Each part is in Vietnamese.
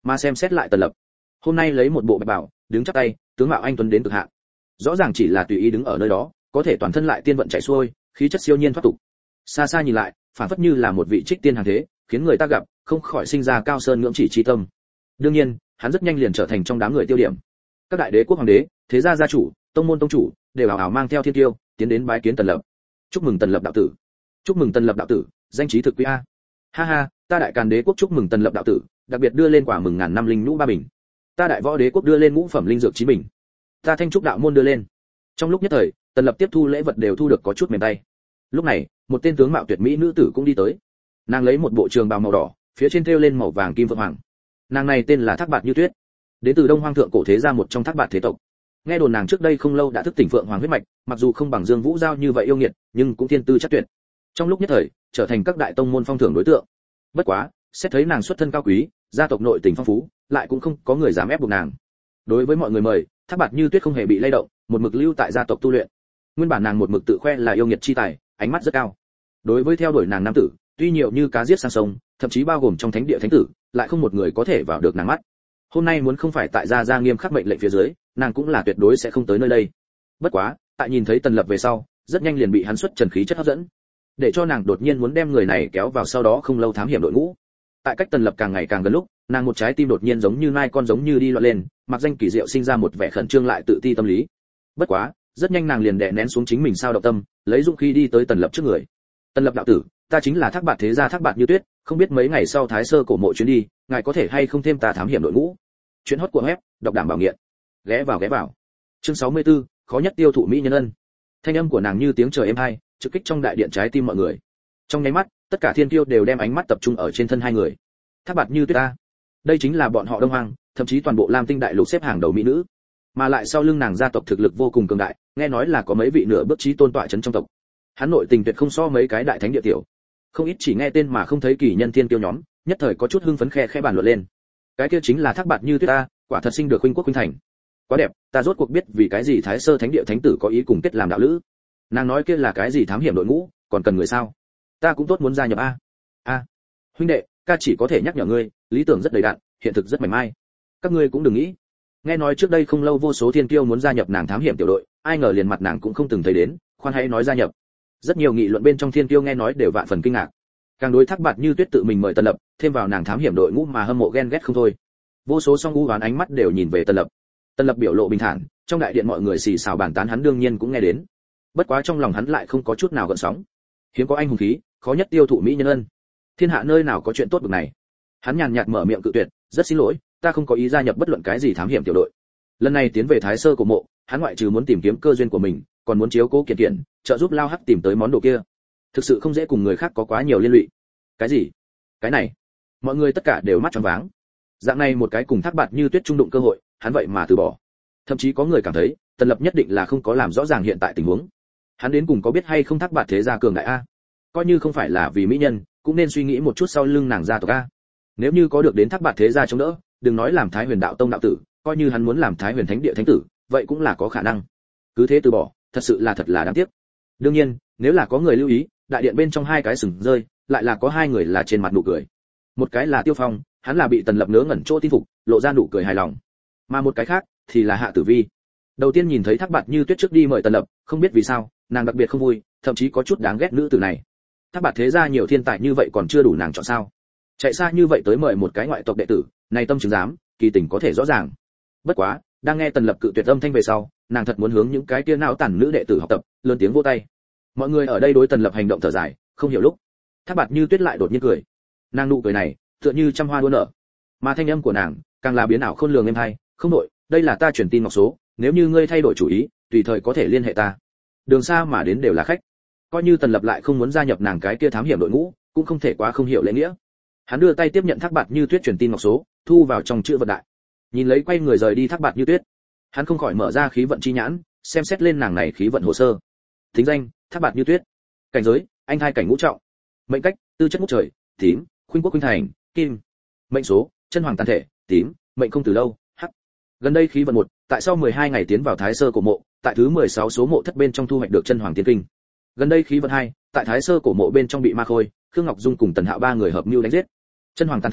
Mà xem xét lại Tần Lập, hôm nay lấy một bộ bạch bào, đứng chắp tay, tướng mạo anh tuấn đến cực hạn. Rõ ràng chỉ là tùy ý đứng ở nơi đó, có thể toàn thân lại tiên vận chảy xuôi, khí chất siêu nhiên thoát tục. Xa xa nhìn lại, phản phất như là một vị trích tiên hàng thế, khiến người ta gặp không khỏi sinh ra cao sơn ngưỡng chỉ chi tâm. Đương nhiên, hắn rất nhanh liền trở thành trong đám người tiêu điểm. Các đại đế quốc hoàng đế, thế gia gia chủ, tông môn tông chủ đều ảo ảo mang theo thiên tiêu tiến đến bái kiến Tần Lập. Chúc mừng Tần Lập đạo tử, chúc mừng Tần Lập đạo tử, danh chí thực quý a. Ha ha, ta đại Càn đế quốc chúc mừng Tần Lập đạo tử, đặc biệt đưa lên quả mừng ngàn năm linh nhũ 3 bình. Ta đại Võ đế quốc đưa lên ngũ phẩm linh dược 9 bình. Ta Thanh trúc đạo môn đưa lên. Trong lúc nhất thời, Tần Lập tiếp thu lễ vật đều thu được có chút mềm tay. Lúc này, một tên tướng mạo tuyệt mỹ nữ tử cũng đi tới. Nàng lấy một bộ trường bào màu đỏ, phía trên thêu lên màu vàng kim phượng hoàng. Nàng này tên là Thác Bạt Như Tuyết, đến từ Đông Hoang thượng cổ thế gia một trong Thác Bạt thế tộc. Nghe đồn nàng trước đây không lâu đã thức tỉnh phượng hoàng huyết mạch, mặc dù không bằng Dương Vũ Giao như vậy yêu nghiệt, nhưng cũng thiên tư chắc tuyệt. Trong lúc nhất thời, trở thành các đại tông môn phong thưởng đối tượng. Bất quá, xét thấy nàng xuất thân cao quý, gia tộc nội tình phong phú, lại cũng không có người dám ép buộc nàng. Đối với mọi người mời, Thác Bạt Như Tuyết không hề bị lay động, một mực lưu tại gia tộc tu luyện. Nguyên bản nàng một mực tự khoe là yêu nghiệt chi tài, ánh mắt rất cao. Đối với theo đuổi nàng nam tử, tuy nhiều như cá giết sang sông, thậm chí bao gồm trong thánh địa thánh tử, lại không một người có thể vào được nàng mắt. Hôm nay muốn không phải tại gia nghiêm khắc mệnh lệnh phía dưới, nàng cũng là tuyệt đối sẽ không tới nơi đây. Bất quá, tại nhìn thấy Tần Lập về sau, rất nhanh liền bị hắn xuất trần khí chất hấp dẫn, để cho nàng đột nhiên muốn đem người này kéo vào sau đó không lâu thám hiểm đội ngũ. Tại cách Tần Lập càng ngày càng gần lúc, nàng một trái tim đột nhiên giống như nai con giống như đi loạn lên, mặc danh kỳ diệu sinh ra một vẻ khẩn trương lại tự ti tâm lý. Bất quá, rất nhanh nàng liền đè nén xuống chính mình sao động tâm, lấy dũng khí đi tới Tần Lập trước người. Tần Lập đạo tử, ta chính là Thác Bạt thế gia Thác Bạt Như Tuyết, không biết mấy ngày sau Thái Sơ cổ mộ chuyến đi, ngài có thể hay không thêm ta thám hiểm đội ngũ. Chuyện hot của web, đọc đảm bảo nghiện. Ghé vào. Chương 64, khó nhất tiêu thụ mỹ nhân ân. Thanh âm của nàng như tiếng trời êm hai, trực kích trong đại điện trái tim mọi người. Trong nháy mắt, tất cả thiên kiêu đều đem ánh mắt tập trung ở trên thân hai người. Thác Bạt Như Tuyết ta, đây chính là bọn họ Đông Hoang, thậm chí toàn bộ Lam Tinh đại lục xếp hàng đầu mỹ nữ, mà lại sau lưng nàng gia tộc thực lực vô cùng cường đại, nghe nói là có mấy vị nửa bước chí tôn tọa trấn trong tộc. Hắn nội tình tuyệt không so mấy cái đại thánh địa tiểu. Không ít chỉ nghe tên mà không thấy kỳ nhân thiên kiêu nhóm, nhất thời có chút hưng phấn khe bàn luận lên. Cái kia chính là Thác Bạt Như Tuyết ta, quả thật sinh được huynh quốc huynh thành. Quá đẹp, ta rốt cuộc biết vì cái gì Thái Sơ thánh địa thánh tử có ý cùng kết làm đạo lữ. Nàng nói kia là cái gì thám hiểm đội ngũ, còn cần người sao? Ta cũng tốt muốn gia nhập a. Huynh đệ, ca chỉ có thể nhắc nhở ngươi, lý tưởng rất đầy đặn, hiện thực rất mảnh mai. Các ngươi cũng đừng nghĩ. Nghe nói trước đây không lâu vô số thiên kiêu muốn gia nhập nàng thám hiểm tiểu đội, ai ngờ liền mặt nàng cũng không từng thấy đến, khoan hãy nói gia nhập. Rất nhiều nghị luận bên trong thiên kiêu nghe nói đều vạn phần kinh ngạc. Càng đối Thác Bạt Như Tuyết tự mình mời Tần Lập, thêm vào nàng thám hiểm đội ngũ mà hâm mộ ghen ghét không thôi. Vô số song u oán ánh mắt đều nhìn về Tần Lập. Tần Lập biểu lộ bình thản, trong đại điện mọi người xì xào bàn tán hắn đương nhiên cũng nghe đến. Bất quá trong lòng hắn lại không có chút nào gợn sóng. Hiếm có anh hùng khí, khó nhất tiêu thụ mỹ nhân ân. Thiên hạ nơi nào có chuyện tốt bực này. Hắn nhàn nhạt mở miệng cự tuyệt, rất xin lỗi, ta không có ý gia nhập bất luận cái gì thám hiểm tiểu đội. Lần này tiến về Thái Sơ cổ mộ, hắn ngoại trừ muốn tìm kiếm cơ duyên của mình, còn muốn chiếu cố kiện kiện, trợ giúp Lao Hắc tìm tới món đồ kia. Thực sự không dễ cùng người khác có quá nhiều liên lụy. Cái gì? Cái này? Mọi người tất cả đều mắt tròn váng. Dạng này một cái cùng Thác Bạt Như Tuyết trung đụng cơ hội, hắn vậy mà từ bỏ. Thậm chí có người cảm thấy, Tần Lập nhất định là không có làm rõ ràng hiện tại tình huống. Hắn đến cùng có biết hay không Thác Bạt thế gia cường đại a? Coi như không phải là vì mỹ nhân, cũng nên suy nghĩ một chút sau lưng nàng gia tộc a. Nếu như có được đến Thác Bạt thế gia chống đỡ, đừng nói làm Thái Huyền đạo tông đạo tử, coi như hắn muốn làm Thái Huyền thánh địa thánh tử, vậy cũng là có khả năng. Cứ thế từ bỏ, thật là đáng tiếc. Đương nhiên, nếu là có người lưu ý, đại điện bên trong hai cái sừng rơi, lại là có hai người là trên mặt nụ cười. Một cái là Tiêu Phong, hắn là bị Tần Lập ngớ ngẩn chỗ tin phục, lộ ra nụ cười hài lòng. Mà một cái khác thì là Hạ Tử Vi. Đầu tiên nhìn thấy Thác Bạt Như Tuyết trước đi mời Tần Lập, không biết vì sao, nàng đặc biệt không vui, thậm chí có chút đáng ghét nữ tử này. Thác Bạt thế gia nhiều thiên tài như vậy còn chưa đủ nàng chọn sao? Chạy xa như vậy tới mời một cái ngoại tộc đệ tử, này tâm chứng dám, kỳ tình có thể rõ ràng. Bất quá, đang nghe Tần Lập cự tuyệt âm thanh về sau, nàng thật muốn hướng những cái kia não tàn nữ đệ tử học tập, lớn tiếng vỗ tay. Mọi người ở đây đối Tần Lập hành động thở dài, không hiểu lúc. Thác Bạt Như Tuyết lại đột nhiên cười. Nàng nụ cười này, tựa như trăm hoa đua nở. Mà thanh âm của nàng, càng là biến ảo khôn lường êm hay, "Không đổi, đây là ta truyền tin ngọc số, nếu như ngươi thay đổi chủ ý, tùy thời có thể liên hệ ta." Đường xa mà đến đều là khách. Coi như Tần Lập lại không muốn gia nhập nàng cái kia thám hiểm đội ngũ, cũng không thể quá không hiểu lễ nghĩa. Hắn đưa tay tiếp nhận Thác Bạt Như Tuyết truyền tin ngọc số, thu vào trong chữ vật đại. Nhìn lấy quay người rời đi Thác Bạt Như Tuyết, hắn không khỏi mở ra khí vận chi nhãn, xem xét lên nàng này khí vận hồ sơ. Thính danh: Thác Bạt Như Tuyết. Cảnh giới: anh thai cảnh ngũ trọng. Mệnh cách: tư chất ngút trời, tím, khuynh quốc khuynh thành, kim. Mệnh số: chân hoàng tàn thể, tím, mệnh không từ lâu, hắc. Gần đây khí vận 1, tại sau 12 ngày tiến vào Thái Sơ cổ mộ, tại thứ 16 số mộ thất bên trong thu hoạch được chân hoàng tiên kinh. Gần đây khí vận 2, tại Thái Sơ cổ mộ bên trong bị ma khôi, Khương Ngọc Dung cùng Tần Hạo ba người hợp mưu đánh giết. Chân hoàng tàn thể,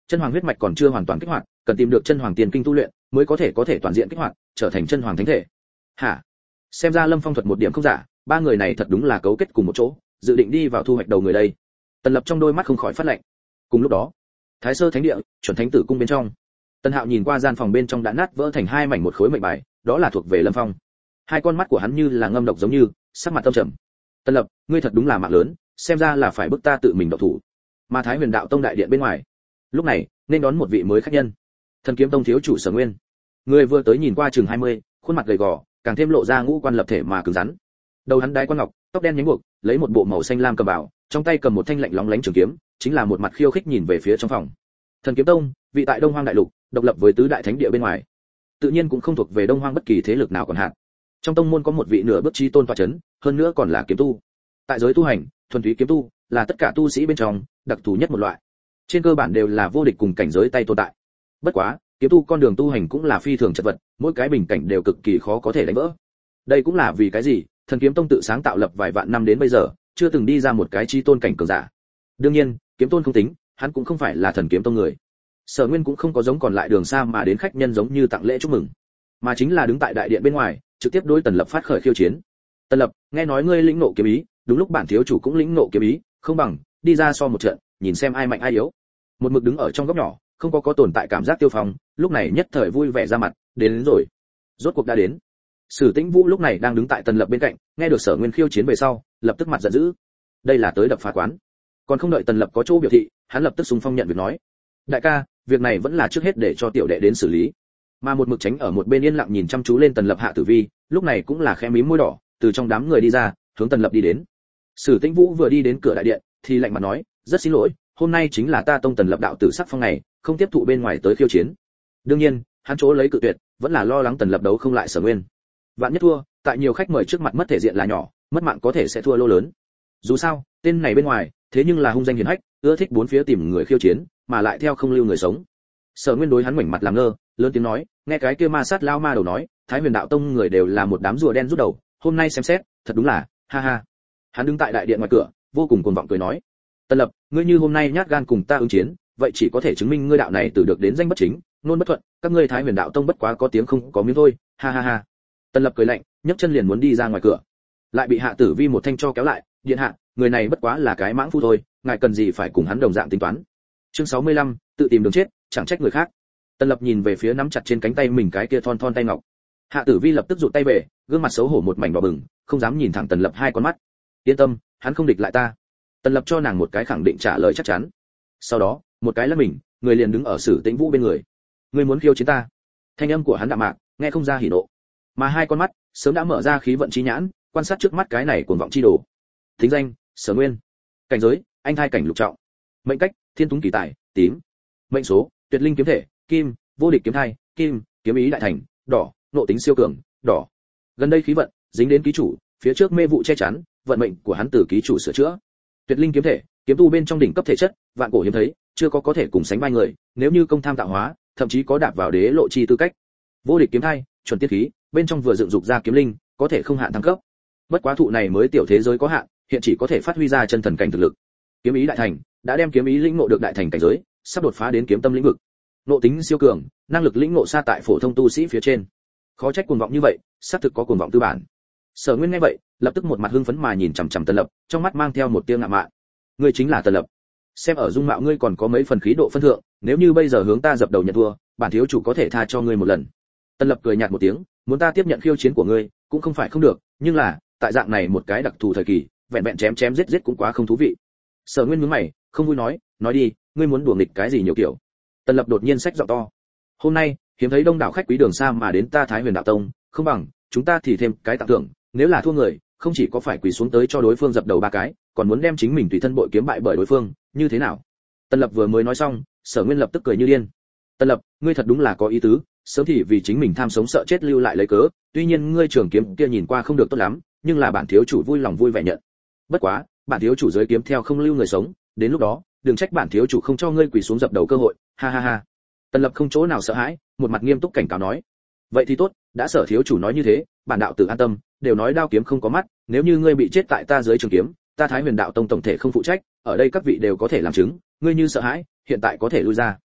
chân hoàng huyết mạch còn chưa hoàn toàn kích hoạt, cần tìm được chân hoàng tiền kinh tu luyện mới có thể toàn diện kích hoạt, trở thành chân hoàng thánh thể. Hả? Xem ra Lâm Phong thuật một điểm không giả, ba người này thật đúng là cấu kết cùng một chỗ, dự định đi vào thu hoạch đầu người đây. Tần Lập trong đôi mắt không khỏi phát lạnh. Cùng lúc đó, Thái Sơ Thánh Địa, chuẩn thánh tử cung bên trong, Tân Hạo nhìn qua gian phòng bên trong đã nát vỡ thành hai mảnh một khối mệnh bài, đó là thuộc về Lâm Phong. Hai con mắt của hắn như là ngâm độc giống như, sắc mặt tâm trầm. Tân Lập, ngươi thật đúng là mạng lớn, xem ra là phải bức ta tự mình động thủ. Mà Thái Huyền Đạo Tông đại điện bên ngoài, lúc này nên đón một vị mới khách nhân. Thần Kiếm Tông thiếu chủ Sở Nguyên. Người vừa tới nhìn qua chừng 20, khuôn mặt gầy gò, càng thêm lộ ra ngũ quan lập thể mà cứng rắn. Đầu hắn đai quan ngọc, tóc đen nhánh buộc, lấy một bộ màu xanh lam cầm bảo, trong tay cầm một thanh lạnh lóng lánh trường kiếm, chính là một mặt khiêu khích nhìn về phía trong phòng. Thần Kiếm Tông, vị tại Đông Hoang đại lục, độc lập với tứ đại thánh địa bên ngoài, tự nhiên cũng không thuộc về Đông Hoang bất kỳ thế lực nào còn hạn. Trong tông môn có một vị nửa bước chí tôn tọa chấn, hơn nữa còn là kiếm tu. Tại giới tu hành, thuần túy kiếm tu là tất cả tu sĩ bên trong đặc thù nhất một loại. Trên cơ bản đều là vô địch cùng cảnh giới tay tồn tại. Bất quá, kiếm tu con đường tu hành cũng là phi thường chật vật, mỗi cái bình cảnh đều cực kỳ khó có thể đánh vỡ. Đây cũng là vì cái gì, Thần Kiếm Tông tự sáng tạo lập vài vạn năm đến bây giờ, chưa từng đi ra một cái chí tôn cảnh cường giả. Đương nhiên, kiếm tôn không tính, hắn cũng không phải là Thần Kiếm Tông người. Sở Nguyên cũng không có giống còn lại đường xa mà đến khách nhân giống như tặng lễ chúc mừng, mà chính là đứng tại đại điện bên ngoài, trực tiếp đối Tần Lập phát khởi khiêu chiến. Tần Lập, nghe nói ngươi lĩnh nộ kiếm ý, đúng lúc bản thiếu chủ cũng lĩnh nộ kiếm ý, không bằng đi ra so một trận, nhìn xem ai mạnh ai yếu. Một mực đứng ở trong góc nhỏ, không có tồn tại cảm giác Tiêu Phong, lúc này nhất thời vui vẻ ra mặt, đến rồi. Rốt cuộc đã đến. Sử Tĩnh Vũ lúc này đang đứng tại Tần Lập bên cạnh, nghe được Sở Nguyên khiêu chiến về sau, lập tức mặt giận dữ. Đây là tới đập phá quán. Còn không đợi Tần Lập có chỗ biểu thị, hắn lập tức xung phong nhận việc nói: "Đại ca, việc này vẫn là trước hết để cho tiểu đệ đến xử lý." Mà một mực tránh ở một bên yên lặng nhìn chăm chú lên Tần Lập Hạ Tử Vi, lúc này cũng là khẽ mím môi đỏ, từ trong đám người đi ra, hướng Tần Lập đi đến. Sử Tĩnh Vũ vừa đi đến cửa đại điện, thì lạnh mặt nói: "Rất xin lỗi, hôm nay chính là ta tông Tần Lập đạo tử sắc phong ngày, không tiếp thụ bên ngoài tới khiêu chiến." Đương nhiên, hắn chỗ lấy cự tuyệt, vẫn là lo lắng Tần Lập đấu không lại Sở Nguyên. Vạn nhất thua, tại nhiều khách mời trước mặt mất thể diện là nhỏ, mất mạng có thể sẽ thua lô lớn. Dù sao, tên này bên ngoài, thế nhưng là hung danh hiển hách, ưa thích bốn phía tìm người khiêu chiến, mà lại theo không lưu người sống. Sở Nguyên đối hắn ngoảnh mặt làm ngơ, lớn tiếng nói: "Nghe cái kia ma sát lao ma đầu nói, Thái Huyền Đạo Tông người đều là một đám rùa đen rút đầu, hôm nay xem xét, thật đúng là, ha ha." Hắn đứng tại đại điện ngoài cửa, vô cùng cuồng vọng cười nói: "Tần Lập, ngươi như hôm nay nhát gan cùng ta ứng chiến, vậy chỉ có thể chứng minh ngươi đạo này từ được đến danh bất chính, nôn bất thuận, các ngươi Thái Huyền Đạo Tông bất quá có tiếng không có miếng thôi, ha ha ha." Tần Lập cười lạnh, nhấc chân liền muốn đi ra ngoài cửa, lại bị Hạ Tử Vi một thanh cho kéo lại: "Điện hạ, người này bất quá là cái mãng phu thôi, ngài cần gì phải cùng hắn đồng dạng tính toán." Chương 65, tự tìm đường chết, chẳng trách người khác. Tần Lập nhìn về phía nắm chặt trên cánh tay mình cái kia thon thon tay ngọc. Hạ Tử Vi lập tức rụt tay về, gương mặt xấu hổ một mảnh đỏ bừng, không dám nhìn thẳng Tần Lập hai con mắt. "Yên tâm, hắn không địch lại ta." Tần Lập cho nàng một cái khẳng định trả lời chắc chắn. Sau đó, một cái lắc mình, người liền đứng ở Sử Tĩnh Vũ bên người. "Ngươi muốn khiêu chiến ta?" Thanh âm của hắn đạm mạc, nghe không ra hỉ nộ, mà hai con mắt sớm đã mở ra khí vận chi nhãn, quan sát trước mắt cái này cuồng vọng chi đồ. Thính danh: Sở Nguyên. Cảnh giới: anh thai cảnh lục trọng. Mệnh cách: thiên túng kỳ tài, tím. Mệnh số: tuyệt linh kiếm thể, kim. Vô địch kiếm thai, kim. Kiếm ý đại thành, đỏ. Nộ tính siêu cường, đỏ. Gần đây khí vận dính đến ký chủ, phía trước mê vụ che chắn, vận mệnh của hắn từ ký chủ sửa chữa. Tuyệt linh kiếm thể, kiếm tu bên trong đỉnh cấp thể chất, vạn cổ hiếm thấy, chưa có thể cùng sánh vai người, nếu như công tham tạo hóa, thậm chí có đạp vào đế lộ chi tư cách. Vô địch kiếm thai, chuẩn tiết khí, bên trong vừa dựng dục ra kiếm linh, có thể không hạn thăng cấp. Bất quá thụ này mới tiểu thế giới có hạn, hiện chỉ có thể phát huy ra chân thần cảnh thực lực. Kiếm ý đại thành, đã đem kiếm ý lĩnh ngộ được đại thành cảnh giới, sắp đột phá đến kiếm tâm lĩnh vực. Nộ tính siêu cường, năng lực lĩnh ngộ xa tại phổ thông tu sĩ phía trên. Khó trách cuồng vọng như vậy, xác thực có cuồng vọng tư bản. Sở Nguyên nghe vậy, lập tức một mặt hưng phấn mà nhìn chằm chằm Tần Lập, trong mắt mang theo một tia ngạo mạn. "Ngươi chính là Tần Lập? Xem ở dung mạo ngươi còn có mấy phần khí độ phân thượng, nếu như bây giờ hướng ta dập đầu nhận thua, bản thiếu chủ có thể tha cho ngươi một lần." Tần Lập cười nhạt một tiếng, muốn ta tiếp nhận khiêu chiến của ngươi, cũng không phải không được, nhưng là, tại dạng này một cái đặc thù thời kỳ, vẹn vẹn chém chém giết giết cũng quá không thú vị. Sở Nguyên nhướng mày, không vui nói đi, ngươi muốn đùa nghịch cái gì nhiều kiểu. Tần Lập đột nhiên xách giọng to: "Hôm nay, hiếm thấy đông đảo khách quý đường xa mà đến ta Thái Huyền Đạo Tông, không bằng chúng ta thì thêm cái tặng thưởng, nếu là thua người, không chỉ có phải quỳ xuống tới cho đối phương dập đầu ba cái, còn muốn đem chính mình tùy thân bội kiếm bại bởi đối phương, như thế nào?" Tần Lập vừa mới nói xong, Sở Nguyên lập tức cười như điên. "Tần Lập, ngươi thật đúng là có ý tứ, sớm thì vì chính mình tham sống sợ chết lưu lại lấy cớ, tuy nhiên ngươi trường kiếm kia nhìn qua không được tốt lắm, nhưng là bản thiếu chủ vui lòng vui vẻ nhận. Bất quá, bản thiếu chủ dưới kiếm theo không lưu người sống, đến lúc đó, đừng trách bản thiếu chủ không cho ngươi quỳ xuống dập đầu cơ hội, ha ha ha." Tần Lập không chỗ nào sợ hãi, một mặt nghiêm túc cảnh cáo nói: "Vậy thì tốt, đã Sở thiếu chủ nói như thế, bản đạo tử an tâm, đều nói đao kiếm không có mắt, nếu như ngươi bị chết tại ta dưới trường kiếm, ta Thái Huyền Đạo Tông tổng thể không phụ trách, ở đây các vị đều có thể làm chứng, ngươi như sợ hãi, hiện tại có thể lui ra."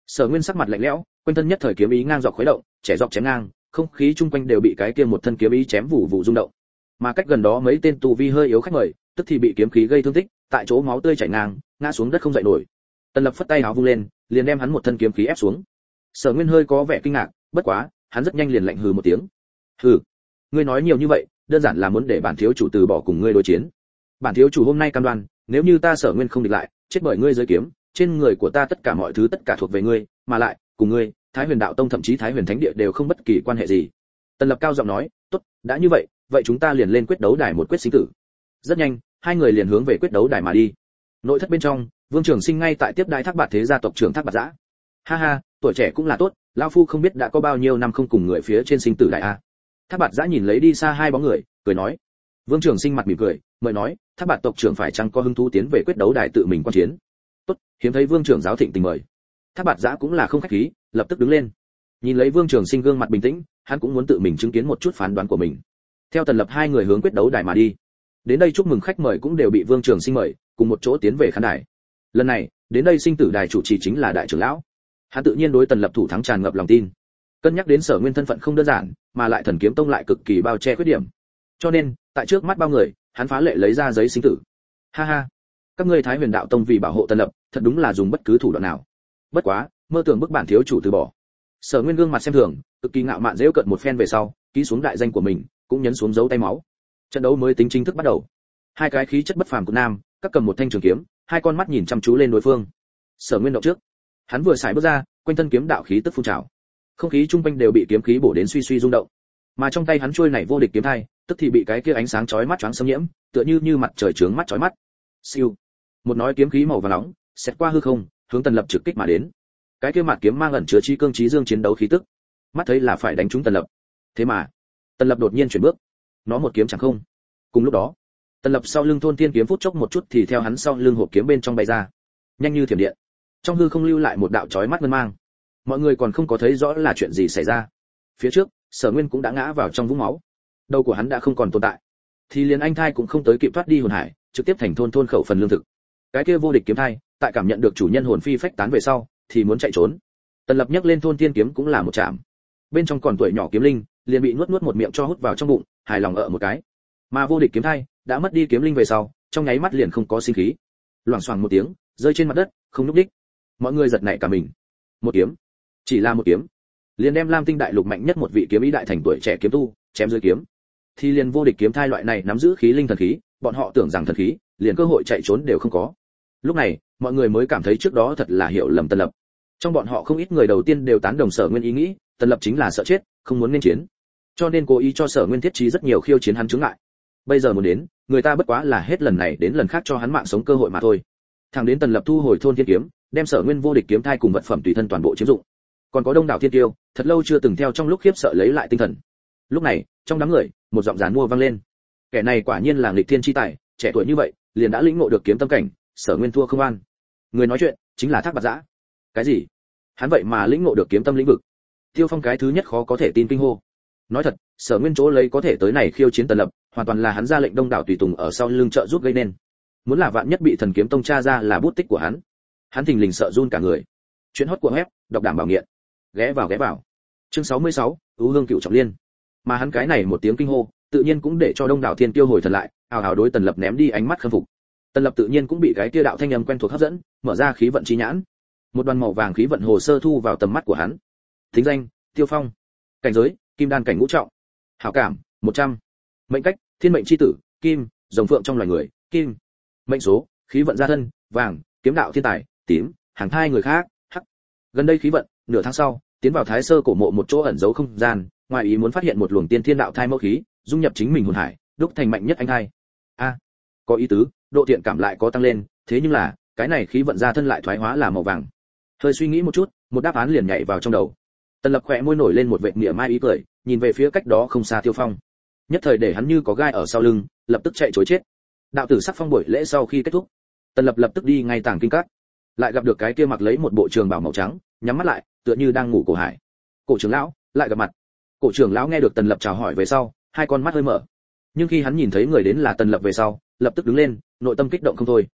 Sở Nguyên sắc mặt lạnh lẽo, quanh thân nhất thời kiếm ý ngang dọc khuấy động, trẻ dọc chém ngang, không khí chung quanh đều bị cái kia một thân kiếm ý chém vụ vụ rung động. Mà cách gần đó mấy tên tu vi hơi yếu khách mời, tức thì bị kiếm khí gây thương tích, tại chỗ máu tươi chảy ngang, ngã xuống đất không dậy nổi. Tần Lập phất tay áo vung lên, liền đem hắn một thân kiếm khí ép xuống. Sở Nguyên hơi có vẻ kinh ngạc, bất quá, hắn rất nhanh liền lạnh hừ một tiếng. Hừ, ngươi nói nhiều như vậy, đơn giản là muốn để bản thiếu chủ từ bỏ cùng ngươi đối chiến. Bản thiếu chủ hôm nay cam đoan, nếu như ta Sở Nguyên không địch lại, chết bởi ngươi dưới kiếm, trên người của ta tất cả mọi thứ tất cả thuộc về ngươi, mà lại, cùng ngươi, Thái Huyền Đạo Tông thậm chí Thái Huyền Thánh Địa đều không bất kỳ quan hệ gì. Tần Lập cao giọng nói, tốt, đã như vậy, vậy chúng ta liền lên quyết đấu đài một quyết sinh tử. Rất nhanh, hai người liền hướng về quyết đấu đài mà đi. Nội thất bên trong, Vương Trường Sinh ngay tại tiếp đãi Thác Bạt thế gia tộc trưởng Thác Bạt Giã. Ha ha, tuổi trẻ cũng là tốt, lão phu không biết đã có bao nhiêu năm không cùng người phía trên sinh tử đại a. Thác Bạt Giã nhìn lấy đi xa hai bóng người, cười nói. Vương Trường Sinh mặt mỉm cười, mời nói, Thác Bạt tộc trưởng phải chăng có hứng thú tiến về quyết đấu đài tự mình quan chiến? Tốt, hiếm thấy Vương trưởng giáo thịnh tình mời. Thác Bạt Giã cũng là không khách khí, lập tức đứng lên. Nhìn lấy Vương Trường Sinh gương mặt bình tĩnh, hắn cũng muốn tự mình chứng kiến một chút phán đoán của mình. Theo Tần Lập hai người hướng quyết đấu đài mà đi. Đến đây chúc mừng khách mời cũng đều bị Vương Trường Sinh mời, cùng một chỗ tiến về khán đài. Lần này, đến đây sinh tử đài chủ trì chính là đại trưởng lão. Hắn tự nhiên đối Tần Lập thủ thắng tràn ngập lòng tin. Cân nhắc đến Sở Nguyên thân phận không đơn giản, mà lại Thần Kiếm Tông lại cực kỳ bao che khuyết điểm. Cho nên, tại trước mắt bao người, hắn phá lệ lấy ra giấy sinh tử. Ha ha, các ngươi Thái Huyền Đạo Tông vì bảo hộ Tần Lập, thật đúng là dùng bất cứ thủ đoạn nào. Bất quá, mơ tưởng bức bản thiếu chủ từ bỏ. Sở Nguyên gương mặt xem thường, cực kỳ ngạo mạn giễu cợt một phen về sau, ký xuống đại danh của mình, cũng nhấn xuống dấu tay máu. Trận đấu mới tính chính thức bắt đầu. Hai cái khí chất bất phàm của nam, các cầm một thanh trường kiếm, hai con mắt nhìn chăm chú lên đối phương. Sở Nguyên động trước, hắn vừa xài bước ra, quanh thân kiếm đạo khí tức phun trào, không khí trung quanh đều bị kiếm khí bổ đến suy suy rung động. Mà trong tay hắn trôi này vô địch kiếm thai, tức thì bị cái kia ánh sáng chói mắt choáng xâm nhiễm, tựa như mặt trời chướng mắt chói mắt. Siêu, một nói kiếm khí màu vàng nóng, xẹt qua hư không, hướng Tần Lập trực kích mà đến. Cái kia mặt kiếm mang ẩn chứa trí cương trí dương chiến đấu khí tức, mắt thấy là phải đánh trúng Tần Lập. Thế mà, Tần Lập đột nhiên chuyển bước, nó một kiếm chẳng không. Cùng lúc đó, Tần Lập sau lưng thôn thiên kiếm phút chốc một chút thì theo hắn sau lưng hộp kiếm bên trong bay ra, nhanh như thiểm điện. Trong hư không lưu lại một đạo chói mắt ngân mang. Mọi người còn không có thấy rõ là chuyện gì xảy ra. Phía trước, Sở Nguyên cũng đã ngã vào trong vũng máu, đầu của hắn đã không còn tồn tại. Thì liền anh thai cũng không tới kịp thoát đi hồn hải, trực tiếp thành thôn khẩu phần lương thực. Cái kia vô địch kiếm thai, tại cảm nhận được chủ nhân hồn phi phách tán về sau, thì muốn chạy trốn. Tần Lập nhấc lên thôn thiên kiếm cũng là một chạm. Bên trong còn tuổi nhỏ kiếm linh, liền bị nuốt một miệng cho hút vào trong bụng, hài lòng ở một cái. Mà vô địch kiếm thai đã mất đi kiếm linh về sau, trong nháy mắt liền không có sinh khí. Loảng xoảng một tiếng, rơi trên mặt đất, không lúc đích. Mọi người giật nảy cả mình. Một kiếm, chỉ là một kiếm, liền đem Lam Tinh đại lục mạnh nhất một vị kiếm ý đại thành tuổi trẻ kiếm tu chém dưới kiếm. Thì liền vô địch kiếm thai loại này nắm giữ khí linh thần khí, bọn họ tưởng rằng thần khí, liền cơ hội chạy trốn đều không có. Lúc này, mọi người mới cảm thấy trước đó thật là hiểu lầm Tần Lập. Trong bọn họ không ít người đầu tiên đều tán đồng Sở Nguyên ý nghĩ, Tần Lập chính là sợ chết, không muốn nên chiến. Cho nên cố ý cho Sở Nguyên thiết trí rất nhiều khiêu chiến hắn chướng ngại. Bây giờ muốn đến, người ta bất quá là hết lần này đến lần khác cho hắn mạng sống cơ hội mà thôi. Thẳng đến Tần Lập thu hồi thôn thiên kiếm, đem Sở Nguyên vô địch kiếm thai cùng vật phẩm tùy thân toàn bộ chiếm dụng. Còn có đông đảo thiên tiêu, thật lâu chưa từng theo trong lúc khiếp sợ lấy lại tinh thần. Lúc này, trong đám người, một giọng giàn mua vang lên. Kẻ này quả nhiên là nghịch thiên chi tài, trẻ tuổi như vậy, liền đã lĩnh ngộ được kiếm tâm cảnh, Sở Nguyên thua không an. Người nói chuyện chính là Thác Bạt Giã. Cái gì? Hắn vậy mà lĩnh ngộ được kiếm tâm lĩnh vực? Tiêu Phong cái thứ nhất khó có thể tin kinh hô. Nói thật, Sở Nguyên chỗ lấy có thể tới này khiêu chiến Tần Lập, hoàn toàn là hắn ra lệnh đông đảo tùy tùng ở sau lưng trợ giúp gây nên. Muốn là vạn nhất bị Thần Kiếm Tông tra ra là bút tích của hắn thình lình sợ run cả người. Chuyện hot của web, đọc đảm bảo nghiện. Ghé vào. Chương 66, U Hương Cựu Trọng Liên. Mà hắn cái này một tiếng kinh hô, tự nhiên cũng để cho đông đảo thiên tiêu hồi thần lại, ào ào đối Tần Lập ném đi ánh mắt khâm phục. Tần Lập tự nhiên cũng bị cái kia đạo thanh âm quen thuộc hấp dẫn, mở ra khí vận chi nhãn. Một đoàn màu vàng khí vận hồ sơ thu vào tầm mắt của hắn. Thính danh: Tiêu Phong. Cảnh giới: Kim đan cảnh ngũ trọng. Hảo cảm: 100. Mệnh cách: Thiên mệnh chi tử, kim, rồng phượng trong loài người, kim. Mệnh số: Khí vận gia thân, vàng, kiếm đạo thiên tài, tím, hàng thai người khác, hắc. Gần đây khí vận, nửa tháng sau, tiến vào Thái Sơ cổ mộ một chỗ ẩn giấu không gian, ngoài ý muốn phát hiện một luồng tiên thiên đạo thai mẫu khí, dung nhập chính mình hồn hải, đúc thành mạnh nhất anh thai. A, có ý tứ, độ thiện cảm lại có tăng lên, thế nhưng là, cái này khí vận gia thân lại thoái hóa là màu vàng. Hơi suy nghĩ một chút, một đáp án liền nhảy vào trong đầu. Tần Lập khẽ môi nổi lên một vệt mỉa mai ý cười, nhìn về phía cách đó không xa Tiêu Phong. Nhất thời để hắn như có gai ở sau lưng, lập tức chạy trối chết. Đạo tử sắc phong buổi lễ sau khi kết thúc, Tần Lập lập tức đi ngay tàng kinh các, lại gặp được cái kia mặc lấy một bộ trường bào màu trắng, nhắm mắt lại, tựa như đang ngủ Cổ Hải. Cổ trưởng lão, lại gặp mặt. Cổ trưởng lão nghe được Tần Lập chào hỏi về sau, hai con mắt hơi mở. Nhưng khi hắn nhìn thấy người đến là Tần Lập về sau, lập tức đứng lên, nội tâm kích động không thôi.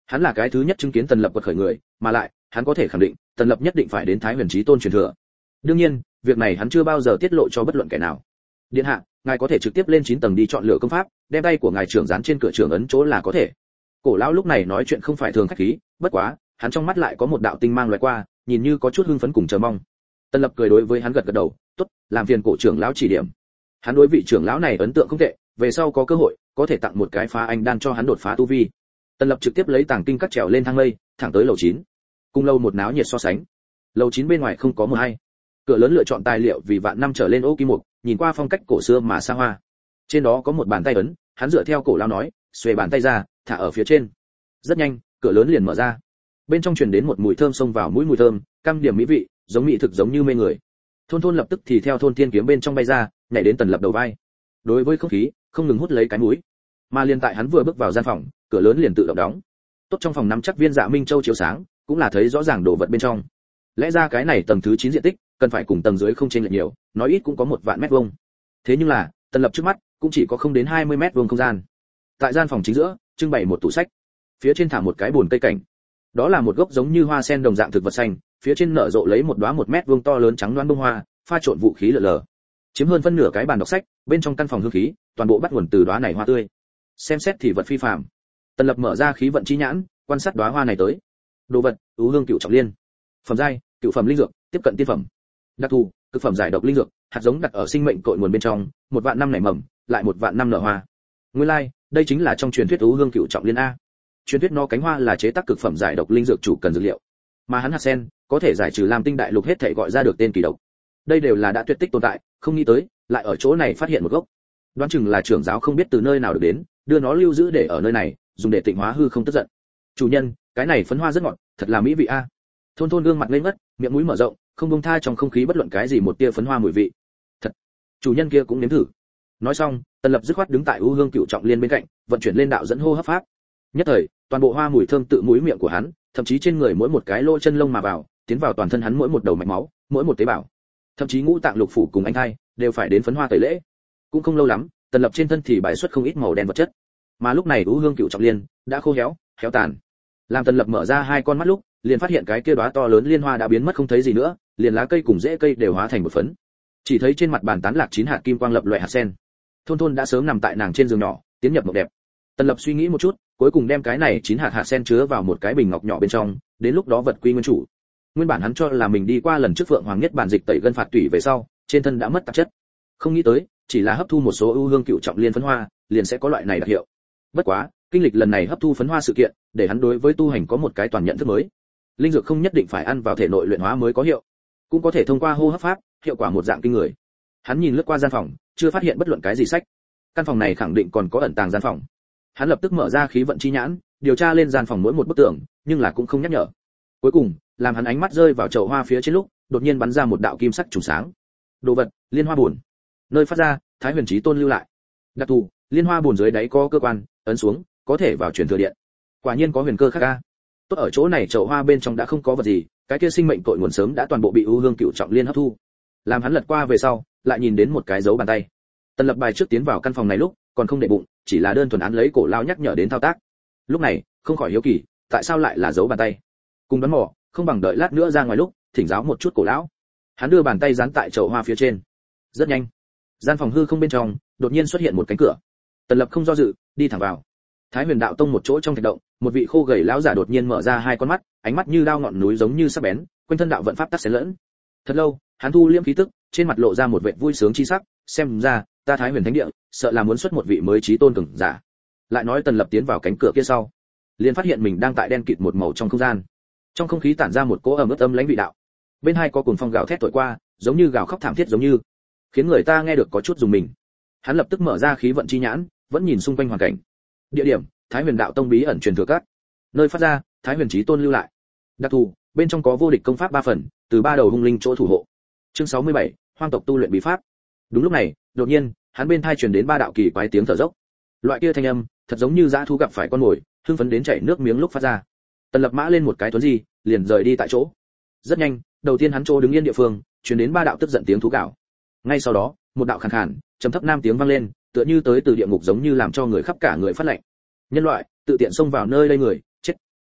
Hắn là cái thứ nhất chứng kiến Tần Lập quật khởi người, mà lại, hắn có thể khẳng định, Tần Lập nhất định phải đến Thái Huyền Chí Tôn truyền thừa. Đương nhiên, việc này hắn chưa bao giờ tiết lộ cho bất luận kẻ nào. Điện hạ, ngài có thể trực tiếp lên 9 tầng đi chọn lựa công pháp, đem tay của ngài trưởng dán trên cửa trưởng ấn chỗ là có thể. Cổ lão lúc này nói chuyện không phải thường khách khí, bất quá, hắn trong mắt lại có một đạo tinh mang lóe qua, nhìn như có chút hưng phấn cùng chờ mong. Tần Lập cười đối với hắn gật gật đầu, "Tốt, làm phiền cổ trưởng lão chỉ điểm." Hắn đối vị trưởng lão này ấn tượng không tệ, về sau có cơ hội, có thể tặng một cái phá anh đan cho hắn đột phá tu vi. Tần Lập trực tiếp lấy tàng kinh các trèo lên thang lây, thẳng tới lầu 9. Cùng lâu một náo nhiệt so sánh. Lầu 9 bên ngoài không có mờ hay. Cửa lớn lựa chọn tài liệu vì vạn năm trở lên ô kim mục, nhìn qua phong cách cổ xưa mà xa hoa. Trên đó có một bàn tay ấn, hắn dựa theo cổ lão nói, xuề bàn tay ra, thả ở phía trên. Rất nhanh, cửa lớn liền mở ra. Bên trong truyền đến một mùi thơm xông vào mũi, mùi thơm, cam điểm mỹ vị, giống mỹ thực giống như mê người. Thôn Thôn lập tức thì theo thôn thiên kiếm bên trong bay ra, nhảy đến Tần Lập đầu vai. Đối với không khí, không ngừng hút lấy cái mũi. Mà liền tại hắn vừa bước vào gian phòng, cửa lớn liền tự động đóng. Tốt trong phòng nắm chắc viên Dạ Minh Châu chiếu sáng, cũng là thấy rõ ràng đồ vật bên trong. Lẽ ra cái này tầng thứ 9 diện tích, cần phải cùng tầng dưới không chênh lệch nhiều, nói ít cũng có 1 vạn mét vuông. Thế nhưng là, Tần Lập trước mắt, cũng chỉ có không đến 20 mét vuông không gian. Tại gian phòng chính giữa, trưng bày một tủ sách. Phía trên thả một cái bồn cây cảnh. Đó là một gốc giống như hoa sen đồng dạng thực vật xanh, phía trên nở rộ lấy một đóa 1 mét vuông to lớn trắng loáng bông hoa, pha trộn vũ khí lờ lờ. Chiếm hơn phân nửa cái bàn đọc sách, bên trong căn phòng hương khí, toàn bộ bắt nguồn từ đóa này hoa tươi. Xem xét thì vật phi phàm. Tần Lập mở ra khí vận chi nhãn, quan sát đóa hoa này tới. Đồ vật, ưu hương cựu trọng liên. Phẩm giai, cựu phẩm linh dược, tiếp cận tiên phẩm. Đặc thù, cực phẩm giải độc linh dược, hạt giống đặt ở sinh mệnh cội nguồn bên trong, 1 vạn năm nảy mầm, lại 1 vạn năm nở hoa. Nguyên lai, đây chính là trong truyền thuyết ưu hương cựu trọng liên a. Truyền thuyết nó cánh hoa là chế tác cực phẩm giải độc linh dược chủ cần dược liệu, mà hắn hạt sen có thể giải trừ Lam Tinh đại lục hết thảy gọi ra được tên kỳ độc. Đây đều là đã tuyệt tích tồn tại, không nghĩ tới, lại ở chỗ này phát hiện một gốc. Đoán chừng là trưởng giáo không biết từ nơi nào được đến, đưa nó lưu giữ để ở nơi này, dùng để tịnh hóa hư không tức giận. Chủ nhân, cái này phấn hoa rất ngọt, thật là mỹ vị a. Thôn Thôn gương mặt lên ngất, miệng mũi mở rộng, không buông tha trong không khí bất luận cái gì một tia phấn hoa mùi vị. Thật, chủ nhân kia cũng nếm thử. Nói xong, Tần Lập dứt khoát đứng tại ưu hương cựu trọng liên bên cạnh, vận chuyển lên đạo dẫn hô hấp pháp. Nhất thời, toàn bộ hoa mùi thơm tự mũi miệng của hắn, thậm chí trên người mỗi một cái lỗ chân lông mà vào, tiến vào toàn thân hắn mỗi một đầu mạch máu, mỗi một tế bào. Thậm chí ngũ tạng lục phủ cùng anh thai đều phải đến phấn hoa tẩy lễ. Cũng không lâu lắm, Tần Lập trên thân thì bài xuất không ít màu đen vật chất. Mà lúc này ưu hương cựu trọng liên đã khô héo, héo tàn. Làm Tần Lập mở ra hai con mắt lúc, liền phát hiện cái kia đóa to lớn liên hoa đã biến mất không thấy gì nữa, liền lá cây cùng rễ cây đều hóa thành một phấn. Chỉ thấy trên mặt bàn tán lạc 9 hạt kim quang lập loại hạt sen. Thôn Thôn đã sớm nằm tại nàng trên giường nhỏ, tiến nhập mộng đẹp. Tần Lập suy nghĩ một chút, cuối cùng đem cái này 9 hạt sen chứa vào một cái bình ngọc nhỏ bên trong, đến lúc đó vật quy nguyên chủ. Nguyên bản hắn cho là mình đi qua lần trước Phượng Hoàng nhất bản dịch tẩy gân phạt tủy về sau, trên thân đã mất tạp chất. Không nghĩ tới, chỉ là hấp thu một số ưu hương cựu trọng liên phấn hoa, liền sẽ có loại này đặc hiệu. Bất quá, kinh lịch lần này hấp thu phấn hoa sự kiện, để hắn đối với tu hành có một cái toàn nhận thức mới. Linh dược không nhất định phải ăn vào thể nội luyện hóa mới có hiệu, cũng có thể thông qua hô hấp pháp, hiệu quả một dạng kinh người. Hắn nhìn lướt qua gian phòng, chưa phát hiện bất luận cái gì sách. Căn phòng này khẳng định còn có ẩn tàng gian phòng. Hắn lập tức mở ra khí vận chi nhãn, điều tra lên gian phòng mỗi một bức tường, nhưng là cũng không nhắc nhở. Cuối cùng, làm hắn ánh mắt rơi vào chậu hoa phía trên lúc, đột nhiên bắn ra một đạo kim sắc trùng sáng. Đồ vật, liên hoa buồn. Nơi phát ra, Thái Huyền Chí Tôn lưu lại. Đặc thù, liên hoa buồn dưới đáy có cơ quan, ấn xuống, có thể vào truyền thừa điện. Quả nhiên có huyền cơ khác a. Tốt ở chỗ này chậu hoa bên trong đã không có vật gì, cái kia sinh mệnh cội nguồn sớm đã toàn bộ bị ưu hương cựu trọng liên hấp thu. Làm hắn lật qua về sau, lại nhìn đến một cái dấu bàn tay. Tần Lập bài trước tiến vào căn phòng này lúc, còn không để bụng, chỉ là đơn thuần án lấy cổ lão nhắc nhở đến thao tác. Lúc này, không khỏi hiếu kỳ, tại sao lại là dấu bàn tay? Cùng đoán mò, không bằng đợi lát nữa ra ngoài lúc, thỉnh giáo một chút cổ lão. Hắn đưa bàn tay dán tại chậu hoa phía trên. Rất nhanh, gian phòng hư không bên trong, đột nhiên xuất hiện một cánh cửa. Tần Lập không do dự, đi thẳng vào. Thái Huyền Đạo Tông một chỗ trong thạch động, một vị khô gầy lão giả đột nhiên mở ra hai con mắt, ánh mắt như đao ngọn núi giống như sắc bén, quanh thân đạo vận pháp tắc xen lẫn. Thật lâu, hắn thu liễm khí tức, trên mặt lộ ra một vẻ vui sướng chi sắc, xem ra, ta Thái Huyền Thánh Địa, sợ là muốn xuất một vị mới chí tôn cường giả. Lại nói Tần Lập tiến vào cánh cửa kia sau, liền phát hiện mình đang tại đen kịt một màu trong không gian. Trong không khí tản ra một cỗ ẩm ướt âm lãnh vị đạo. Bên hai có cuồng phong gào thét thổi qua, giống như gào khóc thảm thiết giống như, khiến người ta nghe được có chút rùng mình. Hắn lập tức mở ra khí vận chi nhãn, vẫn nhìn xung quanh hoàn cảnh. Địa điểm, Thái Huyền Đạo Tông bí ẩn truyền thừa các. Nơi phát ra, Thái Huyền Chí Tôn lưu lại. Đặc thù, bên trong có vô địch công pháp 3 phần, từ 3 đầu hung linh chỗ thủ hộ. Chương 67, hoang tộc tu luyện bí pháp. Đúng lúc này, đột nhiên, hắn bên tai truyền đến 3 đạo kỳ quái tiếng thở dốc. Loại kia thanh âm, thật giống như dã thú gặp phải con mồi, hưng phấn đến chảy nước miếng lúc phát ra. Tần Lập mã lên một cái tuấn di, liền rời đi tại chỗ. Rất nhanh, đầu tiên hắn chỗ đứng yên địa phương, truyền đến 3 đạo tức giận tiếng thú gào. Ngay sau đó, một đạo khàn khàn, trầm thấp nam tiếng vang lên, tựa như tới từ địa ngục giống như làm cho người khắp cả người phát lạnh. Nhân loại, tự tiện xông vào nơi đây người, chết.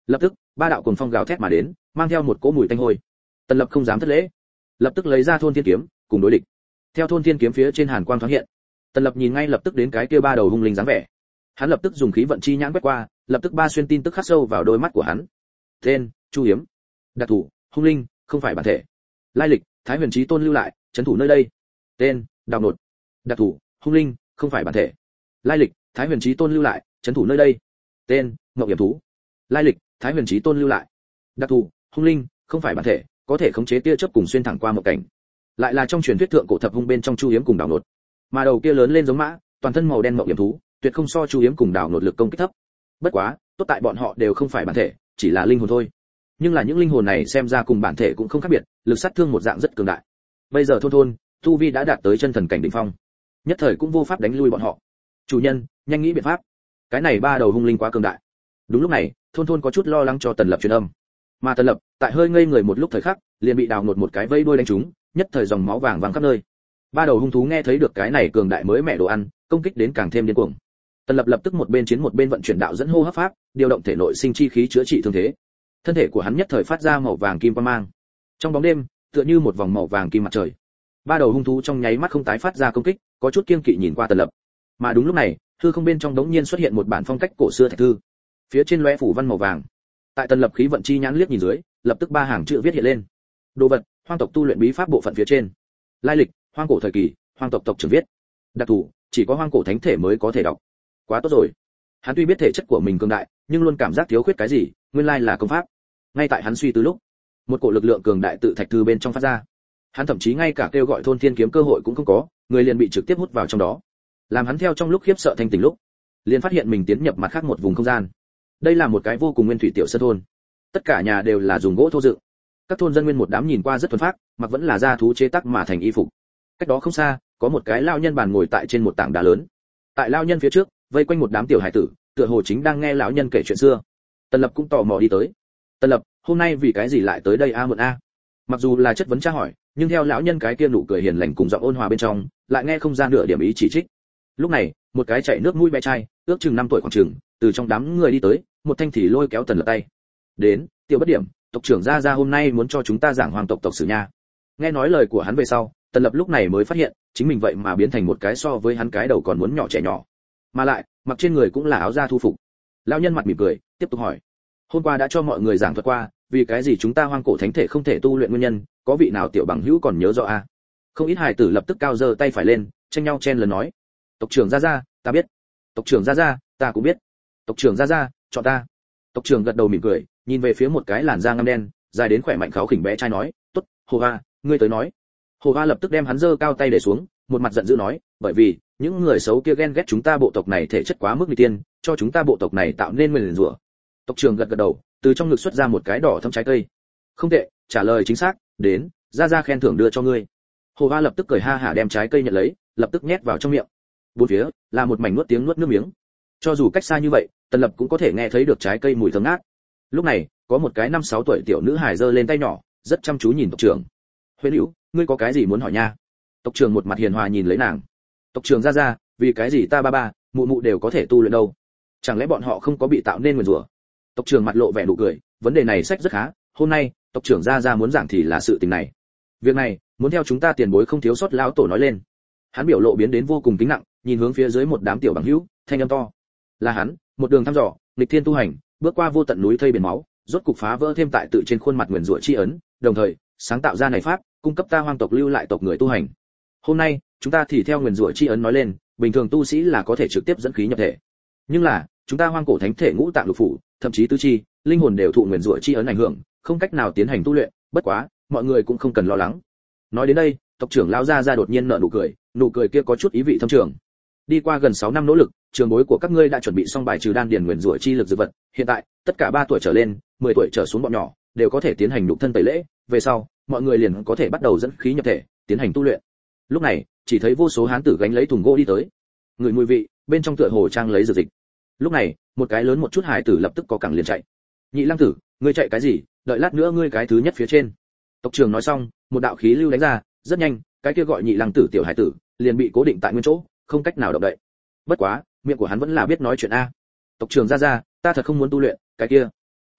Lập tức, ba đạo cuồng phong gào thét mà đến, mang theo một cỗ mùi tanh hôi. Tần Lập không dám thất lễ, lập tức lấy ra thôn thiên kiếm, cùng đối địch. Theo thôn thiên kiếm phía trên hàn quang thoáng hiện, Tần Lập nhìn ngay lập tức đến cái kia ba đầu hung linh dáng vẻ. Hắn lập tức dùng khí vận chi nhãn quét qua, lập tức ba xuyên tin tức khắc sâu vào đôi mắt của hắn. Tên: Chu Hiếm. Đặc thủ: hung linh, không phải bản thể. Lai lịch: Thái Huyền Chí Tôn lưu lại, trấn thủ nơi đây. Tên: Đào Nột. Đặc thủ: hung linh, không phải bản thể. Lai lịch: Thái Huyền Chí Tôn lưu lại, trấn thủ nơi đây. Tên: Ngọc Hiểm Thú. Lai lịch: Thái Huyền Chí Tôn lưu lại. Đặc thủ: hung linh, không phải bản thể, có thể khống chế tia chớp cùng xuyên thẳng qua một cảnh. Lại là trong truyền thuyết thượng cổ thập hung bên trong Chu Hiếm cùng Đào Nột. Mà đầu kia lớn lên giống mã, toàn thân màu đen Ngọc Hiểm Thú, tuyệt không so Chu Hiếm cùng Đào Nột lực công kích thấp. Bất quá, tốt tại bọn họ đều không phải bản thể, chỉ là linh hồn thôi. Nhưng là những linh hồn này xem ra cùng bản thể cũng không khác biệt, lực sát thương một dạng rất cường đại. Bây giờ thôn tu vi đã đạt tới chân thần cảnh đỉnh phong, nhất thời cũng vô pháp đánh lui bọn họ. Chủ nhân, nhanh nghĩ biện pháp. Cái này ba đầu hung linh quá cường đại. Đúng lúc này, thôn có chút lo lắng cho Tần Lập truyền âm. Mà Tần Lập, tại hơi ngây người một lúc thời khắc, liền bị Đào Nột một cái vây đuôi đánh trúng, nhất thời dòng máu vàng văng khắp nơi. Ba đầu hung thú nghe thấy được cái này cường đại mới mẻ đồ ăn, công kích đến càng thêm điên cuồng. Tần Lập lập tức một bên chiến một bên vận chuyển đạo dẫn hô hấp pháp, điều động thể nội sinh chi khí chữa trị thương thế. Thân thể của hắn nhất thời phát ra màu vàng kim quang mang. Trong bóng đêm, tựa như một vòng màu vàng kim mặt trời. Ba đầu hung thú trong nháy mắt không tái phát ra công kích, có chút kiêng kỵ nhìn qua Tần Lập. Mà đúng lúc này, hư không bên trong đống nhiên xuất hiện một bản phong cách cổ xưa thạch thư. Phía trên lóe phủ văn màu vàng. Tại Tần Lập khí vận chi nhãn liếc nhìn dưới, lập tức ba hàng chữ viết hiện lên. Đồ vật: hoang tộc tu luyện bí pháp bộ phận phía trên. Lai lịch: hoang cổ thời kỳ, hoang tộc tộc trưởng viết. Đặc thù: chỉ có hoang cổ thánh thể mới có thể đọc. Quá tốt rồi. Hắn tuy biết thể chất của mình cường đại, nhưng luôn cảm giác thiếu khuyết cái gì, nguyên lai là công pháp. Ngay tại hắn suy tư lúc, một cổ lực lượng cường đại tự thạch thư bên trong phát ra. Hắn thậm chí ngay cả kêu gọi thôn thiên kiếm cơ hội cũng không có, người liền bị trực tiếp hút vào trong đó. Làm hắn theo trong lúc khiếp sợ thanh tỉnh lúc, liền phát hiện mình tiến nhập mặt khác một vùng không gian. Đây là một cái vô cùng nguyên thủy tiểu sơn thôn. Tất cả nhà đều là dùng gỗ thô dựng. Các thôn dân nguyên một đám nhìn qua rất thuần phác, mặc vẫn là da thú chế tác mà thành y phục. Cách đó không xa, có một cái lão nhân bàn ngồi tại trên một tảng đá lớn. Tại lão nhân phía trước, vây quanh một đám tiểu hải tử, tựa hồ chính đang nghe lão nhân kể chuyện xưa. Tần Lập cũng tò mò đi tới. Tần Lập, hôm nay vì cái gì lại tới đây a mượn a? Mặc dù là chất vấn tra hỏi, nhưng theo lão nhân cái kia nụ cười hiền lành cùng giọng ôn hòa bên trong, lại nghe không ra nửa điểm ý chỉ trích. Lúc này, một cái chạy nước mũi bé trai, ước chừng 5 tuổi khoảng chừng, từ trong đám người đi tới, một thanh thì lôi kéo Tần Lập tay. Đến, tiểu bất điểm, tộc trưởng gia hôm nay muốn cho chúng ta giảng hoàng tộc tộc sử nha. Nghe nói lời của hắn về sau, Tần Lập lúc này mới phát hiện, chính mình vậy mà biến thành một cái so với hắn cái đầu còn muốn nhỏ trẻ nhỏ. Mà lại, mặc trên người cũng là áo da thu phục. Lão nhân mặt mỉm cười, tiếp tục hỏi. Hôm qua đã cho mọi người giảng thuật qua, vì cái gì chúng ta hoang cổ thánh thể không thể tu luyện nguyên nhân, có vị nào tiểu bằng hữu còn nhớ rõ a? Không ít hài tử lập tức cao giơ tay phải lên, tranh nhau chen lần nói. Tộc trưởng gia, ta biết. Tộc trưởng gia, ta cũng biết. Tộc trưởng gia, chọn ta. Tộc trưởng gật đầu mỉm cười, nhìn về phía một cái làn da ngăm đen, dài đến khỏe mạnh kháo khỉnh bé trai nói, tốt, Hồ Hoa, ngươi tới nói. Hồ Hoa lập tức đem hắn giơ cao tay để xuống, một mặt giận dữ nói, bởi vì những người xấu kia ghen ghét chúng ta bộ tộc này thể chất quá mức nguy tiên, cho chúng ta bộ tộc này tạo nên nguyền rủa. Tộc trưởng gật gật đầu, từ trong ngực xuất ra một cái đỏ thẫm trái cây. Không tệ, trả lời chính xác, đến, ra khen thưởng đưa cho ngươi. Hồ Hoa lập tức cười ha hả đem trái cây nhận lấy, lập tức nhét vào trong miệng. Bốn phía là một mảnh nuốt nước miếng. Cho dù cách xa như vậy, Tần Lập cũng có thể nghe thấy được trái cây mùi thơm ngát. Lúc này, có một cái 5-6 tuổi tiểu nữ hài giơ lên tay nhỏ, rất chăm chú nhìn tộc trưởng. Huyễn Hữu, ngươi có cái gì muốn hỏi nha? Tộc trưởng một mặt hiền hòa nhìn lấy nàng. Tộc trưởng ra, vì cái gì ta ba mụ mụ đều có thể tu luyện đâu? Chẳng lẽ bọn họ không có bị tạo nên nguyền rủa? Tộc trưởng mặt lộ vẻ nụ cười, vấn đề này sách rất khá, hôm nay tộc trưởng ra muốn giảng thì là sự tình này. Việc này, muốn theo chúng ta tiền bối không thiếu sót lão tổ nói lên. Hắn biểu lộ biến đến vô cùng kính nặng, nhìn hướng phía dưới một đám tiểu bằng hữu, thanh âm to. Là hắn, một đường thăm dò, nghịch thiên tu hành, bước qua vô tận núi thây biển máu, rốt cục phá vỡ thêm tại tự trên khuôn mặt nguyền rủa chi ấn, đồng thời sáng tạo ra này pháp, cung cấp ta hoang tộc lưu lại tộc người tu hành. Hôm nay, chúng ta thì theo nguyền rủa chi ấn nói lên, bình thường tu sĩ là có thể trực tiếp dẫn khí nhập thể. Nhưng là, chúng ta hoang cổ thánh thể ngũ tạng lục phủ, thậm chí tứ chi, linh hồn đều thụ nguyền rủa chi ấn ảnh hưởng, không cách nào tiến hành tu luyện, bất quá, mọi người cũng không cần lo lắng. Nói đến đây, tộc trưởng lão ra đột nhiên nở nụ cười kia có chút ý vị thâm trường. Đi qua gần 6 năm nỗ lực, trường bối của các ngươi đã chuẩn bị xong bài trừ đan điền nguyền rủa chi lực dược vật, hiện tại, tất cả 3 tuổi trở lên, 10 tuổi trở xuống bọn nhỏ đều có thể tiến hành nhục thân tẩy lễ, về sau, mọi người liền có thể bắt đầu dẫn khí nhập thể, tiến hành tu luyện. Lúc này, chỉ thấy vô số hán tử gánh lấy thùng gỗ đi tới. Người mùi vị, bên trong tựa hồ trang lấy dược dịch. Lúc này, một cái lớn một chút hải tử lập tức có cẳng liền chạy. Nhị Lăng tử, ngươi chạy cái gì, đợi lát nữa ngươi cái thứ nhất phía trên. Tộc trưởng nói xong, một đạo khí lưu đánh ra, rất nhanh, cái kia gọi Nhị Lăng tử tiểu hải tử liền bị cố định tại nguyên chỗ, không cách nào động đậy. Bất quá, miệng của hắn vẫn là biết nói chuyện a. Tộc trưởng ra, ta thật không muốn tu luyện, cái kia.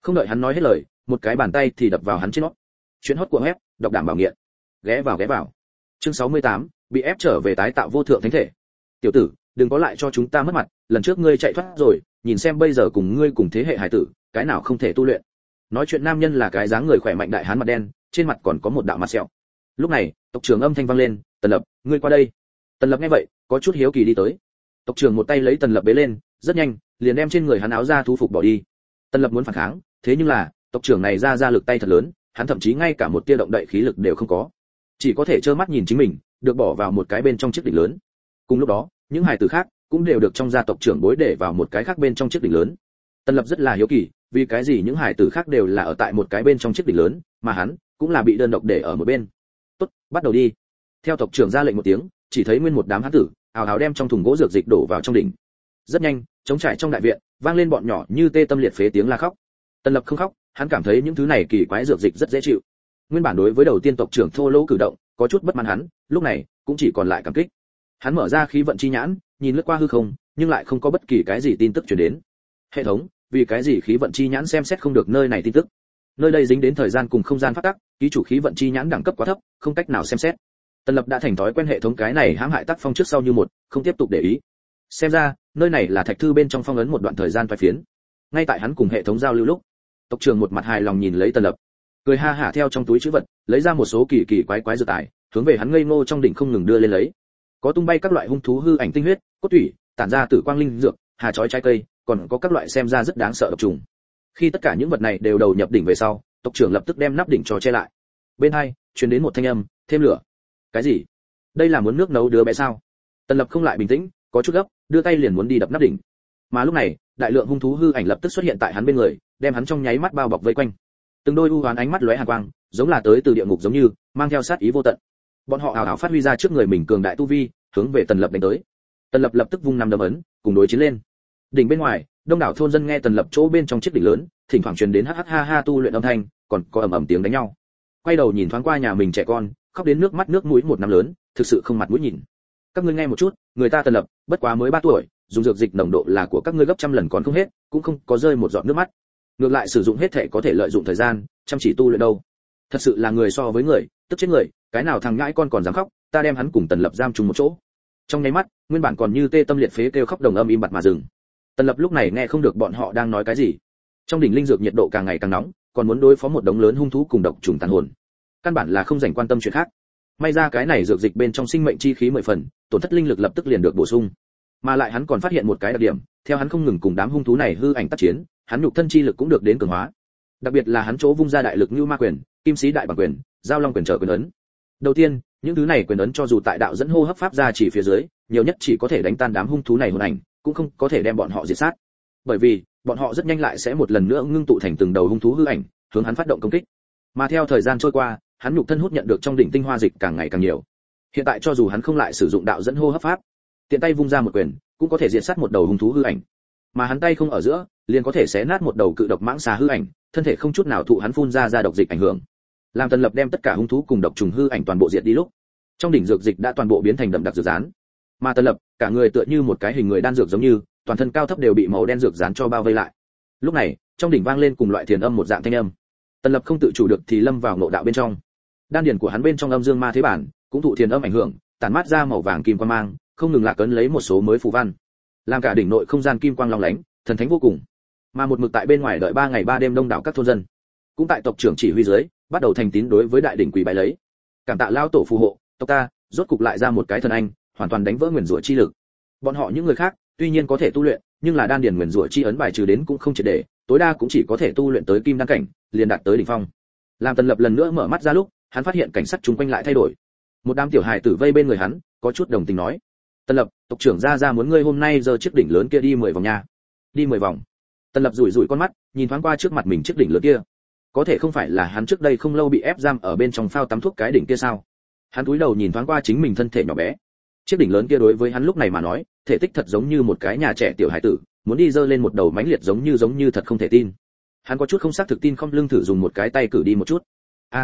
Không đợi hắn nói hết lời, một cái bàn tay thì đập vào hắn trên nót. Chuyện hot của web, đọc đảm bảo nghiện. Ghé vào. Chương 68, bị ép trở về tái tạo vô thượng thánh thể. Tiểu tử, đừng có lại cho chúng ta mất mặt, lần trước ngươi chạy thoát rồi, nhìn xem bây giờ cùng ngươi cùng thế hệ hải tử, cái nào không thể tu luyện. Nói chuyện nam nhân là cái dáng người khỏe mạnh đại hán mặt đen, trên mặt còn có một đạo mặt sẹo. Lúc này, tộc trưởng âm thanh vang lên, "Tần Lập, ngươi qua đây." Tần Lập nghe vậy, có chút hiếu kỳ đi tới. Tộc trưởng một tay lấy Tần Lập bế lên, rất nhanh, liền đem trên người hắn áo da thú phục bỏ đi. Tần Lập muốn phản kháng, thế nhưng là, tộc trưởng này ra lực tay thật lớn, hắn thậm chí ngay cả một tia động đậy khí lực đều không có, chỉ có thể trơ mắt nhìn chính mình được bỏ vào một cái bên trong chiếc đỉnh lớn. Cùng lúc đó, những hài tử khác cũng đều được trong gia tộc trưởng bối để vào một cái khác bên trong chiếc đỉnh lớn. Tần Lập rất là hiếu kỳ, vì cái gì những hài tử khác đều là ở tại một cái bên trong chiếc đỉnh lớn, mà hắn cũng là bị đơn độc để ở một bên. "Tốt, bắt đầu đi." Theo tộc trưởng ra lệnh một tiếng, chỉ thấy nguyên một đám hán tử ào ào đem trong thùng gỗ dược dịch đổ vào trong đỉnh. Rất nhanh, trống trải trong đại viện vang lên bọn nhỏ như tê tâm liệt phế tiếng la khóc. Tần Lập không khóc, hắn cảm thấy những thứ này kỳ quái dược dịch rất dễ chịu. Nguyên bản đối với đầu tiên tộc trưởng thô lỗ cử động có chút bất mãn hắn, lúc này cũng chỉ còn lại cảm kích. Hắn mở ra khí vận chi nhãn, nhìn lướt qua hư không, nhưng lại không có bất kỳ cái gì tin tức truyền đến. Hệ thống, vì cái gì khí vận chi nhãn xem xét không được nơi này tin tức? Nơi đây dính đến thời gian cùng không gian pháp tắc, ký chủ khí vận chi nhãn đẳng cấp quá thấp, không cách nào xem xét. Tần Lập đã thành thói quen hệ thống cái này hãm hại tác phong trước sau như một, không tiếp tục để ý. Xem ra, nơi này là thạch thư bên trong phong ấn một đoạn thời gian phai phiến. Ngay tại hắn cùng hệ thống giao lưu lúc, tộc trưởng một mặt hài lòng nhìn lấy Tần Lập, cười ha hả theo trong túi trữ vật, lấy ra một số kỳ kỳ quái quái dược tài, hướng về hắn ngây ngô trong đỉnh không ngừng đưa lên lấy. Có tung bay các loại hung thú hư ảnh tinh huyết, cốt thủy, tản ra tử quang linh dược, hà chói trái cây, còn có các loại xem ra rất đáng sợ độc trùng. Khi tất cả những vật này đều đầu nhập đỉnh về sau, tộc trưởng lập tức đem nắp đỉnh cho che lại. Bên hai truyền đến một thanh âm, thêm lửa. Cái gì? Đây là muốn nước nấu đứa bé sao? Tần Lập không lại bình tĩnh, có chút gấp, đưa tay liền muốn đi đập nắp đỉnh. Mà lúc này, đại lượng hung thú hư ảnh lập tức xuất hiện tại hắn bên người, đem hắn trong nháy mắt bao bọc vây quanh. Từng đôi u hoán ánh mắt lóe hàn quang, giống là tới từ địa ngục giống như, mang theo sát ý vô tận. Bọn họ ảo ảo phát huy ra trước người mình cường đại tu vi, hướng về Tần Lập đánh tới. Tần Lập lập tức vung năm đấm ấn, cùng đối chiến lên. Đỉnh bên ngoài, đông đảo thôn dân nghe Tần Lập chỗ bên trong chiếc đỉnh lớn, thỉnh thoảng truyền đến hắc hắc ha ha tu luyện âm thanh, còn có ầm ầm tiếng đánh nhau. Quay đầu nhìn thoáng qua nhà mình trẻ con, khóc đến nước mắt nước mũi một năm lớn, thực sự không mặt mũi nhìn. Các ngươi nghe một chút, người ta Tần Lập, bất quá mới 3 tuổi, dùng dược dịch nồng độ là của các ngươi gấp trăm lần còn không hết, cũng không có rơi một giọt nước mắt. Ngược lại sử dụng hết thể có thể lợi dụng thời gian, chăm chỉ tu luyện đâu. Thật sự là người so với người, tức chết người, cái nào thằng ngãi con còn dám khóc, ta đem hắn cùng Tần Lập giam chung một chỗ. Trong nháy mắt, nguyên bản còn như tê tâm liệt phế kêu khóc đồng âm im bặt mà dừng. Tần Lập lúc này nghe không được bọn họ đang nói cái gì. Trong đỉnh linh dược nhiệt độ càng ngày càng nóng, còn muốn đối phó một đống lớn hung thú cùng độc trùng tàn hồn. Căn bản là không dành quan tâm chuyện khác. May ra cái này dược dịch bên trong sinh mệnh chi khí 10 phần, tổn thất linh lực lập tức liền được bổ sung. Mà lại hắn còn phát hiện một cái đặc điểm, theo hắn không ngừng cùng đám hung thú này hư ảnh tác chiến, hắn nhục thân chi lực cũng được đến cường hóa. Đặc biệt là hắn chỗ vung ra đại lực như ma quyền, kim sĩ đại bằng quyền, giao long quyền trở quyền ấn. Đầu tiên, những thứ này quyền ấn cho dù tại đạo dẫn hô hấp pháp ra chỉ phía dưới, nhiều nhất chỉ có thể đánh tan đám hung thú này hồn ảnh, cũng không có thể đem bọn họ diệt sát. Bởi vì, bọn họ rất nhanh lại sẽ một lần nữa ngưng tụ thành từng đầu hung thú hư ảnh, hướng hắn phát động công kích. Mà theo thời gian trôi qua, hắn nhục thân hút nhận được trong đỉnh tinh hoa dịch càng ngày càng nhiều. Hiện tại cho dù hắn không lại sử dụng đạo dẫn hô hấp pháp, tiện tay vung ra một quyền, cũng có thể diệt sát một đầu hung thú hư ảnh. Mà hắn tay không ở giữa, liền có thể xé nát một đầu cự độc mãng xà hư ảnh, thân thể không chút nào thụ hắn phun ra độc dịch ảnh hưởng. Làm Tần Lập đem tất cả hung thú cùng độc trùng hư ảnh toàn bộ diệt đi lúc, trong đỉnh dược dịch đã toàn bộ biến thành đậm đặc dược dán. Mà Tần Lập, cả người tựa như một cái hình người đan dược giống như, toàn thân cao thấp đều bị màu đen dược dán cho bao vây lại. Lúc này, trong đỉnh vang lên cùng loại thiền âm một dạng thanh âm. Tần Lập không tự chủ được thì lâm vào ngộ đạo bên trong. Đan điền của hắn bên trong âm dương ma thế bản, cũng thụ thiền âm ảnh hưởng, tản mát ra màu vàng kim quang mang, không ngừng lạc ấn lấy một số mới phù văn, làm cả đỉnh nội không gian kim quang long lánh, thần thánh vô cùng. Mà một mực tại bên ngoài đợi 3 ngày 3 đêm đông đảo các thôn dân, cũng tại tộc trưởng chỉ huy dưới, bắt đầu thành tín đối với đại đỉnh quỳ bái lấy. Cảm tạ lao tổ phù hộ, tộc ta rốt cục lại ra một cái thần anh, hoàn toàn đánh vỡ nguyền rủa chi lực. Bọn họ những người khác, tuy nhiên có thể tu luyện, nhưng là đan điền nguyền rủa chi ấn bài trừ đến cũng không triệt để, tối đa cũng chỉ có thể tu luyện tới kim đan cảnh, liền đạt tới đỉnh phong. Làm Tần Lập lần nữa mở mắt ra lúc, hắn phát hiện cảnh sắc chung quanh lại thay đổi. Một đám tiểu hài tử vây bên người hắn, có chút đồng tình nói: "Tần Lập, tộc trưởng ra muốn ngươi hôm nay giờ chiếc đỉnh lớn kia đi 10 vòng nha." Đi 10 vòng. Tần Lập rủi con mắt, nhìn thoáng qua trước mặt mình chiếc đỉnh lớn kia. Có thể không phải là hắn trước đây không lâu bị ép giam ở bên trong phao tắm thuốc cái đỉnh kia sao? Hắn cúi đầu nhìn thoáng qua chính mình thân thể nhỏ bé. Chiếc đỉnh lớn kia đối với hắn lúc này mà nói, thể tích thật giống như một cái nhà trẻ tiểu hải tử, muốn đi dơ lên một đầu mãnh liệt giống như thật không thể tin. Hắn có chút không xác thực tin, không lưng thử dùng một cái tay cử đi một chút.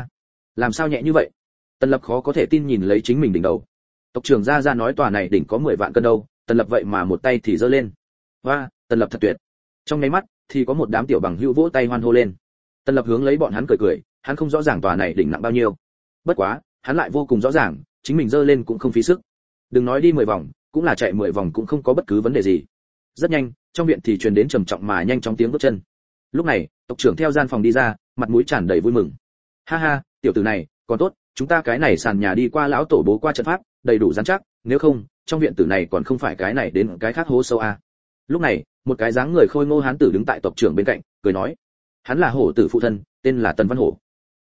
Làm sao nhẹ như vậy? Tần Lập khó có thể tin nhìn lấy chính mình đỉnh đầu. Tộc trưởng ra nói tòa này đỉnh có 10 vạn cân đâu, Tần Lập vậy mà một tay thì dơ lên. Tần Lập thật tuyệt. Trong nháy mắt, thì có một đám tiểu bằng hữu vỗ tay hoan hô lên. Tần Lập hướng lấy bọn hắn cười cười, hắn không rõ ràng tòa này đỉnh nặng bao nhiêu, bất quá hắn lại vô cùng rõ ràng chính mình dơ lên cũng không phí sức. Đừng nói đi 10 vòng, cũng là chạy 10 vòng cũng không có bất cứ vấn đề gì. Rất nhanh, trong viện thì truyền đến trầm trọng mà nhanh chóng tiếng bước chân. Lúc này, tộc trưởng theo gian phòng đi ra, mặt mũi tràn đầy vui mừng. Ha ha, tiểu tử này, còn tốt, chúng ta cái này sàn nhà đi qua lão tổ bố qua trận pháp, đầy đủ rắn chắc, nếu không, trong viện tử này còn không phải cái này đến cái khác hố sâu a. Lúc này, một cái dáng người khôi ngô hán tử đứng tại tộc trưởng bên cạnh, cười nói: hắn là hổ tử phụ thân, tên là Tần Văn Hổ.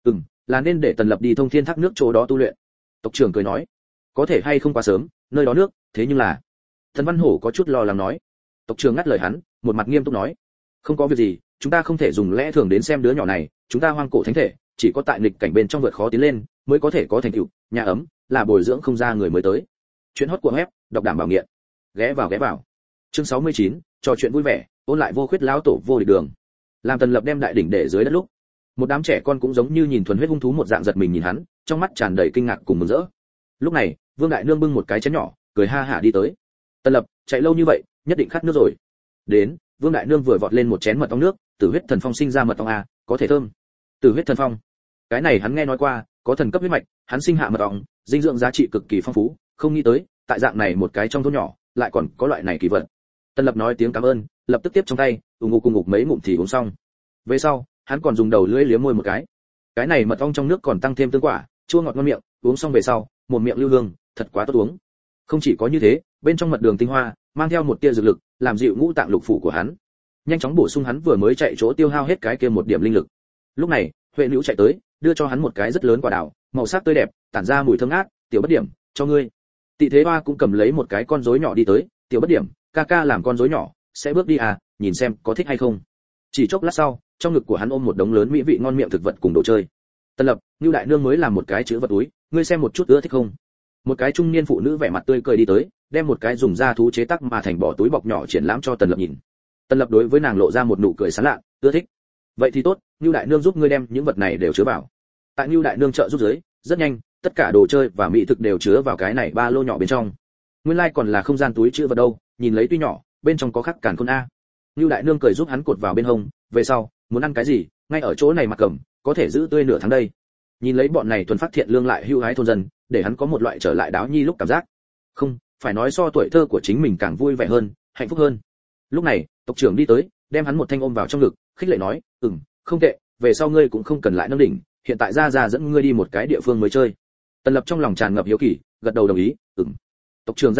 Là nên để Tần Lập đi thông thiên thác nước chỗ đó tu luyện. Tộc trưởng cười nói: có thể hay không quá sớm, nơi đó nước, thế nhưng là. Tần Văn Hổ có chút lo lắng nói. Tộc trưởng ngắt lời hắn, một mặt nghiêm túc nói: không có việc gì, chúng ta không thể dùng lẽ thường đến xem đứa nhỏ này, chúng ta hoang cổ thánh thể, chỉ có tại nghịch cảnh bên trong vượt khó tiến lên, mới có thể có thành tựu, nhà ấm, là bồi dưỡng không ra người mới tới. Chuyện hot của web, đọc đảm bảo nghiện. Ghé vào. Chương 69, trò chuyện vui vẻ, ôn lại vô khuyết lão tổ vô địch đường. Làm Tần Lập đem đại đỉnh để dưới đất lúc, một đám trẻ con cũng giống như nhìn thuần huyết hung thú một dạng giật mình nhìn hắn, trong mắt tràn đầy kinh ngạc cùng mừng rỡ. Lúc này, Vương đại nương bưng một cái chén nhỏ, cười ha hả đi tới. Tần Lập, chạy lâu như vậy, nhất định khát nước rồi. Đến, Vương đại nương vừa vọt lên một chén mật ong nước, Tử huyết thần phong sinh ra mật ong a, có thể thơm. Tử huyết thần phong, cái này hắn nghe nói qua, có thần cấp huyết mạch, hắn sinh hạ mật ong, dinh dưỡng giá trị cực kỳ phong phú, không nghĩ tới, tại dạng này một cái trong thôn nhỏ, lại còn có loại này kỳ vật. Tần Lập nói tiếng cảm ơn, lập tức tiếp trong tay, cùng ngục mấy ngụm thì uống xong. Về sau, hắn còn dùng đầu lưỡi liếm môi một cái. Cái này mật ong trong nước còn tăng thêm tương quả, chua ngọt ngon miệng, uống xong về sau, một miệng lưu hương, thật quá tốt uống. Không chỉ có như thế, bên trong mật đường tinh hoa, mang theo một tia dược lực, làm dịu ngũ tạng lục phủ của hắn, nhanh chóng bổ sung hắn vừa mới chạy chỗ tiêu hao hết cái kia một điểm linh lực. Lúc này, Huệ Nữu chạy tới, đưa cho hắn một cái rất lớn quả đào, màu sắc tươi đẹp, tản ra mùi thơm ngát, "Tiểu Bất Điểm, cho ngươi." Tị Thế Hoa cũng cầm lấy một cái con rối nhỏ đi tới, "Tiểu Bất Điểm, ca ca làm con rối nhỏ, sẽ bước đi à, nhìn xem có thích hay không." Chỉ chốc lát sau, trong ngực của hắn ôm một đống lớn mỹ vị ngon miệng thực vật cùng đồ chơi. Tần Lập, Nưu đại nương mới làm một cái chữ vật túi, ngươi xem một chút ưa thích không? Một cái trung niên phụ nữ vẻ mặt tươi cười đi tới, đem một cái dùng da thú chế tác mà thành bỏ túi bọc nhỏ triển lãm cho Tần Lập nhìn. Tần Lập đối với nàng lộ ra một nụ cười sán lạ, ưa thích. Vậy thì tốt, Nưu đại nương giúp ngươi đem những vật này đều chứa vào. Tại Nưu đại nương trợ giúp dưới, rất nhanh, tất cả đồ chơi và mỹ thực đều chứa vào cái này ba lô nhỏ bên trong. Nguyên lai còn là không gian túi chứa vật đâu, nhìn lấy tuy nhỏ, bên trong có khắc càn khôn a. Nưu đại nương cười giúp hắn cột vào bên hông, về sau, muốn ăn cái gì, ngay ở chỗ này mà cầm, có thể giữ tươi nửa tháng đây. Nhìn lấy bọn này thuần phát thiện lương lại hưu hái thôn dân, để hắn có một loại trở lại đáo nhi lúc cảm giác. Không, phải nói so tuổi thơ của chính mình càng vui vẻ hơn, hạnh phúc hơn. Lúc này, tộc trưởng đi tới, đem hắn một thanh ôm vào trong ngực, khích lệ nói, không tệ, về sau ngươi cũng không cần lại nâng đỉnh, hiện tại ra dẫn ngươi đi một cái địa phương mới chơi." Tần Lập trong lòng tràn ngập hiếu kỳ, gật đầu đồng ý, Tộc trưởng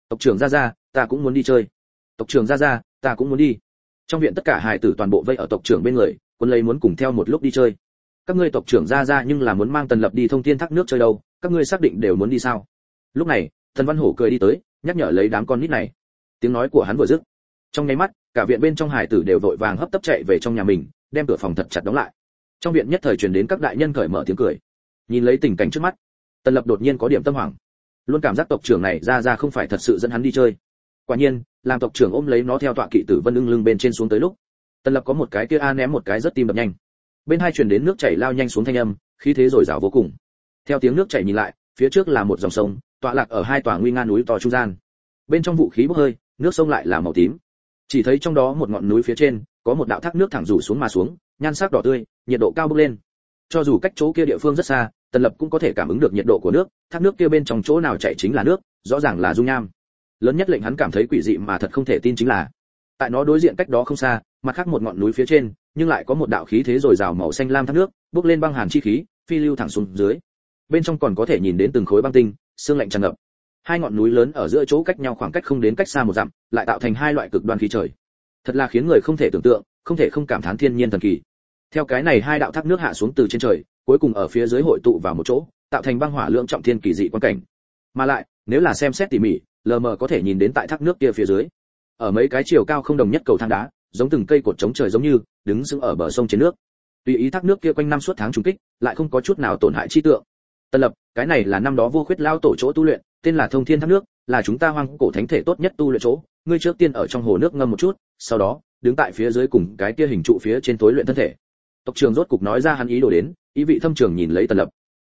ra, ta cũng muốn đi chơi. Tộc trưởng ra, ta cũng muốn đi. Trong viện tất cả hài tử toàn bộ vây ở tộc trưởng bên người, quân lấy muốn cùng theo một lúc đi chơi. Các ngươi tộc trưởng ra nhưng là muốn mang Tần Lập đi thông thiên thác nước chơi đâu, các ngươi xác định đều muốn đi sao? Lúc này, Tần Văn Hổ cười đi tới, nhắc nhở lấy đám con nít này. Tiếng nói của hắn vừa dứt, trong nháy mắt, cả viện bên trong hài tử đều vội vàng hấp tấp chạy về trong nhà mình, đem cửa phòng thật chặt đóng lại. Trong viện nhất thời truyền đến các đại nhân cởi mở tiếng cười. Nhìn lấy tình cảnh trước mắt, Tần Lập đột nhiên có điểm tâm hoảng, luôn cảm giác tộc trưởng này ra không phải thật sự dẫn hắn đi chơi. Quả nhiên, làm tộc trưởng ôm lấy nó theo tọa kỵ tử vân ưng lưng bên trên xuống tới lúc, Tần Lập có một cái kia ném một cái rất tim đập nhanh. Bên hai truyền đến nước chảy lao nhanh xuống thanh âm, khí thế dồi dào vô cùng. Theo tiếng nước chảy nhìn lại, phía trước là một dòng sông, tọa lạc ở hai tòa nguy nga núi to trung gian. Bên trong vũ khí bốc hơi, nước sông lại là màu tím. Chỉ thấy trong đó một ngọn núi phía trên, có một đạo thác nước thẳng rủ xuống mà xuống, nhan sắc đỏ tươi, nhiệt độ cao bốc lên. Cho dù cách chỗ kia địa phương rất xa, Tần Lập cũng có thể cảm ứng được nhiệt độ của nước, thác nước kia bên trong chỗ nào chảy chính là nước, rõ ràng là dung nham. Lớn nhất lệnh hắn cảm thấy quỷ dị mà thật không thể tin chính là, tại nó đối diện cách đó không xa, mặt khác một ngọn núi phía trên, nhưng lại có một đạo khí thế dồi dào màu xanh lam thác nước, bốc lên băng hàn chi khí, phi lưu thẳng xuống dưới. Bên trong còn có thể nhìn đến từng khối băng tinh, sương lạnh tràn ngập. Hai ngọn núi lớn ở giữa chỗ cách nhau khoảng cách không đến cách xa một dặm, lại tạo thành hai loại cực đoan khí trời. Thật là khiến người không thể tưởng tượng, không thể không cảm thán thiên nhiên thần kỳ. Theo cái này hai đạo thác nước hạ xuống từ trên trời, cuối cùng ở phía dưới hội tụ vào một chỗ, tạo thành băng hỏa lượng trọng thiên kỳ dị quan cảnh. Mà lại, nếu là xem xét tỉ mỉ, lờ mờ có thể nhìn đến tại thác nước kia phía dưới, ở mấy cái chiều cao không đồng nhất cầu thang đá, giống từng cây cột chống trời giống như đứng sững ở bờ sông trên nước. Tùy ý thác nước kia quanh năm suốt tháng trùng kích, lại không có chút nào tổn hại chi tượng. Tần Lập, cái này là năm đó vô khuyết lao tổ chỗ tu luyện, tên là Thông Thiên Thác Nước, là chúng ta hoang cổ thánh thể tốt nhất tu luyện chỗ. Ngươi trước tiên ở trong hồ nước ngâm một chút, sau đó đứng tại phía dưới cùng cái kia hình trụ phía trên tối luyện thân thể. Tộc trưởng rốt cục nói ra hắn ý đồ đến, ý vị thâm trường nhìn lấy Tần Lập.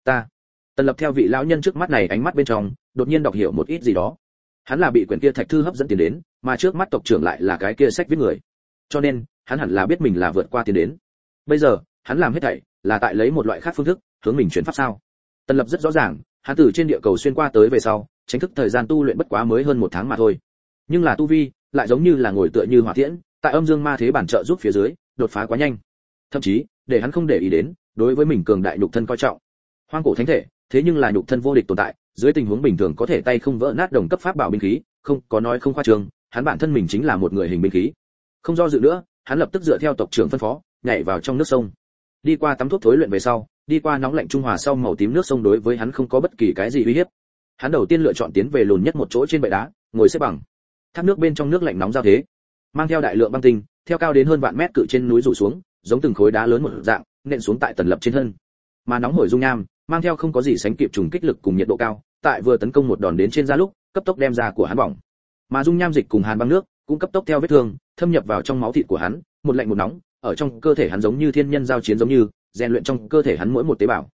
Tần Lập theo vị lão nhân trước mắt này ánh mắt bên trong, đột nhiên đọc hiểu một ít gì đó. Hắn là bị quyển kia thạch thư hấp dẫn tiền đến, mà trước mắt tộc trưởng lại là cái kia sách viết người. Cho nên, hắn hẳn là biết mình là vượt qua tiến đến. Bây giờ, hắn làm hết thảy là tại lấy một loại khác phương thức hướng mình chuyển pháp sao? Tần Lập rất rõ ràng, hắn từ trên địa cầu xuyên qua tới về sau, chính thức thời gian tu luyện bất quá mới hơn 1 tháng mà thôi. Nhưng là tu vi, lại giống như là ngồi tựa như hỏa tiễn, tại âm dương ma thế bản trợ giúp phía dưới, đột phá quá nhanh. Thậm chí, để hắn không để ý đến, đối với mình cường đại nhục thân coi trọng. Hoang cổ thánh thể, thế nhưng là nhục thân vô địch tồn tại, dưới tình huống bình thường có thể tay không vỡ nát đồng cấp pháp bảo binh khí, không có nói không khoa trương, hắn bản thân mình chính là một người hình binh khí. Không do dự nữa, hắn lập tức dựa theo tộc trưởng phân phó, nhảy vào trong nước sông. Đi qua tắm thuốc thối luyện về sau, đi qua nóng lạnh trung hòa sau màu tím nước sông đối với hắn không có bất kỳ cái gì uy hiếp. Hắn đầu tiên lựa chọn tiến về lùn nhất một chỗ trên bệ đá, ngồi xếp bằng. Thác nước bên trong nước lạnh nóng giao thế, mang theo đại lượng băng tinh, theo cao đến hơn vạn mét cự trên núi rủ xuống, giống từng khối đá lớn một dạng, nện xuống tại Tần Lập trên thân. Mà nóng hổi dung nham, mang theo không có gì sánh kịp trùng kích lực cùng nhiệt độ cao, tại vừa tấn công một đòn đến trên da lúc, cấp tốc đem da của hắn bỏng. Mà dung nham dịch cùng hàn băng nước cũng cấp tốc theo vết thương, thâm nhập vào trong máu thịt của hắn, một lạnh một nóng, ở trong cơ thể hắn giống như thiên nhân giao chiến giống như, rèn luyện trong cơ thể hắn mỗi một tế bào.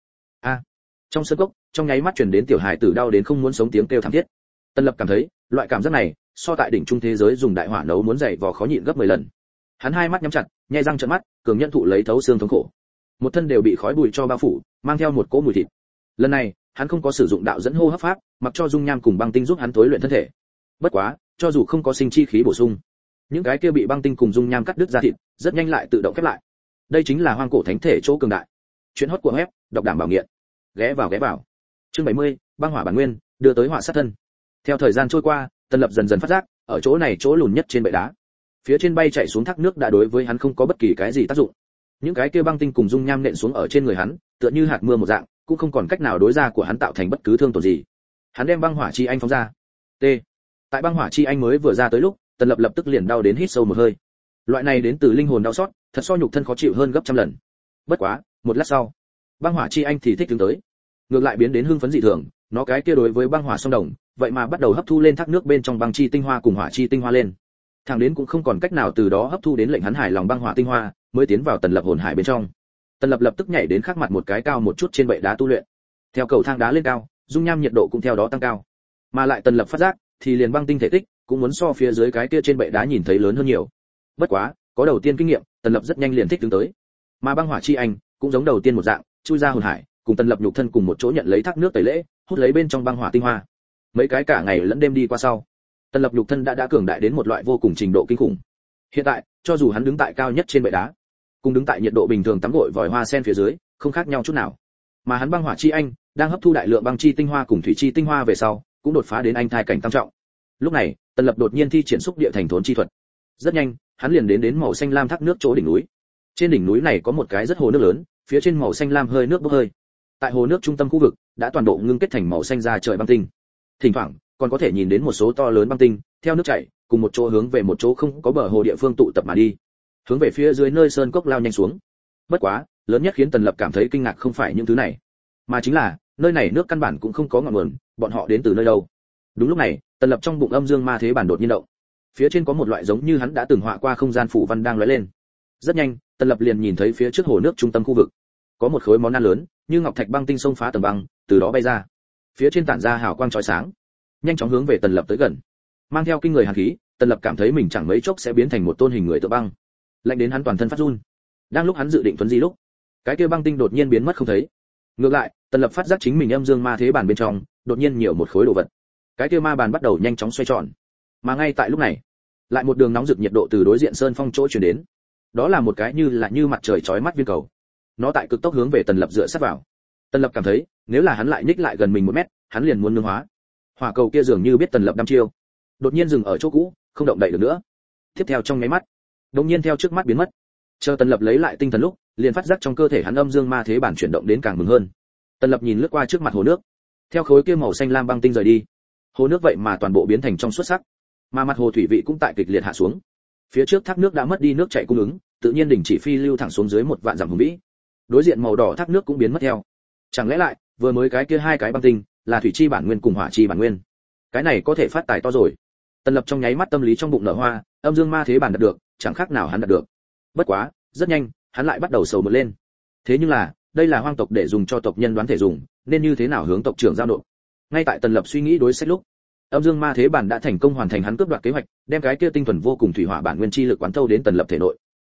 Trong sân cốc, trong nháy mắt truyền đến tiểu hài tử đau đến không muốn sống tiếng kêu thảm thiết. Tần Lập cảm thấy, loại cảm giác này, so tại đỉnh trung thế giới dùng đại hỏa nấu muốn dày vò khó nhịn gấp 10 lần. Hắn hai mắt nhắm chặt, nhai răng trợn mắt, cường nhận thụ lấy thấu xương thống khổ. Một thân đều bị khói bụi cho bao phủ, mang theo một cỗ mùi thịt. Lần này, hắn không có sử dụng đạo dẫn hô hấp pháp, mặc cho dung nham cùng băng tinh giúp hắn tối luyện thân thể. Bất quá, cho dù không có sinh chi khí bổ sung, những cái kia bị băng tinh cùng dung nham cắt đứt ra thịt, rất nhanh lại tự động khép lại. Đây chính là hoang cổ thánh thể chỗ cường đại. Chuyện hot của web, đọc đảm bảo nghiện. Ghé vào. Chương 70, băng hỏa bản nguyên, đưa tới hỏa sát thân. Theo thời gian trôi qua, Tần Lập dần dần phát giác, ở chỗ này chỗ lùn nhất trên bệ đá, phía trên bay chạy xuống thác nước đã đối với hắn không có bất kỳ cái gì tác dụng. Những cái kia băng tinh cùng dung nham nện xuống ở trên người hắn, tựa như hạt mưa một dạng, cũng không còn cách nào đối ra của hắn tạo thành bất cứ thương tổn gì. Hắn đem băng hỏa chi anh phóng ra. T. Tại băng hỏa chi anh mới vừa ra tới lúc, Tần Lập lập tức liền đau đến hít sâu một hơi. Loại này đến từ linh hồn đau xót, thật so nhục thân khó chịu hơn gấp trăm lần. Bất quá, một lát sau, băng hỏa chi anh thì thích đứng tới, ngược lại biến đến hưng phấn dị thường, nó cái kia đối với băng hỏa song đồng, vậy mà bắt đầu hấp thu lên thác nước bên trong băng chi tinh hoa cùng hỏa chi tinh hoa lên. Thẳng đến cũng không còn cách nào từ đó hấp thu đến lệnh hắn hài lòng băng hỏa tinh hoa, mới tiến vào Tần Lập hồn hải bên trong. Tần Lập lập tức nhảy đến khác mặt một cái cao một chút trên bệ đá tu luyện. Theo cầu thang đá lên cao, dung nham nhiệt độ cũng theo đó tăng cao. Mà lại Tần Lập phát giác, thì liền băng tinh thể tích cũng muốn so phía dưới cái kia trên bệ đá nhìn thấy lớn hơn nhiều. Bất quá, có đầu tiên kinh nghiệm, Tần Lập rất nhanh liền thích ứng tới. Mà băng hỏa chi anh cũng giống đầu tiên một dạng, chui ra hồn hải, cùng Tần Lập nhục thân cùng một chỗ nhận lấy thác nước tẩy lễ, hút lấy bên trong băng hỏa tinh hoa. Mấy cái cả ngày lẫn đêm đi qua sau, Tần Lập nhục thân đã cường đại đến một loại vô cùng trình độ kinh khủng. Hiện tại, cho dù hắn đứng tại cao nhất trên bệ đá, cùng đứng tại nhiệt độ bình thường tắm gội vòi hoa sen phía dưới, không khác nhau chút nào. Mà hắn băng hỏa chi anh đang hấp thu đại lượng băng chi tinh hoa cùng thủy chi tinh hoa về sau, cũng đột phá đến anh thai cảnh tam trọng. Lúc này, Tần Lập đột nhiên thi triển xúc địa thành thốn chi thuật. Rất nhanh, hắn liền đến màu xanh lam thác nước chỗ đỉnh núi. Trên đỉnh núi này có một cái rất hồ nước lớn, phía trên màu xanh lam hơi nước bốc hơi. Tại hồ nước trung tâm khu vực, đã toàn bộ ngưng kết thành màu xanh da trời băng tinh. Thỉnh thoảng, còn có thể nhìn đến một số to lớn băng tinh theo nước chảy, cùng một chỗ hướng về một chỗ không có bờ hồ địa phương tụ tập mà đi, hướng về phía dưới nơi sơn cốc lao nhanh xuống. Bất quá, lớn nhất khiến Tần Lập cảm thấy kinh ngạc không phải những thứ này, mà chính là nơi này nước căn bản cũng không có ngọn nguồn, bọn họ đến từ nơi đâu? Đúng lúc này, Tần Lập trong bụng âm dương ma thế bản đột nhiên động, phía trên có một loại giống như hắn đã từng họa qua không gian phủ văn đang lóe lên. Rất nhanh, Tần Lập liền nhìn thấy phía trước hồ nước trung tâm khu vực có một khối món ăn lớn, như ngọc thạch băng tinh xông phá tầng băng, từ đó bay ra. Phía trên tản ra hào quang chói sáng, nhanh chóng hướng về Tần Lập tới gần. Mang theo kinh người hàn khí, Tần Lập cảm thấy mình chẳng mấy chốc sẽ biến thành một tôn hình người tượng băng, lạnh đến hắn toàn thân phát run. Đang lúc hắn dự định tuấn di lúc, cái kia băng tinh đột nhiên biến mất không thấy. Ngược lại, Tần Lập phát giác chính mình âm dương ma thế bản bên trong đột nhiên nhiều một khối đồ vật. Cái kia ma bàn bắt đầu nhanh chóng xoay tròn. Mà ngay tại lúc này, lại một đường nóng rực nhiệt độ từ đối diện sơn phong chỗ truyền đến. Đó là một cái như mặt trời chói mắt viên cầu. Nó tại cực tốc hướng về Tần Lập dựa sát vào. Tần Lập cảm thấy, nếu là hắn lại nhích lại gần mình 1 mét, hắn liền muốn nương hóa. Hỏa cầu kia dường như biết Tần Lập đăm chiêu, đột nhiên dừng ở chỗ cũ, không động đậy được nữa. Tiếp theo trong nháy mắt, đột nhiên theo trước mắt biến mất. Chờ Tần Lập lấy lại tinh thần lúc, liền phát giác trong cơ thể hắn âm dương ma thế bản chuyển động đến càng mừng hơn. Tần Lập nhìn lướt qua trước mặt hồ nước, theo khối kia màu xanh lam băng tinh rời đi, hồ nước vậy mà toàn bộ biến thành trong suốt sắc, mà mặt hồ thủy vị cũng tại kịch liệt hạ xuống. Phía trước thác nước đã mất đi nước chảy cung ứng, tự nhiên đình chỉ phi lưu thẳng xuống dưới 1 vạn dặm hùng vĩ. Đối diện màu đỏ thác nước cũng biến mất theo. Chẳng lẽ lại, vừa mới cái kia 2 cái băng tinh là thủy chi bản nguyên cùng hỏa chi bản nguyên? Cái này có thể phát tài to rồi. Tần Lập trong nháy mắt tâm lý trong bụng nở hoa, âm dương ma thế bản đạt được, chẳng khác nào hắn đạt được. Bất quá, rất nhanh, hắn lại bắt đầu sầu một lên. Thế nhưng là, đây là hoang tộc để dùng cho tộc nhân đoán thể dùng, nên như thế nào hướng tộc trưởng giao nộp? Ngay tại Tần Lập suy nghĩ đối sách lúc, âm dương ma thế bản đã thành công hoàn thành hắn cướp đoạt kế hoạch, đem cái kia tinh thuần vô cùng thủy hỏa bản nguyên chi lực quán thâu đến Tần Lập thể nội.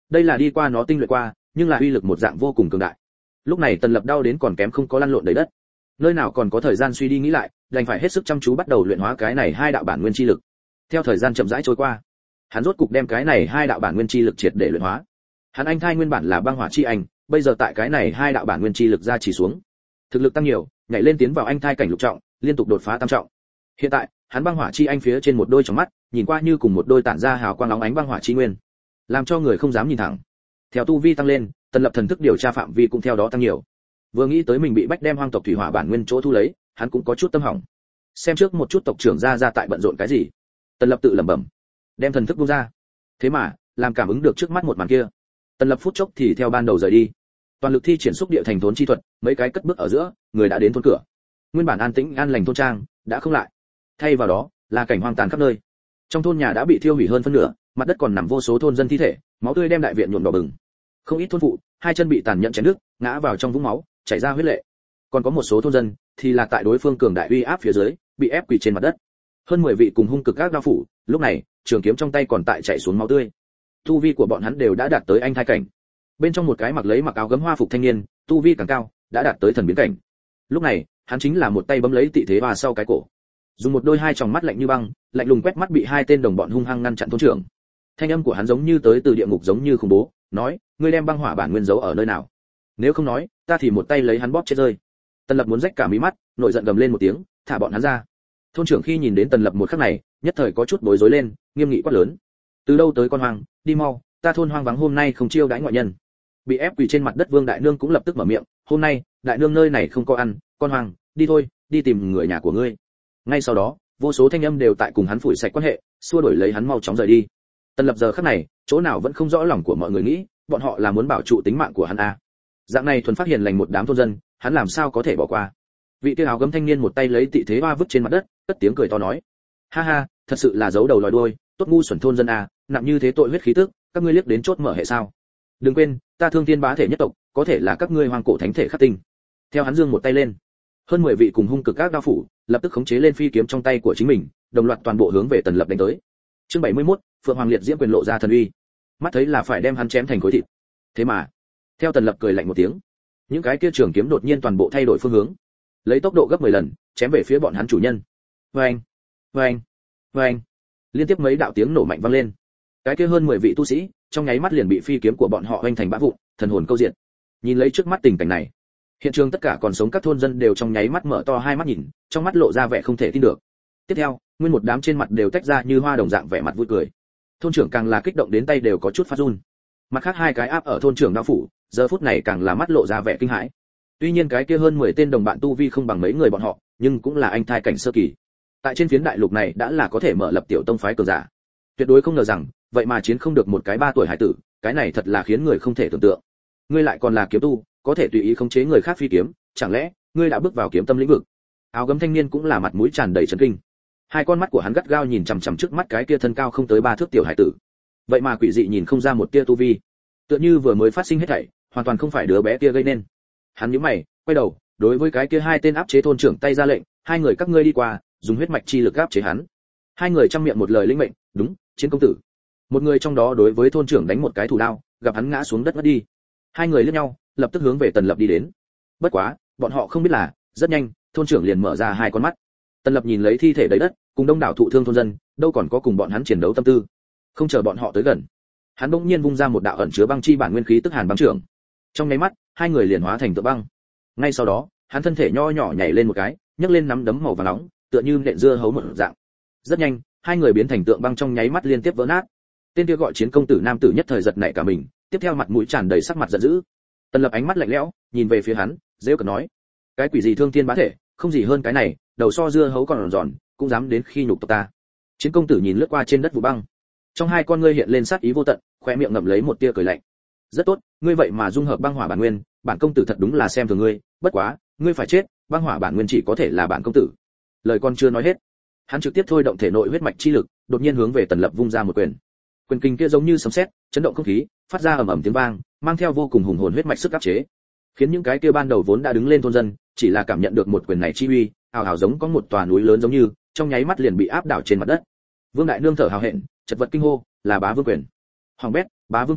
đây là đi qua nó tinh luyện qua, nhưng là uy lực một dạng vô cùng cường đại. Lúc này Tần Lập đau đến còn kém không có lăn lộn đầy đất, nơi nào còn có thời gian suy đi nghĩ lại, đành phải hết sức chăm chú bắt đầu luyện hóa cái này hai đạo bản nguyên chi lực. Theo thời gian chậm rãi trôi qua, hắn rốt cục đem cái này hai đạo bản nguyên chi lực triệt để luyện hóa. Hắn anh thai nguyên bản là băng hỏa chi anh, bây giờ tại cái này hai đạo bản nguyên chi lực ra chỉ xuống, thực lực tăng nhiều, nhảy lên tiến vào anh thai cảnh lục trọng, liên tục đột phá tam trọng. Hiện tại, hắn băng hỏa chi anh phía trên một đôi tròng mắt, nhìn qua như cùng một đôi tản ra hào quang óng ánh băng hỏa chi nguyên, làm cho người không dám nhìn thẳng. Theo tu vi tăng lên, Tần Lập thần thức điều tra phạm vi cũng theo đó tăng nhiều. Vừa nghĩ tới mình bị bách đem hoang tộc thủy hỏa bản nguyên chỗ thu lấy, hắn cũng có chút tâm hỏng. Xem trước một chút tộc trưởng ra tại bận rộn cái gì. Tần Lập tự lẩm bẩm, đem thần thức buông ra. Thế mà, làm cảm ứng được trước mắt một màn kia, Tần Lập phút chốc thì theo ban đầu rời đi. Toàn lực thi triển xúc địa thành thốn chi thuật, mấy cái cất bước ở giữa, người đã đến thôn cửa. Nguyên bản an tĩnh an lành thôn trang đã không lại, thay vào đó là cảnh hoang tàn khắp nơi. Trong thôn nhà đã bị thiêu hủy hơn phân nửa, mặt đất còn nằm vô số thôn dân thi thể, máu tươi đem đại viện nhuộm đỏ bừng. Không ít thôn phụ, hai chân bị tàn nhẫn chém đứt, ngã vào trong vũng máu, chảy ra huyết lệ. Còn có một số thôn dân thì là tại đối phương cường đại uy áp phía dưới, bị ép quỳ trên mặt đất. Hơn 10 vị cùng hung cực các đao phủ, lúc này, trường kiếm trong tay còn tại chảy xuống máu tươi. Tu vi của bọn hắn đều đã đạt tới anh thai cảnh. Bên trong một cái mặc áo gấm hoa phục thanh niên, tu vi càng cao, đã đạt tới thần biến cảnh. Lúc này, hắn chính là một tay bấm lấy tị thế và sau cái cổ, dùng một đôi hai tròng mắt lạnh như băng, lạnh lùng quét mắt bị hai tên đồng bọn hung hăng ngăn chặn thôn trưởng. Thanh âm của hắn giống như tới từ địa ngục, giống như khủng bố, nói: ngươi đem băng hỏa bản nguyên giấu ở nơi nào? Nếu không nói, ta thì một tay lấy hắn bóp chết rơi. Tần Lập muốn rách cả mí mắt, nổi giận gầm lên một tiếng, thả bọn hắn ra. Thôn trưởng khi nhìn đến Tần Lập một khắc này, nhất thời có chút bối rối lên, nghiêm nghị quát lớn: từ đâu tới con hoang, đi mau, ta thôn hoang vắng hôm nay không chiêu đãi ngoại nhân. Bị ép quỳ trên mặt đất Vương đại nương cũng lập tức mở miệng: hôm nay đại nương nơi này không có ăn, con hoang, đi thôi, đi tìm người nhà của ngươi. Ngay sau đó, vô số thanh âm đều tại cùng hắn phủi sạch quan hệ, xua đuổi lấy hắn mau chóng rời đi. Tần Lập giờ khắc này, chỗ nào vẫn không rõ lòng của mọi người nghĩ, bọn họ là muốn bảo trụ tính mạng của hắn à? Dạng này thuần phát hiền lành một đám thôn dân, hắn làm sao có thể bỏ qua? Vị kia áo gấm thanh niên một tay lấy tị thế hoa vứt trên mặt đất, cất tiếng cười to nói: ha ha, thật sự là giấu đầu lòi đuôi, tốt ngu xuẩn thôn dân à, nặng như thế tội huyết khí tức, các ngươi liếc đến chốt mở hệ sao? Đừng quên, ta Thương Thiên bá thể nhất tộc, có thể là các ngươi hoang cổ thánh thể khắc tinh. Theo hắn giương một tay lên, hơn 10 vị cùng hung cực các đao phủ, lập tức khống chế lên phi kiếm trong tay của chính mình, đồng loạt toàn bộ hướng về Tần Lập đánh tới. Chương 71, Phượng Hoàng Liệt Diễm quyền lộ ra thần uy. Mắt thấy là phải đem hắn chém thành khối thịt. Thế mà, theo Tần Lập cười lạnh một tiếng, những cái kia trường kiếm đột nhiên toàn bộ thay đổi phương hướng, lấy tốc độ gấp 10 lần, chém về phía bọn hắn chủ nhân. Oeng, oeng, oeng. Liên tiếp mấy đạo tiếng nổ mạnh vang lên. Cái kia hơn 10 vị tu sĩ, trong nháy mắt liền bị phi kiếm của bọn họ oanh thành bã vụn, thần hồn câu diện. Nhìn lấy trước mắt tình cảnh này, hiện trường tất cả còn sống các thôn dân đều trong nháy mắt mở to hai mắt nhìn, trong mắt lộ ra vẻ không thể tin được. Tiếp theo, nguyên một đám trên mặt đều tách ra như hoa đồng dạng vẻ mặt vui cười. Thôn trưởng càng là kích động đến tay đều có chút phát run. Mặt khác hai cái áp ở thôn trưởng đạo phủ, giờ phút này càng là mắt lộ ra vẻ kinh hãi. Tuy nhiên cái kia hơn 10 tên đồng bạn tu vi không bằng mấy người bọn họ, nhưng cũng là anh thai cảnh sơ kỳ. Tại trên phiến đại lục này đã là có thể mở lập tiểu tông phái cường giả. Tuyệt đối không ngờ rằng, vậy mà chiến không được một cái 3 tuổi hải tử, cái này thật là khiến người không thể tưởng tượng. Ngươi lại còn là kiếm tu, có thể tùy ý khống chế người khác phi kiếm, chẳng lẽ ngươi đã bước vào kiếm tâm lĩnh vực? Áo gấm thanh niên cũng là mặt mũi tràn đầy chấn kinh. Hai con mắt của hắn gắt gao nhìn chằm chằm trước mắt cái kia thân cao không tới 3 thước tiểu hải tử. Vậy mà quỷ dị nhìn không ra một tia tu vi, tựa như vừa mới phát sinh hết thảy, hoàn toàn không phải đứa bé kia gây nên. Hắn nhíu mày, quay đầu, đối với cái kia hai tên áp chế thôn trưởng tay ra lệnh, hai người các ngươi đi qua, dùng huyết mạch chi lực áp chế hắn. Hai người trong miệng một lời lĩnh mệnh, đúng, chiến công tử. Một người trong đó đối với thôn trưởng đánh một cái thủ đao, gặp hắn ngã xuống đất ngất đi. Hai người liếc nhau, lập tức hướng về Tần Lập đi đến. Bất quá, bọn họ không biết là, rất nhanh, thôn trưởng liền mở ra hai con mắt. Tần Lập nhìn lấy thi thể đầy đất, cùng đông đảo thụ thương thôn dân, đâu còn có cùng bọn hắn chiến đấu tâm tư. Không chờ bọn họ tới gần, hắn bỗng nhiên vung ra một đạo ẩn chứa băng chi bản nguyên khí tức hàn băng trưởng. Trong nháy mắt, hai người liền hóa thành tượng băng. Ngay sau đó, hắn thân thể nho nhỏ nhảy lên một cái, nhấc lên nắm đấm màu vàng nóng, tựa như nện dưa hấu một dạng. Rất nhanh, hai người biến thành tượng băng trong nháy mắt liên tiếp vỡ nát. Tên kia gọi chiến công tử nam tử nhất thời giật nảy cả mình, tiếp theo mặt mũi tràn đầy sắc mặt giận dữ. Tần Lập ánh mắt lạnh lẽo, nhìn về phía hắn, giễu cợt nói: cái quỷ gì Thương Thiên bá thể, không gì hơn cái này, đầu so dưa hấu còn giòn, cũng dám đến khi nhục tộc ta. Chiến công tử nhìn lướt qua trên đất vụ băng, trong hai con ngươi hiện lên sát ý vô tận, khóe miệng ngậm lấy một tia cười lạnh. Rất tốt, ngươi vậy mà dung hợp băng hỏa bản nguyên, bản công tử thật đúng là xem thường ngươi, bất quá, ngươi phải chết, băng hỏa bản nguyên chỉ có thể là bản công tử. Lời con chưa nói hết, hắn trực tiếp thôi động thể nội huyết mạch chi lực, đột nhiên hướng về Tần Lập vung ra một quyền. Quyền kinh kia giống như sấm sét, chấn động không khí, phát ra ầm ầm tiếng vang, mang theo vô cùng hùng hồn huyết mạch sức áp chế, khiến những cái kia ban đầu vốn đã đứng lên thôn dân, chỉ là cảm nhận được một quyền này chi uy, ào ào giống có một tòa núi lớn giống như, trong nháy mắt liền bị áp đảo trên mặt đất. Vương đại nương thở hào hẹn, chật vật kinh hô, là Bá Vương quyền. Hoàng bét, Bá Vương quyền,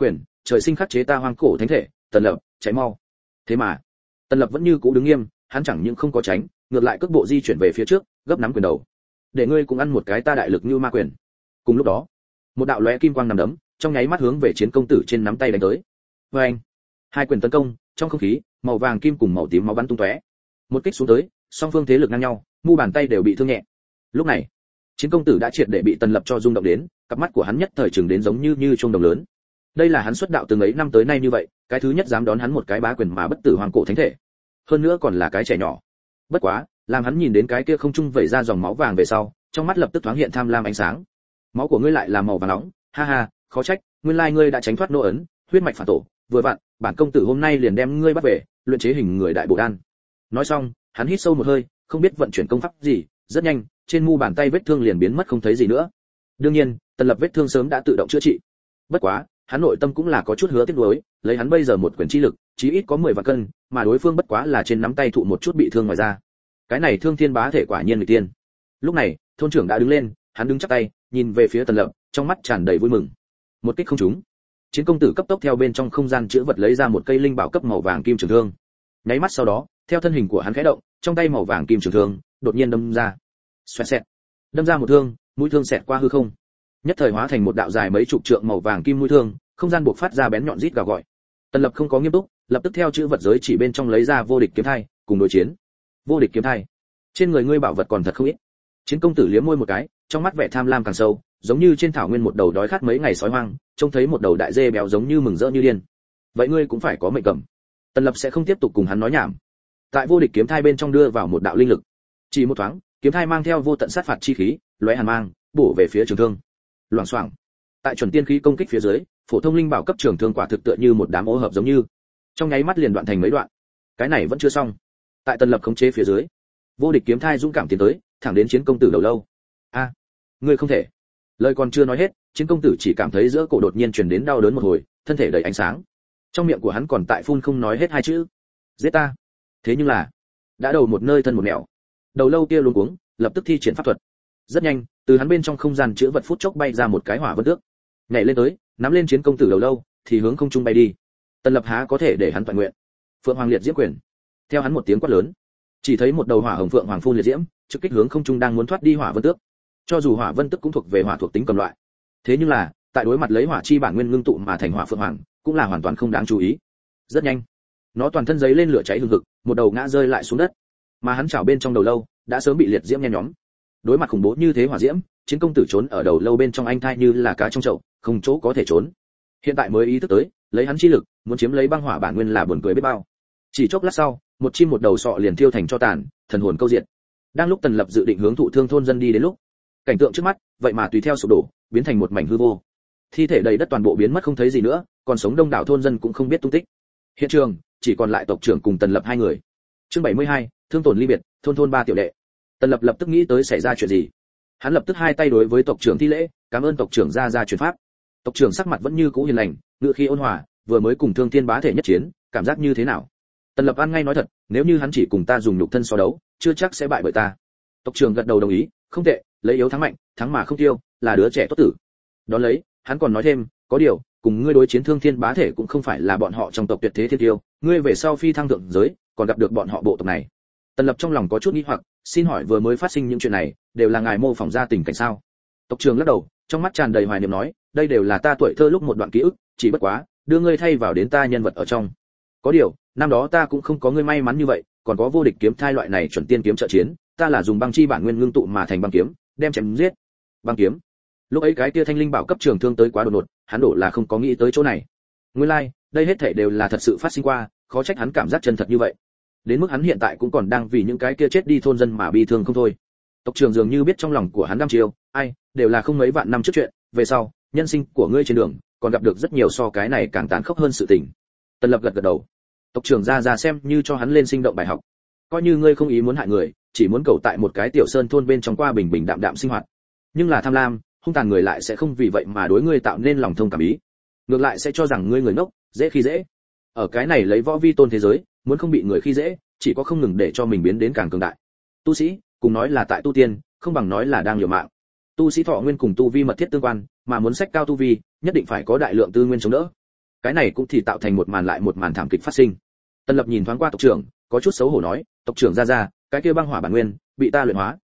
trời sinh khắc chế ta hoang cổ thánh thể, Tần Lập, cháy mau. Thế mà, Tần Lập vẫn như cũ đứng nghiêm, hắn chẳng những không có tránh, ngược lại cước bộ di chuyển về phía trước, gấp nắm quyền đầu. Để ngươi cũng ăn một cái ta đại lực như ma quyền. Cùng lúc đó, một đạo lóe kim quang nằm đấm, trong nháy mắt hướng về chiến công tử trên nắm tay đánh tới. Oeng! Hai quyền tấn công, trong không khí, màu vàng kim cùng màu tím máu bắn tung tóe. Một kích xuống tới, song phương thế lực ngang nhau, mu bàn tay đều bị thương nhẹ. Lúc này, chiến công tử đã triệt để bị Tần Lập cho rung động đến, cặp mắt của hắn nhất thời trừng đến giống như chuông đồng lớn. Đây là hắn xuất đạo từng ấy năm tới nay như vậy, cái thứ nhất dám đón hắn một cái bá quyền mà bất tử hoàng cổ thánh thể. Hơn nữa còn là cái trẻ nhỏ. Bất quá, làm hắn nhìn đến cái kia không trung vẩy ra dòng máu vàng về sau, trong mắt lập tức thoáng hiện tham lam ánh sáng. Máu của ngươi lại là màu vàng nóng, ha ha, khó trách, nguyên lai ngươi đã tránh thoát nô ấn, huyết mạch phản tổ, vừa vặn, bản công tử hôm nay liền đem ngươi bắt về, luyện chế hình người đại bổ đan. Nói xong, hắn hít sâu một hơi, không biết vận chuyển công pháp gì, rất nhanh, trên mu bàn tay vết thương liền biến mất không thấy gì nữa. Đương nhiên, Tần Lập vết thương sớm đã tự động chữa trị. Bất quá, hắn nội tâm cũng là có chút hứa tiếc nuối, lấy hắn bây giờ một quyền chi lực, chí ít có 10 vạn cân, mà đối phương bất quá là trên nắm tay thụ một chút bị thương ngoài ra. Cái này Thương Thiên Bá thể quả nhiên người tiên. Lúc này, thôn trưởng đã đứng lên, hắn đứng chắp tay, nhìn về phía Tần Lập, trong mắt tràn đầy vui mừng. Một kích không trúng. Chiến công tử cấp tốc theo bên trong không gian chứa vật lấy ra một cây linh bảo cấp màu vàng kim trường thương. Nháy mắt sau đó, theo thân hình của hắn khẽ động, trong tay màu vàng kim trường thương đột nhiên đâm ra. Xoẹt xẹt. Đâm ra một thương, mũi thương xẹt qua hư không. Nhất thời hóa thành một đạo dài mấy chục trượng màu vàng kim mũi thương, không gian buộc phát ra bén nhọn rít gào gọi. Tần Lập không có nghiêm túc, lập tức theo chữ vật giới chỉ bên trong lấy ra vô địch kiếm thai, cùng đối chiến. Vô địch kiếm thai, trên người ngươi bảo vật còn thật không ít. Chiến công tử liếm môi một cái, trong mắt vẻ tham lam càng sâu, giống như trên thảo nguyên một đầu đói khát mấy ngày sói hoang, trông thấy một đầu đại dê béo giống như mừng rỡ như điên. Vậy ngươi cũng phải có mệnh cầm. Tần Lập sẽ không tiếp tục cùng hắn nói nhảm. Tại vô địch kiếm thai bên trong đưa vào một đạo linh lực. Chỉ một thoáng, kiếm thai mang theo vô tận sát phạt chi khí, lóe hàn mang, bổ về phía trường thương. Loảng xoảng. Tại chuẩn tiên khí công kích phía dưới, phổ thông linh bảo cấp trường thương quả thực tựa như một đám ô hợp giống như, trong nháy mắt liền đoạn thành mấy đoạn. Cái này vẫn chưa xong. Tại Tần Lập khống chế phía dưới, vô địch kiếm thai dũng cảm tiến tới, thẳng đến chiến công tử đầu lâu. A, ngươi không thể. Lời còn chưa nói hết, chiến công tử chỉ cảm thấy giữa cổ đột nhiên truyền đến đau đớn một hồi, thân thể đầy ánh sáng. Trong miệng của hắn còn tại phun không nói hết hai chữ: giết ta. Thế nhưng là, đã đầu một nơi thân một nẻo. Đầu lâu kia luống cuống, lập tức thi triển pháp thuật. Rất nhanh, từ hắn bên trong không gian chứa vật phút chốc bay ra một cái hỏa vân tước, nhảy lên tới, nắm lên chiến công tử đầu lâu, thì hướng không trung bay đi. Tần Lập há có thể để hắn toàn nguyện. Phượng Hoàng liệt diễm quyền. Theo hắn một tiếng quát lớn, chỉ thấy một đầu hỏa hồng phượng hoàng phun liệt diễm, trực kích hướng không trung đang muốn thoát đi hỏa vân tước. Cho dù hỏa vân tước cũng thuộc về hỏa thuộc tính cầm loại, thế nhưng là, tại đối mặt lấy hỏa chi bản nguyên ngưng tụ mà thành hỏa phượng hoàng, cũng là hoàn toàn không đáng chú ý. Rất nhanh, nó toàn thân giấy lên lửa cháy hừng hực, một đầu ngã rơi lại xuống đất, mà hắn chảo bên trong đầu lâu đã sớm bị liệt diễm nhen nhóm. Đối mặt khủng bố như thế hỏa diễm, chiến công tử trốn ở đầu lâu bên trong anh thai như là cá trong chậu, không chỗ có thể trốn. Hiện tại mới ý thức tới, lấy hắn chi lực, muốn chiếm lấy băng hỏa bản nguyên là buồn cười biết bao. Chỉ chốc lát sau, một chim một đầu sọ liền thiêu thành cho tàn, thần hồn câu diệt. Đang lúc Tần Lập dự định hướng thụ thương thôn dân đi đến lúc, cảnh tượng trước mắt, vậy mà tùy theo sụp đổ, biến thành một mảnh hư vô. Thi thể đầy đất toàn bộ biến mất không thấy gì nữa, còn sống đông đảo thôn dân cũng không biết tung tích. Hiện trường chỉ còn lại tộc trưởng cùng Tần Lập hai người. Chương 72, thương tổn ly biệt, thôn ba tiểu đệ. Tần Lập lập tức nghĩ tới xảy ra chuyện gì. Hắn lập tức hai tay đối với tộc trưởng thi lễ, cảm ơn tộc trưởng ra truyền pháp. Tộc trưởng sắc mặt vẫn như cũ hiền lành, ngữ khí ôn hòa, vừa mới cùng Thương Thiên Bá thể nhất chiến, cảm giác như thế nào? Tần Lập ăn ngay nói thật, nếu như hắn chỉ cùng ta dùng nhục thân so đấu, chưa chắc sẽ bại bởi ta. Tộc trưởng gật đầu đồng ý, không tệ, lấy yếu thắng mạnh, thắng mà không tiêu, là đứa trẻ tốt tử. Đón lấy, hắn còn nói thêm, có điều, cùng ngươi đối chiến Thương Thiên Bá thể cũng không phải là bọn họ trong tộc tuyệt thế thiên tiêu, ngươi về sau phi thăng thượng giới, còn gặp được bọn họ bộ tộc này. Tần Lập trong lòng có chút nghi hoặc, xin hỏi vừa mới phát sinh những chuyện này, đều là ngài mô phỏng ra tình cảnh sao? Tộc trưởng lắc đầu, trong mắt tràn đầy hoài niệm nói, đây đều là ta tuổi thơ lúc một đoạn ký ức, chỉ bất quá, đưa ngươi thay vào đến ta nhân vật ở trong. Có điều, năm đó ta cũng không có ngươi may mắn như vậy, còn có vô địch kiếm thai loại này chuẩn tiên kiếm trợ chiến, ta là dùng băng chi bản nguyên ngưng tụ mà thành băng kiếm, đem chém giết. Băng kiếm. Lúc ấy cái kia thanh linh bảo cấp trường thương tới quá đột ngột, hắn đổ là không có nghĩ tới chỗ này. Nguyên lai, đây hết thảy đều là thật sự phát sinh qua, khó trách hắn cảm giác chân thật như vậy. Đến mức hắn hiện tại cũng còn đang vì những cái kia chết đi thôn dân mà bi thương không thôi. Tộc trưởng dường như biết trong lòng của hắn đăm chiêu, ai, đều là không mấy vạn năm trước chuyện, về sau, nhân sinh của ngươi trên đường, còn gặp được rất nhiều so cái này càng tàn khốc hơn sự tình. Tần Lập gật gật đầu. Tộc trưởng ra xem như cho hắn lên sinh động bài học. Coi như ngươi không ý muốn hại người, chỉ muốn cầu tại một cái tiểu sơn thôn bên trong qua bình bình đạm đạm sinh hoạt. Nhưng là tham lam, hung tàn người lại sẽ không vì vậy mà đối ngươi tạo nên lòng thông cảm ý. Ngược lại sẽ cho rằng ngươi người ngốc, dễ khi dễ. Ở cái này lấy võ vi tôn thế giới, muốn không bị người khi dễ, chỉ có không ngừng để cho mình biến đến càng cường đại. Tu sĩ, cùng nói là tại tu tiên, không bằng nói là đang liều mạng. Tu sĩ thọ nguyên cùng tu vi mật thiết tương quan, mà muốn sách cao tu vi, nhất định phải có đại lượng tư nguyên chống đỡ. cái này cũng thì tạo thành một màn lại một màn thảm kịch phát sinh. Tân Lập nhìn thoáng qua tộc trưởng, có chút xấu hổ nói, tộc trưởng ra, cái kia băng hỏa bản nguyên bị ta luyện hóa,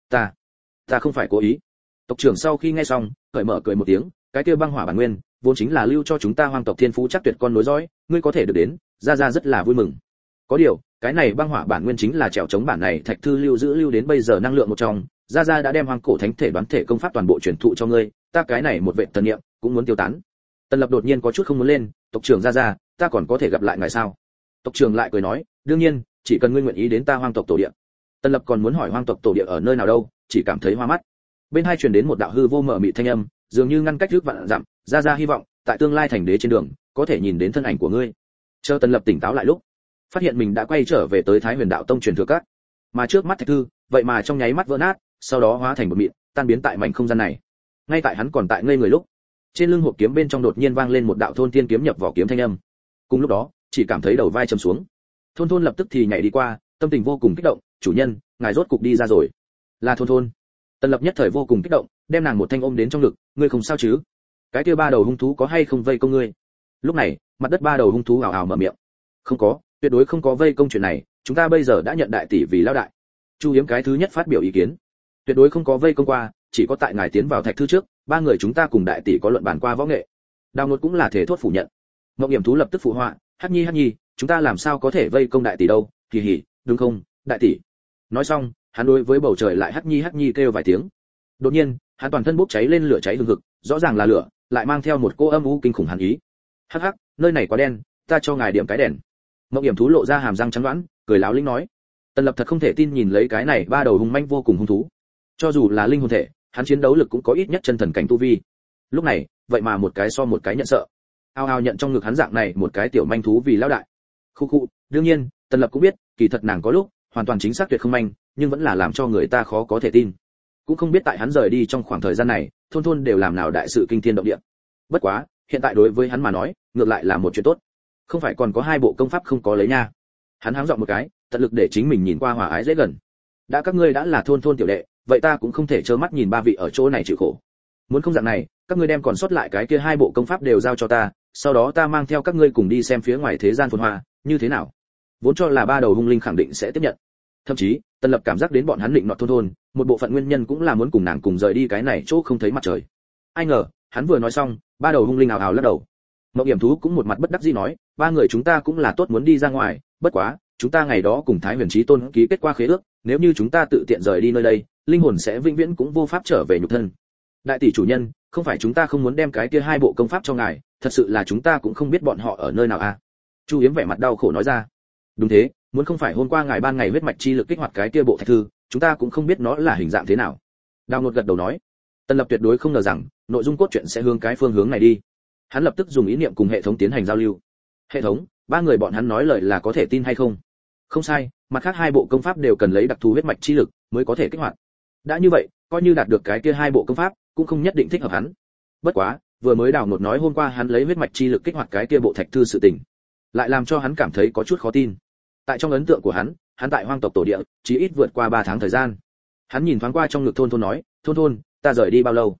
ta không phải cố ý. Tộc trưởng sau khi nghe xong, cởi mở cười một tiếng, cái kia băng hỏa bản nguyên vốn chính là lưu cho chúng ta Hoang tộc thiên phú chắc tuyệt con nối dõi, ngươi có thể được đến, ra rất là vui mừng. Có điều, cái này băng hỏa bản nguyên chính là trèo chống bản này thạch thư lưu đến bây giờ năng lượng một trong, ra đã đem Hoang cổ thánh thể đoán thể công pháp toàn bộ truyền thụ cho ngươi, ta cái này một vệ thần niệm cũng muốn tiêu tán. Tân Lập đột nhiên có chút không muốn lên, tộc trưởng ra, ta còn có thể gặp lại ngài sao? Tộc trưởng lại cười nói, đương nhiên, chỉ cần ngươi nguyện ý đến ta Hoang tộc tổ địa. Tân Lập còn muốn hỏi Hoang tộc tổ địa ở nơi nào đâu, chỉ cảm thấy hoa mắt. Bên hai truyền đến một đạo hư vô mở mịt thanh âm, dường như ngăn cách trước vạn dặm, ra hy vọng tại tương lai thành đế trên đường có thể nhìn đến thân ảnh của ngươi. Chờ Tân Lập tỉnh táo lại lúc, phát hiện mình đã quay trở về tới Thái Huyền Đạo Tông truyền thừa các, mà trước mắt thạch thư vậy mà trong nháy mắt vỡ nát, sau đó hóa thành một mịn, tan biến tại mảnh không gian này. Ngay tại hắn còn tại ngây người lúc, trên lưng hộp kiếm bên trong đột nhiên vang lên một đạo thôn tiên kiếm nhập vỏ kiếm thanh âm. Cùng lúc đó, chỉ cảm thấy đầu vai trầm xuống. Thôn lập tức thì nhảy đi qua, tâm tình vô cùng kích động, chủ nhân, ngài rốt cục đi ra rồi. Là Thôn. Tân Lập nhất thời vô cùng kích động, đem nàng một thanh ôm đến trong ngực, ngươi không sao chứ? Cái kia ba đầu hung thú có hay không vây công ngươi? Lúc này, mặt đất ba đầu hung thú ào ào mở miệng. Không có, tuyệt đối không có vây công chuyện này, chúng ta bây giờ đã nhận đại tỷ vì lão đại. Chu Hiếm cái thứ nhất phát biểu ý kiến. Tuyệt đối không có vây công qua, chỉ có tại ngài tiến vào thạch thư trước, ba người chúng ta cùng đại tỷ có luận bàn qua võ nghệ. Đào Nột cũng là thể thốt phủ nhận. Mộng Hiểm thú lập tức phụ họa, Hắc Nhi, chúng ta làm sao có thể vây công đại tỷ đâu? Kỳ hỉ, đúng không, đại tỷ? Nói xong, hắn đối với bầu trời lại Hắc Nhi kêu vài tiếng. Đột nhiên, hắn toàn thân bốc cháy lên lửa cháy hừng hực, rõ ràng là lửa, lại mang theo một cô âm u kinh khủng hàn ý. Hắc, nơi này quá đen, ta cho ngài điểm cái đèn. Mộng Hiểm thú lộ ra hàm răng trắng đoán, cười láo lĩnh nói. Tân Lập thật không thể tin nhìn lấy cái này ba đầu hung manh vô cùng hung thú. Cho dù là linh hồn thể, hắn chiến đấu lực cũng có ít nhất chân thần cảnh tu vi. Lúc này, vậy mà một cái so một cái nhận sợ. Ao nhận trong ngực hắn dạng này một cái tiểu manh thú vì lão đại. Khu, đương nhiên, Tân Lập cũng biết, kỳ thật nàng có lúc hoàn toàn chính xác tuyệt không manh, nhưng vẫn là làm cho người ta khó có thể tin. Cũng không biết tại hắn rời đi trong khoảng thời gian này, thôn đều làm nào đại sự kinh thiên động địa. Bất quá, hiện tại đối với hắn mà nói, ngược lại là một chuyện tốt. Không phải còn có hai bộ công pháp không có lấy nha. Hắn háng giọng một cái, tận lực để chính mình nhìn qua hòa ái dễ gần. Đã các ngươi đã là thôn tiểu đệ, vậy ta cũng không thể trơ mắt nhìn ba vị ở chỗ này chịu khổ. Muốn không dạng này, các ngươi đem còn sót lại cái kia hai bộ công pháp đều giao cho ta, sau đó ta mang theo các ngươi cùng đi xem phía ngoài thế gian phồn hoa, như thế nào? Vốn cho là ba đầu hung linh khẳng định sẽ tiếp nhận. Thậm chí, Tân Lập cảm giác đến bọn hắn định nọt thôn, một bộ phận nguyên nhân cũng là muốn cùng nàng cùng rời đi cái này chỗ không thấy mặt trời. Ai ngờ, hắn vừa nói xong, ba đầu hung linh ào ào lắc đầu. Mộng Hiểm thú cũng một mặt bất đắc dĩ nói, ba người chúng ta cũng là tốt muốn đi ra ngoài, bất quá, chúng ta ngày đó cùng Thái Huyền Chí Tôn ký kết qua khế ước, nếu như chúng ta tự tiện rời đi nơi đây, linh hồn sẽ vĩnh viễn cũng vô pháp trở về nhục thân. Đại tỷ chủ nhân, không phải chúng ta không muốn đem cái kia hai bộ công pháp cho ngài, thật sự là chúng ta cũng không biết bọn họ ở nơi nào à? Chu Hiếm vẻ mặt đau khổ nói ra. Đúng thế, muốn không phải hôm qua ngài ban ngày huyết mạch chi lực kích hoạt cái kia bộ thạch thư, chúng ta cũng không biết nó là hình dạng thế nào. Đào Nột gật đầu nói. Tân Lập tuyệt đối không ngờ rằng nội dung cốt truyện sẽ hướng cái phương hướng này đi. Hắn lập tức dùng ý niệm cùng hệ thống tiến hành giao lưu. Hệ thống, ba người bọn hắn nói lời là có thể tin hay không? Không sai, mặt khác hai bộ công pháp đều cần lấy đặc thù huyết mạch chi lực mới có thể kích hoạt. Đã như vậy, coi như đạt được cái kia hai bộ công pháp, cũng không nhất định thích hợp hắn. Bất quá, vừa mới Đào Nột nói hôm qua hắn lấy huyết mạch chi lực kích hoạt cái kia bộ thạch thư sự tình, lại làm cho hắn cảm thấy có chút khó tin. Tại trong ấn tượng của hắn tại Hoang tộc tổ địa, chỉ ít vượt qua 3 tháng thời gian. Hắn nhìn thoáng qua trong ngực Thôn nói, Thôn, ta rời đi bao lâu?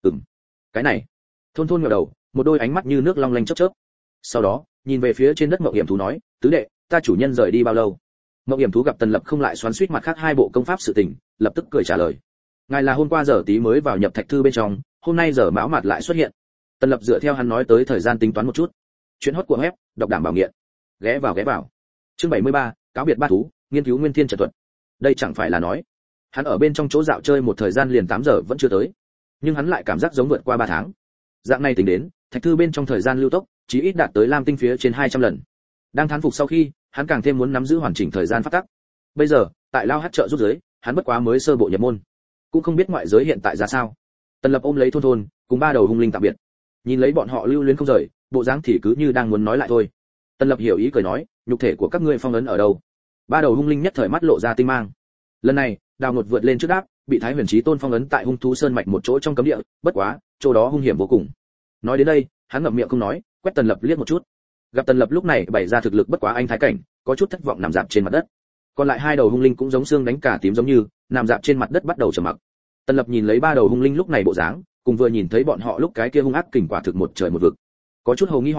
Cái này. Thôn ngẩng đầu, một đôi ánh mắt như nước long lanh chớp chớp. Sau đó, nhìn về phía trên đất Mộng Hiểm thú nói, tứ đệ, ta chủ nhân rời đi bao lâu? Mộng Hiểm thú gặp Tần Lập không lại xoắn xuýt mặt khác hai bộ công pháp sự tình, lập tức cười trả lời. Ngài là hôm qua giờ tí mới vào nhập thạch thư bên trong, hôm nay giờ mão mặt lại xuất hiện. Tần Lập dựa theo hắn nói tới thời gian tính toán một chút. Chuyện hot của web, đọc đảm bảo nghiện. Ghé vào. Chương 73, cáo biệt ba thú, nghiên cứu nguyên thiên trận thuật. Đây chẳng phải là nói, hắn ở bên trong chỗ dạo chơi một thời gian liền 8 giờ vẫn chưa tới, nhưng hắn lại cảm giác giống vượt qua 3 tháng. Dạng này tính đến, thạch thư bên trong thời gian lưu tốc, chí ít đạt tới lam tinh phía trên 200 lần. Đang thán phục sau khi, hắn càng thêm muốn nắm giữ hoàn chỉnh thời gian phát tắc. Bây giờ, tại Lao Hát trợ giúp giới, hắn bất quá mới sơ bộ nhập môn, cũng không biết ngoại giới hiện tại ra sao. Tần Lập ôm lấy Thôn, cùng ba đầu hung linh tạm biệt. Nhìn lấy bọn họ lưu luyến không rời, bộ dáng thì cứ như đang muốn nói lại thôi. Tần Lập hiểu ý cười nói, nhục thể của các ngươi phong ấn ở đâu? Ba đầu hung linh nhất thời mắt lộ ra tinh mang. Lần này, Đào Nột vượt lên trước đáp, bị Thái Huyền Chí Tôn phong ấn tại hung thú sơn mạch một chỗ trong cấm địa, bất quá, chỗ đó hung hiểm vô cùng. Nói đến đây, hắn ngậm miệng không nói, quét Tần Lập liếc một chút. Gặp Tần Lập lúc này bày ra thực lực bất quá anh thái cảnh, có chút thất vọng nằm dạp trên mặt đất. Còn lại hai đầu hung linh cũng giống xương đánh cả tím giống như, nằm dạp trên mặt đất bắt đầu trầm mặc. Tần Lập nhìn lấy ba đầu hung linh lúc này bộ dáng, cùng vừa nhìn thấy bọn họ lúc cái kia hung ác kình quả thực một trời một vực. Có chút hồ nghi hỏi,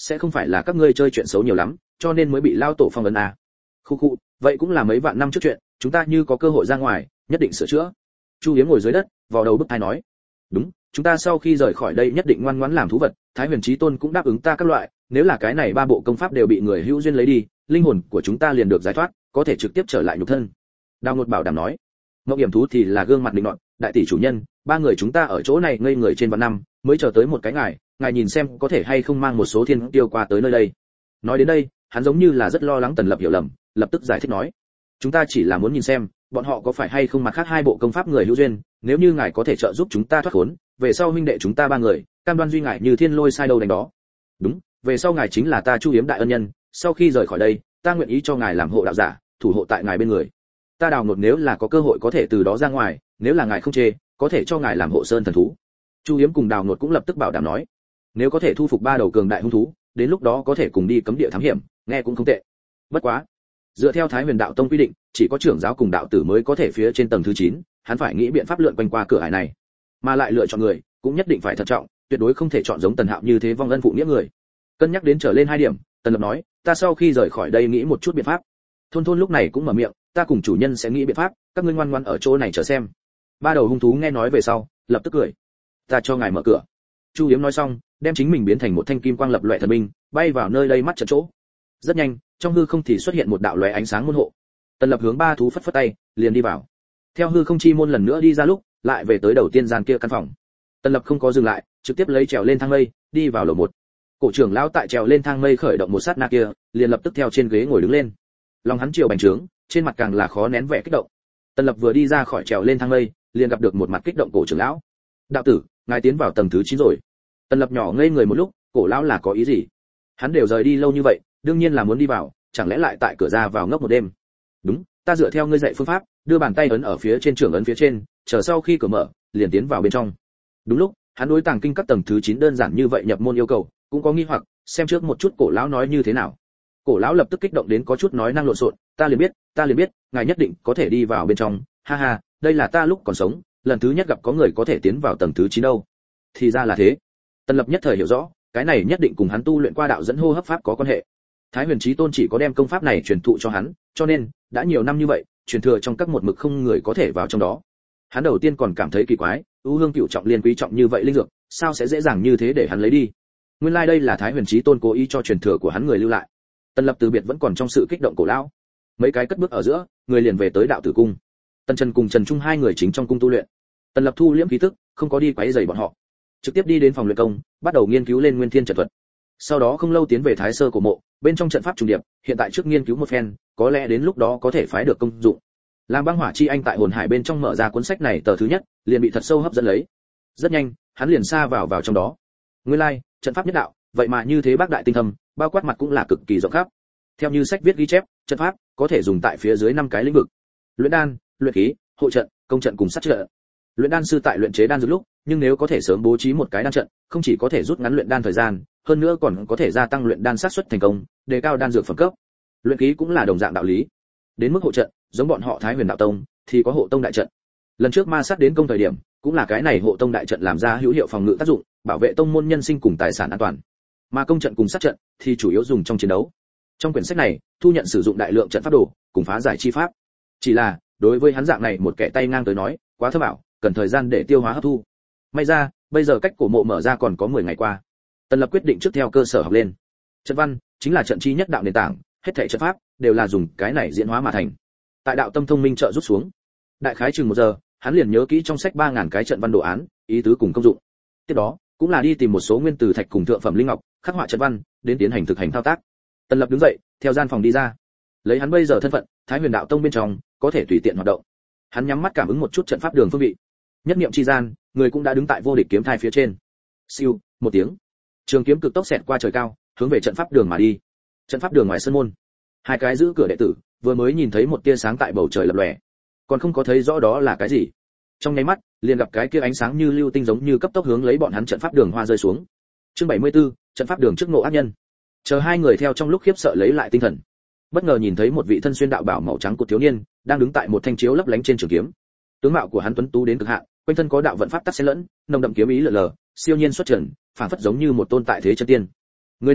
sẽ không phải là các ngươi chơi chuyện xấu nhiều lắm, cho nên mới bị lao tổ phong ấn à? Khu khu, vậy cũng là mấy vạn năm trước chuyện, chúng ta như có cơ hội ra ngoài, nhất định sửa chữa. Chu Hiếm ngồi dưới đất, vò đầu bức tai nói, đúng, chúng ta sau khi rời khỏi đây nhất định ngoan ngoãn làm thú vật, Thái Huyền Chí Tôn cũng đáp ứng ta các loại, nếu là cái này ba bộ công pháp đều bị người hữu duyên lấy đi, linh hồn của chúng ta liền được giải thoát, có thể trực tiếp trở lại nhục thân. Đào Ngột bảo đảm nói. Ngọc Hiểm Thú thì là gương mặt định nọt, đại tỷ chủ nhân, ba người chúng ta ở chỗ này ngây người trên vạn năm, mới chờ tới một cái ngài nhìn xem có thể hay không mang một số thiên tiêu qua tới nơi đây. Nói đến đây, hắn giống như là rất lo lắng Tần Lập hiểu lầm, lập tức giải thích nói, chúng ta chỉ là muốn nhìn xem, bọn họ có phải hay không mặt khác hai bộ công pháp người hữu duyên, nếu như ngài có thể trợ giúp chúng ta thoát khốn, về sau huynh đệ chúng ta ba người, cam đoan duy ngài như thiên lôi sai đâu đánh đó. Đúng, về sau ngài chính là ta Chu Hiếm đại ân nhân, sau khi rời khỏi đây, ta nguyện ý cho ngài làm hộ đạo giả, thủ hộ tại ngài bên người. Ta Đào Ngột nếu là có cơ hội có thể từ đó ra ngoài, nếu là ngài không chê, có thể cho ngài làm hộ sơn thần thú. Chu Hiếm cùng Đào Ngột cũng lập tức bảo đảm nói, nếu có thể thu phục ba đầu cường đại hung thú, đến lúc đó có thể cùng đi cấm địa thám hiểm, nghe cũng không tệ. Bất quá, dựa theo Thái Huyền Đạo Tông quy định, chỉ có trưởng giáo cùng đạo tử mới có thể phía trên tầng thứ 9, hắn phải nghĩ biện pháp lượn quanh qua cửa ải này, mà lại lựa chọn người, cũng nhất định phải thận trọng, tuyệt đối không thể chọn giống Tần Hạo như thế vong ân phụ nghĩa người. Cân nhắc đến trở lên 2 điểm, Tần Lập nói, ta sau khi rời khỏi đây nghĩ một chút biện pháp. Thôn Thôn lúc này cũng mở miệng, ta cùng chủ nhân sẽ nghĩ biện pháp, các ngươi ngoan ngoãn ở chỗ này chờ xem. Ba đầu hung thú nghe nói về sau, lập tức cười. Ta cho ngài mở cửa. Chu Hiếm nói xong, đem chính mình biến thành một thanh kim quang lập loè thần binh, bay vào nơi đây mắt trận chỗ. Rất nhanh, trong hư không thì xuất hiện một đạo lóe ánh sáng môn hộ. Tần Lập hướng ba thú phất phất tay, liền đi vào. Theo hư không chi môn lần nữa đi ra lúc, lại về tới đầu tiên gian kia căn phòng. Tần Lập không có dừng lại, trực tiếp lấy trèo lên thang mây, đi vào lầu 1. Cổ trưởng lão tại trèo lên thang mây khởi động một sát na kia, liền lập tức theo trên ghế ngồi đứng lên. Lòng hắn chiều bành trướng, trên mặt càng là khó nén vẻ kích động. Tần Lập vừa đi ra khỏi trèo lên thang mây, liền gặp được một mặt kích động cổ trưởng lão. Đạo tử, ngài tiến vào tầng thứ 9 rồi. Tần Lập nhỏ ngây người một lúc, cổ lão là có ý gì? Hắn đều rời đi lâu như vậy, đương nhiên là muốn đi vào, chẳng lẽ lại tại cửa ra vào ngốc một đêm? Đúng, ta dựa theo ngươi dạy phương pháp, đưa bàn tay ấn ở phía trên trưởng ấn phía trên, chờ sau khi cửa mở, liền tiến vào bên trong. Đúng lúc, hắn đối tàng kinh các tầng thứ 9 đơn giản như vậy nhập môn yêu cầu, cũng có nghi hoặc, xem trước một chút cổ lão nói như thế nào. Cổ lão lập tức kích động đến có chút nói năng lộn xộn, ta liền biết, ngài nhất định có thể đi vào bên trong, ha ha, đây là ta lúc còn sống, lần thứ nhất gặp có người có thể tiến vào tầng thứ 9 đâu. Thì ra là thế. Tần Lập nhất thời hiểu rõ, cái này nhất định cùng hắn tu luyện qua đạo dẫn hô hấp pháp có quan hệ. Thái Huyền Chí Tôn chỉ có đem công pháp này truyền thụ cho hắn, cho nên đã nhiều năm như vậy, truyền thừa trong các một mực không người có thể vào trong đó. Hắn đầu tiên còn cảm thấy kỳ quái, ưu hương cửu trọng liên quý trọng như vậy linh dược, sao sẽ dễ dàng như thế để hắn lấy đi? Nguyên lai đây là Thái Huyền Chí Tôn cố ý cho truyền thừa của hắn người lưu lại. Tần Lập từ biệt vẫn còn trong sự kích động cổ lão. Mấy cái cất bước ở giữa, người liền về tới đạo tử cung. Tần Trần cùng Trần Trung hai người chính trong cung tu luyện. Tần Lập thu liễm khí tức, không có đi quấy rầy bọn họ, trực tiếp đi đến phòng luyện công, bắt đầu nghiên cứu lên Nguyên Thiên trận thuật. Sau đó không lâu tiến về Thái Sơ cổ mộ, bên trong trận pháp trùng điệp, hiện tại trước nghiên cứu một phen, có lẽ đến lúc đó có thể phái được công dụng. Làm băng hỏa chi anh tại hồn hải bên trong mở ra cuốn sách này tờ thứ nhất, liền bị thật sâu hấp dẫn lấy. Rất nhanh, hắn liền xa vào trong đó. Nguyên lai, trận pháp nhất đạo, vậy mà như thế bác đại tinh thâm, bao quát mặt cũng là cực kỳ rộng khắp. Theo như sách viết ghi chép, trận pháp có thể dùng tại phía dưới 5 cái lĩnh vực: luyện đan, luyện khí, hộ trận, công trận cùng sát trận. Luyện đan sư tại luyện chế đan dược lúc, nhưng nếu có thể sớm bố trí một cái đan trận, không chỉ có thể rút ngắn luyện đan thời gian, hơn nữa còn có thể gia tăng luyện đan xác suất thành công, đề cao đan dược phẩm cấp. Luyện khí cũng là đồng dạng đạo lý. Đến mức hộ trận, giống bọn họ Thái Huyền Đạo Tông thì có hộ tông đại trận. Lần trước ma sát đến công thời điểm, cũng là cái này hộ tông đại trận làm ra hữu hiệu phòng ngự tác dụng, bảo vệ tông môn nhân sinh cùng tài sản an toàn. Mà công trận cùng sát trận thì chủ yếu dùng trong chiến đấu. Trong quyển sách này, thu nhận sử dụng đại lượng trận pháp đồ, cùng phá giải chi pháp. Chỉ là, đối với hắn dạng này một kẻ tay ngang tới nói, quá thâm ảo, cần thời gian để tiêu hóa hấp thu. May ra, bây giờ cách cổ mộ mở ra còn có 10 ngày qua. Tần Lập quyết định trước theo cơ sở học lên. Trận văn chính là trận chi nhất đạo nền tảng, hết thảy trận pháp đều là dùng cái này diễn hóa mà thành. Tại đạo tâm thông minh trợ rút xuống, đại khái chừng 1 giờ, hắn liền nhớ kỹ trong sách 3000 cái trận văn đồ án, ý tứ cùng công dụng. Tiếp đó, cũng là đi tìm một số nguyên tử thạch cùng thượng phẩm linh ngọc, khắc họa trận văn, đến tiến hành thực hành thao tác. Tần Lập đứng dậy, theo gian phòng đi ra. Lấy hắn bây giờ thân phận, Thái Huyền Đạo Tông bên trong, có thể tùy tiện hoạt động. Hắn nhắm mắt cảm ứng một chút trận pháp đường phương vị. Nhất niệm chi gian, người cũng đã đứng tại vô địch kiếm thai phía trên. Siêu, một tiếng, trường kiếm cực tốc xẹt qua trời cao, hướng về trận pháp đường mà đi. Trận pháp đường ngoài sân môn, 2 cái giữ cửa đệ tử vừa mới nhìn thấy một tia sáng tại bầu trời lập lòe, còn không có thấy rõ đó là cái gì. Trong nháy mắt, liền gặp cái kia ánh sáng như lưu tinh giống như cấp tốc hướng lấy bọn hắn trận pháp đường hoa rơi xuống. Chương 74, trận pháp đường trước nộ ác nhân. Chờ 2 người theo trong lúc khiếp sợ lấy lại tinh thần, bất ngờ nhìn thấy một vị thân xuyên đạo bào màu trắng của thiếu niên đang đứng tại một thanh chiếu lấp lánh trên trường kiếm. Tướng mạo của hắn tuấn tú đến cực hạn, quanh thân có đạo vận pháp tắc xen lẫn, nồng đậm kiếm ý lờ lờ, siêu nhiên xuất trần, phảng phất giống như một tôn tại thế chân tiên. Người này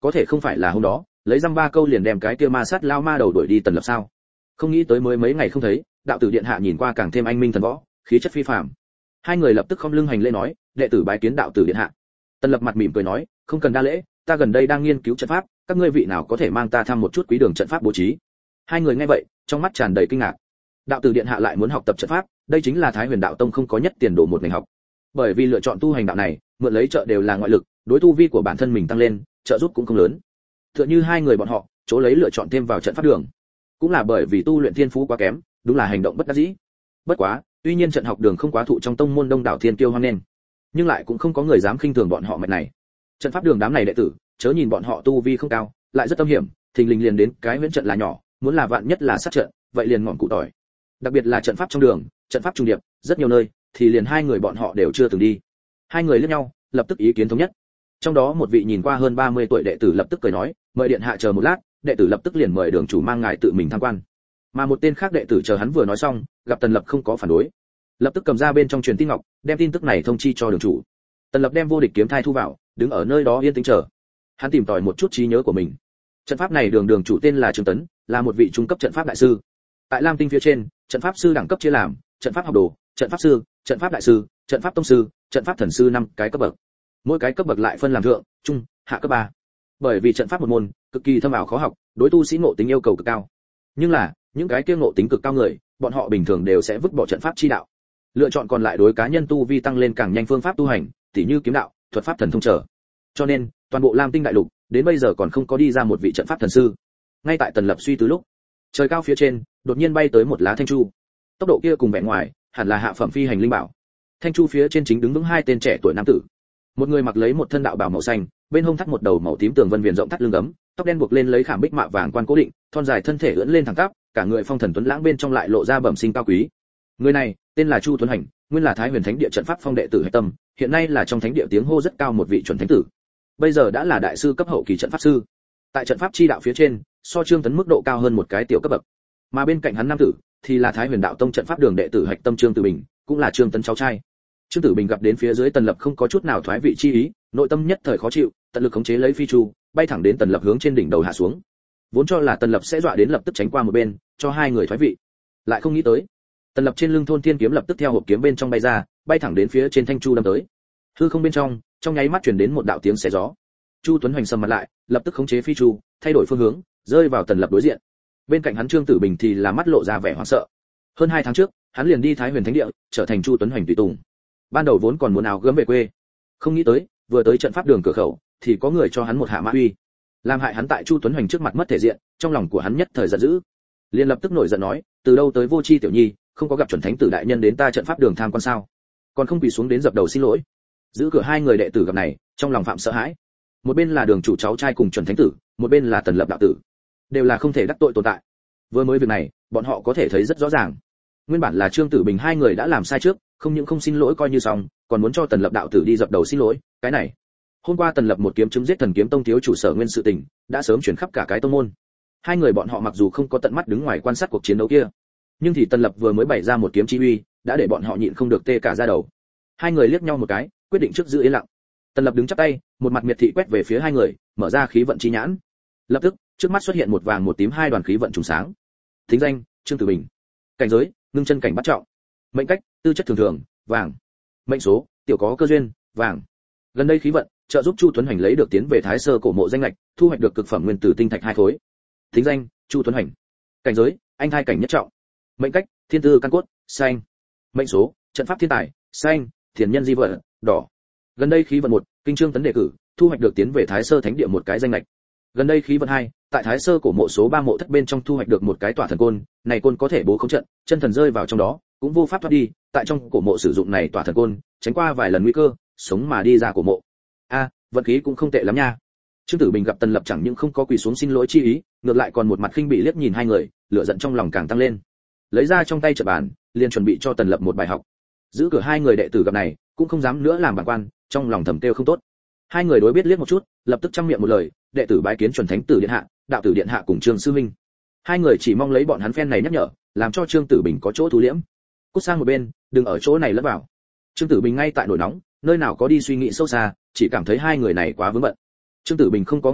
có thể không phải là hôm đó lấy dăm ba câu liền đem cái kia ma sát lao ma đầu đuổi đi Tần Lập sao? Không nghĩ tới mới mấy ngày không thấy, đạo tử điện hạ nhìn qua càng thêm anh minh thần võ, khí chất phi phàm. Hai người lập tức không lưng hành lễ nói, đệ tử bái kiến đạo tử điện hạ. Tần Lập mặt mỉm cười nói, không cần đa lễ, ta gần đây đang nghiên cứu trận pháp, các ngươi vị nào có thể mang ta thăm một chút quý đường trận pháp bố trí? Hai người nghe vậy, trong mắt tràn đầy kinh ngạc. Đạo tử điện hạ lại muốn học tập trận pháp, đây chính là Thái Huyền đạo tông không có nhất tiền đồ một ngành học. Bởi vì lựa chọn tu hành đạo này, mượn lấy trợ đều là ngoại lực, đối tu vi của bản thân mình tăng lên, trợ giúp cũng không lớn. Tựa như hai người bọn họ, chỗ lấy lựa chọn thêm vào trận pháp đường, cũng là bởi vì tu luyện thiên phú quá kém, đúng là hành động bất đắc dĩ. Bất quá, tuy nhiên trận học đường không quá thụ trong tông môn đông đảo thiên kiêu hoan nghênh, nhưng lại cũng không có người dám khinh thường bọn họ mạch này. Trận pháp đường đám này đệ tử, chớ nhìn bọn họ tu vi không cao, lại rất âm hiểm, thình lình liền đến cái huyễn trận là nhỏ, muốn là vạn nhất là sát trận, vậy liền ngọn cụ tỏi. Đặc biệt là trận pháp trong đường, trận pháp trung điệp, rất nhiều nơi, thì liền hai người bọn họ đều chưa từng đi. Hai người liếc nhau, lập tức ý kiến thống nhất. Trong đó một vị nhìn qua hơn 30 tuổi đệ tử lập tức cười nói, mời điện hạ chờ một lát, đệ tử lập tức liền mời đường chủ mang ngài tự mình tham quan. Mà một tên khác đệ tử chờ hắn vừa nói xong, gặp Tần Lập không có phản đối, lập tức cầm ra bên trong truyền tin ngọc, đem tin tức này thông chi cho đường chủ. Tần Lập đem vô địch kiếm thai thu vào, đứng ở nơi đó yên tĩnh chờ. Hắn tìm tòi một chút trí nhớ của mình. Trận pháp này đường chủ tên là Trương Tấn, là một vị trung cấp trận pháp đại sư. Tại Lam Tinh phía trên, trận pháp sư đẳng cấp chia làm trận pháp học đồ, trận pháp sư, trận pháp đại sư, trận pháp tông sư, trận pháp thần sư 5 cái cấp bậc. Mỗi cái cấp bậc lại phân làm thượng, trung, hạ cấp 3. Bởi vì trận pháp một môn, cực kỳ thâm ảo khó học, đối tu sĩ ngộ tính yêu cầu cực cao. Nhưng là, những cái kia ngộ tính cực cao người, bọn họ bình thường đều sẽ vứt bỏ trận pháp chi đạo, lựa chọn còn lại đối cá nhân tu vi tăng lên càng nhanh phương pháp tu hành, tỉ như kiếm đạo, thuật pháp thần thông trở. Cho nên, toàn bộ Lam Tinh đại lục, đến bây giờ còn không có đi ra một vị trận pháp thần sư. Ngay tại Tần Lập suy tư lúc, trời cao phía trên, đột nhiên bay tới một lá thanh chu. Tốc độ kia cùng vẻ ngoài, hẳn là hạ phẩm phi hành linh bảo. Thanh chu phía trên chính đứng vững hai tên trẻ tuổi nam tử. Một người mặc lấy một thân đạo bào màu xanh, bên hông thắt một đầu màu tím tường vân viền rộng thắt lưng gấm, tóc đen buộc lên lấy khảm bích mạ vàng quan cố định, thon dài thân thể ưỡn lên thẳng tắp, cả người phong thần tuấn lãng bên trong lại lộ ra bẩm sinh cao quý. Người này, tên là Chu Tuấn Hành, nguyên là Thái Huyền Thánh Địa trận pháp phong đệ tử hệ tâm, hiện nay là trong thánh địa tiếng hô rất cao một vị chuẩn thánh tử. Bây giờ đã là đại sư cấp hậu kỳ trận pháp sư. Tại trận pháp chi đạo phía trên, so Trương Tấn mức độ cao hơn một cái tiểu cấp bậc. Mà bên cạnh hắn nam tử thì là Thái Huyền đạo tông trận pháp đường đệ tử hạch tâm Trương Tử Bình, cũng là Trương Tấn cháu trai. Trương Tử Bình gặp đến phía dưới Tần Lập không có chút nào thoái vị chi ý, nội tâm nhất thời khó chịu, tận lực khống chế lấy phi chu, bay thẳng đến Tần Lập hướng trên đỉnh đầu hạ xuống. Vốn cho là Tần Lập sẽ dọa đến lập tức tránh qua một bên, cho hai người thoái vị. Lại không nghĩ tới, Tần Lập trên lưng thôn thiên kiếm lập tức theo hộp kiếm bên trong bay ra, bay thẳng đến phía trên thanh chu đâm tới. Hư không bên trong nháy mắt truyền đến một đạo tiếng xé gió. Chu Tuấn Hoành sầm mặt lại, lập tức khống chế phi chu, thay đổi phương hướng, rơi vào Tần Lập đối diện. Bên cạnh hắn Trương Tử Bình thì là mắt lộ ra vẻ hoảng sợ. Hơn 2 tháng trước, hắn liền đi Thái Huyền Thánh Địa, trở thành Chu Tuấn Hoành tùy tùng. Ban đầu vốn còn muốn áo gấm về quê, không nghĩ tới, vừa tới trận pháp đường cửa khẩu, thì có người cho hắn một hạ mã uy, làm hại hắn tại Chu Tuấn Hoành trước mặt mất thể diện, trong lòng của hắn nhất thời giận dữ, liền lập tức nổi giận nói, từ đâu tới vô tri tiểu nhi, không có gặp chuẩn thánh tử đại nhân đến ta trận pháp đường tham quan sao? Còn không quỳ xuống đến dập đầu xin lỗi. Giữ cửa hai người đệ tử gặp này, trong lòng phạm sợ hãi. Một bên là đường chủ cháu trai cùng chuẩn thánh tử, một bên là Tần Lập đạo tử, đều là không thể đắc tội tồn tại. Vừa mới việc này, bọn họ có thể thấy rất rõ ràng. Nguyên bản là Trương Tử Bình hai người đã làm sai trước, không những không xin lỗi coi như xong, còn muốn cho Tần Lập đạo tử đi dập đầu xin lỗi, cái này. Hôm qua Tần Lập một kiếm chấm giết Thần Kiếm Tông thiếu chủ Sở Nguyên sự tình, đã sớm truyền khắp cả cái tông môn. Hai người bọn họ mặc dù không có tận mắt đứng ngoài quan sát cuộc chiến đấu kia, nhưng thì Tần Lập vừa mới bày ra một kiếm chi uy, đã để bọn họ nhịn không được tê cả da đầu. Hai người liếc nhau một cái, quyết định trước giữ yên lặng. Tần Lập đứng chắp tay, một mặt miệt thị quét về phía hai người, mở ra khí vận chi nhãn. Lập tức, trước mắt xuất hiện một vàng một tím hai đoàn khí vận trùng sáng. Thính danh: Trương Tử Bình. Cảnh giới: ngưng chân cảnh bắt trọng. Mệnh cách: tư chất thường thường, vàng. Mệnh số: tiểu có cơ duyên, vàng. Gần đây khí vận trợ giúp Chu Tuấn Hành lấy được tiến về Thái Sơ cổ mộ danh ngạch, thu hoạch được cực phẩm nguyên tử tinh thạch 2 khối. Thính danh: Chu Tuấn Hành. Cảnh giới: anh thai cảnh nhất trọng. Mệnh cách: thiên tư căn cốt, xanh. Mệnh số: trận pháp thiên tài, xanh. Thiền nhân di vận, đỏ. Gần đây khí vận 1, kinh Trương Tấn đề cử, thu hoạch được tiến về Thái Sơ thánh địa một cái danh ngạch. Gần đây khí vận 2, tại Thái Sơ cổ mộ số 3 mộ thất bên trong thu hoạch được một cái tỏa thần côn, này côn có thể bố khống trận, chân thần rơi vào trong đó, cũng vô pháp thoát đi, tại trong cổ mộ sử dụng này tỏa thần côn, tránh qua vài lần nguy cơ, sống mà đi ra cổ mộ. Vận khí cũng không tệ lắm nha. Trương Tử Bình gặp Tần Lập chẳng những không có quỳ xuống xin lỗi chi ý, ngược lại còn một mặt khinh bỉ liếc nhìn hai người, lửa giận trong lòng càng tăng lên. Lấy ra trong tay trận bàn, liền chuẩn bị cho Tần Lập một bài học. Giữ cửa hai người đệ tử gặp này, cũng không dám nữa làm bảng quan, trong lòng thầm kêu không tốt. Hai người đối biết liếc một chút, lập tức trăm miệng một lời, đệ tử bái kiến chuẩn thánh tử điện hạ, đạo tử điện hạ cùng Trương sư huynh. Hai người chỉ mong lấy bọn hắn phen này nhắc nhở, làm cho Trương Tử Bình có chỗ thu liễm. Cút sang một bên, đừng ở chỗ này lẫn vào. Trương Tử Bình ngay tại nổi nóng, nơi nào có đi suy nghĩ sâu xa, chỉ cảm thấy hai người này quá vướng bận. Trương Tử Bình không có nghe được,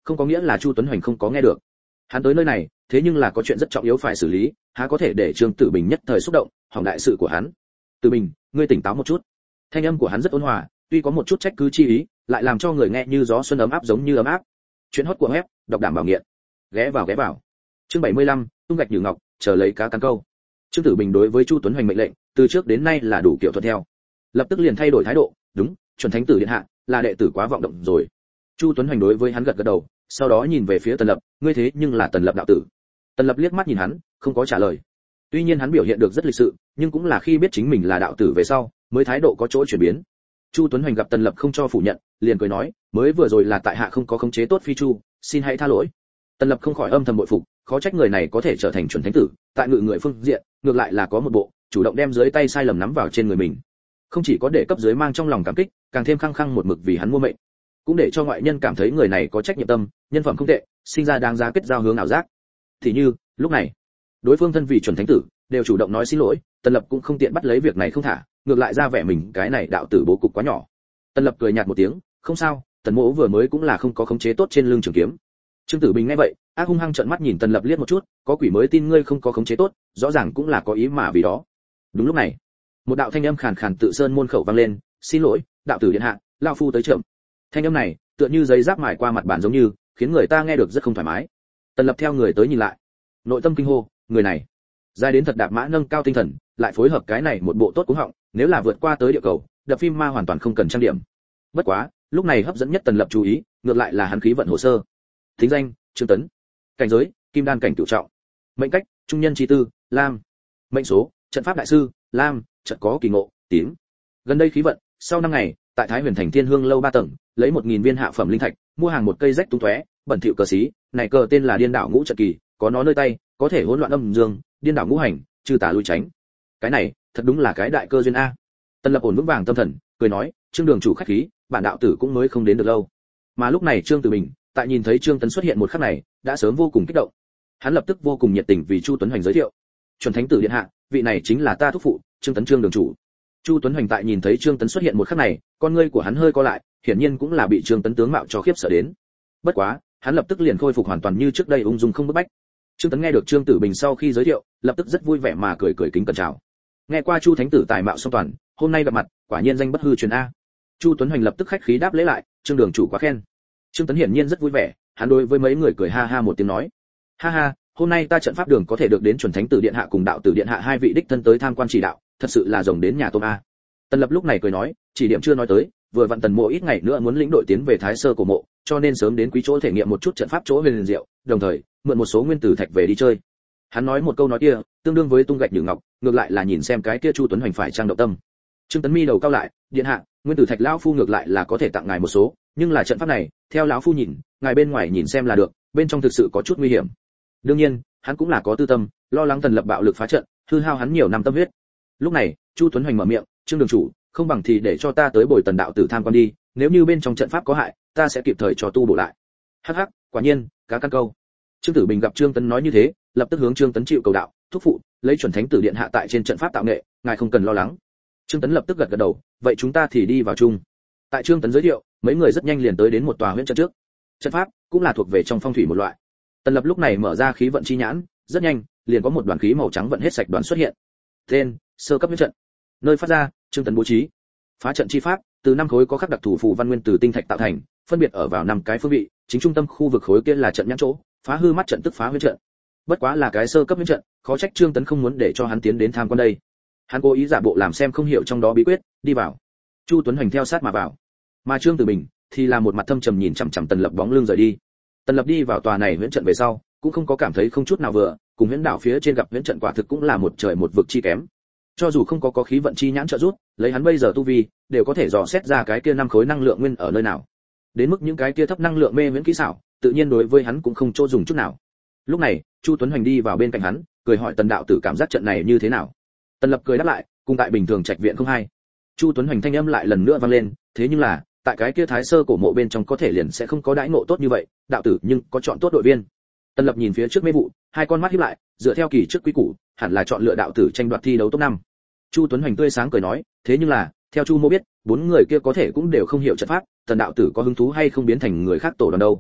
không có nghĩa là Chu Tuấn Hoành không có nghe được. Hắn tới nơi này, thế nhưng là có chuyện rất trọng yếu phải xử lý, há có thể để Trương Tử Bình nhất thời xúc động, hỏng đại sự của hắn. Tử Bình, ngươi tỉnh táo một chút. Thanh âm của hắn rất ôn hòa, tuy có một chút trách cứ chi ý, lại làm cho người nghe như gió xuân ấm áp giống như ấm áp. Chuyện hot của web, đọc đảm bảo nghiện. Ghé vào. Chương 75, tung gạch như ngọc, chờ lấy cá cắn câu. Trương Tử Bình đối với Chu Tuấn Hoành mệnh lệnh, từ trước đến nay là đủ kiểu thuận theo. Lập tức liền thay đổi thái độ, đúng, chuẩn thánh tử điện hạ, là đệ tử quá vọng động rồi. Chu Tuấn Hoành đối với hắn gật gật đầu, sau đó nhìn về phía Tần Lập, ngươi thế nhưng là Tần Lập đạo tử. Tần Lập liếc mắt nhìn hắn, không có trả lời. Tuy nhiên hắn biểu hiện được rất lịch sự, nhưng cũng là khi biết chính mình là đạo tử về sau, mới thái độ có chỗ chuyển biến. Chu Tuấn Hoành gặp Tần Lập không cho phủ nhận, liền cười nói, mới vừa rồi là tại hạ không có khống chế tốt Phi Chu, xin hãy tha lỗi. Tần Lập không khỏi âm thầm bội phục, khó trách người này có thể trở thành chuẩn thánh tử, tại ngự người phương diện, ngược lại là có một bộ, chủ động đem dưới tay sai lầm nắm vào trên người mình. Không chỉ có để cấp dưới mang trong lòng cảm kích, càng thêm khăng khăng một mực vì hắn mua mệnh, cũng để cho ngoại nhân cảm thấy người này có trách nhiệm tâm, nhân phẩm không tệ, sinh ra đáng giá kết giao hướng ảo giác. Thì như, lúc này, đối phương thân vì chuẩn thánh tử, đều chủ động nói xin lỗi, Tần Lập cũng không tiện bắt lấy việc này không thả, ngược lại ra vẻ mình cái này đạo tử bố cục quá nhỏ. Tần Lập cười nhạt một tiếng, không sao, Tần Mỗ vừa mới cũng là không có khống chế tốt trên lưng trường kiếm. Trương Tử Bình nghe vậy, ác hung hăng trợn mắt nhìn Tần Lập liếc một chút, có quỷ mới tin ngươi không có khống chế tốt, rõ ràng cũng là có ý mà vì đó. Đúng lúc này, một đạo thanh âm khàn khàn tự sơn môn khẩu vang lên, xin lỗi, đạo tử điện hạ, lão phu tới chậm. Thanh âm này, tựa như giấy giáp mài qua mặt bàn giống như, khiến người ta nghe được rất không thoải mái. Tần Lập theo người tới nhìn lại, nội tâm kinh hô, người này, dài đến thật đạp mã nâng cao tinh thần, lại phối hợp cái này một bộ tốt cúng họng, nếu là vượt qua tới địa cầu, đập phim ma hoàn toàn không cần trang điểm. Bất quá, lúc này hấp dẫn nhất Tần Lập chú ý, ngược lại là hắn khí vận hồ sơ. Thính danh, Trương Tấn. Cảnh giới, kim đan cảnh cửu trọng. Mệnh cách, trung nhân chi tư, lam. Mệnh số, trận pháp đại sư, lam, trận có kỳ ngộ, tím. Gần đây khí vận, sau 5 ngày, tại Thái Huyền Thành Thiên Hương lâu 3 tầng, lấy 1000 viên hạ phẩm linh thạch, mua hàng một cây rách tung tóe, bẩn thỉu cờ xí, này cờ tên là Điên Đảo Ngũ Trận Kỳ, có nó nơi tay, có thể hỗn loạn âm dương, điên đảo ngũ hành, trừ tà lui tránh. Cái này, thật đúng là cái đại cơ duyên a. Tần Lập ổn vững vàng tâm thần, cười nói, Trương đường chủ khách khí, bản đạo tử cũng mới không đến được lâu. Mà lúc này Trương Tử Bình, tại nhìn thấy Trương Tấn xuất hiện một khắc này, đã sớm vô cùng kích động. Hắn lập tức vô cùng nhiệt tình vì Chu Tuấn Hoành giới thiệu, chuẩn thánh tử điện hạ, vị này chính là ta thúc phụ, Trương Tấn Trương đường chủ. Chu Tuấn Hoành tại nhìn thấy Trương Tấn xuất hiện một khắc này, con ngươi của hắn hơi co lại, hiển nhiên cũng là bị Trương Tấn tướng mạo cho khiếp sợ đến. Bất quá, hắn lập tức liền khôi phục hoàn toàn như trước đây ung dung không bức bách. Trương Tấn nghe được Trương Tử Bình sau khi giới thiệu, lập tức rất vui vẻ mà cười kính cẩn chào. Nghe qua Chu thánh tử tài mạo song toàn, hôm nay gặp mặt, quả nhiên danh bất hư truyền a. Chu Tuấn Hoành lập tức khách khí đáp lễ lại, Trương đường chủ quá khen. Trương Tấn hiển nhiên rất vui vẻ, hắn đối với mấy người cười ha ha một tiếng nói, ha ha, hôm nay ta trận pháp đường có thể được đến chuẩn thánh tử điện hạ cùng đạo tử điện hạ hai vị đích thân tới tham quan chỉ đạo, thật sự là rồng đến nhà tôm a. Tần Lập lúc này cười nói, chỉ điểm chưa nói tới, vừa vặn Tần Mộ ít ngày nữa muốn lĩnh đội tiến về Thái Sơ cổ mộ, cho nên sớm đến quý chỗ thể nghiệm một chút trận pháp chỗ huyền diệu, đồng thời mượn một số nguyên tử thạch về đi chơi. Hắn nói một câu nói kia, tương đương với tung gạch như ngọc, ngược lại là nhìn xem cái kia Chu Tuấn Hoành phải trang động tâm. Trương Tấn mi đầu cao lại, điện hạ, nguyên tử thạch lão phu ngược lại là có thể tặng ngài một số, nhưng là trận pháp này, theo lão phu nhìn, ngài bên ngoài nhìn xem là được, bên trong thực sự có chút nguy hiểm. Đương nhiên, hắn cũng là có tư tâm, lo lắng Tần Lập bạo lực phá trận, hư hao hắn nhiều năm tâm huyết. Lúc này, Chu Tuấn Hoành mở miệng, Trương đường chủ, không bằng thì để cho ta tới bồi Tần đạo tử tham quan đi, nếu như bên trong trận pháp có hại, ta sẽ kịp thời cho tu bổ lại. Hắc hắc, quả nhiên, cá căn câu. Trương Tử Bình gặp Trương Tấn nói như thế, lập tức hướng Trương Tấn chịu cầu đạo, thúc phụ, lấy chuẩn thánh tử điện hạ tại trên trận pháp tạo nghệ, ngài không cần lo lắng. Trương Tấn lập tức gật gật đầu, vậy chúng ta thì đi vào chung. Tại Trương Tấn giới thiệu, mấy người rất nhanh liền tới đến một tòa huyễn trận trước. Trận pháp cũng là thuộc về trong phong thủy một loại. Tần Lập lúc này mở ra khí vận chi nhãn, rất nhanh, liền có một đoàn khí màu trắng vận hết sạch đoàn xuất hiện. Tên: sơ cấp huyễn trận. Nơi phát ra: Trương Tấn bố trí. Phá trận chi pháp, từ 5 khối có khắc đặc thủ phù văn nguyên từ tinh thạch tạo thành, phân biệt ở vào 5 cái phương vị, chính trung tâm khu vực khối kia là trận nhãn chỗ, phá hư mắt trận tức phá huyễn trận. Bất quá là cái sơ cấp huyễn trận, khó trách Trương Tấn không muốn để cho hắn tiến đến tham quan đây. Hắn cố ý giả bộ làm xem không hiểu trong đó bí quyết, đi vào. Chu Tuấn Hoành theo sát mà vào. Mà Trương Tử Bình thì là một mặt thâm trầm nhìn chằm chằm Tần Lập bóng lưng rời đi. Tần Lập đi vào tòa này huyễn trận về sau, cũng không có cảm thấy không chút nào vừa, cùng huyễn đảo phía trên gặp huyễn trận quả thực cũng là một trời một vực chi kém. Cho dù không có khí vận chi nhãn trợ giúp, lấy hắn bây giờ tu vi, đều có thể dò xét ra cái kia 5 khối năng lượng nguyên ở nơi nào. Đến mức những cái kia thấp năng lượng mê huyễn kỹ xảo, tự nhiên đối với hắn cũng không chỗ dùng chút nào. Lúc này, Chu Tuấn Hoành đi vào bên cạnh hắn, cười hỏi Tần đạo tử cảm giác trận này như thế nào. Tần Lập cười đáp lại, cùng tại bình thường trạch viện không hay. Chu Tuấn Hoành thanh âm lại lần nữa vang lên, thế nhưng là, tại cái kia Thái Sơ cổ mộ bên trong có thể liền sẽ không có đãi ngộ tốt như vậy, đạo tử nhưng có chọn tốt đội viên. Tần Lập nhìn phía trước mê vụ, hai con mắt híp lại, dựa theo kỳ trước quý củ, hẳn là chọn lựa đạo tử tranh đoạt thi đấu top 5. Chu Tuấn Hoành tươi sáng cười nói, thế nhưng là, theo Chu Mô biết, 4 người kia có thể cũng đều không hiểu trận pháp, Tần đạo tử có hứng thú hay không biến thành người khác tổ đoàn đâu.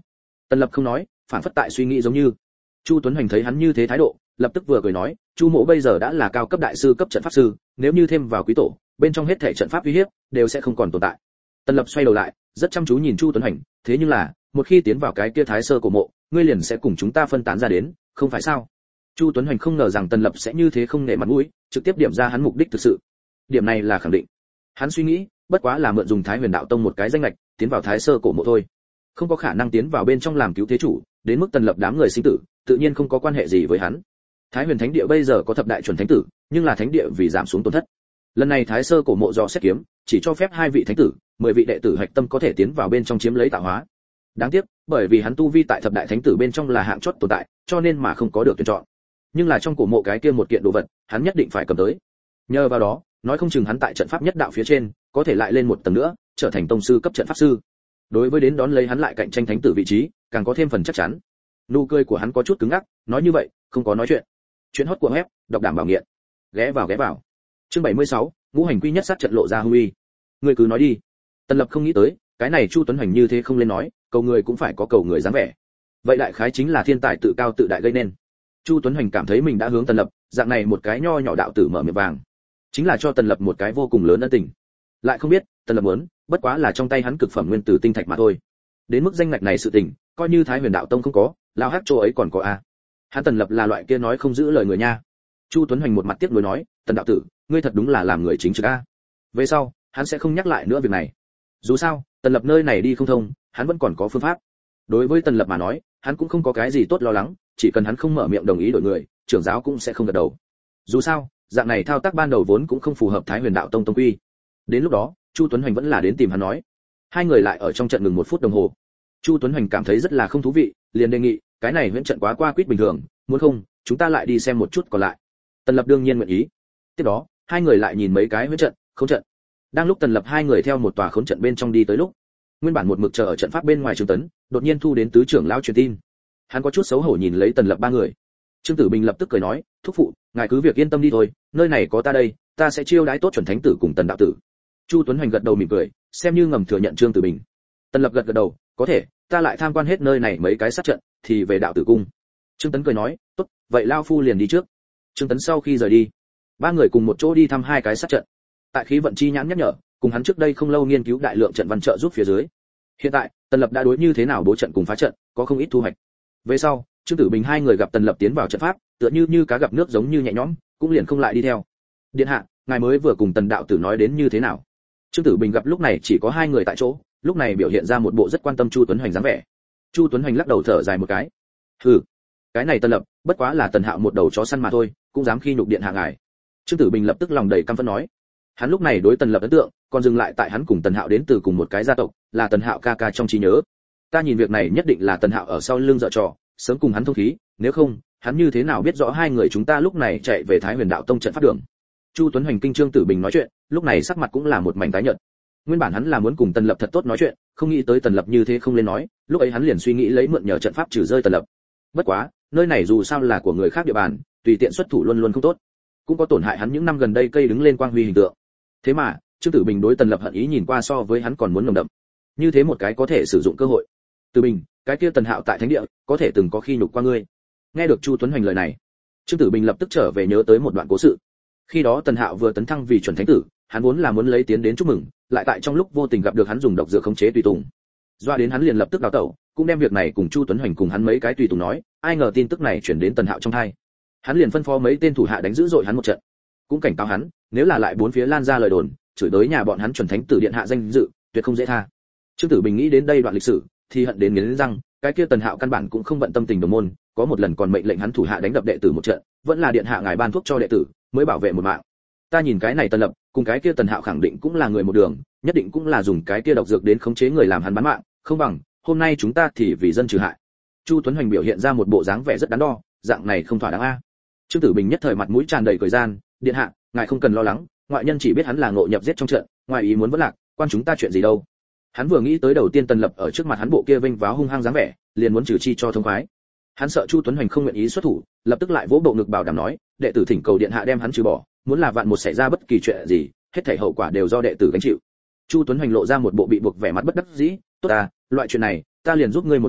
Tần Lập không nói, phản phất tại suy nghĩ giống như. Chu Tuấn Hoành thấy hắn như thế thái độ, lập tức vừa cười nói, Chu Mỗ bây giờ đã là cao cấp đại sư cấp trận pháp sư, nếu như thêm vào quý tổ, bên trong hết thảy trận pháp uy hiếp đều sẽ không còn tồn tại. Tần Lập xoay đầu lại, rất chăm chú nhìn Chu Tuấn Hoành, thế nhưng là, một khi tiến vào cái kia Thái Sơ cổ mộ, ngươi liền sẽ cùng chúng ta phân tán ra đến, không phải sao? Chu Tuấn Hoành không ngờ rằng Tần Lập sẽ như thế không nể mặt mũi, trực tiếp điểm ra hắn mục đích thực sự. Điểm này là khẳng định. Hắn suy nghĩ, bất quá là mượn dùng Thái Huyền Đạo Tông một cái danh ngạch, tiến vào Thái Sơ cổ mộ thôi, không có khả năng tiến vào bên trong làm cứu thế chủ, đến mức Tần Lập đám người sinh tử, tự nhiên không có quan hệ gì với hắn. Thái Huyền Thánh Địa bây giờ có thập đại chuẩn thánh tử, nhưng là thánh địa vì giảm xuống tổn thất. Lần này Thái Sơ cổ mộ do xét kiếm, chỉ cho phép 2 vị thánh tử, 10 vị đệ tử hạch tâm có thể tiến vào bên trong chiếm lấy tạo hóa. Đáng tiếc, bởi vì hắn tu vi tại thập đại thánh tử bên trong là hạng chót tồn tại, cho nên mà không có được tuyển chọn. Nhưng là trong cổ mộ cái kia một kiện đồ vật, hắn nhất định phải cầm tới. Nhờ vào đó, nói không chừng hắn tại trận pháp nhất đạo phía trên, có thể lại lên một tầng nữa, trở thành tông sư cấp trận pháp sư. Đối với đến đón lấy hắn lại cạnh tranh thánh tử vị trí, càng có thêm phần chắc chắn. Nụ cười của hắn có chút cứng ngắc, nói như vậy, không có nói chuyện. Chuyện hot của web, đọc đảm bảo nghiện. Ghé vào. Chương 76, ngũ hành quy nhất sát trận lộ ra hung uy. Ngươi cứ nói đi. Tần Lập không nghĩ tới, cái này Chu Tuấn Hoành như thế không lên nói, cầu người cũng phải có cầu người dáng vẻ. Vậy đại khái chính là thiên tài tự cao tự đại gây nên. Chu Tuấn Hoành cảm thấy mình đã hướng Tần Lập, dạng này một cái nho nhỏ đạo tử mở miệng vàng, chính là cho Tần Lập một cái vô cùng lớn ân tình. Lại không biết, Tần Lập muốn, bất quá là trong tay hắn cực phẩm nguyên tử tinh thạch mà thôi. Đến mức danh ngạch này sự tình, coi như Thái Huyền Đạo Tông không có, lao hắc chỗ ấy còn có a. Hắn Tần Lập là loại kia nói không giữ lời người nha. Chu Tuấn Hoành một mặt tiếc nuối nói, Tần đạo tử, ngươi thật đúng là làm người chính trực a. Về sau, hắn sẽ không nhắc lại nữa việc này. Dù sao, Tần Lập nơi này đi không thông, hắn vẫn còn có phương pháp. Đối với Tần Lập mà nói, hắn cũng không có cái gì tốt lo lắng, chỉ cần hắn không mở miệng đồng ý đổi người, trưởng giáo cũng sẽ không gật đầu. Dù sao, dạng này thao tác ban đầu vốn cũng không phù hợp Thái Huyền Đạo Tông tông quy. Đến lúc đó, Chu Tuấn Hoành vẫn là đến tìm hắn nói. Hai người lại ở trong trận ngừng 1 phút đồng hồ. Chu Tuấn Hoành cảm thấy rất là không thú vị, liền đề nghị, cái này huyễn trận quá qua quýt bình thường, muốn không, chúng ta lại đi xem một chút còn lại. Tần Lập đương nhiên nguyện ý. Tiếp đó, hai người lại nhìn mấy cái huyễn trận, khốn trận. Đang lúc Tần Lập hai người theo một tòa khốn trận bên trong đi tới lúc, nguyên bản một mực chờ ở trận pháp bên ngoài Trương Tấn, đột nhiên thu đến tứ trưởng lão truyền tin. Hắn có chút xấu hổ nhìn lấy Tần Lập ba người. Trương Tử Bình lập tức cười nói, thúc phụ, ngài cứ việc yên tâm đi thôi, nơi này có ta đây, ta sẽ chiêu đãi tốt chuẩn thánh tử cùng Tần đạo tử. Chu Tuấn Hoành gật đầu mỉm cười, xem như ngầm thừa nhận Trương Tử Bình. Tần Lập gật đầu, có thể, ta lại tham quan hết nơi này mấy cái sát trận, thì về đạo tử cung. Trương Tấn cười nói, tốt, vậy lao phu liền đi trước. Trương Tấn sau khi rời đi, ba người cùng một chỗ đi thăm 2 cái sát trận. Tại khí vận chi nhãn nhắc nhở, cùng hắn trước đây không lâu nghiên cứu đại lượng trận văn trợ giúp phía dưới. Hiện tại, Tần Lập đã đối như thế nào bố trận cùng phá trận, có không ít thu hoạch. Về sau, Trương Tử Bình hai người gặp Tần Lập tiến vào trận pháp, tựa như cá gặp nước giống như nhẹ nhõm, cũng liền không lại đi theo. Điện hạ, ngài mới vừa cùng Tần đạo tử nói đến như thế nào? Trương Tử Bình gặp lúc này chỉ có 2 người tại chỗ, lúc này biểu hiện ra một bộ rất quan tâm Chu Tuấn Hoành dáng vẻ. Chu Tuấn Hoành lắc đầu thở dài một cái. Hừ, cái này Tần Lập, bất quá là Tần Hạo một đầu chó săn mà thôi, cũng dám khi nhục điện hạ ngài. Trương Tử Bình lập tức lòng đầy căm phẫn nói. Hắn lúc này đối Tần Lập ấn tượng, còn dừng lại tại hắn cùng Tần Hạo đến từ cùng một cái gia tộc, là Tần Hạo ca ca trong trí nhớ. Ta nhìn việc này nhất định là Tần Hạo ở sau lưng giở trò, sớm cùng hắn thông khí, nếu không, hắn như thế nào biết rõ 2 người chúng ta lúc này chạy về Thái Huyền Đạo Tông trận pháp đường. Chu Tuấn Hoành kinh Trương Tử Bình nói chuyện, lúc này sắc mặt cũng là một mảnh tái nhợt. Nguyên bản hắn là muốn cùng Tần Lập thật tốt nói chuyện, không nghĩ tới Tần Lập như thế không lên nói, lúc ấy hắn liền suy nghĩ lấy mượn nhờ trận pháp trừ rơi Tần Lập. Bất quá, nơi này dù sao là của người khác địa bàn, tùy tiện xuất thủ luôn luôn không tốt, cũng có tổn hại hắn những năm gần đây cây đứng lên quang huy hình tượng. Thế mà, Trương Tử Bình đối Tần Lập hận ý nhìn qua so với hắn còn muốn nồng đậm. Như thế một cái có thể sử dụng cơ hội. Tử Bình, cái kia Tần Hạo tại thánh địa, có thể từng có khi nhục qua ngươi. Nghe được Chu Tuấn Hoành lời này, Trương Tử Bình lập tức trở về nhớ tới một đoạn cố sự. Khi đó Tần Hạo vừa tấn thăng vì chuẩn thánh tử, hắn vốn là muốn lấy tiến đến chúc mừng, lại tại trong lúc vô tình gặp được hắn dùng độc dược khống chế tùy tùng. Doa đến hắn liền lập tức đào tẩu, cũng đem việc này cùng Chu Tuấn Hoành cùng hắn mấy cái tùy tùng nói, ai ngờ tin tức này chuyển đến Tần Hạo trong tai. Hắn liền phân phó mấy tên thủ hạ đánh dữ dội hắn một trận, cũng cảnh cáo hắn, nếu là lại bốn phía lan ra lời đồn, chửi tới nhà bọn hắn chuẩn thánh tử điện hạ danh dự, tuyệt không dễ tha. Trương Tử Bình nghĩ đến đây đoạn lịch sử, thì hận đến nghiến răng, cái kia Tần Hạo căn bản cũng không bận tâm tình đồng môn, có một lần còn mệnh lệnh hắn thủ hạ đánh đập đệ tử một trận, vẫn là điện hạ ngài ban thuốc cho đệ tử, mới bảo vệ một mạng. Ta nhìn cái này Tần Lập, cùng cái kia Tần Hạo khẳng định cũng là người một đường, nhất định cũng là dùng cái kia độc dược đến khống chế người làm hắn bán mạng, không bằng hôm nay chúng ta thì vì dân trừ hại. Chu Tuấn Hoành biểu hiện ra một bộ dáng vẻ rất đắn đo, dạng này không thỏa đáng a. Trương Tử Bình nhất thời mặt mũi tràn đầy cười gian, điện hạ, ngài không cần lo lắng, ngoại nhân chỉ biết hắn là ngộ nhập giết trong trận, ngoài ý muốn vẫn lạc, quan chúng ta chuyện gì đâu. Hắn vừa nghĩ tới đầu tiên Tần Lập ở trước mặt hắn bộ kia vênh váo hung hăng dáng vẻ, liền muốn trừ chi cho thông khoái. Hắn sợ Chu Tuấn Hoành không nguyện ý xuất thủ, lập tức lại vỗ bộ ngực bảo đảm nói, đệ tử thỉnh cầu điện hạ đem hắn trừ bỏ, muốn là vạn một xảy ra bất kỳ chuyện gì, hết thảy hậu quả đều do đệ tử gánh chịu. Chu Tuấn Hoành lộ ra một bộ bị buộc vẻ mặt bất đắc dĩ, tốt à, loại chuyện này, ta liền giúp ngươi một lần,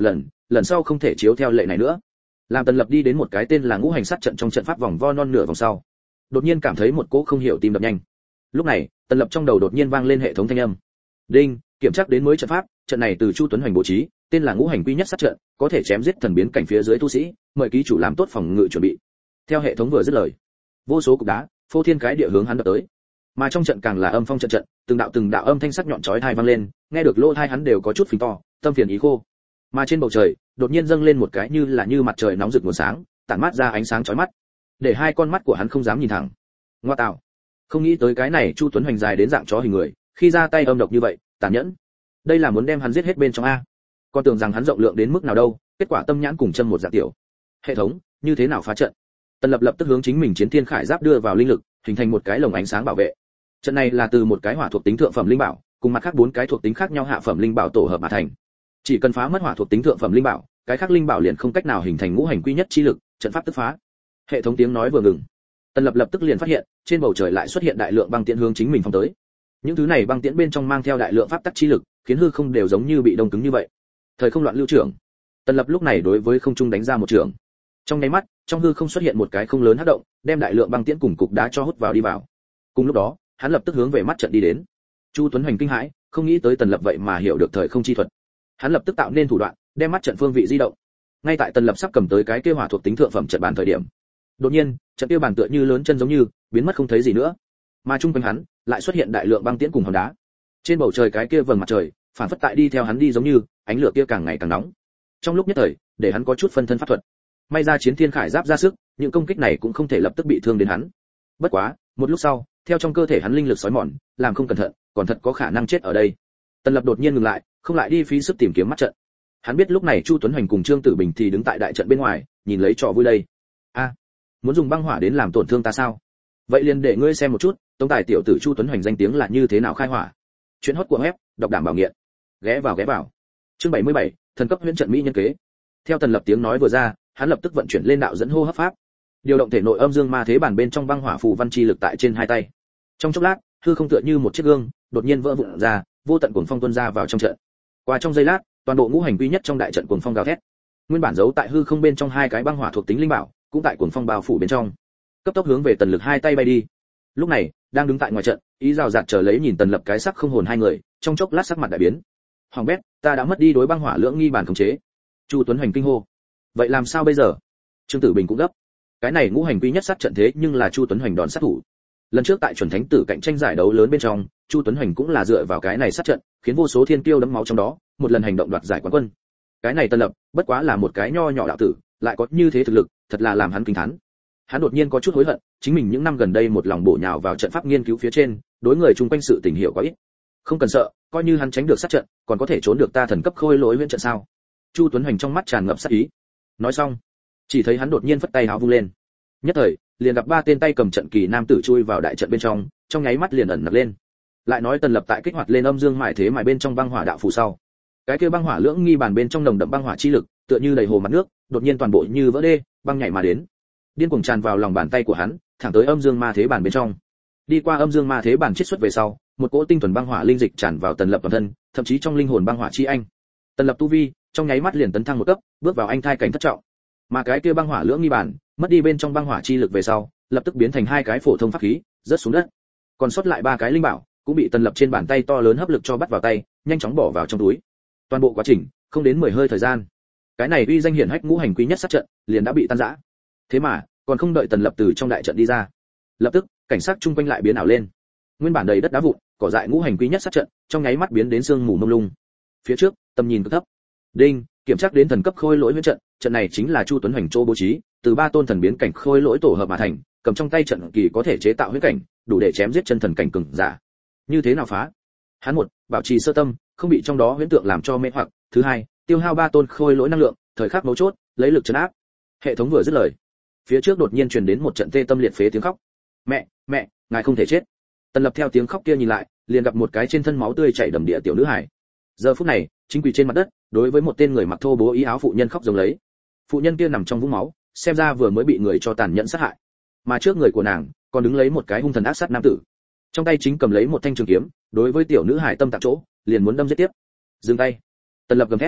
lần sau không thể chiếu theo lệ này nữa. Làm Tần Lập đi đến một cái tên là ngũ hành sát trận trong trận pháp vòng vo non nửa vòng sau, đột nhiên cảm thấy một cỗ không hiểu tim đập nhanh. Lúc này, Tần Lập trong đầu đột nhiên vang lên hệ thống thanh âm. Đinh, kiểm tra đến mới trận pháp, trận này từ Chu Tuấn Hoành bố trí, tên là ngũ hành quy nhất sát trận, có thể chém giết thần biến cảnh phía dưới tu sĩ, mời ký chủ làm tốt phòng ngự chuẩn bị. Theo hệ thống vừa dứt lời, vô số cục đá phô thiên cái địa hướng hắn đập tới, mà trong trận càng là âm phong trận trận, từng đạo âm thanh sắc nhọn chói tai vang lên, nghe được lỗ tai hắn đều có chút phình to, tâm phiền ý khô. Mà trên bầu trời đột nhiên dâng lên một cái như mặt trời nóng rực nguồn sáng, tản mát ra ánh sáng chói mắt, để hai con mắt của hắn không dám nhìn thẳng. Ngoa tạo, không nghĩ tới cái này Chu Tuấn Hoành dài đến dạng chó hình người, khi ra tay âm độc như vậy, tàn nhẫn. Đây là muốn đem hắn giết hết bên trong a. Con tưởng rằng hắn rộng lượng đến mức nào đâu, kết quả tâm nhãn cùng chân một dạng tiểu. Hệ thống, như thế nào phá trận? Tần Lập lập tức hướng chính mình chiến thiên khải giáp đưa vào linh lực, hình thành một cái lồng ánh sáng bảo vệ. Trận này là từ một cái hỏa thuộc tính thượng phẩm linh bảo, cùng mặt khác 4 cái thuộc tính khác nhau hạ phẩm linh bảo tổ hợp mà thành. Chỉ cần phá mất hỏa thuộc tính thượng phẩm linh bảo, cái khác linh bảo liền không cách nào hình thành ngũ hành quy nhất chi lực, trận pháp tức phá. Hệ thống tiếng nói vừa ngừng, Tần Lập lập tức liền phát hiện, trên bầu trời lại xuất hiện đại lượng băng tiễn hướng chính mình phóng tới. Những thứ này băng tiễn bên trong mang theo đại lượng pháp tắc chi lực, khiến hư không đều giống như bị đông cứng như vậy. Thời không loạn lưu trưởng. Tần Lập lúc này đối với không trung đánh ra một trường. Trong nháy mắt, trong hư không xuất hiện một cái không lớn hắc động, đem đại lượng băng tiễn cùng cục đá cho hút vào đi vào. Cùng lúc đó, hắn lập tức hướng về mắt trận đi đến. Chu Tuấn Hoành kinh hãi, không nghĩ tới Tần Lập vậy mà hiểu được thời không chi thuật. Hắn lập tức tạo nên thủ đoạn, đem mắt trận phương vị di động. Ngay tại Tần Lập sắp cầm tới cái kia hỏa thuộc tính thượng phẩm trận bàn thời điểm, đột nhiên, trận kia bàn tựa như lớn chân giống như biến mất không thấy gì nữa. Mà trung quanh hắn lại xuất hiện đại lượng băng tiễn cùng hòn đá. Trên bầu trời cái kia vầng mặt trời, phản phất tại đi theo hắn đi giống như, ánh lửa kia càng ngày càng nóng. Trong lúc nhất thời, để hắn có chút phân thân pháp thuật. May ra chiến thiên khải giáp ra sức, những công kích này cũng không thể lập tức bị thương đến hắn. Bất quá, một lúc sau, theo trong cơ thể hắn linh lực sói mòn, làm không cẩn thận, còn thật có khả năng chết ở đây. Tần Lập đột nhiên ngừng lại, không lại đi phí sức tìm kiếm mắt trận. Hắn biết lúc này Chu Tuấn Hoành cùng Trương Tử Bình thì đứng tại đại trận bên ngoài, nhìn lấy trò vui đây. A, muốn dùng băng hỏa đến làm tổn thương ta sao? Vậy liền để ngươi xem một chút, tông tài tiểu tử Chu Tuấn Hoành danh tiếng là như thế nào khai hỏa. Chuyện hot của web, đọc đảm bảo nghiện. Ghé vào. Chương 77, thần cấp huyễn trận mỹ nhân kế. Theo Tần Lập tiếng nói vừa ra, hắn lập tức vận chuyển lên đạo dẫn hô hấp pháp, điều động thể nội âm dương ma thế bản bên trong băng hỏa phù văn chi lực tại trên hai tay. Trong chốc lát, hư không tựa như một chiếc gương, đột nhiên vỡ vụn ra, vô tận cuồng phong tuôn ra vào trong trận. Qua trong giây lát, toàn bộ ngũ hành quy nhất trong đại trận cuồng phong gào thét. Nguyên bản giấu tại hư không bên trong hai cái băng hỏa thuộc tính linh bảo, cũng tại cuồng phong bao phủ bên trong, cấp tốc hướng về Tần Lực hai tay bay đi. Lúc này, đang đứng tại ngoài trận, ý rào rạt chờ lấy nhìn Tần Lập cái sắc không hồn hai người, trong chốc lát sắc mặt đại biến. Hoàng bét, ta đã mất đi đối băng hỏa lưỡng nghi bản khống chế. Chu Tuấn Hoành kinh hô. Vậy làm sao bây giờ? Trương Tử Bình cũng gấp. Cái này ngũ hành quy nhất sát trận thế nhưng là Chu Tuấn Hoành đòn sát thủ. Lần trước tại chuẩn thánh tử cạnh tranh giải đấu lớn bên trong, Chu Tuấn Hoành cũng là dựa vào cái này sát trận, khiến vô số thiên kiêu đẫm máu trong đó, một lần hành động đoạt giải quán quân. Cái này Tần Lập, bất quá là một cái nho nhỏ đạo tử, lại có như thế thực lực, thật là làm hắn kinh thán. Hắn đột nhiên có chút hối hận, chính mình những năm gần đây một lòng bổ nhào vào trận pháp nghiên cứu phía trên, đối người chung quanh sự tình hiểu quá ít. Không cần sợ, coi như hắn tránh được sát trận, còn có thể trốn được ta thần cấp khôi lỗi huyễn trận sao? Chu Tuấn Hoành trong mắt tràn ngập sát ý. Nói xong, chỉ thấy hắn đột nhiên phất tay áo vung lên. Nhất thời, liền gặp 3 tên tay cầm trận kỳ nam tử chui vào đại trận bên trong nháy mắt liền ẩn nặc lên. Lại nói Tần Lập tại kích hoạt lên âm dương mại thế mại bên trong băng hỏa đạo phù sau, cái kia băng hỏa lưỡng nghi bàn bên trong nồng đậm băng hỏa chi lực, tựa như đầy hồ mặt nước, đột nhiên toàn bộ như vỡ đê, băng nhảy mà đến, điên cuồng tràn vào lòng bàn tay của hắn, thẳng tới âm dương ma thế bàn bên trong. Đi qua âm dương ma thế bàn chiết xuất về sau, một cỗ tinh thuần băng hỏa linh dịch tràn vào Tần Lập toàn thân, thậm chí trong linh hồn băng hỏa chi anh. Tần Lập tu vi trong nháy mắt liền tấn thăng một cấp, bước vào anh thai cảnh thất trọng. Mà cái kia băng hỏa lưỡng nghi bàn, mất đi bên trong băng hỏa chi lực về sau, lập tức biến thành 2 cái phổ thông pháp khí, rớt xuống đất. Còn sót lại 3 cái linh bảo, cũng bị Tần Lập trên bàn tay to lớn hấp lực cho bắt vào tay, nhanh chóng bỏ vào trong túi. Toàn bộ quá trình không đến 10 hơi thời gian, cái này uy danh hiển hách ngũ hành quý nhất sát trận liền đã bị tan rã. Thế mà còn không đợi Tần Lập từ trong đại trận đi ra, lập tức cảnh sát chung quanh lại biến ảo lên. Nguyên bản đầy đất đá vụn, cỏ dại ngũ hành quý nhất sát trận trong nháy mắt biến đến sương mù mông lung. Phía trước tầm nhìn cực thấp. Đinh, kiểm tra đến thần cấp khôi lỗi huyễn trận, trận này chính là Chu Tuấn Hoành chỗ bố trí, từ 3 tôn thần biến cảnh khôi lỗi tổ hợp mà thành, cầm trong tay trận kỳ có thể chế tạo huyễn cảnh, đủ để chém giết chân thần cảnh cường giả. Như thế nào phá? Hắn một, bảo trì sơ tâm, không bị trong đó huyễn tượng làm cho mê hoặc, thứ hai, tiêu hao 3 tôn khôi lỗi năng lượng, thời khắc mấu chốt, lấy lực trấn áp. Hệ thống vừa dứt lời, phía trước đột nhiên truyền đến một trận tê tâm liệt phế tiếng khóc. Mẹ, ngài không thể chết. Tần Lập theo tiếng khóc kia nhìn lại, liền gặp một cái trên thân máu tươi chảy đầm địa tiểu nữ hài. Giờ phút này, chính quỳ trên mặt đất, đối với một tên người mặc thô bố y áo phụ nhân khóc giống lấy. Phụ nhân kia nằm trong vũng máu, xem ra vừa mới bị người cho tàn nhẫn sát hại. Mà trước người của nàng, còn đứng lấy một cái hung thần ác sát nam tử. Trong tay chính cầm lấy một thanh trường kiếm, đối với tiểu nữ hài tâm tạng chỗ, liền muốn đâm giết tiếp. Dừng tay. Tần Lập gầm thét.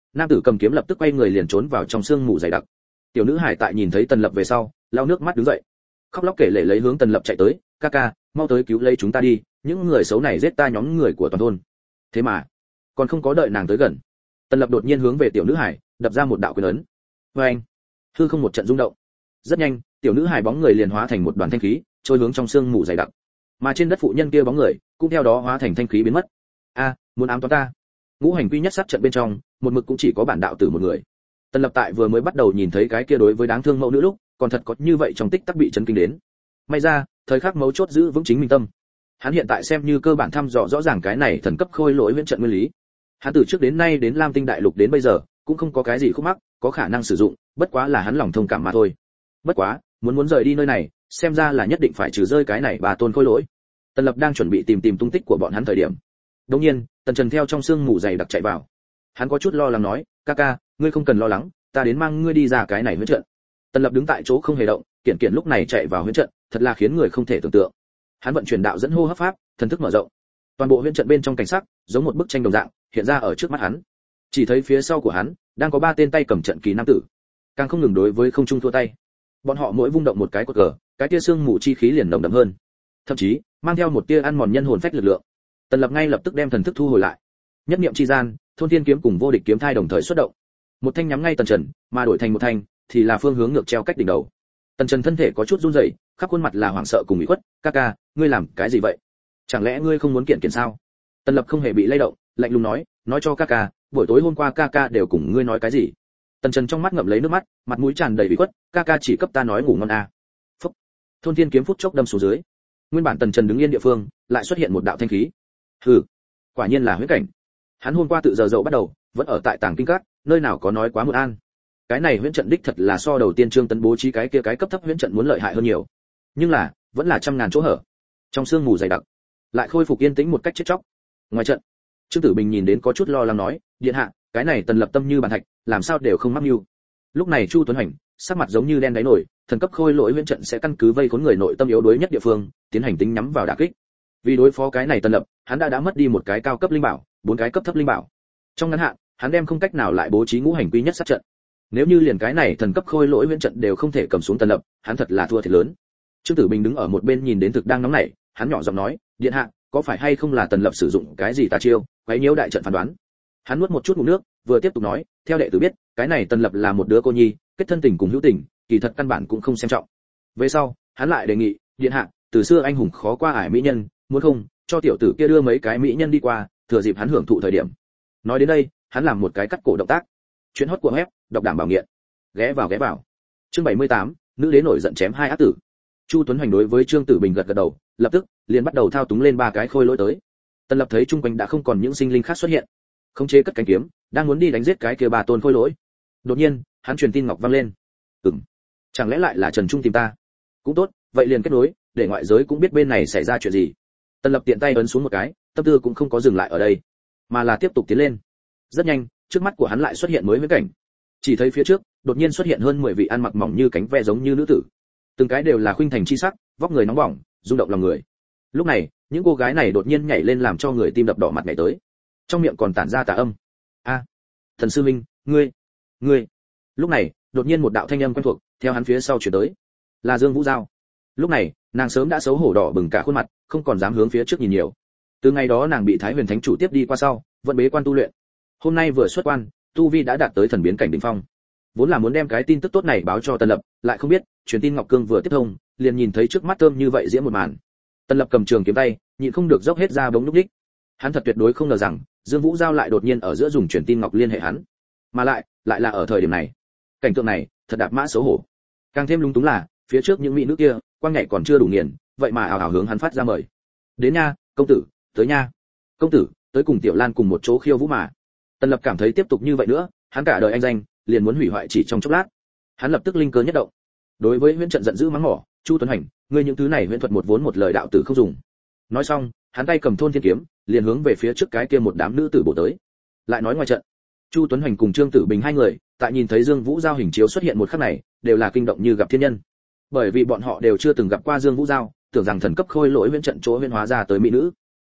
nam tử cầm kiếm lập tức quay người liền trốn vào trong sương mù dày đặc. Tiểu nữ hải tại nhìn thấy Tần Lập về sau, lau nước mắt đứng dậy, khóc lóc kể lể lấy hướng Tần Lập chạy tới, ca ca, mau tới cứu lấy chúng ta đi, những người xấu này giết ta nhóm người của toàn thôn. Thế mà còn không có đợi nàng tới gần, Tần Lập đột nhiên hướng về tiểu nữ hải đập ra một đạo quyền ấn. Với anh, hư không một trận rung động. Rất nhanh, tiểu nữ hải bóng người liền hóa thành một đoàn thanh khí, trôi hướng trong sương mù dày đặc. Mà trên đất phụ nhân kia bóng người cũng theo đó hóa thành thanh khí biến mất. A, muốn ám toán ta. Ngũ hành quy nhất sát trận bên trong, một mực cũng chỉ có bản đạo tử một người. Tần Lập tại vừa mới bắt đầu nhìn thấy cái kia đối với đáng thương mẫu nữ lúc, còn thật có như vậy trong tích tắc bị chấn kinh đến. May ra, thời khắc mấu chốt giữ vững chính mình tâm. Hắn hiện tại xem như cơ bản thăm dò rõ ràng cái này thần cấp khôi lỗi huyễn trận nguyên lý. Hắn từ trước đến nay đến Lam Tinh đại lục đến bây giờ, cũng không có cái gì khúc mắc, có khả năng sử dụng, bất quá là hắn lòng thông cảm mà thôi. Bất quá, muốn rời đi nơi này, xem ra là nhất định phải trừ rơi cái này bà tôn khôi lỗi. Tần Lập đang chuẩn bị tìm tung tích của bọn hắn thời điểm. Đương nhiên, Tần Trần theo trong sương mù dày đặc chạy vào. Hắn có chút lo lắng nói, ca ca, ngươi không cần lo lắng, ta đến mang ngươi đi ra cái này huyễn trận. Tần Lập đứng tại chỗ không hề động, kiện kiện lúc này chạy vào huyễn trận, thật là khiến người không thể tưởng tượng. Hắn vận chuyển đạo dẫn hô hấp pháp, thần thức mở rộng. Toàn bộ huyễn trận bên trong cảnh sắc, giống một bức tranh đồng dạng, hiện ra ở trước mắt hắn. Chỉ thấy phía sau của hắn, đang có 3 tên tay cầm trận kỳ nam tử, càng không ngừng đối với không trung thua tay. Bọn họ mỗi vung động một cái cột cờ, cái tia xương mù chi khí liền nồng đậm hơn, thậm chí mang theo một tia ăn mòn nhân hồn phách lực lượng. Tần Lập ngay lập tức đem thần thức thu hồi lại. Nhất niệm chi gian, thôn thiên kiếm cùng vô địch kiếm thai đồng thời xuất động. Một thanh nhắm ngay Tần Trần, mà đổi thành một thanh thì là phương hướng ngược treo cách đỉnh đầu. Tần Trần thân thể có chút run rẩy, khắp khuôn mặt là hoảng sợ cùng ủy khuất, "Ca ca, ngươi làm cái gì vậy? Chẳng lẽ ngươi không muốn kiện sao?" Tần Lập không hề bị lay động, lạnh lùng nói cho ca ca, buổi tối hôm qua ca ca đều cùng ngươi nói cái gì? Tần Trần trong mắt ngậm lấy nước mắt, mặt mũi tràn đầy ủy khuất, "Ca ca chỉ cấp ta nói ngủ ngon à?" Phốc. Thôn thiên kiếm phút chốc đâm xuống dưới. Nguyên bản Tần Trần đứng yên địa phương, lại xuất hiện một đạo thanh khí. Hừ, quả nhiên là huyễn cảnh. Hắn hôm qua tự giờ dậu bắt đầu, vẫn ở tại Tàng Kinh Các, nơi nào có nói quá một an. Cái này huyễn trận đích thật là so đầu tiên Trương Tấn bố trí cái kia cái cấp thấp huyễn trận muốn lợi hại hơn nhiều. Nhưng là, vẫn là trăm ngàn chỗ hở. Trong sương mù dày đặc, lại khôi phục yên tĩnh một cách chết chóc. Ngoài trận, Trương Tử Bình nhìn đến có chút lo lắng nói, "Điện hạ, cái này Tần Lập tâm như bàn thạch, làm sao đều không mắc mưu." Lúc này Chu Tuấn Hành, sắc mặt giống như đen đáy nổi, thần cấp khôi lỗi huyễn trận sẽ căn cứ vây khốn người nội tâm yếu đuối nhất địa phương, tiến hành tính nhắm vào đả kích. Vì đối phó cái này Tần Lập, hắn đã mất đi một cái cao cấp linh bảo, 4 cái cấp thấp linh bảo. Trong ngắn hạn, hắn đem không cách nào lại bố trí ngũ hành quy nhất sát trận. Nếu như liền cái này thần cấp khôi lỗi huyễn trận đều không thể cầm xuống Tần Lập, hắn thật là thua thiệt lớn. Trương Tử Bình đứng ở một bên nhìn đến thực đang nóng nảy, hắn nhỏ giọng nói, "Điện hạ, có phải hay không là Tần Lập sử dụng cái gì tà chiêu, quấy nhiễu đại trận phán đoán?" Hắn nuốt một chút ngụm nước, vừa tiếp tục nói, "Theo đệ tử biết, cái này Tần Lập là một đứa cô nhi, kết thân tình cùng hữu tình, kỳ thật căn bản cũng không xem trọng." Về sau, hắn lại đề nghị, "Điện hạ, từ xưa anh hùng khó qua ải mỹ nhân, muốn không cho tiểu tử kia đưa mấy cái mỹ nhân đi qua, thừa dịp hắn hưởng thụ thời điểm." Nói đến đây, hắn làm một cái cắt cổ động tác. Chuyện hot của web, đọc đảm bảo nghiện. Ghé vào. Chương 78, nữ đế nổi giận chém 2 ác tử. Chu Tuấn Hoành đối với Trương Tử Bình gật đầu, lập tức liền bắt đầu thao túng lên 3 cái khôi lỗi tới. Tần Lập thấy chung quanh đã không còn những sinh linh khác xuất hiện, khống chế cất cánh kiếm, đang muốn đi đánh giết cái kia 3 tôn khôi lỗi. Đột nhiên, hắn truyền tin ngọc vang lên. Chẳng lẽ lại là Trần Trung tìm ta? Cũng tốt, vậy liền kết nối, để ngoại giới cũng biết bên này xảy ra chuyện gì. Tần Lập tiện tay ấn xuống một cái, tâm tư cũng không có dừng lại ở đây, mà là tiếp tục tiến lên. Rất nhanh, trước mắt của hắn lại xuất hiện mới huyễn cảnh. Chỉ thấy phía trước, đột nhiên xuất hiện hơn 10 vị ăn mặc mỏng như cánh ve giống như nữ tử. Từng cái đều là khuynh thành chi sắc, vóc người nóng bỏng, rung động lòng người. Lúc này, những cô gái này đột nhiên nhảy lên làm cho người tim đập đỏ mặt nhảy tới. Trong miệng còn tản ra tà âm. "A, Thần sư minh, ngươi." Lúc này, đột nhiên một đạo thanh âm quen thuộc theo hắn phía sau truyền tới. Là Dương Vũ Giao. Lúc này, nàng sớm đã xấu hổ đỏ bừng cả khuôn mặt, không còn dám hướng phía trước nhìn nhiều. Từ ngày đó nàng bị Thái Huyền Thánh chủ tiếp đi qua sau, vẫn bế quan tu luyện. Hôm nay vừa xuất quan, tu vi đã đạt tới thần biến cảnh đỉnh phong. Vốn là muốn đem cái tin tức tốt này báo cho Tần Lập, lại không biết, truyền tin Ngọc Cương vừa tiếp thông, liền nhìn thấy trước mắt thơm như vậy diễn một màn. Tần Lập cầm trường kiếm tay, nhịn không được dốc hết ra bóng lúc đích. Hắn thật tuyệt đối không ngờ rằng, Dương Vũ Giao lại đột nhiên ở giữa dùng truyền tin ngọc liên hệ hắn, mà lại là ở thời điểm này. Cảnh tượng này, thật đạp mã xấu hổ. Càng thêm lúng túng là, phía trước những mỹ nữ kia, quang nhảy còn chưa đủ nghiền, vậy mà ào ào hướng hắn phát ra mời. "Đến nha, công tử, tới nha. Công tử, tới cùng Tiểu Lan cùng một chỗ khiêu vũ mà." Tần Lập cảm thấy tiếp tục như vậy nữa, hắn cả đời anh danh liền muốn hủy hoại chỉ trong chốc lát. Hắn lập tức linh cơ nhất động. Đối với huyễn trận giận dữ mắng mỏ, "Chu Tuấn Hành, ngươi những thứ này huyễn thuật một vốn một lời đạo tử không dùng." Nói xong, hắn tay cầm thôn thiên kiếm, liền hướng về phía trước cái kia một đám nữ tử bổ tới. Lại nói ngoài trận, Chu Tuấn Hành cùng Trương Tử Bình hai người, tại nhìn thấy Dương Vũ Giao hình chiếu xuất hiện một khắc này, đều là kinh động như gặp thiên nhân. Bởi vì bọn họ đều chưa từng gặp qua Dương Vũ Giao, tưởng rằng thần cấp khôi lỗi huyễn trận chỗ huyễn hóa ra tới mỹ nữ.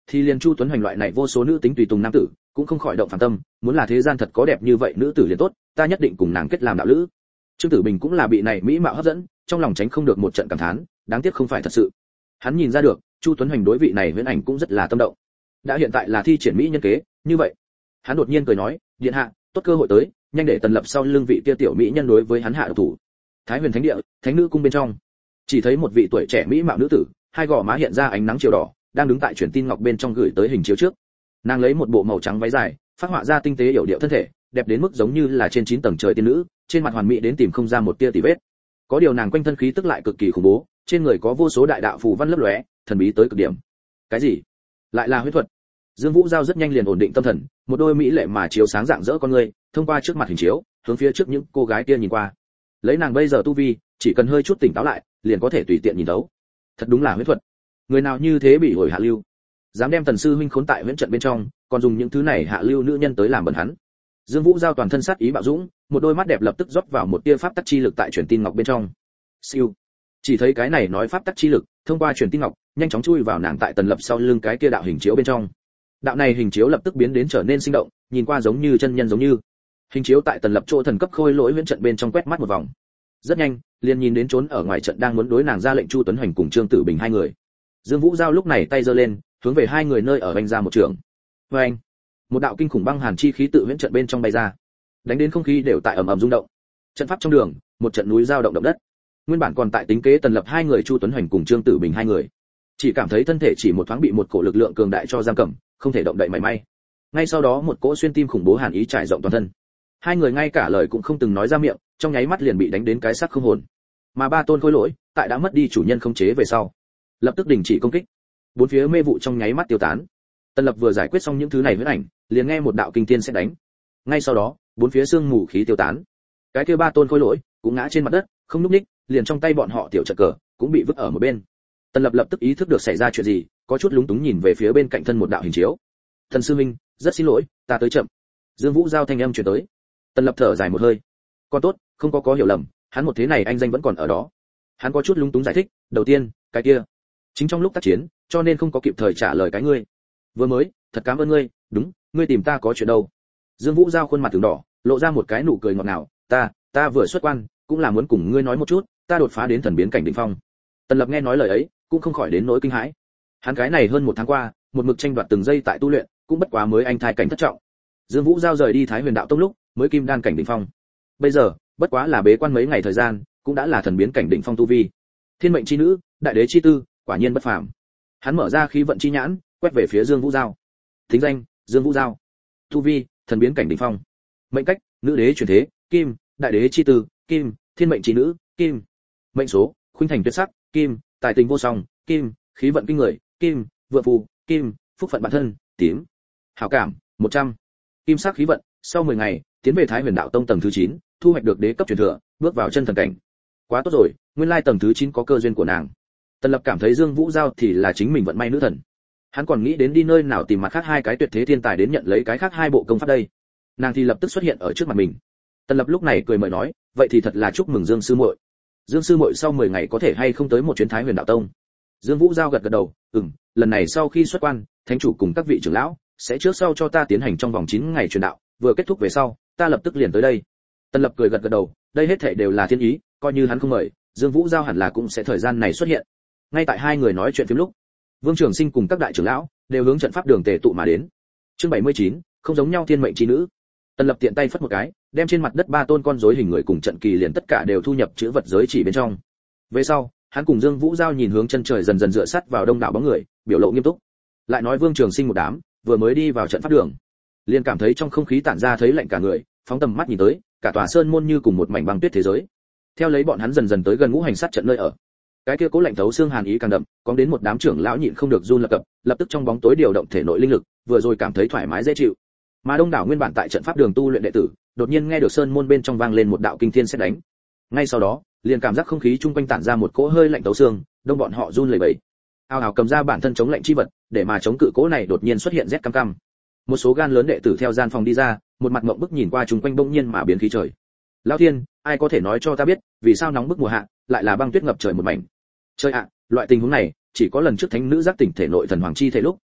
thì liền Chu Tuấn Hoành loại này vô số nữ tính tùy tùng nam tử cũng không khỏi động phản tâm, muốn là thế gian thật có đẹp như vậy nữ tử liền tốt, ta nhất định cùng nàng kết làm đạo lữ. Trương Tử Bình cũng là bị này mỹ mạo hấp dẫn, trong lòng tránh không được một trận cảm thán, đáng tiếc không phải thật sự. Hắn nhìn ra được, Chu Tuấn Hoành đối vị này huyễn ảnh cũng rất là tâm động. Đã hiện tại là thi triển mỹ nhân kế, như vậy, hắn đột nhiên cười nói, điện hạ, tốt cơ hội tới, nhanh để Tần Lập sau lưng vị kia tiểu mỹ nhân đối với hắn hạ độc thủ. Thái Huyền Thánh Địa, Thánh Nữ cung bên trong, chỉ thấy một vị tuổi trẻ mỹ mạo nữ tử, hai gò má hiện ra ánh nắng chiều đỏ, đang đứng tại truyền tin ngọc bên trong gửi tới hình chiếu trước. Nàng lấy một bộ màu trắng váy dài, phác họa ra tinh tế yểu điệu thân thể, đẹp đến mức giống như là trên 9 tầng trời tiên nữ, trên mặt hoàn mỹ đến tìm không ra một tia tì vết. Có điều nàng quanh thân khí tức lại cực kỳ khủng bố, trên người có vô số đại đạo phù văn lấp lóe, thần bí tới cực điểm. Cái gì? Lại là huyễn thuật? Dương Vũ Giao rất nhanh liền ổn định tâm thần, một đôi mỹ lệ mà chiếu sáng rạng rỡ con người, thông qua trước mặt hình chiếu, hướng phía trước những cô gái kia nhìn qua. Lấy nàng bây giờ tu vi, chỉ cần hơi chút tỉnh táo lại, liền có thể tùy tiện nhìn thấu. Thật đúng là huyễn thuật. Người nào như thế bị hồi hạ lưu, dám đem Tần sư huynh khốn tại huyễn trận bên trong, còn dùng những thứ này hạ lưu nữ nhân tới làm bẩn hắn. Dương Vũ Giao toàn thân sát ý bạo dũng, một đôi mắt đẹp lập tức rót vào một tia pháp tắc chi lực tại truyền tin ngọc bên trong. Siêu. Chỉ thấy cái này nói pháp tắc chi lực, thông qua truyền tin ngọc, nhanh chóng chui vào nàng tại Tần Lập sau lưng cái kia đạo hình chiếu bên trong. Đạo này hình chiếu lập tức biến đến trở nên sinh động, nhìn qua giống như chân nhân giống như. Hình chiếu tại Tần Lập chỗ thần cấp khôi lỗi huyễn trận bên trong quét mắt một vòng. Rất nhanh, liền nhìn đến trốn ở ngoài trận đang muốn đối nàng ra lệnh Chu Tuấn Hoành cùng Trương Tử Bình hai người. Dương Vũ Giao lúc này tay giơ lên, hướng về hai người nơi ở vành ra một trường. Oeng! Một đạo kinh khủng băng hàn chi khí tự huyễn trận bên trong bay ra, đánh đến không khí đều tại ầm ầm rung động. Trận pháp trong đường, một trận núi dao động động đất. Nguyên bản còn tại tính kế Tần Lập hai người Chu Tuấn Hoành cùng Trương Tử Bình hai người, chỉ cảm thấy thân thể chỉ một thoáng bị một cổ lực lượng cường đại cho giam cầm, không thể động đậy mảy may. Ngay sau đó một cỗ xuyên tim khủng bố hàn ý trải rộng toàn thân. Hai người ngay cả lời cũng không từng nói ra miệng, trong nháy mắt liền bị đánh đến cái xác không hồn. Mà ba tôn khôi lỗi, tại đã mất đi chủ nhân khống chế về sau, lập tức đình chỉ công kích. Bốn phía mê vụ trong nháy mắt tiêu tán. Tần Lập vừa giải quyết xong những thứ này huyễn ảnh, liền nghe một đạo kinh thiên sẽ đánh. Ngay sau đó, bốn phía sương mù khí tiêu tán. Cái kia ba tôn khôi lỗi cũng ngã trên mặt đất, không nhúc nhích, liền trong tay bọn họ tiểu trận cờ cũng bị vứt ở một bên. Tần Lập lập tức ý thức được xảy ra chuyện gì, có chút lúng túng nhìn về phía bên cạnh thân một đạo hình chiếu. Thần sư minh, rất xin lỗi, ta tới chậm. Dương Vũ Giao thanh âm truyền tới. Tần Lập thở dài một hơi. Còn tốt, không có hiểu lầm, hắn một thế này anh danh vẫn còn ở đó. Hắn có chút lúng túng giải thích, đầu tiên, cái kia, chính trong lúc tác chiến, cho nên không có kịp thời trả lời cái ngươi. Vừa mới, thật cảm ơn ngươi, đúng, ngươi tìm ta có chuyện đâu. Dương Vũ Giao khuôn mặt từng đỏ, lộ ra một cái nụ cười ngọt ngào, ta vừa xuất quan, cũng là muốn cùng ngươi nói một chút, ta đột phá đến thần biến cảnh đỉnh phong. Tần Lập nghe nói lời ấy, cũng không khỏi đến nỗi kinh hãi. Hắn cái này hơn một tháng qua, một mực tranh đoạt từng giây tại tu luyện, cũng bất quá mới anh thai cảnh thất trọng. Dương Vũ Giao rời đi Thái Huyền Đạo Tông lúc, mới kim đan cảnh đỉnh phong. Bây giờ, bất quá là bế quan mấy ngày thời gian, cũng đã là thần biến cảnh đỉnh phong tu vi. Thiên mệnh chi nữ, đại đế chi tư, quả nhiên bất phàm. Hắn mở ra khí vận chi nhãn, quét về phía Dương Vũ Giao. Thính danh: Dương Vũ Giao. Tu vi: thần biến cảnh đỉnh phong. Mệnh cách: nữ đế chuyển thế, kim, đại đế chi tư, kim, thiên mệnh chi nữ, kim. Mệnh số: khuynh thành tuyệt sắc, kim, tài tình vô song, kim, khí vận kinh người, kim, vượng phù, kim, phúc phận bản thân, tím. Hảo cảm: 100. Kim sắc khí vận, sau 10 ngày, tiến về Thái Huyền Đạo Tông tầng thứ 9, thu hoạch được đế cấp truyền thừa, bước vào chân thần cảnh. Quá tốt rồi, nguyên lai tầng thứ 9 có cơ duyên của nàng. Tần Lập cảm thấy Dương Vũ Giao thì là chính mình vận may nữ thần. Hắn còn nghĩ đến đi nơi nào tìm mặt khác hai cái tuyệt thế thiên tài đến nhận lấy cái khác hai bộ công pháp đây. Nàng thì lập tức xuất hiện ở trước mặt mình. Tần Lập lúc này cười mời nói, vậy thì thật là chúc mừng Dương sư muội. Dương sư muội sau 10 ngày có thể hay không tới một chuyến Thái Huyền Đạo Tông? Dương Vũ Giao gật gật đầu, lần này sau khi xuất quan, thánh chủ cùng các vị trưởng lão sẽ trước sau cho ta tiến hành trong vòng 9 ngày truyền đạo, vừa kết thúc về sau, ta lập tức liền tới đây. Tần Lập cười gật gật đầu, đây hết thảy đều là thiên ý, coi như hắn không mời, Dương Vũ Giao hẳn là cũng sẽ thời gian này xuất hiện. Ngay tại hai người nói chuyện phím lúc, Vương Trường Sinh cùng các đại trưởng lão đều hướng trận pháp đường tề tụ mà đến. Chương 79, không giống nhau thiên mệnh chi nữ. Tần Lập tiện tay phất một cái, đem trên mặt đất ba tôn con rối hình người cùng trận kỳ liền tất cả đều thu nhập chữ vật giới chỉ bên trong. Về sau, hắn cùng Dương Vũ Giao nhìn hướng chân trời dần dần dựa sát vào đông đảo bóng người, biểu lộ nghiêm túc. Lại nói Vương Trường Sinh một đám, vừa mới đi vào trận pháp đường, liền cảm thấy trong không khí tản ra thấy lạnh cả người, phóng tầm mắt nhìn tới, cả tòa sơn môn như cùng một mảnh băng tuyết thế giới. Theo lấy bọn hắn dần dần tới gần ngũ hành sát trận nơi ở, cái kia cố lạnh thấu xương hàn ý càng đậm, có đến một đám trưởng lão nhịn không được run lập cập, lập tức trong bóng tối điều động thể nội linh lực, vừa rồi cảm thấy thoải mái dễ chịu. Mà đông đảo nguyên bản tại trận pháp đường tu luyện đệ tử, đột nhiên nghe được sơn môn bên trong vang lên một đạo kinh thiên sét đánh. Ngay sau đó, liền cảm giác không khí chung quanh tản ra một cỗ hơi lạnh thấu xương, đông bọn họ run lẩy bẩy. Ao ào cầm ra bản thân chống lạnh chi vật, để mà chống cự cỗ này đột nhiên xuất hiện rét căm căm. Một số gan lớn đệ tử theo gian phòng đi ra, một mặt ngậm bức nhìn qua chung quanh bỗng nhiên mà biến khí trời. Lão thiên, ai có thể nói cho ta biết, vì sao nóng bức mùa hạ lại là băng tuyết ngập trời một mảnh? Trời ạ, loại tình huống này, chỉ có lần trước thánh nữ giác tỉnh thể nội thần hoàng chi thể lúc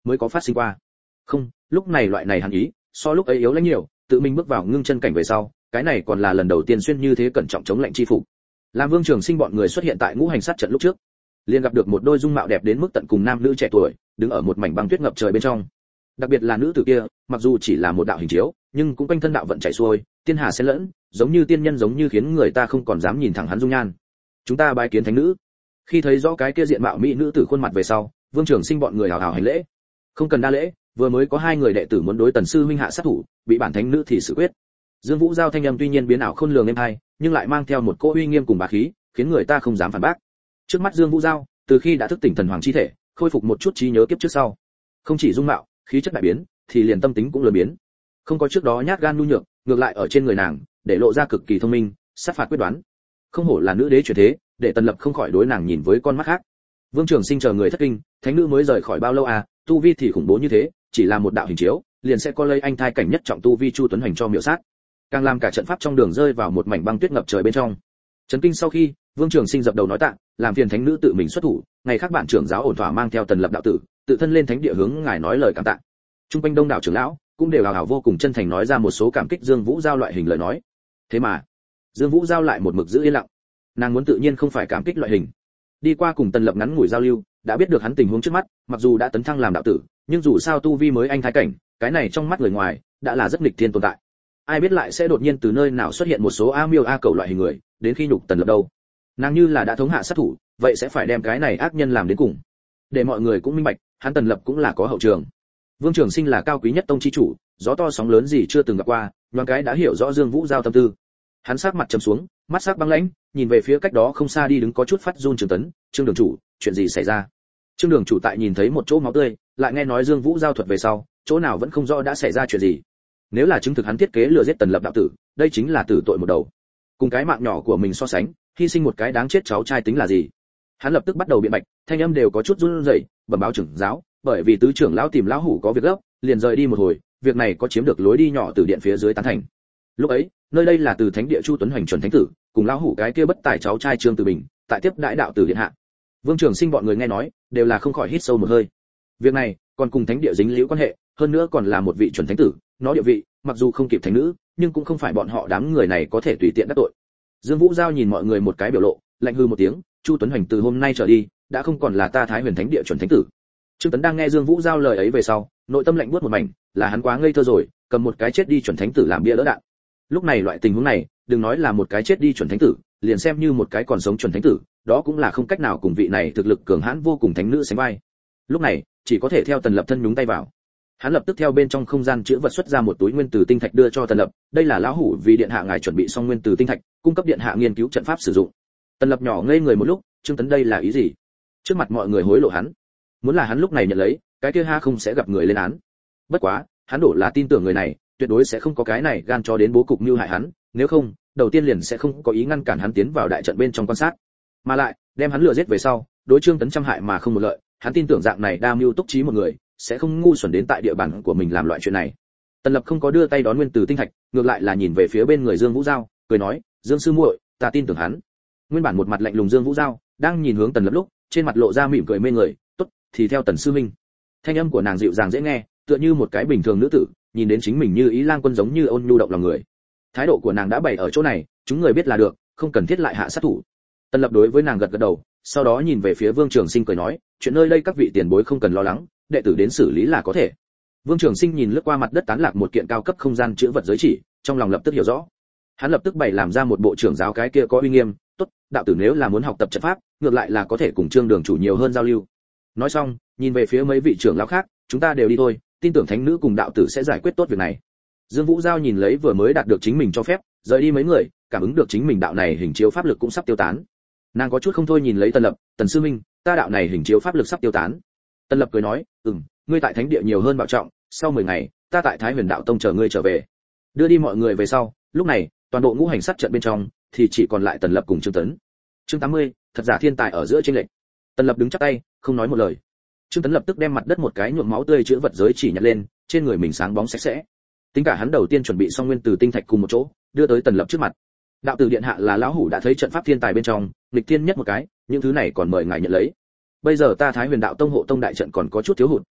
mới có phát sinh qua. Không, lúc này loại này hàn ý, so lúc ấy yếu lãnh nhiều, tự mình bước vào ngưng chân cảnh về sau, cái này còn là lần đầu tiên xuyên như thế cẩn trọng chống lạnh chi phục. Làm Vương Trường Sinh bọn người xuất hiện tại ngũ hành sát trận lúc trước, liền gặp được một đôi dung mạo đẹp đến mức tận cùng nam nữ trẻ tuổi, đứng ở một mảnh băng tuyết ngập trời bên trong. Đặc biệt là nữ tử kia, mặc dù chỉ là một đạo hình chiếu, nhưng cũng quanh thân đạo vận chảy xuôi, tiên hà xen lẫn, giống như tiên nhân giống như khiến người ta không còn dám nhìn thẳng hắn dung nhan. Chúng ta bái kiến thánh nữ. Khi thấy rõ cái kia diện mạo mỹ nữ tử khuôn mặt về sau, Vương Trường Sinh bọn người hào hào hành lễ. Không cần đa lễ, vừa mới có hai người đệ tử muốn đối Tần sư huynh hạ sát thủ, bị bản thánh nữ thì xử quyết. Dương Vũ Giao thanh âm tuy nhiên biến ảo khôn lường êm hay, nhưng lại mang theo một cỗ uy nghiêm cùng bá khí, khiến người ta không dám phản bác. Trước mắt Dương Vũ Giao, từ khi đã thức tỉnh thần hoàng chi thể, khôi phục một chút trí nhớ kiếp trước sau, không chỉ dung mạo, khí chất đại biến, thì liền tâm tính cũng lớn biến. Không có trước đó nhát gan nhu nhược, ngược lại ở trên người nàng, để lộ ra cực kỳ thông minh, sát phạt quyết đoán. Không hổ là nữ đế chuyển thế, để Tần Lập không khỏi đối nàng nhìn với con mắt khác. Vương Trường Sinh chờ người thất kinh, thánh nữ mới rời khỏi bao lâu à, tu vi thì khủng bố như thế, chỉ là một đạo hình chiếu, liền sẽ có lây anh thai cảnh nhất trọng tu vi Chu Tuấn Hoành cho miểu sát. Càng làm cả trận pháp trong đường rơi vào một mảnh băng tuyết ngập trời bên trong. Chấn kinh sau khi, Vương Trường Sinh dập đầu nói tạ, làm phiền thánh nữ tự mình xuất thủ, ngày khác bạn trưởng giáo ổn thỏa mang theo Tần Lập đạo tử, tự thân lên thánh địa hướng ngài nói lời cảm tạ. Trung quanh đông đảo trưởng lão cũng đều hào hào vô cùng chân thành nói ra một số cảm kích Dương Vũ Giao loại hình lời nói. Thế mà, Dương Vũ Giao lại một mực giữ yên lặng. Nàng muốn tự nhiên không phải cảm kích loại hình. Đi qua cùng Tần Lập ngắn ngủi giao lưu, đã biết được hắn tình huống trước mắt, mặc dù đã tấn thăng làm đạo tử, nhưng dù sao tu vi mới anh thái cảnh, cái này trong mắt người ngoài đã là rất nghịch thiên tồn tại. Ai biết lại sẽ đột nhiên từ nơi nào xuất hiện một số a miêu a cầu loại hình người, đến khi nhục Tần Lập đâu. Nàng như là đã thống hạ sát thủ, vậy sẽ phải đem cái này ác nhân làm đến cùng. Để mọi người cũng minh bạch, hắn Tần Lập cũng là có hậu trường. Vương Trường Sinh là cao quý nhất tông chi chủ, gió to sóng lớn gì chưa từng gặp qua, nhoáng cái đã hiểu rõ Dương Vũ Giao tâm tư. Hắn sắc mặt trầm xuống, mắt sắc băng lãnh, nhìn về phía cách đó không xa đi đứng có chút phát run Trương Tấn, "Trương đường chủ, chuyện gì xảy ra?" Trương đường chủ tại nhìn thấy một chỗ máu tươi, lại nghe nói Dương Vũ Giao thuật về sau, chỗ nào vẫn không rõ đã xảy ra chuyện gì. Nếu là chứng thực hắn thiết kế lừa giết Tần Lập đạo tử, đây chính là tử tội một đầu. Cùng cái mạng nhỏ của mình so sánh, hy sinh một cái đáng chết cháu trai tính là gì? Hắn lập tức bắt đầu biện bạch, thanh âm đều có chút run rẩy, bẩm báo trưởng giáo, bởi vì tứ trưởng lão tìm lão hủ có việc gấp, liền rời đi một hồi, việc này có chiếm được lối đi nhỏ từ điện phía dưới tán thành. Lúc ấy, nơi đây là từ thánh địa Chu Tuấn Hoành chuẩn thánh tử, cùng lão hủ cái kia bất tài cháu trai Trương Từ Bình, tại tiếp đại đạo tử điện hạ. Vương Trường Sinh bọn người nghe nói, đều là không khỏi hít sâu một hơi. Việc này còn cùng thánh địa dính liễu quan hệ, hơn nữa còn là một vị chuẩn thánh tử, nó địa vị, mặc dù không kịp thánh nữ, nhưng cũng không phải bọn họ đám người này có thể tùy tiện đắc tội. Dương Vũ Giao nhìn mọi người một cái biểu lộ, lạnh hư một tiếng, Chu Tuấn Hoành từ hôm nay trở đi, đã không còn là ta Thái Huyền Thánh địa chuẩn thánh tử. Trương Tấn đang nghe Dương Vũ Giao lời ấy về sau, nội tâm lạnh buốt một mảnh, là hắn quá ngây thơ rồi, cầm một cái chết đi chuẩn thánh tử làm bia đỡ đạn. Lúc này loại tình huống này, đừng nói là một cái chết đi chuẩn thánh tử, liền xem như một cái còn sống chuẩn thánh tử, đó cũng là không cách nào cùng vị này thực lực cường hãn vô cùng thánh nữ sánh vai. Lúc này, chỉ có thể theo Tần Lập thân nhúng tay vào. Hắn lập tức theo bên trong không gian chứa vật xuất ra một túi nguyên tử tinh thạch đưa cho Tần Lập, đây là lão hủ vì điện hạ ngài chuẩn bị xong nguyên tử tinh thạch, cung cấp điện hạ nghiên cứu trận pháp sử dụng. Tần Lập nhỏ ngây người một lúc, Trương Tấn đây là ý gì? Trước mặt mọi người hối lộ hắn, muốn là hắn lúc này nhận lấy, cái kia ha không sẽ gặp người lên án. Bất quá, hắn đổ là tin tưởng người này, tuyệt đối sẽ không có cái này gan cho đến bố cục mưu hại hắn, nếu không, đầu tiên liền sẽ không có ý ngăn cản hắn tiến vào đại trận bên trong quan sát. Mà lại, đem hắn lừa giết về sau, đối Trương Tấn trăm hại mà không một lợi, hắn tin tưởng dạng này đa mưu túc trí một người, sẽ không ngu xuẩn đến tại địa bàn của mình làm loại chuyện này. Tần Lập không có đưa tay đón nguyên tử tinh thạch, ngược lại là nhìn về phía bên người Dương Vũ Giao, cười nói, "Dương sư muội, ta tin tưởng hắn." Nguyên bản một mặt lạnh lùng Dương Vũ Giao, đang nhìn hướng Tần Lập lúc, trên mặt lộ ra mỉm cười mê người, "Tốt, thì theo Tần sư huynh." Thanh âm của nàng dịu dàng dễ nghe, tựa như một cái bình thường nữ tử, nhìn đến chính mình như ý lang quân giống như ôn nhu động lòng người. Thái độ của nàng đã bày ở chỗ này, chúng người biết là được, không cần thiết lại hạ sát thủ. Tần Lập đối với nàng gật gật đầu, sau đó nhìn về phía Vương Trường Sinh cười nói, "Chuyện nơi đây các vị tiền bối không cần lo lắng, đệ tử đến xử lý là có thể." Vương Trường Sinh nhìn lướt qua mặt đất tán lạc một kiện cao cấp không gian chứa vật giới chỉ, trong lòng lập tức hiểu rõ. Hắn lập tức bày làm ra một bộ trưởng giáo cái kia có uy nghiêm, "Tốt, đạo tử nếu là muốn học tập trận pháp, ngược lại là có thể cùng Trương đường chủ nhiều hơn giao lưu." Nói xong, nhìn về phía mấy vị trưởng lão khác, "Chúng ta đều đi thôi, tin tưởng thánh nữ cùng đạo tử sẽ giải quyết tốt việc này." Dương Vũ Giao nhìn lấy vừa mới đạt được chính mình cho phép, rời đi mấy người, cảm ứng được chính mình đạo này hình chiếu pháp lực cũng sắp tiêu tán. Nàng có chút không thôi nhìn lấy Tần Lập, "Tần sư minh, ta đạo này hình chiếu pháp lực sắp tiêu tán." Tần Lập cười nói, Ngươi tại thánh địa nhiều hơn bảo trọng, sau 10 ngày, ta tại Thái Huyền đạo tông chờ ngươi trở về." Đưa đi mọi người về sau, lúc này, toàn bộ ngũ hành sát trận bên trong thì chỉ còn lại Tần Lập cùng Trương Tấn. Chương 80, thật giả thiên tài ở giữa chênh lệch. Tần Lập đứng chắp tay, không nói một lời. Trương Tấn lập tức đem mặt đất một cái nhuộm máu tươi chứa vật giới chỉ nhặt lên, trên người mình sáng bóng sạch sẽ. Tính cả hắn đầu tiên chuẩn bị xong nguyên tử tinh thạch cùng một chỗ, đưa tới Tần Lập trước mặt. "Đạo tử điện hạ là lão hủ đã thấy trận pháp thiên tài bên trong, nghịch thiên nhất một cái, những thứ này còn mời ngài nhận lấy. Bây giờ ta Thái Huyền đạo tông hộ tông đại trận còn có chút thiếu hụt,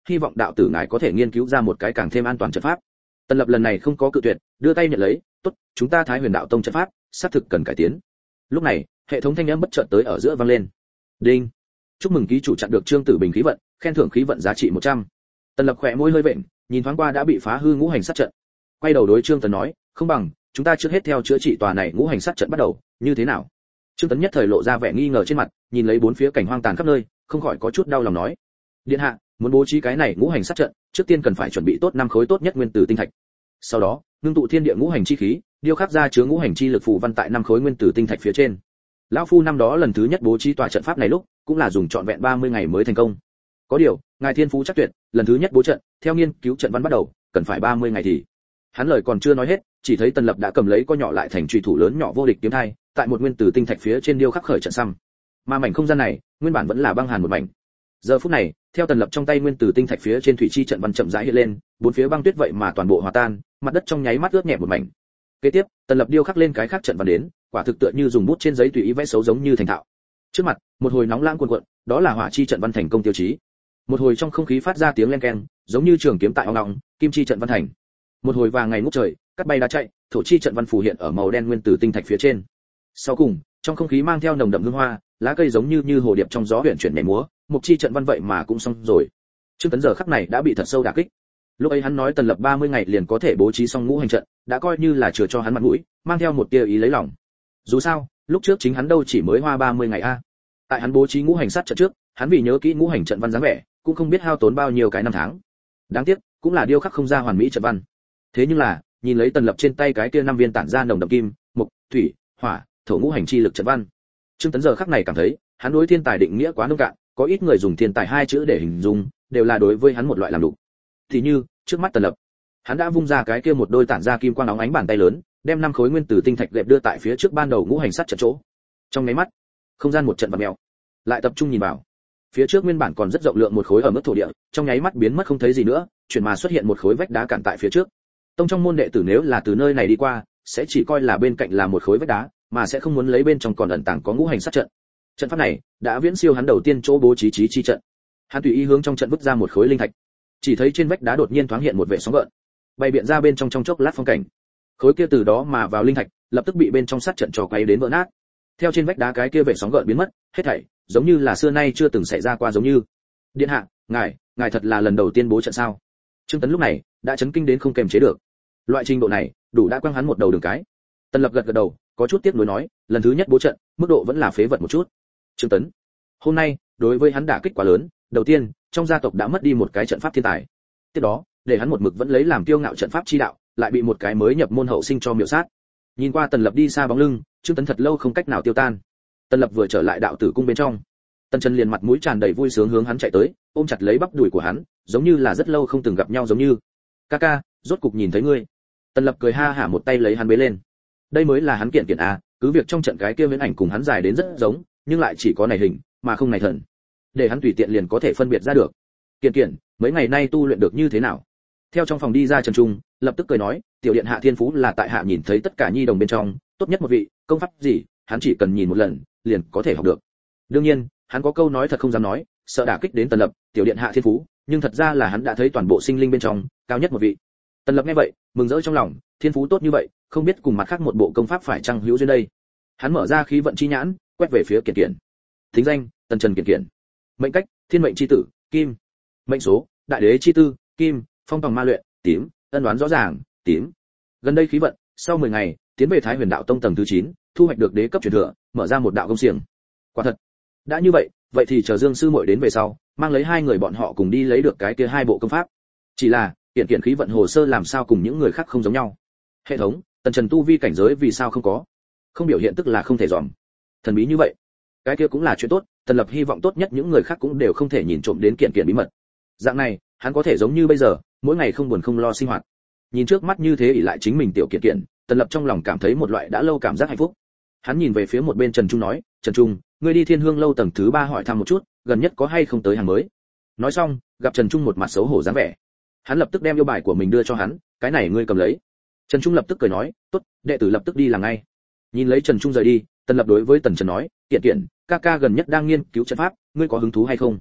hy vọng đạo tử ngài có thể nghiên cứu ra một cái càng thêm an toàn trận pháp. Tần Lập lần này không có cự tuyệt, đưa tay nhận lấy, tốt, chúng ta Thái Huyền Đạo Tông trận pháp xác thực cần cải tiến. Lúc này, hệ thống thanh âm bất chợt tới ở giữa vang lên. Đinh. Chúc mừng ký chủ chặn được Trương Tử Bình khí vận, khen thưởng khí vận giá trị 100. Tần Lập khẽ môi hơi vện, nhìn thoáng qua đã bị phá hư ngũ hành sát trận. Quay đầu đối Trương Tấn nói, không bằng chúng ta trước hết theo chữa trị tòa này ngũ hành sát trận bắt đầu, như thế nào? Trương Tấn nhất thời lộ ra vẻ nghi ngờ trên mặt, nhìn lấy bốn phía cảnh hoang tàn khắp nơi, không khỏi có chút đau lòng nói: điện hạ, muốn bố trí cái này ngũ hành sát trận, trước tiên cần phải chuẩn bị tốt 5 khối tốt nhất nguyên tử tinh thạch. Sau đó, ngưng tụ thiên địa ngũ hành chi khí, điêu khắc ra chứa ngũ hành chi lực phù văn tại 5 khối nguyên tử tinh thạch phía trên. Lão phu năm đó lần thứ nhất bố trí tòa trận pháp này lúc, cũng là dùng trọn vẹn 30 ngày mới thành công. Có điều, ngài thiên phú chắc tuyệt, lần thứ nhất bố trận, theo nghiên cứu trận văn bắt đầu, cần phải 30 ngày thì. Hắn lời còn chưa nói hết, chỉ thấy Tần Lập đã cầm lấy co nhỏ lại thành chùy thủ lớn nhỏ vô địch kiếm thai, tại một nguyên tử tinh thạch phía trên điêu khắc khởi trận xăm. Mà mảnh không gian này, nguyên bản vẫn là băng hàn một mảnh. Giờ phút này, theo Tần Lập trong tay nguyên tử tinh thạch phía trên thủy chi trận văn chậm rãi hiện lên, bốn phía băng tuyết vậy mà toàn bộ hòa tan, mặt đất trong nháy mắt ướt nhẹ một mảnh. Kế tiếp, Tần Lập điêu khắc lên cái khác trận văn đến, quả thực tựa như dùng bút trên giấy tùy ý vẽ xấu giống như thành thạo. Trước mặt, một hồi nóng lãng cuồn cuộn, đó là hỏa chi trận văn thành công tiêu chí. Một hồi trong không khí phát ra tiếng len keng, giống như trường kiếm tại ong ong, kim chi trận văn thành. Một hồi vàng ngày ngút trời, cắt bay đá chạy, thổ chi trận văn phù hiện ở màu đen nguyên tử tinh thạch phía trên. Sau cùng, trong không khí mang theo nồng đậm hương hoa, lá cây giống như hồ điệp trong gió huyền chuyển nhảy múa, mục chi trận văn vậy mà cũng xong rồi. Trương Tấn giờ khắc này đã bị thật sâu đả kích. Lúc ấy hắn nói Tần Lập 30 ngày liền có thể bố trí xong ngũ hành trận, đã coi như là chừa cho hắn mặt mũi, mang theo một tia ý lấy lòng. Dù sao, lúc trước chính hắn đâu chỉ mới hoa 30 ngày a. Tại hắn bố trí ngũ hành sát trận trước, hắn vì nhớ kỹ ngũ hành trận văn dáng vẻ, cũng không biết hao tốn bao nhiêu cái năm tháng. Đáng tiếc, cũng là điêu khắc không ra hoàn mỹ trận văn. Thế nhưng là, nhìn lấy Tần Lập trên tay cái kia 5 viên tản ra nồng đậm kim, mộc, thủy, hỏa, thổ ngũ hành chi lực trận văn. Trương Tấn giờ khắc này cảm thấy, hắn đối thiên tài định nghĩa quá nông cạn, có ít người dùng thiên tài hai chữ để hình dung, đều là đối với hắn một loại làm đủ. Thì như, trước mắt Tần Lập, hắn đã vung ra cái kia một đôi tản ra kim quang óng ánh bàn tay lớn, đem 5 khối nguyên tử tinh thạch gẹp đưa tại phía trước ban đầu ngũ hành sát trận chỗ. Trong mấy mắt, không gian một trận vặn mèo, lại tập trung nhìn vào. Phía trước nguyên bản còn rất rộng lượng một khối ở mức thổ địa, trong nháy mắt biến mất không thấy gì nữa, chuyển mà xuất hiện một khối vách đá cản tại phía trước. Tông trong môn đệ tử nếu là từ nơi này đi qua, sẽ chỉ coi là bên cạnh là một khối vách đá, mà sẽ không muốn lấy bên trong còn ẩn tàng có ngũ hành sát trận. Trận pháp này đã viễn siêu hắn đầu tiên chỗ bố trí chi trận. Hắn tùy ý hướng trong trận vứt ra một khối linh thạch. Chỉ thấy trên vách đá đột nhiên thoáng hiện một vệ sóng gợn, bay biện ra bên trong chốc lát phong cảnh. Khối kia từ đó mà vào linh thạch, lập tức bị bên trong sát trận trò quay đến vỡ nát. Theo trên vách đá cái kia vệ sóng gợn biến mất, hết thảy giống như là xưa nay chưa từng xảy ra qua giống như. Điện hạ, ngài thật là lần đầu tiên bố trận sao? Trương Tấn lúc này đã chấn kinh đến không kềm chế được. Loại trình độ này, đủ đã quăng hắn một đầu đường cái. Tần Lập gật gật đầu, có chút tiếc nuối nói, lần thứ nhất bố trận, mức độ vẫn là phế vật một chút. Trương Tấn, hôm nay, đối với hắn đả kích quá lớn, đầu tiên, trong gia tộc đã mất đi một cái trận pháp thiên tài. Tiếp đó, để hắn một mực vẫn lấy làm kiêu ngạo trận pháp chi đạo, lại bị một cái mới nhập môn hậu sinh cho miểu sát. Nhìn qua Tần Lập đi xa bóng lưng, Trương Tấn thật lâu không cách nào tiêu tan. Tần Lập vừa trở lại đạo tử cung bên trong, Tần Chân liền mặt mũi tràn đầy vui sướng hướng hắn chạy tới, ôm chặt lấy bắp đùi của hắn, giống như là rất lâu không từng gặp nhau giống như. "Ca, rốt cục nhìn thấy ngươi." Tần Lập cười ha hả một tay lấy hắn bế lên. Đây mới là hắn kiện a, cứ việc trong trận cái kia viễn ảnh cùng hắn dài đến rất giống, nhưng lại chỉ có này hình, mà không này thần. Để hắn tùy tiện liền có thể phân biệt ra được. Kiện, mấy ngày nay tu luyện được như thế nào? Theo trong phòng đi ra Trần Trung, lập tức cười nói, tiểu điện hạ thiên phú là tại hạ nhìn thấy tất cả nhi đồng bên trong, tốt nhất một vị, công pháp gì, hắn chỉ cần nhìn một lần, liền có thể học được. Đương nhiên, hắn có câu nói thật không dám nói, sợ đả kích đến Tần Lập, tiểu điện hạ thiên phú, nhưng thật ra là hắn đã thấy toàn bộ sinh linh bên trong, cao nhất một vị. Tần Lập nghe vậy, mừng rỡ trong lòng, thiên phú tốt như vậy, không biết cùng mặt khác một bộ công pháp phải chăng hữu duyên đây. Hắn mở ra khí vận chi nhãn, quét về phía Kiện. Thính danh, Tần Trần Kiện. Mệnh cách, thiên mệnh chi tử, kim. Mệnh số, đại đế chi tư, kim. Phong tòng ma luyện, tím. Ân đoán rõ ràng, tím. Gần đây khí vận, sau 10 ngày, tiến về Thái Huyền Đạo Tông tầng thứ 9, thu hoạch được đế cấp truyền thừa, mở ra một đạo công xiềng. Quả thật. Đã như vậy thì chờ Dương sư muội đến về sau, mang lấy hai người bọn họ cùng đi lấy được cái kia hai bộ công pháp. Chỉ là, Kiện khí vận hồ sơ làm sao cùng những người khác không giống nhau. Hệ thống, Tần Trần tu vi cảnh giới vì sao không có? Không biểu hiện tức là không thể dòm. Thần bí như vậy. Cái kia cũng là chuyện tốt, Tần Lập hy vọng tốt nhất những người khác cũng đều không thể nhìn trộm đến Kiện bí mật. Dạng này, hắn có thể giống như bây giờ, mỗi ngày không buồn không lo sinh hoạt. Nhìn trước mắt như thế ỷ lại chính mình tiểu Kiện, Tần Lập trong lòng cảm thấy một loại đã lâu cảm giác hạnh phúc. Hắn nhìn về phía một bên Trần Trung nói, Trần Trung, ngươi đi Thiên Hương lâu tầng thứ 3 hỏi thăm một chút, gần nhất có hay không tới hàng mới. Nói xong, gặp Trần Trung một mặt xấu hổ dáng vẻ. Hắn lập tức đem yêu bài của mình đưa cho hắn, cái này ngươi cầm lấy. Trần Trung lập tức cười nói, tốt, đệ tử lập tức đi làm ngay. Nhìn lấy Trần Trung rời đi, Tần Lập đối với Tần Trần nói, Kiện, ca gần nhất đang nghiên cứu trận pháp, ngươi có hứng thú hay không?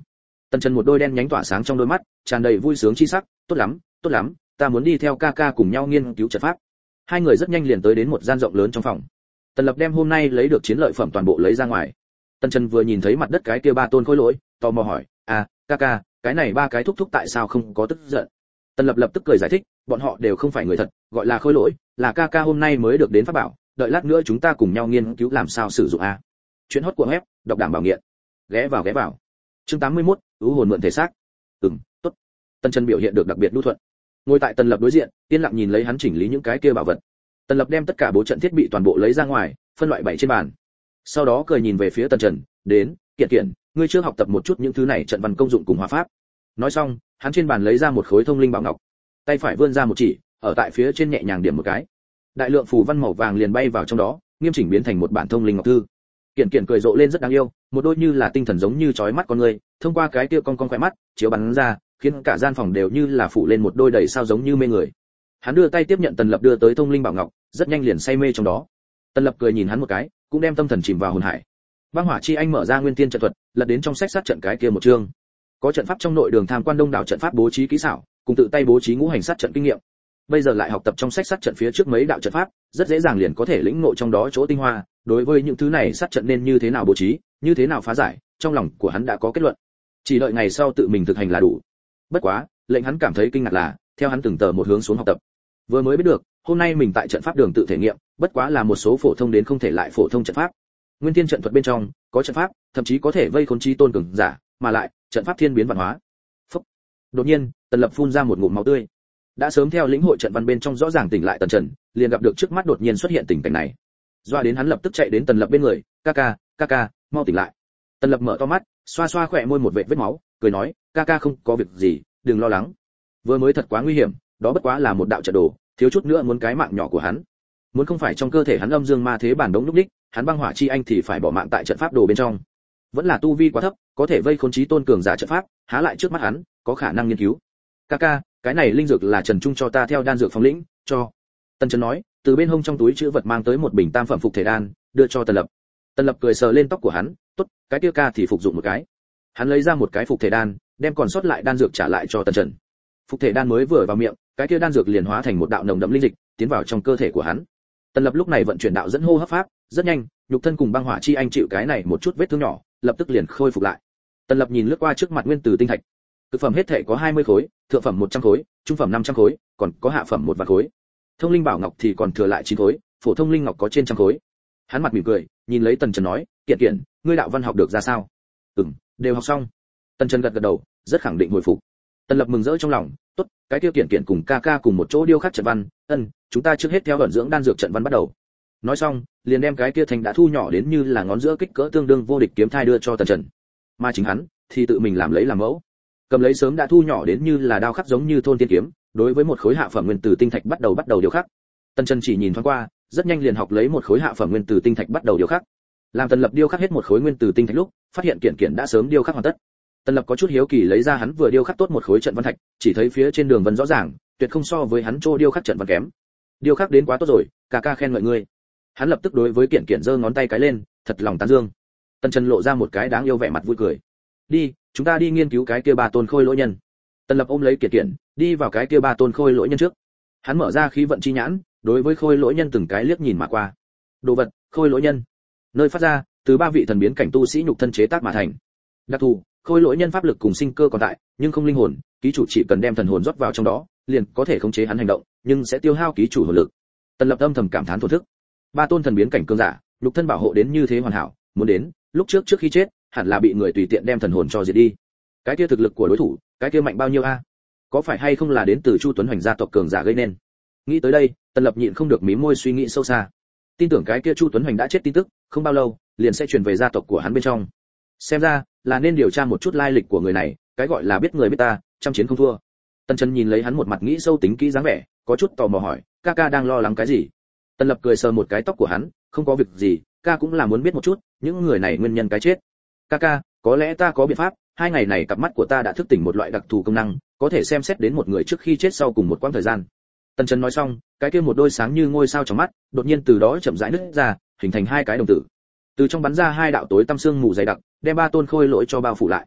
Tần Trần một đôi đen nhánh tỏa sáng trong đôi mắt, tràn đầy vui sướng chi sắc, tốt lắm, ta muốn đi theo ca ca cùng nhau nghiên cứu trận pháp. Hai người rất nhanh liền tới đến một gian rộng lớn trong phòng. Tần Lập đem hôm nay lấy được chiến lợi phẩm toàn bộ lấy ra ngoài. Tần Trần vừa nhìn thấy mặt đất cái kia ba tôn khối lỗi, tò mò hỏi, ca ca, cái này ba cái thúc thúc tại sao không có tức giận? Tần Lập lập tức cười giải thích, bọn họ đều không phải người thật, gọi là khối lỗi, là ca ca hôm nay mới được đến pháp bảo, đợi lát nữa chúng ta cùng nhau nghiên cứu làm sao sử dụng a. Chuyện hot của web, đọc đảm bảo nghiện. Ghé vào. Chương 81, ưu hồn mượn thể xác. Tốt. Tần Trần biểu hiện được đặc biệt nhu thuận. Ngồi tại Tần Lập đối diện, yên lặng nhìn lấy hắn chỉnh lý những cái kia bảo vật. Tần Lập đem tất cả bố trận thiết bị toàn bộ lấy ra ngoài, phân loại bày trên bàn. Sau đó cười nhìn về phía Tần Trần, đến, kiện, ngươi chưa học tập một chút những thứ này trận văn công dụng cùng hóa pháp. Nói xong, hắn trên bàn lấy ra một khối thông linh bảo ngọc, tay phải vươn ra một chỉ, ở tại phía trên nhẹ nhàng điểm một cái. Đại lượng phù văn màu vàng liền bay vào trong đó, nghiêm chỉnh biến thành một bản thông linh ngọc thư. Kiện cười rộ lên rất đáng yêu, một đôi như là tinh thần giống như chói mắt con người, thông qua cái kia con khỏe mắt, chiếu bắn ra, khiến cả gian phòng đều như là phủ lên một đôi đầy sao giống như mê người. Hắn đưa tay tiếp nhận Tần Lập đưa tới thông linh bảo ngọc, rất nhanh liền say mê trong đó. Tần Lập cười nhìn hắn một cái, cũng đem tâm thần chìm vào hồn hải. Băng Hỏa Chi Anh mở ra nguyên tiên trận thuật, lật đến trong sách sát trận cái kia một chương. Có trận pháp trong nội đường tham quan đông đảo trận pháp bố trí kỹ xảo, cùng tự tay bố trí ngũ hành sát trận kinh nghiệm. Bây giờ lại học tập trong sách sát trận phía trước mấy đạo trận pháp, rất dễ dàng liền có thể lĩnh ngộ trong đó chỗ tinh hoa, đối với những thứ này sát trận nên như thế nào bố trí, như thế nào phá giải, trong lòng của hắn đã có kết luận. Chỉ đợi ngày sau tự mình thực hành là đủ. Bất quá, lệnh hắn cảm thấy kinh ngạc là, theo hắn từng tờ một hướng xuống học tập. Vừa mới biết được, hôm nay mình tại trận pháp đường tự thể nghiệm, bất quá là một số phổ thông đến không thể lại phổ thông trận pháp. Nguyên tiên trận thuật bên trong, có trận pháp, thậm chí có thể vây khốn chí tôn cường giả, mà lại, trận pháp thiên biến vạn hóa. Phốc. Đột nhiên, Tần Lập phun ra một ngụm máu tươi. Đã sớm theo lĩnh hội trận văn bên trong rõ ràng tỉnh lại Tần Trần, liền gặp được trước mắt đột nhiên xuất hiện tình cảnh này. Doa đến hắn lập tức chạy đến Tần Lập bên người, ca ca, mau tỉnh lại. Tần Lập mở to mắt, xoa xoa khỏe môi một vệt vết máu, cười nói, ca không có việc gì, đừng lo lắng. Vừa mới thật quá nguy hiểm, đó bất quá là một đạo trận đồ, thiếu chút nữa muốn cái mạng nhỏ của hắn. Muốn không phải trong cơ thể hắn âm dương ma thế bản đống lúc đích, hắn Băng Hỏa Chi Anh thì phải bỏ mạng tại trận pháp đồ bên trong. Vẫn là tu vi quá thấp, có thể vây khốn chí tôn cường giả trận pháp, há lại trước mắt hắn, có khả năng nghiên cứu. Ca, cái này linh dược là Trần Trung cho ta theo đan dược phòng lĩnh, cho. Tần Trần nói, từ bên hông trong túi trữ vật mang tới một bình tam phẩm phục thể đan, đưa cho Tần Lập. Tần Lập cười sờ lên tóc của hắn, tốt, cái kia ca thì phục dụng một cái. Hắn lấy ra một cái phục thể đan, đem còn sót lại đan dược trả lại cho Tần Trần. Phục thể đan mới vừa vào miệng, cái kia đan dược liền hóa thành một đạo nồng đậm linh dịch, tiến vào trong cơ thể của hắn. Tần Lập lúc này vận chuyển đạo dẫn hô hấp pháp, rất nhanh, nhục thân cùng Băng Hỏa Chi Anh chịu cái này một chút vết thương nhỏ, lập tức liền khôi phục lại. Tần Lập nhìn lướt qua trước mặt nguyên tử tinh thạch. Cực phẩm hết thể có 20 khối, thượng phẩm 100 khối, trung phẩm 500 khối, còn có hạ phẩm 1 vạn khối. Thông linh bảo ngọc thì còn thừa lại 9 khối, phổ thông linh ngọc có trên 100 khối. Hắn mặt mỉm cười, nhìn lấy Tần Trần nói, "Kiện, ngươi đạo văn học được ra sao?" Đều học xong." Tần Trần gật đầu, rất khẳng định hồi phục. Tần Lập mừng rỡ trong lòng, "Tốt, cái kia Kiện cùng ca cùng một chỗ điêu khắc trận văn, chúng ta trước hết theo vận dưỡng đan dược trận văn bắt đầu." Nói xong, liền đem cái kia thành đã thu nhỏ đến như là ngón giữa kích cỡ tương đương vô địch kiếm thai đưa cho Tần Trần. Mà chính hắn thì tự mình làm lấy làm mẫu. Cầm lấy sớm đã thu nhỏ đến như là đao khắc giống như thôn tiên kiếm, đối với một khối hạ phẩm nguyên tử tinh thạch bắt đầu điêu khắc. Tần Trần chỉ nhìn thoáng qua, rất nhanh liền học lấy một khối hạ phẩm nguyên tử tinh thạch bắt đầu điêu khắc. Làm Tần Lập điêu khắc hết một khối nguyên tử tinh thạch lúc, phát hiện Kiện đã sớm điêu khắc hoàn tất. Tần Lập có chút hiếu kỳ lấy ra hắn vừa điêu khắc tốt một khối trận văn thạch, chỉ thấy phía trên đường vân rõ ràng, tuyệt không so với hắn trô điêu khắc trận văn kém. Điêu khắc đến quá tốt rồi, ca khen ngợi ngươi. Hắn lập tức đối với Kiện giơ ngón tay cái lên, thật lòng tán dương. Tần Trần lộ ra một cái đáng yêu vẻ mặt vui cười. Đi, chúng ta đi nghiên cứu cái kia ba tôn khôi lỗi nhân. Tần Lập ôm lấy Kiện, đi vào cái kia ba tôn khôi lỗi nhân trước. Hắn mở ra khí vận chi nhãn, đối với khôi lỗi nhân từng cái liếc nhìn mà qua. Đồ vật, khôi lỗi nhân. Nơi phát ra, từ ba vị thần biến cảnh tu sĩ nhục thân chế tác mà thành. Đặc thù, khôi lỗi nhân pháp lực cùng sinh cơ còn tại, nhưng không linh hồn, ký chủ chỉ cần đem thần hồn rót vào trong đó, liền có thể khống chế hắn hành động, nhưng sẽ tiêu hao ký chủ hồn lực. Tần Lập âm thầm cảm thán thổn thức. Ba tôn thần biến cảnh cường giả, nhục thân bảo hộ đến như thế hoàn hảo, muốn đến, lúc trước khi chết, hẳn là bị người tùy tiện đem thần hồn cho diệt đi. Cái kia thực lực của đối thủ, cái kia mạnh bao nhiêu a? Có phải hay không là đến từ Chu Tuấn Hoành gia tộc cường giả gây nên? Nghĩ tới đây, Tần Lập nhịn không được mím môi suy nghĩ sâu xa. Tin tưởng cái kia Chu Tuấn Hoành đã chết tin tức, không bao lâu, liền sẽ truyền về gia tộc của hắn bên trong. Xem ra, là nên điều tra một chút lai lịch của người này, cái gọi là biết người biết ta, trăm chiến không thua. Tần Trần nhìn lấy hắn một mặt nghĩ sâu tính kỹ dáng vẻ, có chút tò mò hỏi, ca đang lo lắng cái gì? Tần Lập cười sờ một cái tóc của hắn, không có việc gì, ca cũng là muốn biết một chút, những người này nguyên nhân cái chết. Ca, có lẽ ta có biện pháp, 2 ngày này cặp mắt của ta đã thức tỉnh một loại đặc thù công năng, có thể xem xét đến một người trước khi chết sau cùng một quãng thời gian. Tần Trần nói xong, cái kia một đôi sáng như ngôi sao trong mắt, đột nhiên từ đó chậm rãi nứt ra, hình thành 2 cái đồng tử. Từ trong bắn ra 2 đạo tối tăm sương mù dày đặc, đem ba tôn khôi lỗi cho bao phủ lại.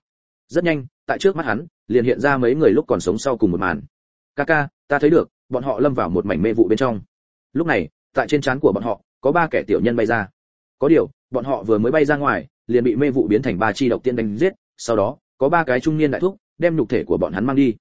Rất nhanh, tại trước mắt hắn, liền hiện ra mấy người lúc còn sống sau cùng một màn. Ca, ta thấy được, bọn họ lâm vào một mảnh mê vụ bên trong. Lúc này, tại trên trán của bọn họ, có 3 kẻ tiểu nhân bay ra. Có điều, bọn họ vừa mới bay ra ngoài, liền bị mê vụ biến thành 3 chi độc tiên đánh giết, sau đó, có 3 cái trung niên đại thúc, đem nhục thể của bọn hắn mang đi.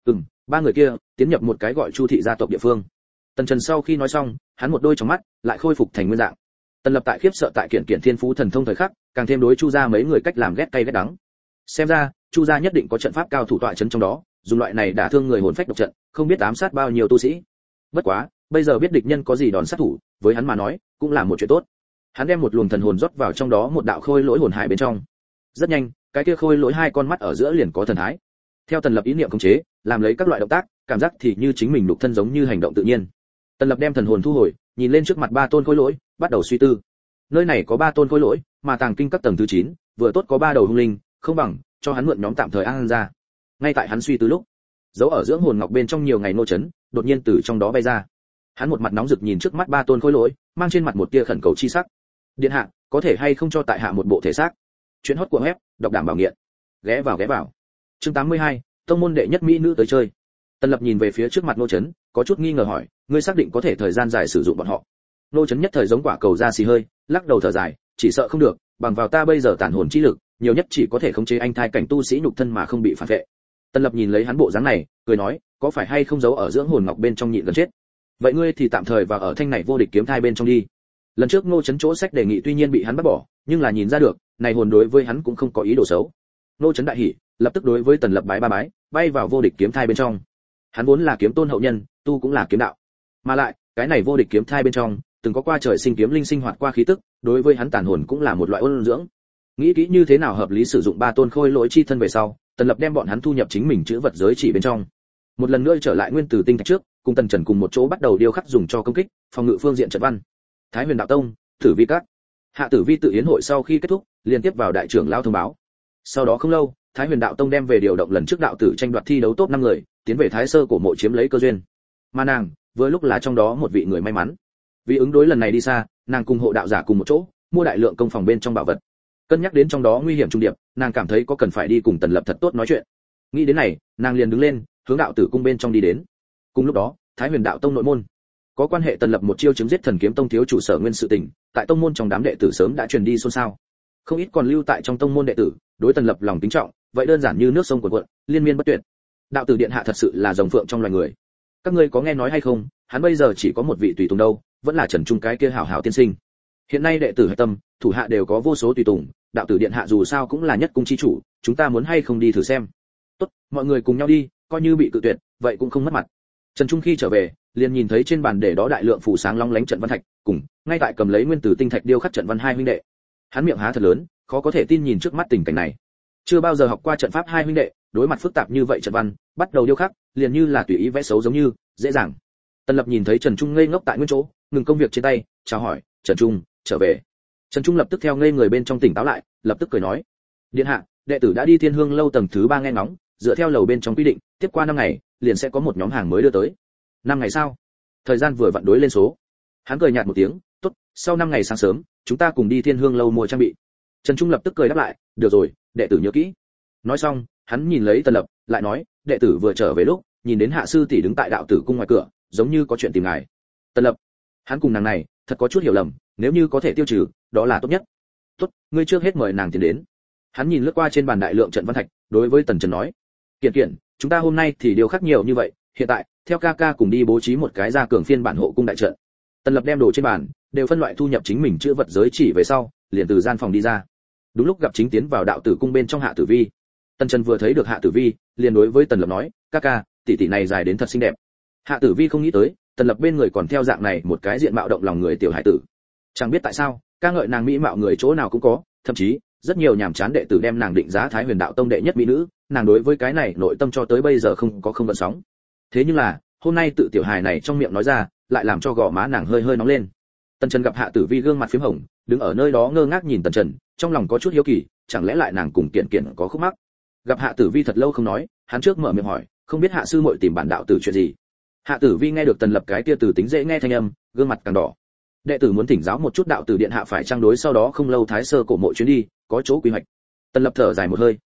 3 người kia tiến nhập một cái gọi Chu thị gia tộc địa phương. Tần Trần sau khi nói xong, hắn một đôi trong mắt lại khôi phục thành nguyên dạng. Tần Lập tại khiếp sợ tại kiện thiên phú thần thông thời khắc, càng thêm đối Chu gia mấy người cách làm ghét cay ghét đắng. Xem ra, Chu gia nhất định có trận pháp cao thủ tọa trấn trong đó, dùng loại này đả thương người hồn phách độc trận, không biết ám sát bao nhiêu tu sĩ. Bất quá, bây giờ biết địch nhân có gì đòn sát thủ, với hắn mà nói, cũng là một chuyện tốt. Hắn đem một luồng thần hồn rót vào trong đó một đạo khôi lỗi hồn hải bên trong. Rất nhanh, cái kia khôi lỗi 2 con mắt ở giữa liền có thần thái. Theo Tần Lập ý niệm khống chế, làm lấy các loại động tác, cảm giác thì như chính mình đục thân giống như hành động tự nhiên. Tần Lập đem thần hồn thu hồi, nhìn lên trước mặt 3 tôn khôi lỗi, bắt đầu suy tư. Nơi này có 3 tôn khôi lỗi, mà tàng kinh các tầng thứ 9, vừa tốt có 3 đầu hung linh, không bằng cho hắn mượn nhóm tạm thời an ra. Ngay tại hắn suy tư lúc, dấu ở dưỡng hồn ngọc bên trong nhiều ngày nô chấn, đột nhiên từ trong đó bay ra. Hắn một mặt nóng rực nhìn trước mắt 3 tôn khôi lỗi, mang trên mặt một tia khẩn cầu chi sắc. Điện hạ, có thể hay không cho tại hạ một bộ thể xác? Chuyến hot của web, đọc đảm bảo nghiện. Ghé vào. Chương 82, tông môn đệ nhất mỹ nữ tới chơi. Tần Lập nhìn về phía trước mặt nô chấn, có chút nghi ngờ hỏi, ngươi xác định có thể thời gian dài sử dụng bọn họ? Nô chấn nhất thời giống quả cầu ra xì hơi, lắc đầu thở dài, chỉ sợ không được, bằng vào ta bây giờ tản hồn chi lực, nhiều nhất chỉ có thể khống chế anh thai cảnh tu sĩ nhục thân mà không bị phản vệ. Tần Lập nhìn lấy hắn bộ dáng này, cười nói, có phải hay không giấu ở dưỡng hồn ngọc bên trong nhịn gần chết? Vậy ngươi thì tạm thời vào ở thanh này vô địch kiếm thai bên trong đi. Lần trước Ngô Chấn chỗ sách đề nghị tuy nhiên bị hắn bắt bỏ, nhưng là nhìn ra được, này hồn đối với hắn cũng không có ý đồ xấu. Ngô Chấn đại hỉ, lập tức đối với Tần Lập bái ba bái, bay vào vô địch kiếm thai bên trong. Hắn vốn là kiếm tôn hậu nhân, tu cũng là kiếm đạo. Mà lại, cái này vô địch kiếm thai bên trong, từng có qua trời sinh kiếm linh sinh hoạt qua khí tức, đối với hắn tàn hồn cũng là một loại ôn dưỡng. Nghĩ kỹ như thế nào hợp lý sử dụng 3 tôn khôi lỗi chi thân về sau, Tần Lập đem bọn hắn thu nhập chính mình chữ vật giới chỉ bên trong. Một lần nữa trở lại nguyên tử tinh thạch trước, cùng Tần Trần cùng một chỗ bắt đầu điêu khắc dùng cho công kích, phòng ngự phương diện trận văn. Thái Huyền đạo tông, Tử Vi các. Hạ Tử Vi tự yến hội sau khi kết thúc, liên tiếp vào đại trưởng lão thông báo. Sau đó không lâu, Thái Huyền đạo tông đem về điều động lần trước đạo tử tranh đoạt thi đấu top 5 người, tiến về Thái Sơ cổ mộ chiếm lấy cơ duyên. Mà nàng, vừa lúc là trong đó một vị người may mắn. Vì ứng đối lần này đi xa, nàng cùng hộ đạo giả cùng một chỗ, mua đại lượng công phòng bên trong bảo vật. Cân nhắc đến trong đó nguy hiểm trung điệp, nàng cảm thấy có cần phải đi cùng Tần Lập thật tốt nói chuyện. Nghĩ đến này, nàng liền đứng lên, hướng đạo tử cung bên trong đi đến. Cùng lúc đó, Thái Huyền đạo tông nội môn, có quan hệ Tần Lập một chiêu chấm giết Thần Kiếm tông thiếu chủ Sở Nguyên sự tình, tại tông môn trong đám đệ tử sớm đã truyền đi xôn xao. Không ít còn lưu tại trong tông môn đệ tử, đối Tần Lập lòng kính trọng, vậy đơn giản như nước sông cuồn cuộn, liên miên bất tuyệt. Đạo tử điện hạ thật sự là rồng phượng trong loài người. Các ngươi có nghe nói hay không, hắn bây giờ chỉ có một vị tùy tùng đâu, vẫn là Trần Trung cái kia hảo hảo tiên sinh. Hiện nay đệ tử hải tâm, thủ hạ đều có vô số tùy tùng, đạo tử điện hạ dù sao cũng là nhất cung chi chủ, chúng ta muốn hay không đi thử xem. Tốt, mọi người cùng nhau đi, coi như bị cự tuyệt, vậy cũng không mất mặt. Trần Trung khi trở về, liền nhìn thấy trên bàn để đó đại lượng phủ sáng long lánh trận văn thạch, cùng ngay tại cầm lấy nguyên tử tinh thạch điêu khắc trận văn 2 huynh đệ. Hắn miệng há thật lớn, khó có thể tin nhìn trước mắt tình cảnh này. Chưa bao giờ học qua trận pháp 2 huynh đệ, đối mặt phức tạp như vậy trận văn, bắt đầu điêu khắc, liền như là tùy ý vẽ xấu giống như, dễ dàng. Tần Lập nhìn thấy Trần Trung ngây ngốc tại nguyên chỗ, ngừng công việc trên tay, chào hỏi, "Trần Trung, trở về." Trần Trung lập tức theo ngây người bên trong tỉnh táo lại, lập tức cười nói, "Điện hạ, đệ tử đã đi Thiên Hương lâu tầng thứ 3 nghe ngóng, dựa theo lầu bên trong quy định, tiếp qua 5 ngày, liền sẽ có một nhóm hàng mới đưa tới." 5 ngày sao? Thời gian vừa vặn đối lên số. Hắn cười nhạt một tiếng, "Tốt, sau 5 ngày sáng sớm, chúng ta cùng đi Thiên Hương lâu mua trang bị." Trần Trung lập tức cười đáp lại, "Được rồi, đệ tử nhớ kỹ." Nói xong, hắn nhìn lấy Tần Lập, lại nói, "Đệ tử vừa trở về lúc, nhìn đến hạ sư tỷ đứng tại đạo tử cung ngoài cửa, giống như có chuyện tìm ngài." Tần Lập, hắn cùng nàng này, thật có chút hiểu lầm, nếu như có thể tiêu trừ, đó là tốt nhất. "Tốt, ngươi trước hết mời nàng tiến đến." Hắn nhìn lướt qua trên bàn đại lượng trận văn thạch, đối với Tần Trần nói, "Kiện kiện, chúng ta hôm nay thì điều khắc nhiều như vậy, hiện tại, theo ca ca cùng đi bố trí một cái gia cường phiên bản hộ cung đại trận." Tần Lập đem đồ trên bàn, đều phân loại thu nhập chính mình chữ vật giới chỉ về sau, liền từ gian phòng đi ra. Đúng lúc gặp chính tiến vào đạo tử cung bên trong Hạ Tử Vi. Tần Trần vừa thấy được Hạ Tử Vi, liền đối với Tần Lập nói, "Ca ca, tỷ tỷ này dài đến thật xinh đẹp." Hạ Tử Vi không nghĩ tới, Tần Lập bên người còn theo dạng này một cái diện mạo động lòng người tiểu hải tử. Chẳng biết tại sao, ca ngợi nàng mỹ mạo người chỗ nào cũng có, thậm chí rất nhiều nhàm chán đệ tử đem nàng định giá Thái Huyền đạo tông đệ nhất mỹ nữ, nàng đối với cái này nội tâm cho tới bây giờ không gợn sóng. Thế nhưng là, hôm nay tự tiểu hài này trong miệng nói ra, lại làm cho gò má nàng hơi hơi nóng lên. Tần Trần gặp Hạ Tử Vi gương mặt phím hồng, đứng ở nơi đó ngơ ngác nhìn Tần Trần, trong lòng có chút hiếu kỳ, chẳng lẽ lại nàng cùng Kiện Kiện có khúc mắc. Gặp Hạ Tử Vi thật lâu không nói, hắn trước mở miệng hỏi, "Không biết hạ sư muội tìm bản đạo tử chuyện gì?" Hạ Tử Vi nghe được Tần Lập cái kia từ tính dễ nghe thanh âm, gương mặt càng đỏ. "Đệ tử muốn thỉnh giáo một chút đạo tử điện hạ phải trang đối sau đó không lâu Thái Sơ cổ mộ chuyến đi, có chỗ quy hoạch." Tần Lập thở dài một hơi,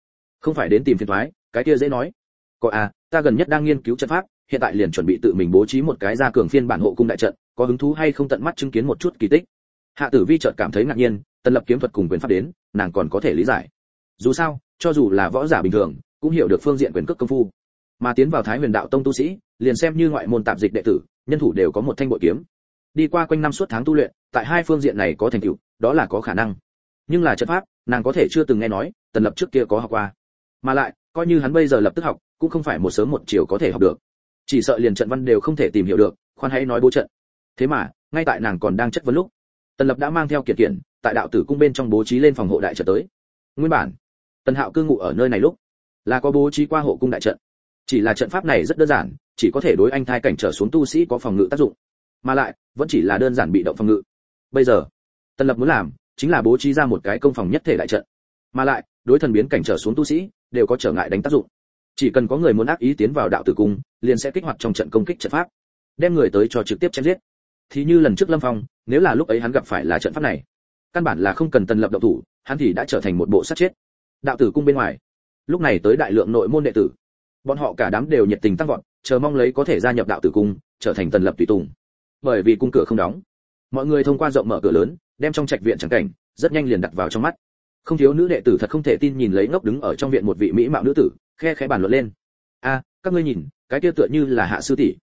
không phải đến tìm phiền toái, cái kia dễ nói. Có à, ta gần nhất đang nghiên cứu trận pháp, hiện tại liền chuẩn bị tự mình bố trí một cái gia cường phiên bản hộ cung đại trận, có hứng thú hay không tận mắt chứng kiến một chút kỳ tích. Hạ Tử Vi chợt cảm thấy ngạc nhiên, Tần Lập kiếm thuật cùng quyền pháp đến, nàng còn có thể lý giải. Dù sao, cho dù là võ giả bình thường, cũng hiểu được phương diện quyền cước công phu. Mà tiến vào Thái Huyền Đạo Tông tu sĩ, liền xem như ngoại môn tạp dịch đệ tử, nhân thủ đều có một thanh bội kiếm. Đi qua quanh năm suốt tháng tu luyện, tại hai phương diện này có thành tựu, đó là có khả năng. Nhưng là trận pháp, nàng có thể chưa từng nghe nói, Tần Lập trước kia có học qua. Mà lại, coi như hắn bây giờ lập tức học, cũng không phải một sớm một chiều có thể học được. Chỉ sợ liền trận văn đều không thể tìm hiểu được, khoan hãy nói bố trận. Thế mà, ngay tại nàng còn đang chất vấn lúc, Tần Lập đã mang theo kiệt kiện, tại đạo tử cung bên trong bố trí lên phòng hộ đại trận tới. Nguyên bản, Tần Hạo cư ngụ ở nơi này lúc, là có bố trí qua hộ cung đại trận. Chỉ là trận pháp này rất đơn giản, chỉ có thể đối anh thai cảnh trở xuống tu sĩ có phòng ngự tác dụng, mà lại vẫn chỉ là đơn giản bị động phòng ngự. Bây giờ, Tần Lập muốn làm chính là bố trí ra một cái công phòng nhất thể đại trận, mà lại đối thần biến cảnh trở xuống tu sĩ đều có trở ngại đánh tác dụng. Chỉ cần có người muốn ác ý tiến vào đạo tử cung, liền sẽ kích hoạt trong trận công kích trận pháp, đem người tới cho trực tiếp chém giết. Thì như lần trước Lâm Phong, nếu là lúc ấy hắn gặp phải là trận pháp này, căn bản là không cần Tần Lập động thủ, hắn thì đã trở thành một bộ sát chết. Đạo tử cung bên ngoài, lúc này tới đại lượng nội môn đệ tử, bọn họ cả đám đều nhiệt tình tăng vọt, chờ mong lấy có thể gia nhập đạo tử cung, trở thành Tần Lập tùy tùng. Bởi vì cung cửa không đóng, mọi người thông qua rộng mở cửa lớn, đem trong trạch viện chẳng cảnh rất nhanh liền đặt vào trong mắt. Không thiếu nữ đệ tử thật không thể tin nhìn lấy ngốc đứng ở trong viện một vị mỹ mạo nữ tử, khe khẽ bàn luận lên. Các ngươi nhìn, cái kia tựa như là Hạ sư tỷ.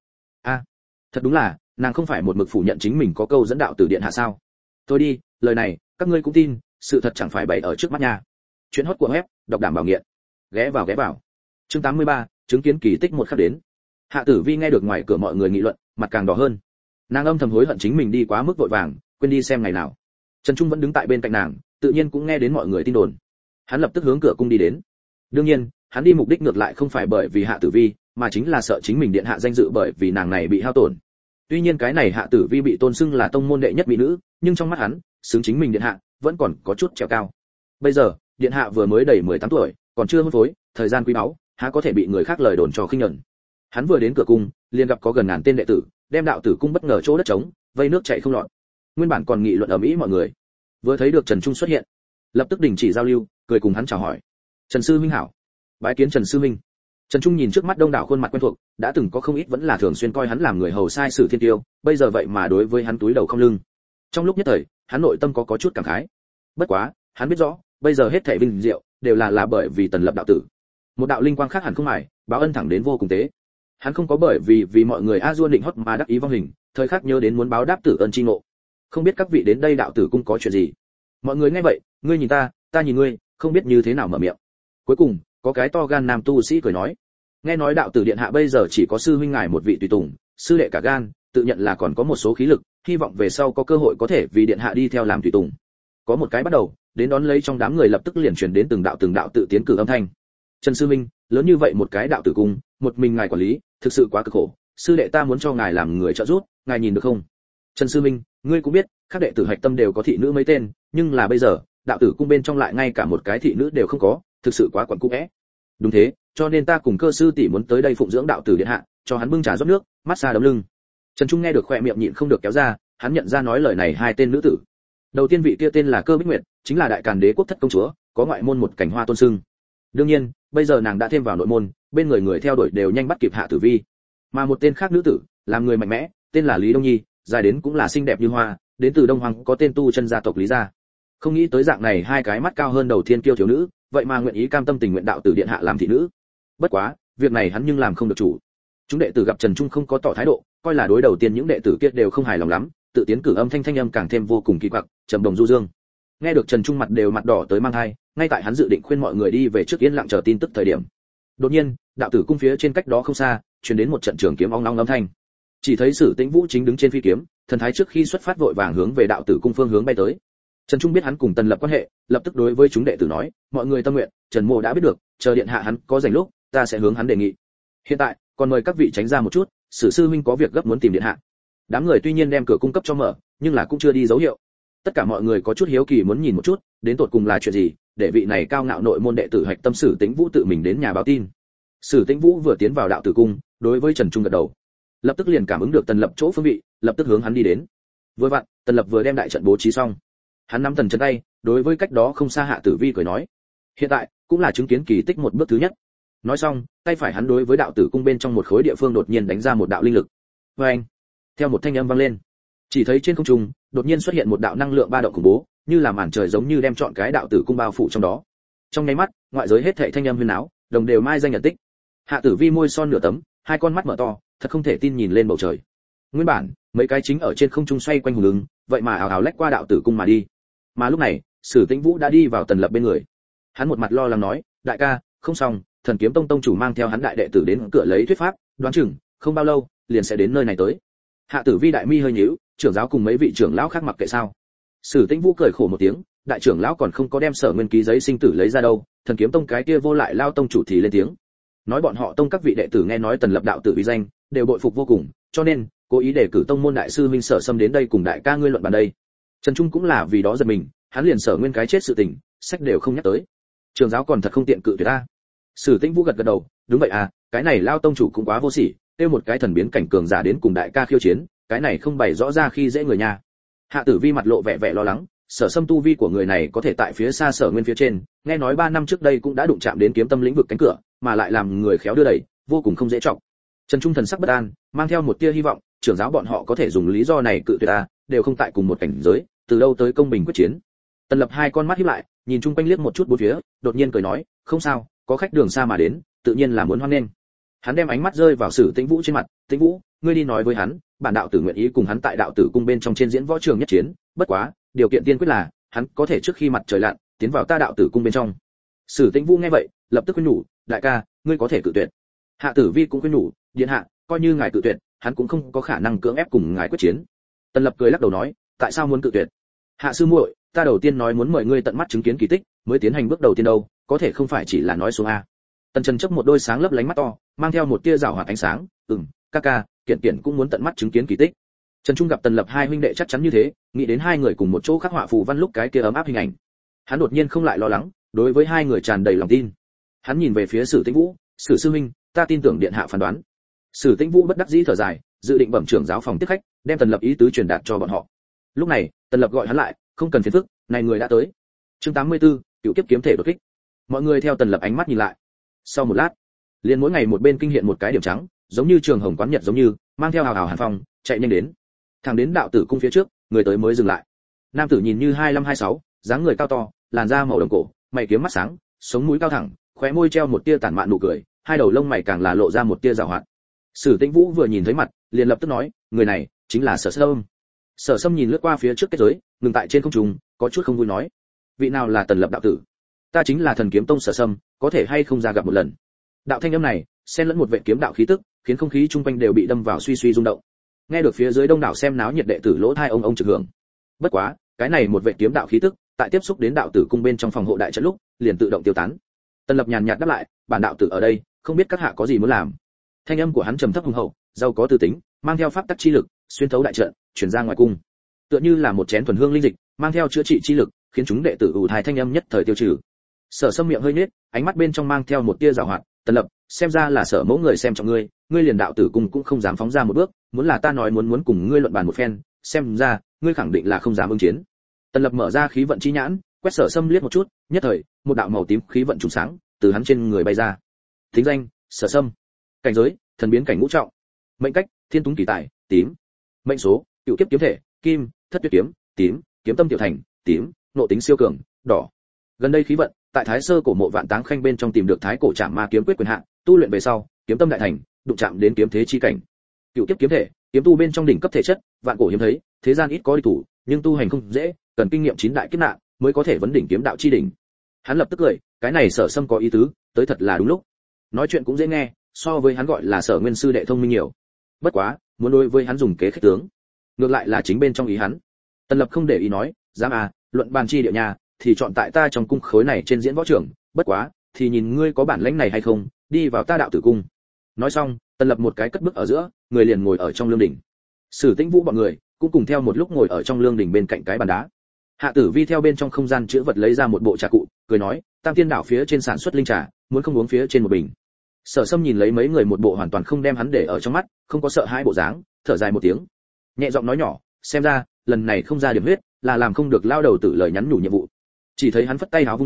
Thật đúng là, nàng không phải một mực phủ nhận chính mình có câu dẫn đạo tử điện hạ sao? Thôi đi, lời này các ngươi cũng tin, sự thật chẳng phải bày ở trước mắt nha. Chuyện hot của web, đọc đảm bảo nghiện. Ghé vào. Chương 83, chứng kiến kỳ tích một khắc đến. Hạ Tử Vi nghe được ngoài cửa mọi người nghị luận, mặt càng đỏ hơn. Nàng âm thầm hối hận chính mình đi quá mức vội vàng, quên đi xem ngày nào. Trần Trung vẫn đứng tại bên cạnh nàng, tự nhiên cũng nghe đến mọi người tin đồn. Hắn lập tức hướng cửa cung đi đến. Đương nhiên, hắn đi mục đích ngược lại không phải bởi vì Hạ Tử Vi, mà chính là sợ chính mình điện hạ danh dự bởi vì nàng này bị hao tổn. Tuy nhiên cái này Hạ Tử Vi bị tôn xưng là tông môn đệ nhất mỹ nữ, nhưng trong mắt hắn, xứng chính mình điện hạ, vẫn còn có chút trèo cao. Bây giờ, điện hạ vừa mới đầy 18 tuổi, còn chưa hôn phối, thời gian quý báu, há có thể bị người khác lời đồn cho khinh nhẫn. Hắn vừa đến cửa cung, liền gặp có gần ngàn tên đệ tử, đem đạo tử cung bất ngờ chỗ đất trống, vây nước chảy không lọt. Nguyên bản còn nghị luận ầm ĩ mọi người, vừa thấy được Trần Trung xuất hiện, lập tức đình chỉ giao lưu, cười cùng hắn chào hỏi. Trần sư huynh hảo. Bái kiến Trần sư huynh. Trần Trung nhìn trước mắt đông đảo khuôn mặt quen thuộc, đã từng có không ít vẫn là thường xuyên coi hắn làm người hầu sai sử thiên tiêu, bây giờ vậy mà đối với hắn túi đầu không lưng. Trong lúc nhất thời, hắn nội tâm có chút cảm khái. Bất quá, hắn biết rõ, bây giờ hết thảy vinh diệu đều là bởi vì Tần Lập đạo tử. Một đạo linh quang khác hẳn không mài, báo ân thẳng đến vô cùng tế. Hắn không có bởi vì mọi người a dua định hót mà đắc ý vong hình, thời khắc nhớ đến muốn báo đáp tử ân chi ngộ. Không biết các vị đến đây đạo tử cung có chuyện gì? Mọi người nghe vậy, ngươi nhìn ta, ta nhìn ngươi, không biết như thế nào mở miệng. Cuối cùng, có cái to gan nam tu sĩ cười nói, nghe nói đạo tử điện hạ bây giờ chỉ có sư huynh ngài một vị tùy tùng, sư đệ cả gan, tự nhận là còn có một số khí lực, hy vọng về sau có cơ hội có thể vì điện hạ đi theo làm tùy tùng. Có một cái bắt đầu, đến đón lấy trong đám người lập tức liền truyền đến từng đạo tự tiến cử âm thanh. Trần sư huynh, lớn như vậy một cái đạo tử cung, một mình ngài quản lý, thực sự quá cực khổ, sư đệ ta muốn cho ngài làm người trợ giúp, ngài nhìn được không? Trần sư huynh, ngươi cũng biết, các đệ tử hạch tâm đều có thị nữ mấy tên, nhưng là bây giờ, đạo tử cung bên trong lại ngay cả một cái thị nữ đều không có, thực sự quá quẩn cung é. Đúng thế, cho nên ta cùng cơ sư tỷ muốn tới đây phụng dưỡng đạo tử điện hạ, cho hắn bưng trà rót nước, massage đấm lưng. Trần Trung nghe được khóe miệng nhịn không được kéo ra, hắn nhận ra nói lời này hai tên nữ tử. Đầu tiên vị kia tên là Cơ Bích Nguyệt, chính là đại càn đế quốc thất công chúa, có ngoại môn một cảnh hoa tôn sưng. Đương nhiên, bây giờ nàng đã thêm vào nội môn, bên người theo đuổi đều nhanh bắt kịp Hạ Tử Vi. Mà một tên khác nữ tử, làm người mạnh mẽ, tên là Lý Đông Nhi, dài đến cũng là xinh đẹp như hoa, đến từ Đông Hoàng có tên tu chân gia tộc Lý gia. Không nghĩ tới dạng này hai cái mắt cao hơn đầu thiên kiêu thiếu nữ, vậy mà nguyện ý cam tâm tình nguyện đạo tử điện hạ làm thị nữ. Bất quá, việc này hắn nhưng làm không được chủ. Chúng đệ tử gặp Trần Trung không có tỏ thái độ, coi là đối đầu tiên những đệ tử kia đều không hài lòng lắm, tự tiến cử âm thanh âm càng thêm vô cùng kỳ quặc, trầm đồng du dương. Nghe được Trần Trung mặt đều mặt đỏ tới mang hai, ngay tại hắn dự định khuyên mọi người đi về trước yên lặng chờ tin tức thời điểm. Đột nhiên, đạo tử cung phía trên cách đó không xa, truyền đến một trận trường kiếm ong ong âm thanh. Chỉ thấy Sử Tĩnh Vũ chính đứng trên phi kiếm, thần thái trước khi xuất phát vội vàng hướng về đạo tử cung phương hướng bay tới. Trần Trung biết hắn cùng Tần Lập quan hệ, lập tức đối với chúng đệ tử nói, mọi người tâm nguyện, Trần Mộ đã biết được, chờ điện hạ hắn có rảnh lúc, ta sẽ hướng hắn đề nghị. Hiện tại, còn mời các vị tránh ra một chút, Sử sư huynh có việc gấp muốn tìm điện hạ. Đám người tuy nhiên đem cửa cung cấp cho mở, nhưng là cũng chưa đi dấu hiệu. Tất cả mọi người có chút hiếu kỳ muốn nhìn một chút, đến tột cùng là chuyện gì, để vị này cao ngạo nội môn đệ tử hạch tâm Sử Tĩnh Vũ tự mình đến nhà báo tin. Sử Tĩnh Vũ vừa tiến vào đạo tử cung, đối với Trần Trung gật đầu, lập tức liền cảm ứng được Tần Lập chỗ phương vị, lập tức hướng hắn đi đến. Vừa vặn, Tần Lập vừa đem đại trận bố trí xong, hắn nắm Tần chân tay, đối với cách đó không xa Hạ Tử Vi cười nói, hiện tại cũng là chứng kiến kỳ tích một bước thứ nhất. Nói xong, tay phải hắn đối với đạo tử cung bên trong một khối địa phương đột nhiên đánh ra một đạo linh lực. Và anh, theo một thanh âm vang lên, chỉ thấy trên không trung đột nhiên xuất hiện một đạo năng lượng ba động khủng bố, như là màn trời giống như đem trọn cái đạo tử cung bao phủ trong đó. Trong nháy mắt, ngoại giới hết thảy thanh âm huyên náo, đồng đều mai danh nhận tích. Hạ Tử Vi môi son nửa tấm, hai con mắt mở to, thật không thể tin nhìn lên bầu trời. Nguyên bản, mấy cái chính ở trên không trung xoay quanh hùng ứng, vậy mà ào ào lách qua đạo tử cung mà đi. Mà lúc này, Sử Tĩnh Vũ đã đi vào Tần Lập bên người. Hắn một mặt lo lắng nói, đại ca, không xong, Thần Kiếm Tông tông chủ mang theo hắn đại đệ tử đến cửa lấy thuyết pháp, đoán chừng không bao lâu liền sẽ đến nơi này tới. Hạ Tử Vi đại mi hơi nhíu, trưởng giáo cùng mấy vị trưởng lão khác mặc kệ sao? Sử Tĩnh Vũ cười khổ một tiếng, đại trưởng lão còn không có đem Sở Nguyên ký giấy sinh tử lấy ra đâu, Thần Kiếm Tông cái kia vô lại lao tông chủ thì lên tiếng. Nói bọn họ tông các vị đệ tử nghe nói Tần Lập đạo tử uy danh, đều bội phục vô cùng, cho nên cố ý để cử tông môn đại sư Minh Sở Sâm đến đây cùng đại ca ngươi luận bàn đây. Trần Trung cũng là vì đó giật mình, hắn liền Sở Nguyên cái chết sự tình, sách đều không nhắc tới. Trường giáo còn thật không tiện cự tuyệt ta. Sử Tĩnh Vũ gật gật đầu, đúng vậy à, cái này lao tông chủ cũng quá vô sỉ, tiêu một cái thần biến cảnh cường giả đến cùng đại ca khiêu chiến, cái này không bày rõ ra khi dễ người nha. Hạ Tử Vi mặt lộ vẻ vẻ lo lắng, Sở Sâm tu vi của người này có thể tại phía xa Sở Nguyên phía trên, nghe nói 3 năm trước đây cũng đã đụng chạm đến kiếm tâm lĩnh vực cánh cửa, mà lại làm người khéo đưa đẩy, vô cùng không dễ trọng. Trần Trung thần sắc bất an, mang theo một tia hy vọng, trưởng giáo bọn họ có thể dùng lý do này cự tuyệt ta, đều không tại cùng một cảnh giới, từ đâu tới công bình quyết chiến. Tần Lập hai con mắt híp lại, nhìn chung quanh liếc một chút bốn phía, đột nhiên cười nói, không sao, có khách đường xa mà đến, tự nhiên là muốn hoan nghênh. Hắn đem ánh mắt rơi vào Sử Tĩnh Vũ trên mặt, Tĩnh Vũ, ngươi đi nói với hắn, bản đạo tử nguyện ý cùng hắn tại đạo tử cung bên trong trên diễn võ trường nhất chiến, bất quá, điều kiện tiên quyết là hắn có thể trước khi mặt trời lặn tiến vào ta đạo tử cung bên trong. Sử Tĩnh Vũ nghe vậy, lập tức khuyên nhủ, đại ca, ngươi có thể cự tuyệt. Hạ Tử Vi cũng khuyên nhủ, điện hạ, coi như ngài cự tuyệt, hắn cũng không có khả năng cưỡng ép cùng ngài quyết chiến. Tần Lập cười lắc đầu nói, tại sao muốn cự tuyệt? Hạ sư muội, ta đầu tiên nói muốn mời ngươi tận mắt chứng kiến kỳ tích, mới tiến hành bước đầu tiên đâu, có thể không phải chỉ là nói xuống a. Tần Trần chớp một đôi sáng lấp lánh mắt to, mang theo một tia rảo hoạt ánh sáng, ca ca, kiện kiện cũng muốn tận mắt chứng kiến kỳ tích. Trần Trung gặp Tần Lập hai huynh đệ chắc chắn như thế, nghĩ đến hai người cùng một chỗ khắc họa phù văn lúc cái kia ấm áp hình ảnh. Hắn đột nhiên không lại lo lắng, đối với hai người tràn đầy lòng tin. Hắn nhìn về phía Sử Tĩnh Vũ, Sử sư huynh, ta tin tưởng điện hạ phán đoán. Sử Tĩnh Vũ bất đắc dĩ thở dài, dự định bẩm trưởng giáo phòng tiếp khách, đem Tần Lập ý tứ truyền đạt cho bọn họ. Lúc này, Tần Lập gọi hắn lại, không cần phiền phức, này người đã tới. Chương 84, cựu kiếp kiếm thể đột kích. Mọi người theo Tần Lập ánh mắt nhìn lại. Sau một lát, liền mỗi ngày một bên kinh hiện một cái điểm trắng, giống như trường hồng quán nhật giống như, mang theo hào hào hàn phong, chạy nhanh đến. Thẳng đến đạo tử cung phía trước, người tới mới dừng lại. Nam tử nhìn như 25-26, dáng người cao to, làn da màu đồng cổ, mày kiếm mắt sáng, sống mũi cao thẳng, khóe môi treo một tia tản mạn nụ cười, hai đầu lông mày càng là lộ ra một tia giảo hoạt. Sử Tĩnh Vũ vừa nhìn thấy mặt, liền lập tức nói, người này chính là Sở Sâm. Sở Sâm nhìn lướt qua phía trước kết giới, ngừng tại trên không trung, có chút không vui nói, vị nào là Tần Lập đạo tử? Ta chính là Thần Kiếm Tông Sở Sâm, có thể hay không ra gặp một lần? Đạo thanh âm này, xen lẫn một vệt kiếm đạo khí tức, khiến không khí chung quanh đều bị đâm vào suy suy rung động. Nghe được phía dưới đông đảo xem náo nhiệt đệ tử lỗ tai ông trực hưởng. Bất quá, cái này một vệt kiếm đạo khí tức, tại tiếp xúc đến đạo tử cung bên trong phòng hộ đại trận lúc, liền tự động tiêu tán. Tần Lập nhàn nhạt đáp lại, bản đạo tử ở đây, không biết các hạ có gì muốn làm. Thanh âm của hắn trầm thấp hùng hậu, giàu có tư tính, mang theo pháp tắc chi lực, xuyên thấu đại trận, truyền ra ngoài cung. Tựa như là một chén thuần hương linh dịch, mang theo chữa trị chi lực, khiến chúng đệ tử ủ thai thanh âm nhất thời tiêu trừ. Sở Sâm miệng hơi nhếch, ánh mắt bên trong mang theo một tia giảo hoạt, Tần Lập, xem ra là Sở mẫu người xem trọng ngươi, ngươi liền đạo tử cung cũng không dám phóng ra một bước, muốn là ta nói muốn cùng ngươi luận bàn một phen, xem ra ngươi khẳng định là không dám ứng chiến. Tần Lập mở ra khí vận chi nhãn, quét Sở Sâm liếc một chút, nhất thời, một đạo màu tím khí vận trùng sáng từ hắn trên người bay ra. Thính danh: Sở Sâm. Cảnh giới: thần biến cảnh ngũ trọng. Mệnh cách: thiên túng kỳ tài, tím. Mệnh số: cựu kiếp kiếm thể, kim. Thất tuyệt kiếm, tím. Kiếm tâm tiểu thành, tím. Nộ tính siêu cường, đỏ. Gần đây khí vận, tại Thái Sơ cổ mộ Vạn Táng Khanh bên trong tìm được Thái cổ Trảm Ma kiếm quyết quyền hạn, tu luyện về sau, kiếm tâm đại thành, đụng chạm đến kiếm thế chi cảnh. Cựu kiếp kiếm thể, kiếm tu bên trong đỉnh cấp thể chất, vạn cổ hiếm thấy, thế gian ít có địch thủ, nhưng tu hành không dễ, cần kinh nghiệm 9 đại kiếp nạn mới có thể vấn đỉnh kiếm đạo chi đỉnh. Hắn lập tức cười, cái này Sở Sâm có ý tứ, tới thật là đúng lúc. Nói chuyện cũng dễ nghe, so với hắn gọi là Sở Nguyên sư đệ thông minh nhiều. Bất quá, muốn đối với hắn dùng kế khích tướng, ngược lại là chính bên trong ý hắn. Tần Lập không để ý nói, dám à, luận bàn chi địa nhà, thì chọn tại ta trong cung khối này trên diễn võ trường, bất quá, thì nhìn ngươi có bản lĩnh này hay không, đi vào ta đạo tử cung. Nói xong, Tần Lập một cái cất bước ở giữa, người liền ngồi ở trong lương đỉnh. Sử Tĩnh Vũ bọn người cũng cùng theo một lúc ngồi ở trong lương đỉnh bên cạnh cái bàn đá. Hạ Tử Vi theo bên trong không gian chứa vật lấy ra một bộ trà cụ, cười nói, Tam Tiên đảo phía trên sản xuất linh trà, muốn không uống phía trên một bình. Sở Sâm nhìn lấy mấy người một bộ hoàn toàn không đem hắn để ở trong mắt, không có sợ hãi bộ dáng, thở dài một tiếng, nhẹ giọng nói nhỏ, xem ra lần này không ra điểm huyết, là làm không được lao đầu tử lời nhắn nhủ nhiệm vụ. Chỉ thấy hắn phất tay áo vung lên,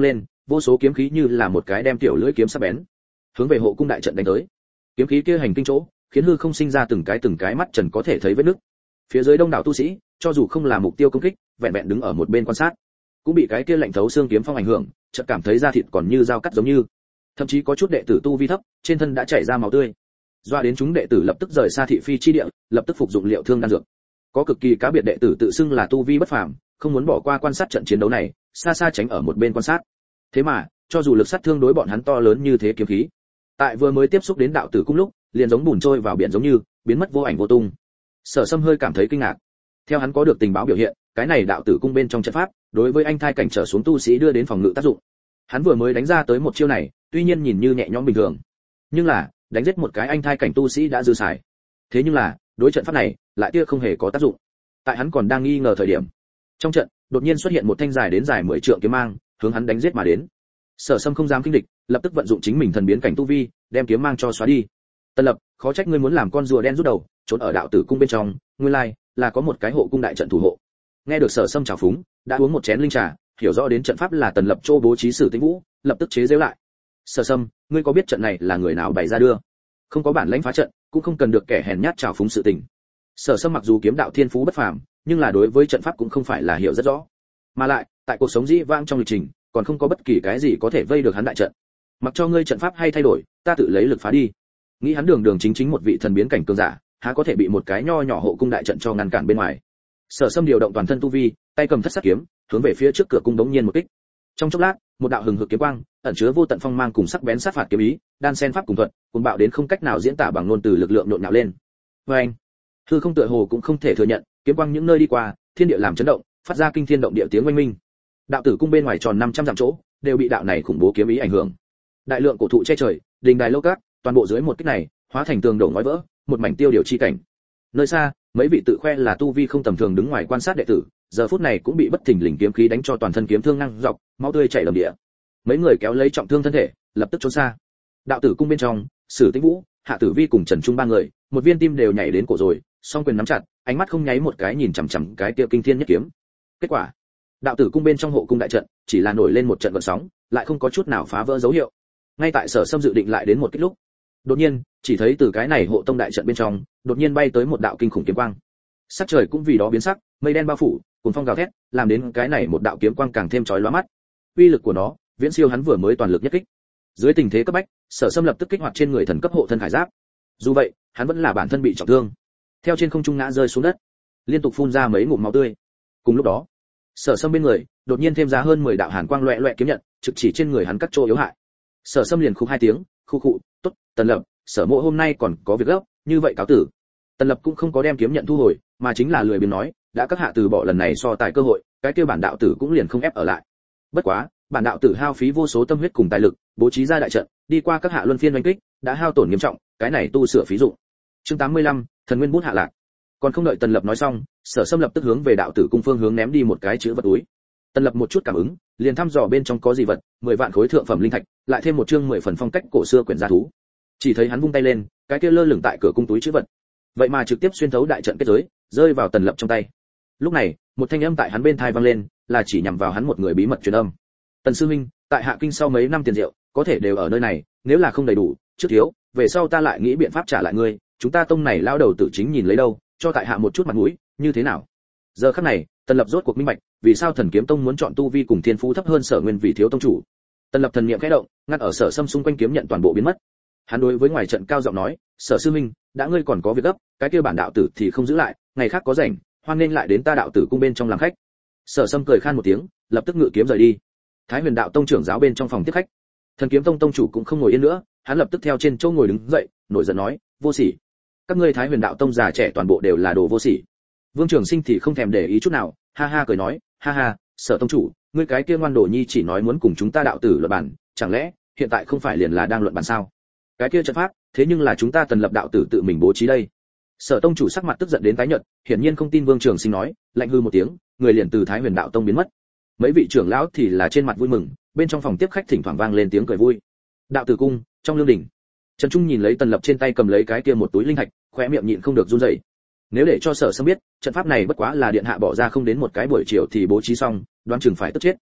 vô số kiếm khí như là một cái đem tiểu lưỡi kiếm sắc bén hướng về hộ cung đại trận đánh tới. Kiếm khí kia hành kinh chỗ, khiến hư không sinh ra từng cái mắt trần có thể thấy vết nứt. Phía dưới đông đảo tu sĩ, cho dù không là mục tiêu công kích, vẹn vẹn đứng ở một bên quan sát, cũng bị cái kia lạnh thấu xương kiếm phong ảnh hưởng, chợt cảm thấy da thịt còn như dao cắt giống như. Thậm chí có chút đệ tử tu vi thấp, trên thân đã chảy ra máu tươi. Doa đến chúng đệ tử lập tức rời xa thị phi chi địa, lập tức phục dụng liệu thương đan dược. Có cực kỳ cá biệt đệ tử tự xưng là tu vi bất phàm, không muốn bỏ qua quan sát trận chiến đấu này, xa xa tránh ở một bên quan sát. Thế mà, cho dù lực sát thương đối bọn hắn to lớn như thế kiếm khí, tại vừa mới tiếp xúc đến đạo tử cung lúc, liền giống bùn trôi vào biển giống như, biến mất vô ảnh vô tung. Sở Sâm hơi cảm thấy kinh ngạc. Theo hắn có được tình báo biểu hiện, cái này đạo tử cung bên trong trận pháp, đối với anh thai cảnh trở xuống tu sĩ đưa đến phòng ngự tác dụng. Hắn vừa mới đánh ra tới một chiêu này, tuy nhiên nhìn như nhẹ nhõm bình thường, nhưng là, đánh giết một cái anh thai cảnh tu sĩ đã dư xài. Thế nhưng là, đối trận pháp này, lại tia không hề có tác dụng. Tại hắn còn đang nghi ngờ thời điểm, trong trận, đột nhiên xuất hiện một thanh dài đến dài 10 trượng kiếm mang, hướng hắn đánh giết mà đến. Sở Sâm không dám kinh địch, lập tức vận dụng chính mình thần biến cảnh tu vi, đem kiếm mang cho xóa đi. Tân Lập, khó trách ngươi muốn làm con rùa đen rút đầu, trốn ở đạo tử cung bên trong, nguyên lai là có một cái hộ cung đại trận thủ hộ. Nghe được Sở Sâm chào phúng, đã uống một chén linh trà, hiểu rõ đến trận pháp là Tần Lập Châu bố trí Sử Tĩnh Vũ, lập tức chế giễu lại. Sở Sâm, ngươi có biết trận này là người nào bày ra đưa? Không có bản lãnh phá trận, cũng không cần được kẻ hèn nhát chào phúng sự tình. Sở Sâm mặc dù kiếm đạo thiên phú bất phàm, nhưng là đối với trận pháp cũng không phải là hiểu rất rõ. Mà lại, tại cuộc sống dĩ vãng trong lịch trình, còn không có bất kỳ cái gì có thể vây được hắn đại trận. Mặc cho ngươi trận pháp hay thay đổi, ta tự lấy lực phá đi. Nghĩ hắn đường chính một vị thần biến cảnh cường giả, há có thể bị một cái nho nhỏ hộ cung đại trận cho ngăn cản bên ngoài. Sở Sâm điều động toàn thân tu vi, tay cầm thất sát kiếm, hướng về phía trước cửa cung đống nhiên một kích. Trong chốc lát, một đạo hừng hực kiếm quang, ẩn chứa vô tận phong mang cùng sắc bén sát phạt kiếm ý, đan xen pháp cùng thuật, cuồng bạo đến không cách nào diễn tả bằng ngôn từ lực lượng nhộn nhạo lên. Oeng! Hư không tựa hồ cũng không thể thừa nhận, kiếm quang những nơi đi qua, thiên địa làm chấn động, phát ra kinh thiên động địa tiếng oanh minh. Đạo tử cung bên ngoài tròn 500 dặm chỗ, đều bị đạo này khủng bố kiếm ý ảnh hưởng. Đại lượng cổ thụ che trời, đình đài lâu cát, toàn bộ dưới một kích này, hóa thành tường đổ ngói vỡ, một mảnh tiêu điều chi cảnh. Nơi xa, mấy vị tự khoe là tu vi không tầm thường đứng ngoài quan sát đệ tử, giờ phút này cũng bị bất thình lình kiếm khí đánh cho toàn thân kiếm thương năng dọc, máu tươi chảy đầm địa. Mấy người kéo lấy trọng thương thân thể, lập tức trốn xa. Đạo tử cung bên trong, Sử Tĩnh Vũ, Hạ Tử Vi cùng Trần Trung ba người, một viên tim đều nhảy đến cổ rồi, song quyền nắm chặt, ánh mắt không nháy một cái nhìn chằm chằm cái kia kinh thiên nhất kiếm. Kết quả, đạo tử cung bên trong hộ cung đại trận, chỉ là nổi lên một trận gợn sóng, lại không có chút nào phá vỡ dấu hiệu. Ngay tại Sở Sâm dự định lại đến một kích lúc, đột nhiên, chỉ thấy từ cái này hộ tông đại trận bên trong, đột nhiên bay tới một đạo kinh khủng kiếm quang. Sắc trời cũng vì đó biến sắc, mây đen bao phủ, cuồng phong gào thét, làm đến cái này một đạo kiếm quang càng thêm chói lóa mắt. Uy lực của nó, viễn siêu hắn vừa mới toàn lực nhất kích. Dưới tình thế cấp bách, Sở Sâm lập tức kích hoạt trên người thần cấp hộ thân khải giáp. Dù vậy, hắn vẫn là bản thân bị trọng thương, theo trên không trung ngã rơi xuống đất, liên tục phun ra mấy ngụm máu tươi. Cùng lúc đó, Sở Sâm bên người đột nhiên thêm ra hơn 10 đạo hàn quang loẹt loẹt kiếm nhận, trực chỉ trên người hắn các chỗ yếu hại. Sở Sâm liền khục hai tiếng, khu khụ, tốt, Tần Lập, Sở Mộ hôm nay còn có việc gấp, như vậy cáo tử. Tần Lập cũng không có đem kiếm nhận thu hồi, mà chính là lười biếng nói, đã các hạ từ bỏ lần này so tài cơ hội, cái kia bản đạo tử cũng liền không ép ở lại. Bất quá, bản đạo tử hao phí vô số tâm huyết cùng tài lực, bố trí ra đại trận, đi qua các hạ luân phiên đánh kích, đã hao tổn nghiêm trọng, cái này tu sửa phí dụng. Chương 85, thần nguyên bút hạ lạc. Còn không đợi Tần Lập nói xong, Sở Sâm lập tức hướng về đạo tử cung phương hướng ném đi một cái chữ vật túi. Tần Lập một chút cảm ứng, liền thăm dò bên trong có gì vật, 10 vạn khối thượng phẩm linh thạch, lại thêm một chương 10 phần phong cách cổ xưa quyển gia thú. Chỉ thấy hắn vung tay lên, cái kia lơ lửng tại cửa cung túi chữ vật, vậy mà trực tiếp xuyên thấu đại trận kết giới, rơi vào Tần Lập trong tay. Lúc này, một thanh âm tại hắn bên tai vang lên, là chỉ nhằm vào hắn một người bí mật truyền âm. Tần sư huynh, tại Hạ Kinh sau mấy năm tiền rượu, có thể đều ở nơi này, nếu là không đầy đủ, trước thiếu, về sau ta lại nghĩ biện pháp trả lại ngươi, chúng ta tông này lao đầu tử chính nhìn lấy đâu, cho tại hạ một chút mặt mũi, như thế nào? Giờ khắc này, Tần Lập rốt cuộc minh bạch, vì sao Thần Kiếm Tông muốn chọn tu vi cùng thiên phú thấp hơn Sở Nguyên vì thiếu tông chủ. Tần Lập thần niệm khẽ động, ngăn ở Sở Sâm xung quanh kiếm nhận toàn bộ biến mất. Hắn đối với ngoài trận cao giọng nói, Sở sư huynh, đã ngươi còn có việc gấp, cái kia bản đạo tử thì không giữ lại, ngày khác có rảnh, hoan nên lại đến ta đạo tử cung bên trong làm khách. Sở Sâm cười khan một tiếng, lập tức ngự kiếm rời đi. Thái Huyền đạo tông trưởng giáo bên trong phòng tiếp khách, Thần Kiếm Tông tông chủ cũng không ngồi yên nữa, hắn lập tức theo trên chỗ ngồi đứng dậy, nổi giận nói, vô sỉ, các ngươi Thái Huyền đạo tông già trẻ toàn bộ đều là đồ vô sỉ. Vương Trường Sinh thì không thèm để ý chút nào, ha ha cười nói, ha ha, Sở tông chủ, ngươi cái kia ngoan đồ nhi chỉ nói muốn cùng chúng ta đạo tử luận bàn, chẳng lẽ hiện tại không phải liền là đang luận bàn sao? Cái kia trận pháp, thế nhưng là chúng ta Tần Lập đạo tử tự mình bố trí đây. Sở tông chủ sắc mặt tức giận đến tái nhợt, hiển nhiên không tin Vương Trường Sinh nói, lạnh hư một tiếng, người liền từ Thái Huyền đạo tông biến mất. Mấy vị trưởng lão thì là trên mặt vui mừng, bên trong phòng tiếp khách thỉnh thoảng vang lên tiếng cười vui. Đạo tử cung, trong lương đình, Trần Trung nhìn lấy Tần Lập trên tay cầm lấy cái kia một túi linh thạch, khóe miệng nhịn không được run rẩy. Nếu để cho Sở Sâm biết, trận pháp này bất quá là điện hạ bỏ ra không đến một cái buổi chiều thì bố trí xong, đoán chừng phải tức chết.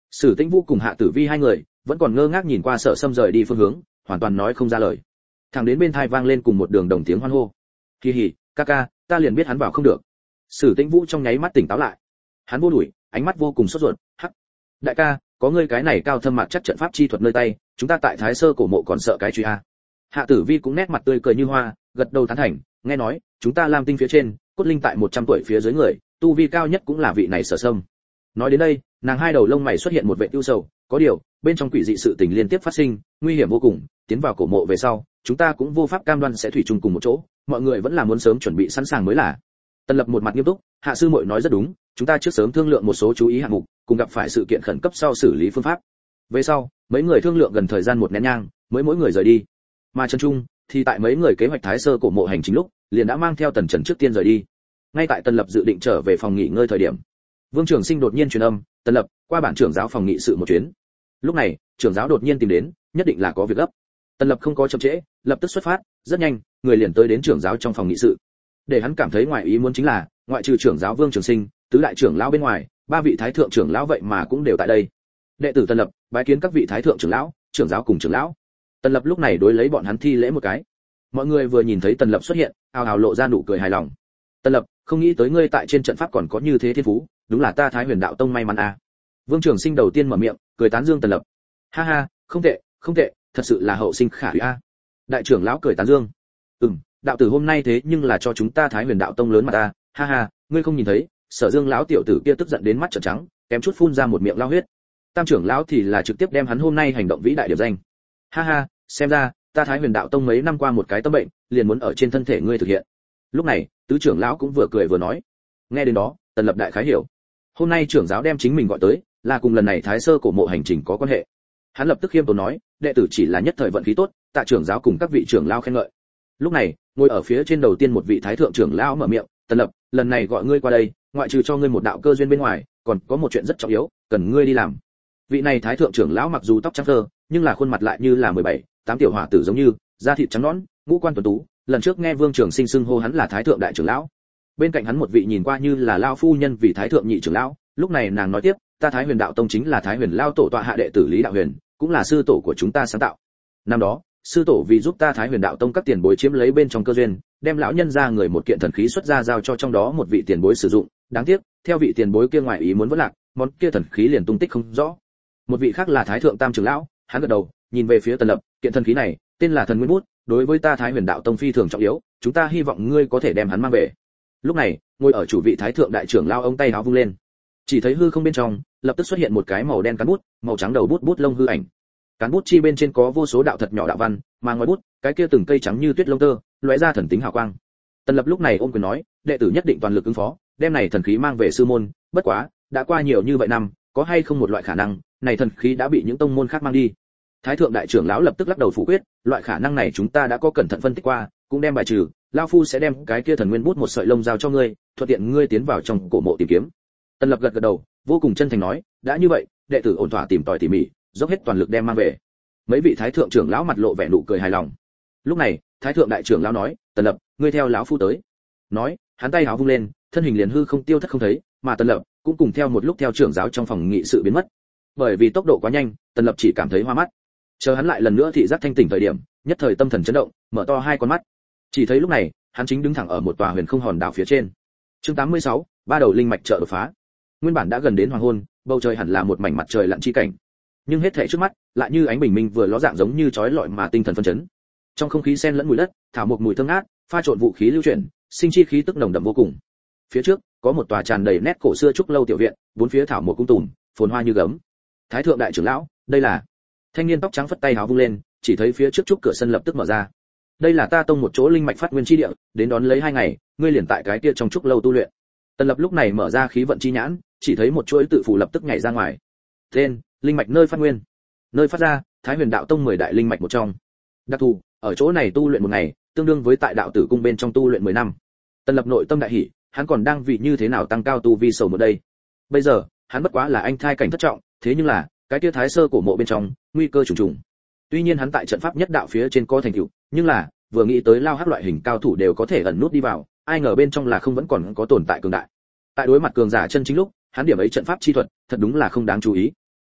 Sử Tĩnh Vũ cùng Hạ Tử Vi hai người vẫn còn ngơ ngác nhìn qua Sở Sâm rời đi phương hướng, hoàn toàn nói không ra lời. Thẳng đến bên tai vang lên cùng một đường đồng tiếng hoan hô. Kỳ hỉ, ca ca, ta liền biết hắn vào không được. Sử Tĩnh Vũ trong nháy mắt tỉnh táo lại. Hắn vô đuổi, ánh mắt vô cùng sốt ruột, hắc. Đại ca, có ngươi cái này cao thâm mặt chắc trận pháp chi thuật nơi tay, chúng ta tại Thái Sơ cổ mộ còn sợ cái truy a. Hạ Tử Vi cũng nét mặt tươi cười như hoa, gật đầu tán thành, nghe nói, chúng ta Lam Tinh phía trên, cốt linh tại 100 tuổi phía dưới người, tu vi cao nhất cũng là vị này Sở Sâm. Nói đến đây, nàng hai đầu lông mày xuất hiện một vệt ưu sầu, có điều, bên trong quỷ dị sự tình liên tiếp phát sinh, nguy hiểm vô cùng, tiến vào cổ mộ về sau, chúng ta cũng vô pháp cam đoan sẽ thủy chung cùng một chỗ, mọi người vẫn là muốn sớm chuẩn bị sẵn sàng mới là. Tân Lập một mặt nghiêm túc, Hạ sư muội nói rất đúng, chúng ta trước sớm thương lượng một số chú ý hạng mục, cùng gặp phải sự kiện khẩn cấp sau xử lý phương pháp. Về sau, mấy người thương lượng gần thời gian một nén nhang, mới mỗi người rời đi. Mà Trần Trung thì tại mấy người kế hoạch Thái Sơ cổ mộ hành chính lúc, liền đã mang theo Tần Trần trước tiên rời đi. Ngay tại Tân Lập dự định trở về phòng nghỉ ngơi thời điểm, Vương Trường Sinh đột nhiên truyền âm, "Tân Lập, qua bản trưởng giáo phòng nghị sự một chuyến." Lúc này, trưởng giáo đột nhiên tìm đến, nhất định là có việc gấp. Tân Lập không có chậm trễ, lập tức xuất phát, rất nhanh, người liền tới đến trưởng giáo trong phòng nghị sự. Để hắn cảm thấy ngoài ý muốn chính là, ngoại trừ trưởng giáo Vương Trường Sinh, tứ đại trưởng lão bên ngoài, ba vị thái thượng trưởng lão vậy mà cũng đều tại đây. Đệ tử Tân Lập, bái kiến các vị thái thượng trưởng lão, trưởng giáo cùng trưởng lão. Tân Lập lúc này đối lấy bọn hắn thi lễ một cái. Mọi người vừa nhìn thấy Tân Lập xuất hiện, ào ào lộ ra nụ cười hài lòng. Tân Lập, không nghĩ tới ngươi tại trên trận pháp còn có như thế thiên phú, đúng là ta Thái Huyền Đạo Tông may mắn à. Vương Trường Sinh đầu tiên mở miệng, cười tán dương Tân Lập. Ha ha, không tệ, không tệ, thật sự là hậu sinh khả hủy a. Đại trưởng lão cười tán dương. Đạo tử hôm nay thế nhưng là cho chúng ta Thái Huyền Đạo Tông lớn mà ta, ha ha, ngươi không nhìn thấy, Sở Dương lão tiểu tử kia tức giận đến mắt trợn trắng, kém chút phun ra một miệng lao huyết. Tam trưởng lão thì là trực tiếp đem hắn hôm nay hành động vĩ đại điểm danh. Ha ha, xem ra, ta Thái Huyền Đạo Tông mấy năm qua một cái tâm bệnh, liền muốn ở trên thân thể ngươi thực hiện. Lúc này, tứ trưởng lão cũng vừa cười vừa nói. Nghe đến đó, Tần Lập đại khái hiểu. Hôm nay trưởng giáo đem chính mình gọi tới, là cùng lần này Thái Sơ cổ mộ hành trình có quan hệ. Hắn lập tức khiêm tốn nói, đệ tử chỉ là nhất thời vận khí tốt, tạ trưởng giáo cùng các vị trưởng lão khen ngợi. Lúc này, ngồi ở phía trên đầu tiên một vị thái thượng trưởng lão mở miệng, Tần Lập, lần này gọi ngươi qua đây, ngoại trừ cho ngươi một đạo cơ duyên bên ngoài, còn có một chuyện rất trọng yếu, cần ngươi đi làm. Vị này thái thượng trưởng lão mặc dù tóc trắng phơ, nhưng là khuôn mặt lại như là 17, 8 tiểu hỏa tử giống như, da thịt trắng nõn, ngũ quan tuấn tú. Lần trước nghe Vương Trường Sinh xưng hô hắn là thái thượng đại trưởng lão. Bên cạnh hắn một vị nhìn qua như là lão phu nhân vị thái thượng nhị trưởng lão, lúc này nàng nói tiếp, ta Thái Huyền Đạo Tông chính là Thái Huyền lão tổ tọa hạ đệ tử Lý Đạo Huyền, cũng là sư tổ của chúng ta sáng tạo. Năm đó, sư tổ vì giúp ta Thái Huyền Đạo Tông các tiền bối chiếm lấy bên trong cơ duyên, đem lão nhân ra người một kiện thần khí xuất ra giao cho trong đó một vị tiền bối sử dụng, đáng tiếc, theo vị tiền bối kia ngoài ý muốn vỡ lạc, món kia thần khí liền tung tích không rõ. Một vị khác là Thái thượng tam trưởng lão, hắn gật đầu, nhìn về phía Tần Lập, kiện thần khí này, tên là Thần Nguyên Bút, đối với ta Thái Huyền Đạo Tông phi thường trọng yếu, chúng ta hy vọng ngươi có thể đem hắn mang về. Lúc này, ngồi ở chủ vị Thái thượng đại trưởng lão ông tay áo vung lên, chỉ thấy hư không bên trong lập tức xuất hiện một cái màu đen cán bút, màu trắng đầu bút bút lông hư ảnh. Cán bút chi bên trên có vô số đạo thật nhỏ đạo văn, mà ngoài bút, cái kia từng cây trắng như tuyết lông tơ, lóe ra thần tính hào quang. Tần Lập lúc này ôm quyền nói, đệ tử nhất định toàn lực ứng phó, đem này thần khí mang về sư môn, bất quá, đã qua nhiều như vậy năm, có hay không một loại khả năng, này thần khí đã bị những tông môn khác mang đi. Thái thượng đại trưởng lão lập tức lắc đầu phủ quyết, loại khả năng này chúng ta đã có cẩn thận phân tích qua, cũng đem bài trừ, lão phu sẽ đem cái kia thần nguyên bút một sợi lông giao cho ngươi, thuận tiện ngươi tiến vào trong cổ mộ tìm kiếm. Tần Lập gật gật đầu, vô cùng chân thành nói, đã như vậy, đệ tử ổn thỏa tìm tòi tỉ mỉ, dốc hết toàn lực đem mang về. Mấy vị thái thượng trưởng lão mặt lộ vẻ nụ cười hài lòng. Lúc này, thái thượng đại trưởng lão nói, Tần Lập, ngươi theo lão phu tới. Nói, hắn tay áo vung lên, thân hình liền hư không tiêu thất không thấy, mà Tần Lập cũng cùng theo một lúc theo trưởng giáo trong phòng nghị sự biến mất. Bởi vì tốc độ quá nhanh, Tần Lập chỉ cảm thấy hoa mắt. Chờ hắn lại lần nữa thị giác thanh tỉnh thời điểm, nhất thời tâm thần chấn động, mở to hai con mắt. Chỉ thấy lúc này, hắn chính đứng thẳng ở một tòa huyền không hòn đảo phía trên. Chương 86, ba đầu linh mạch chợ đột phá. Nguyên bản đã gần đến hoàng hôn, bầu trời hẳn là một mảnh mặt trời lặn chi cảnh. Nhưng hết thảy trước mắt, lại như ánh bình minh vừa ló dạng giống như chói lọi mà tinh thần phân chấn. Trong không khí xen lẫn mùi đất, thảo mộc mùi thơm ngát, pha trộn vũ khí lưu chuyển, sinh chi khí tức nồng đậm vô cùng. Phía trước, có một tòa tràn đầy nét cổ xưa trúc lâu tiểu viện, bốn phía thảo mộc cung tùm, phồn hoa như gấm. Thái thượng đại trưởng lão, đây là. Thanh niên tóc trắng phất tay háo vung lên, chỉ thấy phía trước trúc cửa sân lập tức mở ra. Đây là ta tông một chỗ linh mạch phát nguyên chi địa, đến đón lấy 2 ngày, ngươi liền tại cái kia trong trúc lâu tu luyện. Tần Lập lúc này mở ra khí vận chi nhãn, chỉ thấy một chuỗi tự phù lập tức nhảy ra ngoài. Tên: linh mạch nơi phát nguyên. Nơi phát ra: Thái Huyền Đạo Tông 10 đại linh mạch một trong. Đặc thù: ở chỗ này tu luyện 1 ngày, tương đương với tại đạo tử cung bên trong tu luyện 10 năm. Tần Lập nội tâm đại hỉ, hắn còn đang vì như thế nào tăng cao tu vi sầu một đây. Bây giờ, hắn bất quá là anh thai cảnh thất trọng, thế nhưng là, cái kia Thái Sơ cổ mộ bên trong, nguy cơ trùng trùng. Tuy nhiên hắn tại trận pháp nhất đạo phía trên có thành tựu, nhưng là, vừa nghĩ tới lao hắc loại hình cao thủ đều có thể ẩn nút đi vào, ai ngờ bên trong là không vẫn còn có tồn tại cường đại. Tại đối mặt cường giả chân chính lúc, hắn điểm ấy trận pháp chi thuật, thật đúng là không đáng chú ý.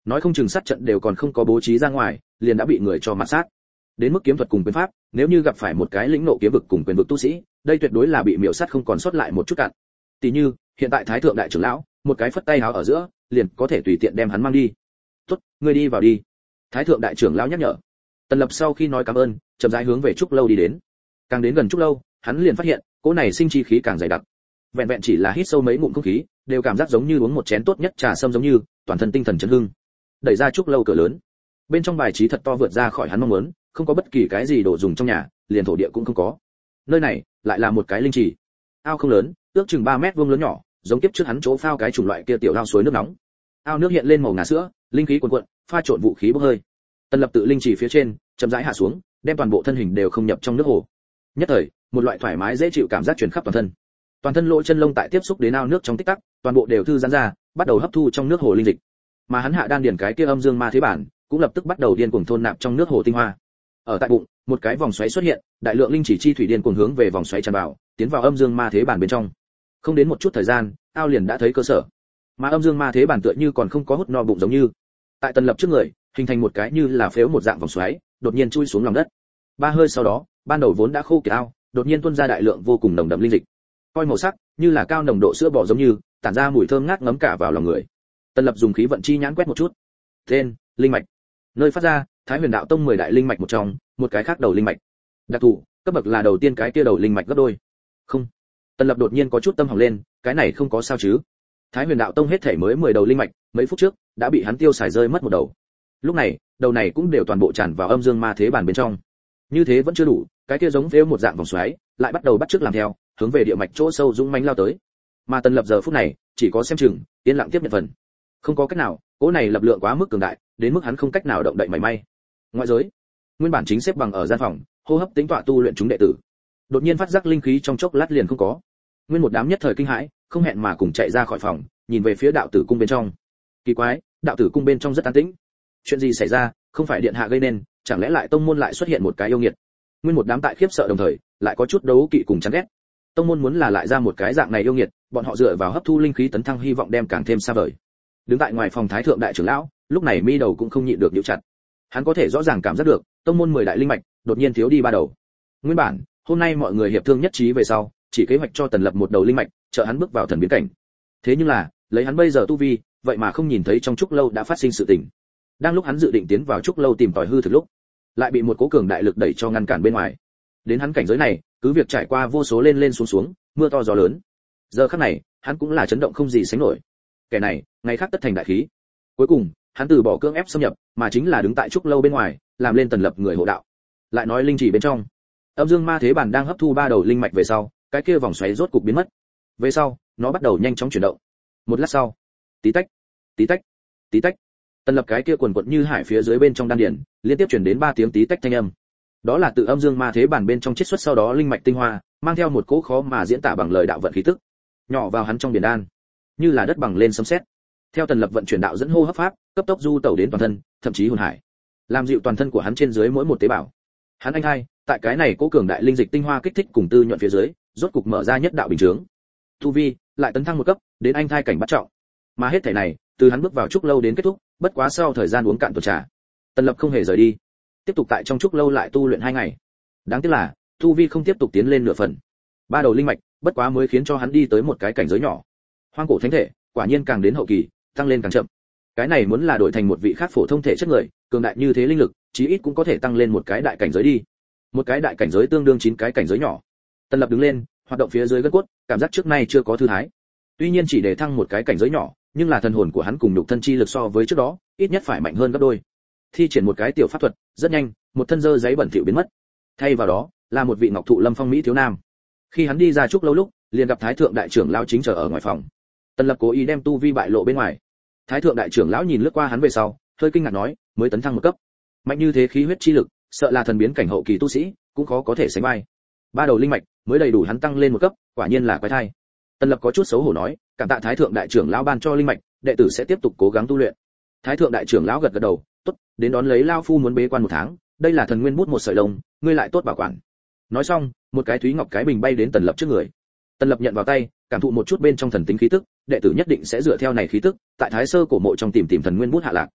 nói không chừng sát trận đều còn không có bố trí ra ngoài, liền đã bị người cho mặt sát. Đến mức kiếm thuật cùng quyền pháp, nếu như gặp phải một cái lĩnh nộ kiếm vực cùng quyền vực tu sĩ, đây tuyệt đối là bị miểu sát không còn sót lại một chút cạn. Tỷ như, hiện tại Thái thượng đại trưởng lão, một cái phất tay háo ở giữa, liền có thể tùy tiện đem hắn mang đi. "Tốt, ngươi đi vào đi." Thái thượng đại trưởng lão nhắc nhở. Tần Lập sau khi nói cảm ơn, chậm rãi hướng về trúc lâu đi đến. Càng đến gần trúc lâu, hắn liền phát hiện, cỗ này sinh chi khí càng dày đặc. Vẹn vẹn chỉ là hít sâu mấy ngụm không khí, đều cảm giác giống như uống một chén tốt nhất trà sâm giống như, toàn thân tinh thần chấn hưng. Đẩy ra trúc lâu cửa lớn, bên trong bài trí thật to vượt ra khỏi hắn mong muốn, không có bất kỳ cái gì đồ dùng trong nhà, liền thổ địa cũng không có. Nơi này lại là một cái linh trì. Ao không lớn, ước chừng 3 mét vuông lớn nhỏ, giống tiếp trước hắn chỗ phao cái chủng loại kia tiểu ao suối nước nóng. Ao nước hiện lên màu ngà sữa, linh khí cuồn cuộn, pha trộn vũ khí bốc hơi. Tần Lập tự linh trì phía trên, chậm rãi hạ xuống, đem toàn bộ thân hình đều không nhập trong nước hồ. Nhất thời, một loại thoải mái dễ chịu cảm giác truyền khắp toàn thân. Toàn thân lỗ chân lông tại tiếp xúc đến ao nước trong tích tắc, toàn bộ đều thư giãn ra, bắt đầu hấp thu trong nước hồ linh dịch. Mà hắn hạ đan điền cái kia âm dương ma thế bản, cũng lập tức bắt đầu điên cuồng thôn nạp trong nước hồ tinh hoa. Ở tại bụng, một cái vòng xoáy xuất hiện, đại lượng linh chỉ chi thủy điên cuồng hướng về vòng xoáy tràn vào, tiến vào âm dương ma thế bản bên trong. Không đến một chút thời gian, ao liền đã thấy cơ sở. Mà âm dương ma thế bản tựa như còn không có hút no bụng giống như. Tại Tần Lập trước người, hình thành một cái như là phếu một dạng vòng xoáy, đột nhiên chui xuống lòng đất. 3 hơi sau đó, ban đầu vốn đã khô kiệt ao, đột nhiên tuôn ra đại lượng vô cùng nồng đậm linh dịch. Coi màu sắc, như là cao nồng độ sữa bò giống như, tản ra mùi thơm ngát ngấm cả vào lòng người. Tần Lập dùng khí vận chi nhãn quét một chút. Tên: linh mạch. Nơi phát ra: Thái Huyền Đạo Tông 10 đại linh mạch một trong, một cái khác đầu linh mạch. Đặc thù: cấp bậc là đầu tiên cái kia đầu linh mạch gấp đôi. Không. Tần Lập đột nhiên có chút tâm hỏng lên, cái này không có sao chứ? Thái Huyền Đạo Tông hết thể mới 10 đầu linh mạch, mấy phút trước đã bị hắn tiêu xài rơi mất một đầu. Lúc này, đầu này cũng đều toàn bộ tràn vào âm dương ma thế bản bên trong. Như thế vẫn chưa đủ, cái kia giống phếu một dạng vòng xoáy, lại bắt đầu bắt chước làm theo, hướng về địa mạch chỗ sâu dũng mãnh lao tới. Mà Tần Lập giờ phút này, chỉ có xem chừng, yên lặng tiếp nhận phần. Không có cách nào, cỗ này lập lượng quá mức cường đại, đến mức hắn không cách nào động đậy mảy may. Ngoại giới, nguyên bản chính xếp bằng ở gian phòng, hô hấp tính tọa tu luyện chúng đệ tử. Đột nhiên phát giác linh khí trong chốc lát liền không có. Nguyên một đám nhất thời kinh hãi, không hẹn mà cùng chạy ra khỏi phòng, nhìn về phía đạo tử cung bên trong. Kỳ quái, đạo tử cung bên trong rất an tĩnh. Chuyện gì xảy ra, không phải điện hạ gây nên, chẳng lẽ lại tông môn lại xuất hiện một cái yêu nghiệt? Nguyên một đám tại khiếp sợ đồng thời, lại có chút đấu kỵ cùng chán ghét. Tông môn muốn là lại ra một cái dạng này yêu nghiệt, bọn họ dựa vào hấp thu linh khí tấn thăng hy vọng đem càng thêm xa vời. Đứng tại ngoài phòng Thái thượng đại trưởng lão, lúc này mi đầu cũng không nhịn được nhíu chặt. Hắn có thể rõ ràng cảm giác được, tông môn 10 đại linh mạch đột nhiên thiếu đi 3 đầu. Nguyên bản, hôm nay mọi người hiệp thương nhất trí về sau, chỉ kế hoạch cho Tần Lập một đầu linh mạch, trợ hắn bước vào thần biến cảnh. Thế nhưng là, lấy hắn bây giờ tu vi, vậy mà không nhìn thấy trong trúc lâu đã phát sinh sự tình. Đang lúc hắn dự định tiến vào trúc lâu tìm tòi hư thực lúc, lại bị một cố cường đại lực đẩy cho ngăn cản bên ngoài. Đến hắn cảnh giới này, cứ việc trải qua vô số lên lên xuống xuống, mưa to gió lớn, giờ khắc này, hắn cũng là chấn động không gì sánh nổi. Kẻ này, ngày khác tất thành đại khí. Cuối cùng, hắn từ bỏ cưỡng ép xâm nhập, mà chính là đứng tại trúc lâu bên ngoài, làm lên Tần Lập người hộ đạo. Lại nói linh chỉ bên trong, âm dương ma thế bản đang hấp thu 3 đầu linh mạch về sau, cái kia vòng xoáy rốt cục biến mất. Về sau, nó bắt đầu nhanh chóng chuyển động. Một lát sau, tí tách, tí tách, tí tách. Tần Lập cái kia quần quật như hải phía dưới bên trong đan điền, liên tiếp truyền đến 3 tiếng tí tách thanh âm. Đó là tự âm dương ma thế bản bên trong chiết xuất sau đó linh mạch tinh hoa, mang theo một cỗ khó mà diễn tả bằng lời đạo vận khí tức, nhỏ vào hắn trong biển đan, như là đất bằng lên sấm sét. Theo Tần Lập vận chuyển đạo dẫn hô hấp pháp, cấp tốc du tẩu đến toàn thân, thậm chí hồn hải, làm dịu toàn thân của hắn trên dưới mỗi một tế bào. Hắn anh hai, tại cái này cỗ cường đại linh dịch tinh hoa kích thích cùng tư nhuận phía dưới, rốt cục mở ra nhất đạo bình chứng. Tu vi lại tấn thăng một cấp, đến anh thai cảnh bắt trọng. Mà hết thảy này, từ hắn bước vào trúc lâu đến kết thúc, bất quá sau thời gian uống cạn tuần trà. Tần Lập không hề rời đi, tiếp tục tại trong trúc lâu lại tu luyện 2 ngày. Đáng tiếc là, tu vi không tiếp tục tiến lên nửa phần. 3 đầu linh mạch, bất quá mới khiến cho hắn đi tới một cái cảnh giới nhỏ. Hoang cổ thánh thể, quả nhiên càng đến hậu kỳ, tăng lên càng chậm. Cái này muốn là đổi thành một vị khác phổ thông thể chất người, cường đại như thế linh lực, chí ít cũng có thể tăng lên một cái đại cảnh giới đi. Một cái đại cảnh giới tương đương 9 cái cảnh giới nhỏ. Tần Lập đứng lên, hoạt động phía dưới gân cốt, cảm giác trước nay chưa có thư thái. Tuy nhiên chỉ để thăng một cái cảnh giới nhỏ, nhưng là thần hồn của hắn cùng nhục thân chi lực so với trước đó, ít nhất phải mạnh hơn gấp đôi. Thi triển một cái tiểu pháp thuật, rất nhanh, một thân dơ giấy bẩn thỉu biến mất. Thay vào đó, là một vị ngọc thụ lâm phong mỹ thiếu nam. Khi hắn đi ra trúc lâu lúc, liền gặp Thái thượng đại trưởng lão chính chờ ở ngoài phòng. Tần Lập cố ý đem tu vi bại lộ bên ngoài. Thái thượng đại trưởng lão nhìn lướt qua hắn về sau, hơi kinh ngạc nói, mới tấn thăng một cấp, mạnh như thế khí huyết chi lực, sợ là thần biến cảnh hậu kỳ tu sĩ, cũng khó có thể sánh vai. 3 đầu linh mạch mới đầy đủ hắn tăng lên một cấp, quả nhiên là quái thai. Tần Lập có chút xấu hổ nói, cảm tạ Thái thượng đại trưởng lão ban cho linh mạch, đệ tử sẽ tiếp tục cố gắng tu luyện. Thái thượng đại trưởng lão gật gật đầu, tốt, đến đón lấy lao phu muốn bế quan 1 tháng, đây là thần nguyên bút một sợi lông, ngươi lại tốt bảo quản. Nói xong, một cái thúy ngọc cái bình bay đến Tần Lập trước người. Tần Lập nhận vào tay, cảm thụ một chút bên trong thần tính khí tức, đệ tử nhất định sẽ dựa theo này khí tức, tại Thái Sơ cổ mộ trong tìm thần nguyên bút hạ lạc.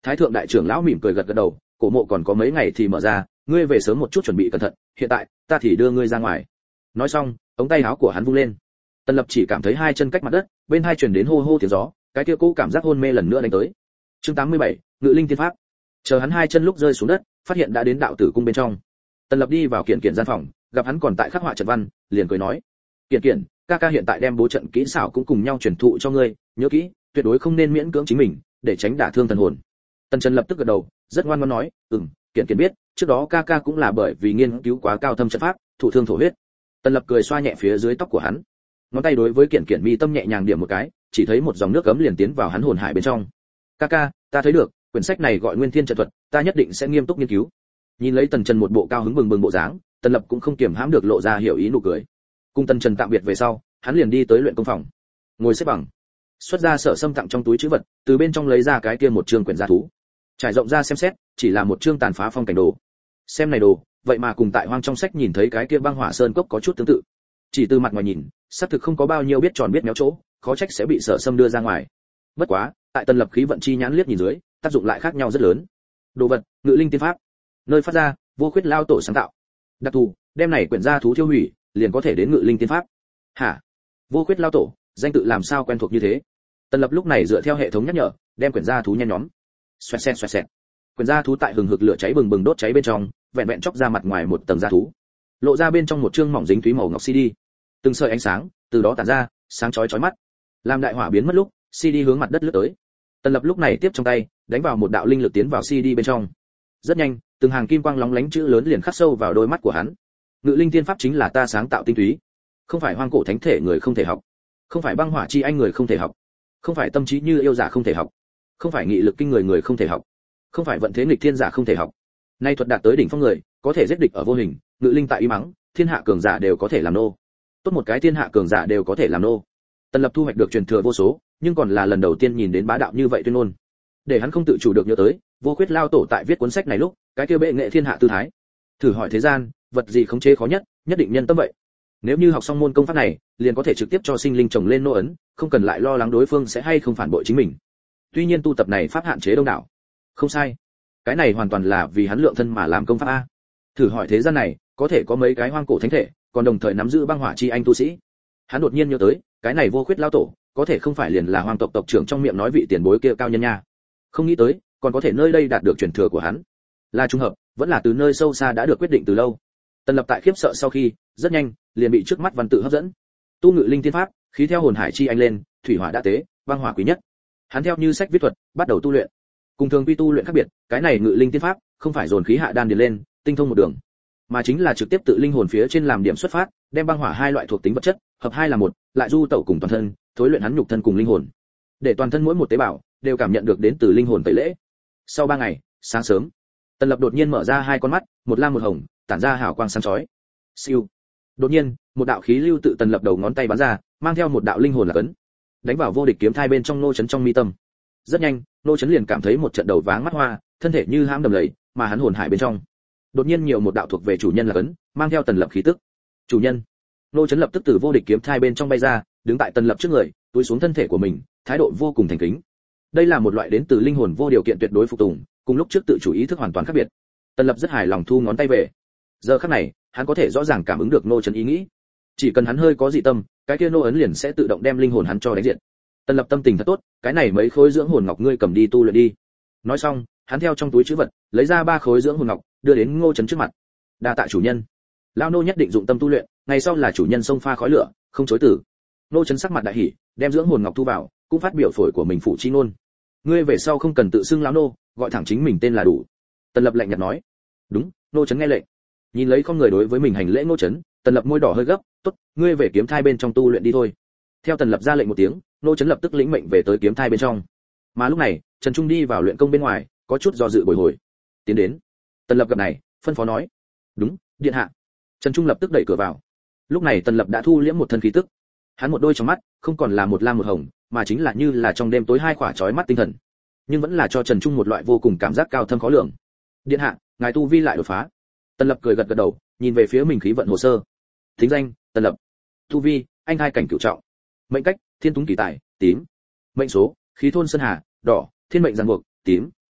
Thái thượng đại trưởng lão mỉm cười gật gật đầu, cổ mộ còn có mấy ngày thì mở ra, ngươi về sớm một chút chuẩn bị cẩn thận, hiện tại ta thì đưa ngươi ra ngoài. Nói xong, ống tay áo của hắn vung lên. Tần Lập chỉ cảm thấy hai chân cách mặt đất, bên hai truyền đến hô hô tiếng gió, cái kia cũ cảm giác hôn mê lần nữa đánh tới. Chương 87, Ngự Linh Tiên Pháp. Chờ hắn hai chân lúc rơi xuống đất, phát hiện đã đến đạo tử cung bên trong. Tần Lập đi vào Kiện Kiện gian phòng, gặp hắn còn tại khắc họa trận văn, liền cười nói: "Kiện Kiện, ca ca hiện tại đem bố trận kỹ xảo cũng cùng nhau truyền thụ cho ngươi, nhớ kỹ, tuyệt đối không nên miễn cưỡng chính mình, để tránh đả thương thần hồn." Tần Trần lập tức gật đầu, rất ngoan ngoãn nói: Kiện Kiện biết, trước đó ca ca cũng là bởi vì nghiên cứu quá cao thâm trận pháp, thụ thương thổ huyết." Tần Lập cười xoa nhẹ phía dưới tóc của hắn, ngón tay đối với Kiện Kiện mi tâm nhẹ nhàng điểm một cái, chỉ thấy một dòng nước ấm liền tiến vào hắn hồn hải bên trong. "Ca ca, ta thấy được, quyển sách này gọi Nguyên Thiên trận thuật, ta nhất định sẽ nghiêm túc nghiên cứu." Nhìn lấy Tần Trần một bộ cao hứng bừng bừng bộ dáng, Tần Lập cũng không kiềm hãm được lộ ra hiểu ý nụ cười. Cùng Tần Trần tạm biệt về sau, hắn liền đi tới luyện công phòng, ngồi xếp bằng, xuất ra Sở Sâm tặng trong túi trữ vật, từ bên trong lấy ra cái kia một chương quyển gia thú, trải rộng ra xem xét, chỉ là một chương tàn phá phong cảnh đồ. Xem này đồ, vậy mà cùng tại hoang trong sách nhìn thấy cái kia băng hỏa sơn cốc có chút tương tự. Chỉ từ mặt ngoài nhìn, xác thực không có bao nhiêu biết tròn biết méo chỗ, khó trách sẽ bị Sở Sâm đưa ra ngoài. Bất quá, tại Tần Lập khí vận chi nhãn liếc nhìn dưới, tác dụng lại khác nhau rất lớn. Đồ vật, Ngự Linh Tiên Pháp, nơi phát ra, Vô Khuyết lao tổ sáng tạo. Đặc thù, đem này quyển gia thú tiêu hủy, liền có thể đến Ngự Linh Tiên Pháp. Hả? Vô Khuyết lao tổ, danh tự làm sao quen thuộc như thế? Tần Lập lúc này dựa theo hệ thống nhắc nhở, đem quyển gia thú nhen nhóm. Xoẹt xẹt xoẹt xẹt. Quyển gia thú tại hừng hực lửa cháy bừng bừng đốt cháy bên trong, vẹn vẹn chóc ra mặt ngoài một tầng da thú, lộ ra bên trong một chương mỏng dính túy màu ngọc CD. Từng sợi ánh sáng từ đó tản ra, sáng chói chói mắt. Làm đại hỏa biến mất lúc, CD hướng mặt đất lướt tới. Tần Lập lúc này tiếp trong tay, đánh vào một đạo linh lực tiến vào CD bên trong. Rất nhanh, từng hàng kim quang lóng lánh chữ lớn liền khắc sâu vào đôi mắt của hắn. Ngự Linh Tiên Pháp chính là ta sáng tạo tinh túy, không phải hoang cổ thánh thể người không thể học, không phải băng hỏa chi anh người không thể học, không phải tâm trí như yêu giả không thể học, không phải nghị lực kinh người không thể học, không phải vận thế nghịch thiên giả không thể học. Nay thuật đạt tới đỉnh phong người, có thể giết địch ở vô hình, ngự linh tại y mắng, thiên hạ cường giả đều có thể làm nô. Tốt một cái thiên hạ cường giả đều có thể làm nô. Tần Lập thu hoạch được truyền thừa vô số, nhưng còn là lần đầu tiên nhìn đến bá đạo như vậy tuyên ngôn. Để hắn không tự chủ được nhớ tới, Vô Khuyết lao tổ tại viết cuốn sách này lúc, cái kia bệ nghệ thiên hạ tư thái. Thử hỏi thế gian, vật gì khống chế khó nhất, nhất định nhân tâm vậy. Nếu như học xong môn công pháp này, liền có thể trực tiếp cho sinh linh trồng lên nô ấn, không cần lại lo lắng đối phương sẽ hay không phản bội chính mình. Tuy nhiên tu tập này pháp hạn chế đông đảo. Không sai, cái này hoàn toàn là vì hắn lượng thân mà làm công pháp a. Thử hỏi thế gian này, có thể có mấy cái hoang cổ thánh thể, còn đồng thời nắm giữ băng hỏa chi anh tu sĩ. Hắn đột nhiên nhớ tới, cái này Vô Khuyết lao tổ, có thể không phải liền là hoàng tộc tộc trưởng trong miệng nói vị tiền bối kia cao nhân nha. Không nghĩ tới, còn có thể nơi đây đạt được truyền thừa của hắn. Là trùng hợp, vẫn là từ nơi sâu xa đã được quyết định từ lâu. Tần Lập tại khiếp sợ sau khi, rất nhanh, liền bị trước mắt văn tự hấp dẫn. Tu Ngự Linh Tiên Pháp, khí theo hồn hải chi anh lên, thủy hỏa đã tế, băng hỏa quý nhất. Hắn theo như sách viết thuật, bắt đầu tu luyện. Cùng thường quy tu luyện khác biệt, cái này Ngự Linh Tiên Pháp, không phải dồn khí hạ đan điền lên, tinh thông một đường, mà chính là trực tiếp tự linh hồn phía trên làm điểm xuất phát, đem băng hỏa hai loại thuộc tính vật chất hợp hai là một, lại du tẩu cùng toàn thân, thối luyện hắn nhục thân cùng linh hồn, để toàn thân mỗi một tế bào đều cảm nhận được đến từ linh hồn tẩy lễ. Sau 3 ngày, sáng sớm, Tần Lập đột nhiên mở ra hai con mắt, một lam một hồng, tản ra hào quang sáng chói. Siêu. Đột nhiên, một đạo khí lưu tự Tần Lập đầu ngón tay bắn ra, mang theo một đạo linh hồn là ấn, đánh vào vô địch kiếm thai bên trong nô chấn trong mi tâm. Rất nhanh, nô chấn liền cảm thấy một trận đầu váng mắt hoa, thân thể như hãm đầm lầy, mà hắn hồn hải bên trong đột nhiên nhiều một đạo thuộc về chủ nhân là ấn, mang theo Tần Lập khí tức. Chủ nhân. Nô chấn lập tức từ vô địch kiếm thai bên trong bay ra, đứng tại Tần Lập trước người, túi xuống thân thể của mình, thái độ vô cùng thành kính. Đây là một loại đến từ linh hồn vô điều kiện tuyệt đối phục tùng, cùng lúc trước tự chủ ý thức hoàn toàn khác biệt. Tần Lập rất hài lòng thu ngón tay về. Giờ khắc này, hắn có thể rõ ràng cảm ứng được nô chấn ý nghĩ. Chỉ cần hắn hơi có dị tâm, cái kia nô ấn liền sẽ tự động đem linh hồn hắn cho đánh diện. Tần Lập tâm tình thật tốt, cái này mấy khối dưỡng hồn ngọc ngươi cầm đi tu luyện đi. Nói xong, hắn theo trong túi trữ vật, lấy ra 3 khối dưỡng hồn ngọc, đưa đến Ngô Chấn trước mặt. Đa tạ chủ nhân. Lão nô nhất định dụng tâm tu luyện, ngày sau là chủ nhân xông pha khói lửa, không chối từ. Ngô Chấn sắc mặt đại hỉ, đem dưỡng hồn ngọc thu vào, cũng phát biểu phổi của mình phụ chi ngôn. Ngươi về sau không cần tự xưng lão nô, gọi thẳng chính mình tên là đủ. Tần Lập lạnh nhạt nói. Đúng. Ngô Chấn nghe lệnh. Nhìn lấy con người đối với mình hành lễ Ngô Chấn, Tần Lập môi đỏ hơi gấp, tốt, ngươi về kiếm thai bên trong tu luyện đi thôi. Theo Tần Lập ra lệnh một tiếng, Ngô Chấn lập tức lĩnh mệnh về tới kiếm thai bên trong. Mà lúc này, Trần Trung đi vào luyện công bên ngoài, có chút do dự bồi hồi. Tiến đến. Tần Lập gặp này, phân phó nói. Đúng, điện hạ. Trần Trung lập tức đẩy cửa vào. Lúc này Tần Lập đã thu liễm một thân khí tức. Hắn một đôi trong mắt, không còn là một lam một hồng, mà chính là như là trong đêm tối hai khỏa chói mắt tinh thần. Nhưng vẫn là cho Trần Trung một loại vô cùng cảm giác cao thâm khó lường. Điện hạ, ngài tu vi lại đột phá. Tần Lập cười gật gật đầu, nhìn về phía mình khí vận hồ sơ. Thính danh, Tần Lập. Tu vi, anh hai cảnh cửu trọng. Mệnh cách, thiên túng kỳ tài, tím. Mệnh số, khí thôn sơn hà, đỏ. Thiên mệnh ràng buộc, tím.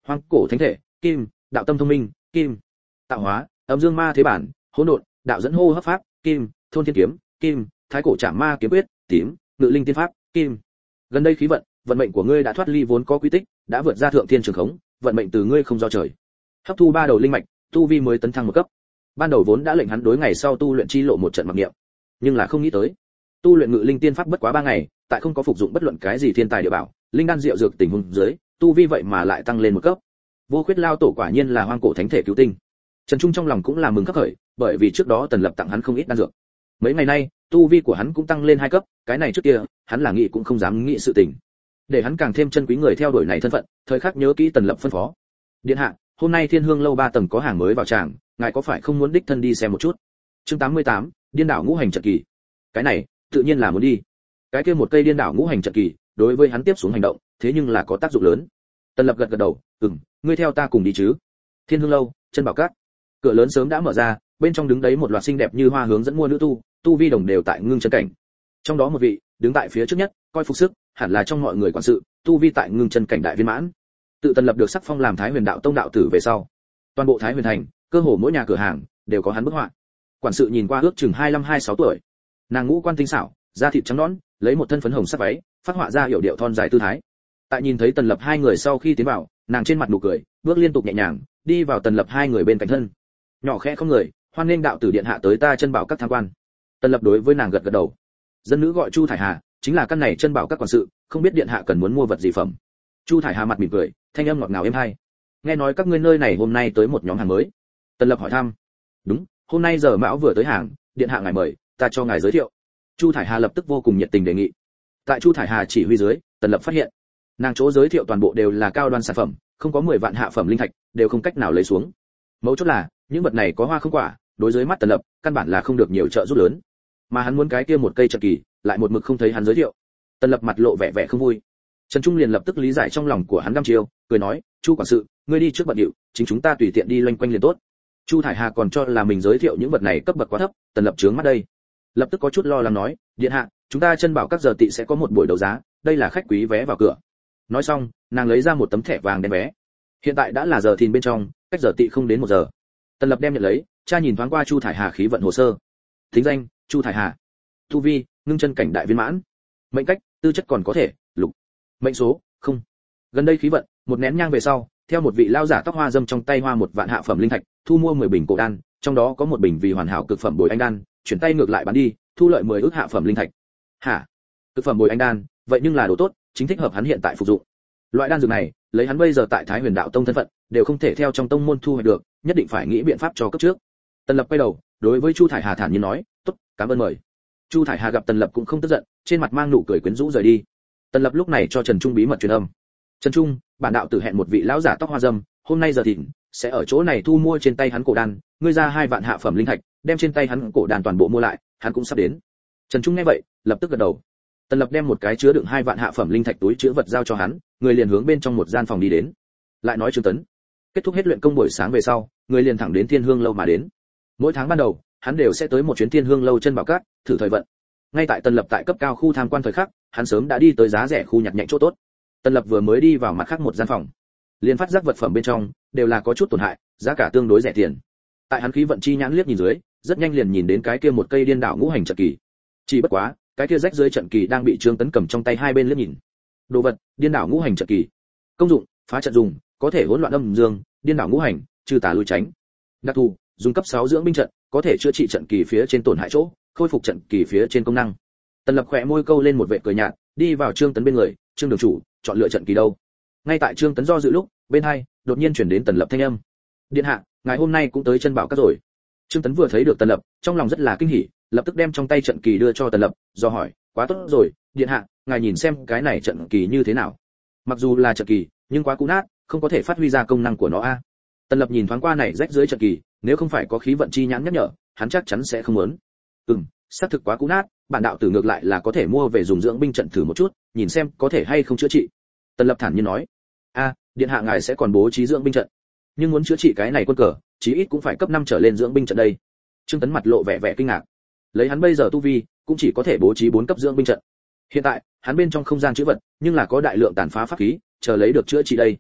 hoang cổ thánh thể, kim, đạo tâm thông minh, kim, tạo hóa, âm dương ma thế bản, hỗn độn, đạo dẫn hô hấp pháp, kim, thôn thiên kiếm, kim, thái cổ trảm ma kiếm quyết, tím, ngự linh tiên pháp, kim. Gần đây khí vận mệnh của ngươi đã thoát ly vốn có quy tích, đã vượt ra thượng thiên trường khống, vận mệnh từ ngươi không do trời. Hấp thu 3 đầu linh mạch, tu vi mới tấn thăng một cấp. Ban đầu vốn đã lệnh hắn đối ngày sau tu luyện chi lộ một trận mặc niệm, nhưng là không nghĩ tới, tu luyện ngự linh tiên pháp bất quá 3 ngày, tại không có phục dụng bất luận cái gì thiên tài địa bảo, linh đan diệu dược tình huống dưới, tu vi vậy mà lại tăng lên một cấp. Vô Khuyết Lao tổ quả nhiên là hoang cổ thánh thể cứu tinh. Trần Trung trong lòng cũng là mừng khắc khởi, bởi vì trước đó Tần Lập tặng hắn không ít đan dược. Mấy ngày nay, tu vi của hắn cũng tăng lên 2 cấp, cái này trước kia, hắn là nghĩ cũng không dám nghĩ sự tình. Để hắn càng thêm chân quý người theo đuổi này thân phận, thời khắc nhớ kỹ Tần Lập phân phó. Điện hạ, hôm nay Thiên Hương lâu 3 tầng có hàng mới vào tràng, ngài có phải không muốn đích thân đi xem một chút? Chương 88, Điên đảo ngũ hành trận kỳ. Cái này, tự nhiên là muốn đi. Cái kia một cây điên đảo ngũ hành trận kỳ, đối với hắn tiếp xuống hành động, thế nhưng là có tác dụng lớn. Tần Lập gật gật đầu, ngươi theo ta cùng đi chứ? Thiên Hương lâu, chân bảo các. Cửa lớn sớm đã mở ra, bên trong đứng đấy một loạt xinh đẹp như hoa hướng dẫn mua nữ tu vi đồng đều tại ngưng chân cảnh. Trong đó một vị, đứng tại phía trước nhất, coi phục sức, hẳn là trong mọi người quản sự, tu vi tại ngưng chân cảnh đại viên mãn. Tự Tần Lập được sắc phong làm Thái Huyền đạo tông đạo tử về sau, toàn bộ Thái Huyền thành, cơ hồ mỗi nhà cửa hàng đều có hắn bức họa. Quản sự nhìn qua ước chừng 25-26 tuổi. Nàng ngũ quan tinh xảo, da thịt trắng nõn, lấy một thân phấn hồng sắc váy, phát họa ra hiểu điệu thon dài tư thái. Tại nhìn thấy Tần Lập hai người sau khi tiến vào, nàng trên mặt nụ cười, bước liên tục nhẹ nhàng, đi vào Tần Lập hai người bên cạnh thân. Nhỏ khẽ không người, hoan nghênh đạo tử điện hạ tới ta chân bảo các tham quan. Tần Lập đối với nàng gật gật đầu. Dân nữ gọi Chu Thải Hà, chính là căn này chân bảo các quản sự, không biết điện hạ cần muốn mua vật gì phẩm. Chu Thải Hà mặt mỉm cười, thanh âm ngọt ngào êm hay. Nghe nói các ngươi nơi này hôm nay tới một nhóm hàng mới. Tần Lập hỏi thăm. Đúng, hôm nay giờ mão vừa tới hàng, điện hạ ngài mời, ta cho ngài giới thiệu. Chu Thải Hà lập tức vô cùng nhiệt tình đề nghị. Tại Chu Thải Hà chỉ huy dưới, Tần Lập phát hiện, nàng chỗ giới thiệu toàn bộ đều là cao đoan sản phẩm, không có 10 vạn hạ phẩm linh thạch, đều không cách nào lấy xuống. Mấu chốt là, những vật này có hoa không quả, đối với mắt Tần Lập, căn bản là không được nhiều trợ giúp lớn. Mà hắn muốn cái kia một cây trận kỳ, lại một mực không thấy hắn giới thiệu. Tần Lập mặt lộ vẻ vẻ không vui. Trần Trung liền lập tức lý giải trong lòng của hắn găm chiêu, cười nói, Chu quản sự, ngươi đi trước bận điệu, chính chúng ta tùy tiện đi loanh quanh liền tốt. Chu Thải Hà còn cho là mình giới thiệu những vật này cấp bậc quá thấp, Tần Lập trướng mắt đây, lập tức có chút lo lắng nói, điện hạ, chúng ta chân bảo các giờ tị sẽ có một buổi đấu giá, đây là khách quý vé vào cửa. Nói xong, nàng lấy ra một tấm thẻ vàng đen vé. Hiện tại đã là giờ thìn bên trong, cách giờ tị không đến 1 giờ. Tần Lập đem nhận lấy, cha nhìn thoáng qua Chu Thải Hà khí vận hồ sơ. Thính danh, Chu Thải Hà. Tu vi, ngưng chân cảnh đại viên mãn. Mệnh cách, tư chất còn có thể, lục. Mệnh số, không. Gần đây khí vận, một nén nhang về sau, theo một vị lao giả tóc hoa dâm trong tay hoa 1 vạn hạ phẩm linh thạch, thu mua 10 bình cổ đan, trong đó có 1 bình vì hoàn hảo cực phẩm bồi anh đan, chuyển tay ngược lại bán đi, thu lợi 10 ức hạ phẩm linh thạch. Hả? Cực phẩm bồi anh đan, vậy nhưng là đồ tốt, chính thích hợp hắn hiện tại phục dụng. Loại đan dược này, lấy hắn bây giờ tại Thái Huyền đạo tông thân phận, đều không thể theo trong tông môn thu hoạch được, nhất định phải nghĩ biện pháp cho cấp trước. Tần Lập quay đầu, đối với Chu Thải Hà thản nhiên nói, "Tốt, cảm ơn mời." Chu Thải Hà gặp Tần Lập cũng không tức giận, trên mặt mang nụ cười quyến rũ rời đi. Tần Lập lúc này cho Trần Trung bí mật truyền âm. "Trần Trung, bản đạo tử hẹn một vị lão giả tóc hoa râm, hôm nay giờ thìn sẽ ở chỗ này thu mua trên tay hắn cổ đan, ngươi ra 2 vạn hạ phẩm linh thạch, đem trên tay hắn cổ đan toàn bộ mua lại, hắn cũng sắp đến." Trần Trung nghe vậy, lập tức gật đầu. Tần Lập đem một cái chứa đựng 2 vạn hạ phẩm linh thạch túi chứa vật giao cho hắn, người liền hướng bên trong một gian phòng đi đến. Lại nói Trương Tấn, kết thúc hết luyện công buổi sáng về sau, người liền thẳng đến Thiên Hương lâu mà đến. Mỗi tháng ban đầu, hắn đều sẽ tới một chuyến Thiên Hương lâu chân bảo các, thử thời vận. Ngay tại Tần Lập tại cấp cao khu tham quan thời khắc, hắn sớm đã đi tới giá rẻ khu nhặt nhạnh chỗ tốt. Tần Lập vừa mới đi vào mặt khác một gian phòng, liền phát giác vật phẩm bên trong đều là có chút tổn hại, giá cả tương đối rẻ tiền. Tại hắn khí vận chi nhãn liếc nhìn dưới, rất nhanh liền nhìn đến cái kia một cây điên đảo ngũ hành trận kỳ. Chỉ bất quá, cái kia rách dưới trận kỳ đang bị Trương Tấn cầm trong tay hai bên liếc nhìn. Đồ vật, điên đảo ngũ hành trận kỳ. Công dụng, phá trận dùng, có thể hỗn loạn âm dương, điên đảo ngũ hành, trừ tà lui tránh. Đặc thù, dùng cấp 6 dưỡng binh trận, có thể chữa trị trận kỳ phía trên tổn hại chỗ, khôi phục trận kỳ phía trên công năng. Tần Lập khẽ môi câu lên một vệt cười nhạt, đi vào Trương Tấn bên người, "Trương đường chủ, chọn lựa trận kỳ đâu?" Ngay tại Trương Tấn do dự lúc, bên hai đột nhiên chuyển đến Tần Lập thanh âm. "Điện hạ, ngài hôm nay cũng tới chân bảo các rồi." Trương Tấn vừa thấy được Tần Lập, trong lòng rất là kinh hỉ, lập tức đem trong tay trận kỳ đưa cho Tần Lập, do hỏi, "Quá tốt rồi, điện hạ, ngài nhìn xem cái này trận kỳ như thế nào?" Mặc dù là trận kỳ, nhưng quá cũ nát, không có thể phát huy ra công năng của nó a. Tần Lập nhìn thoáng qua này rách dưới trận kỳ, nếu không phải có khí vận chi nhãn nhắc nhở, hắn chắc chắn sẽ không muốn. Xác thực quá cũ nát, bản đạo tử ngược lại là có thể mua về dùng dưỡng binh trận thử một chút, nhìn xem có thể hay không chữa trị. Tần Lập thản nhiên nói, điện hạ ngài sẽ còn bố trí dưỡng binh trận, nhưng muốn chữa trị cái này quân cờ, chí ít cũng phải cấp 5 trở lên dưỡng binh trận đây. Trương Tấn mặt lộ vẻ vẻ kinh ngạc. Lấy hắn bây giờ tu vi, cũng chỉ có thể bố trí 4 cấp dưỡng binh trận. Hiện tại, hắn bên trong không gian chứa vật, nhưng là có đại lượng tàn phá pháp khí, chờ lấy được chữa trị đây.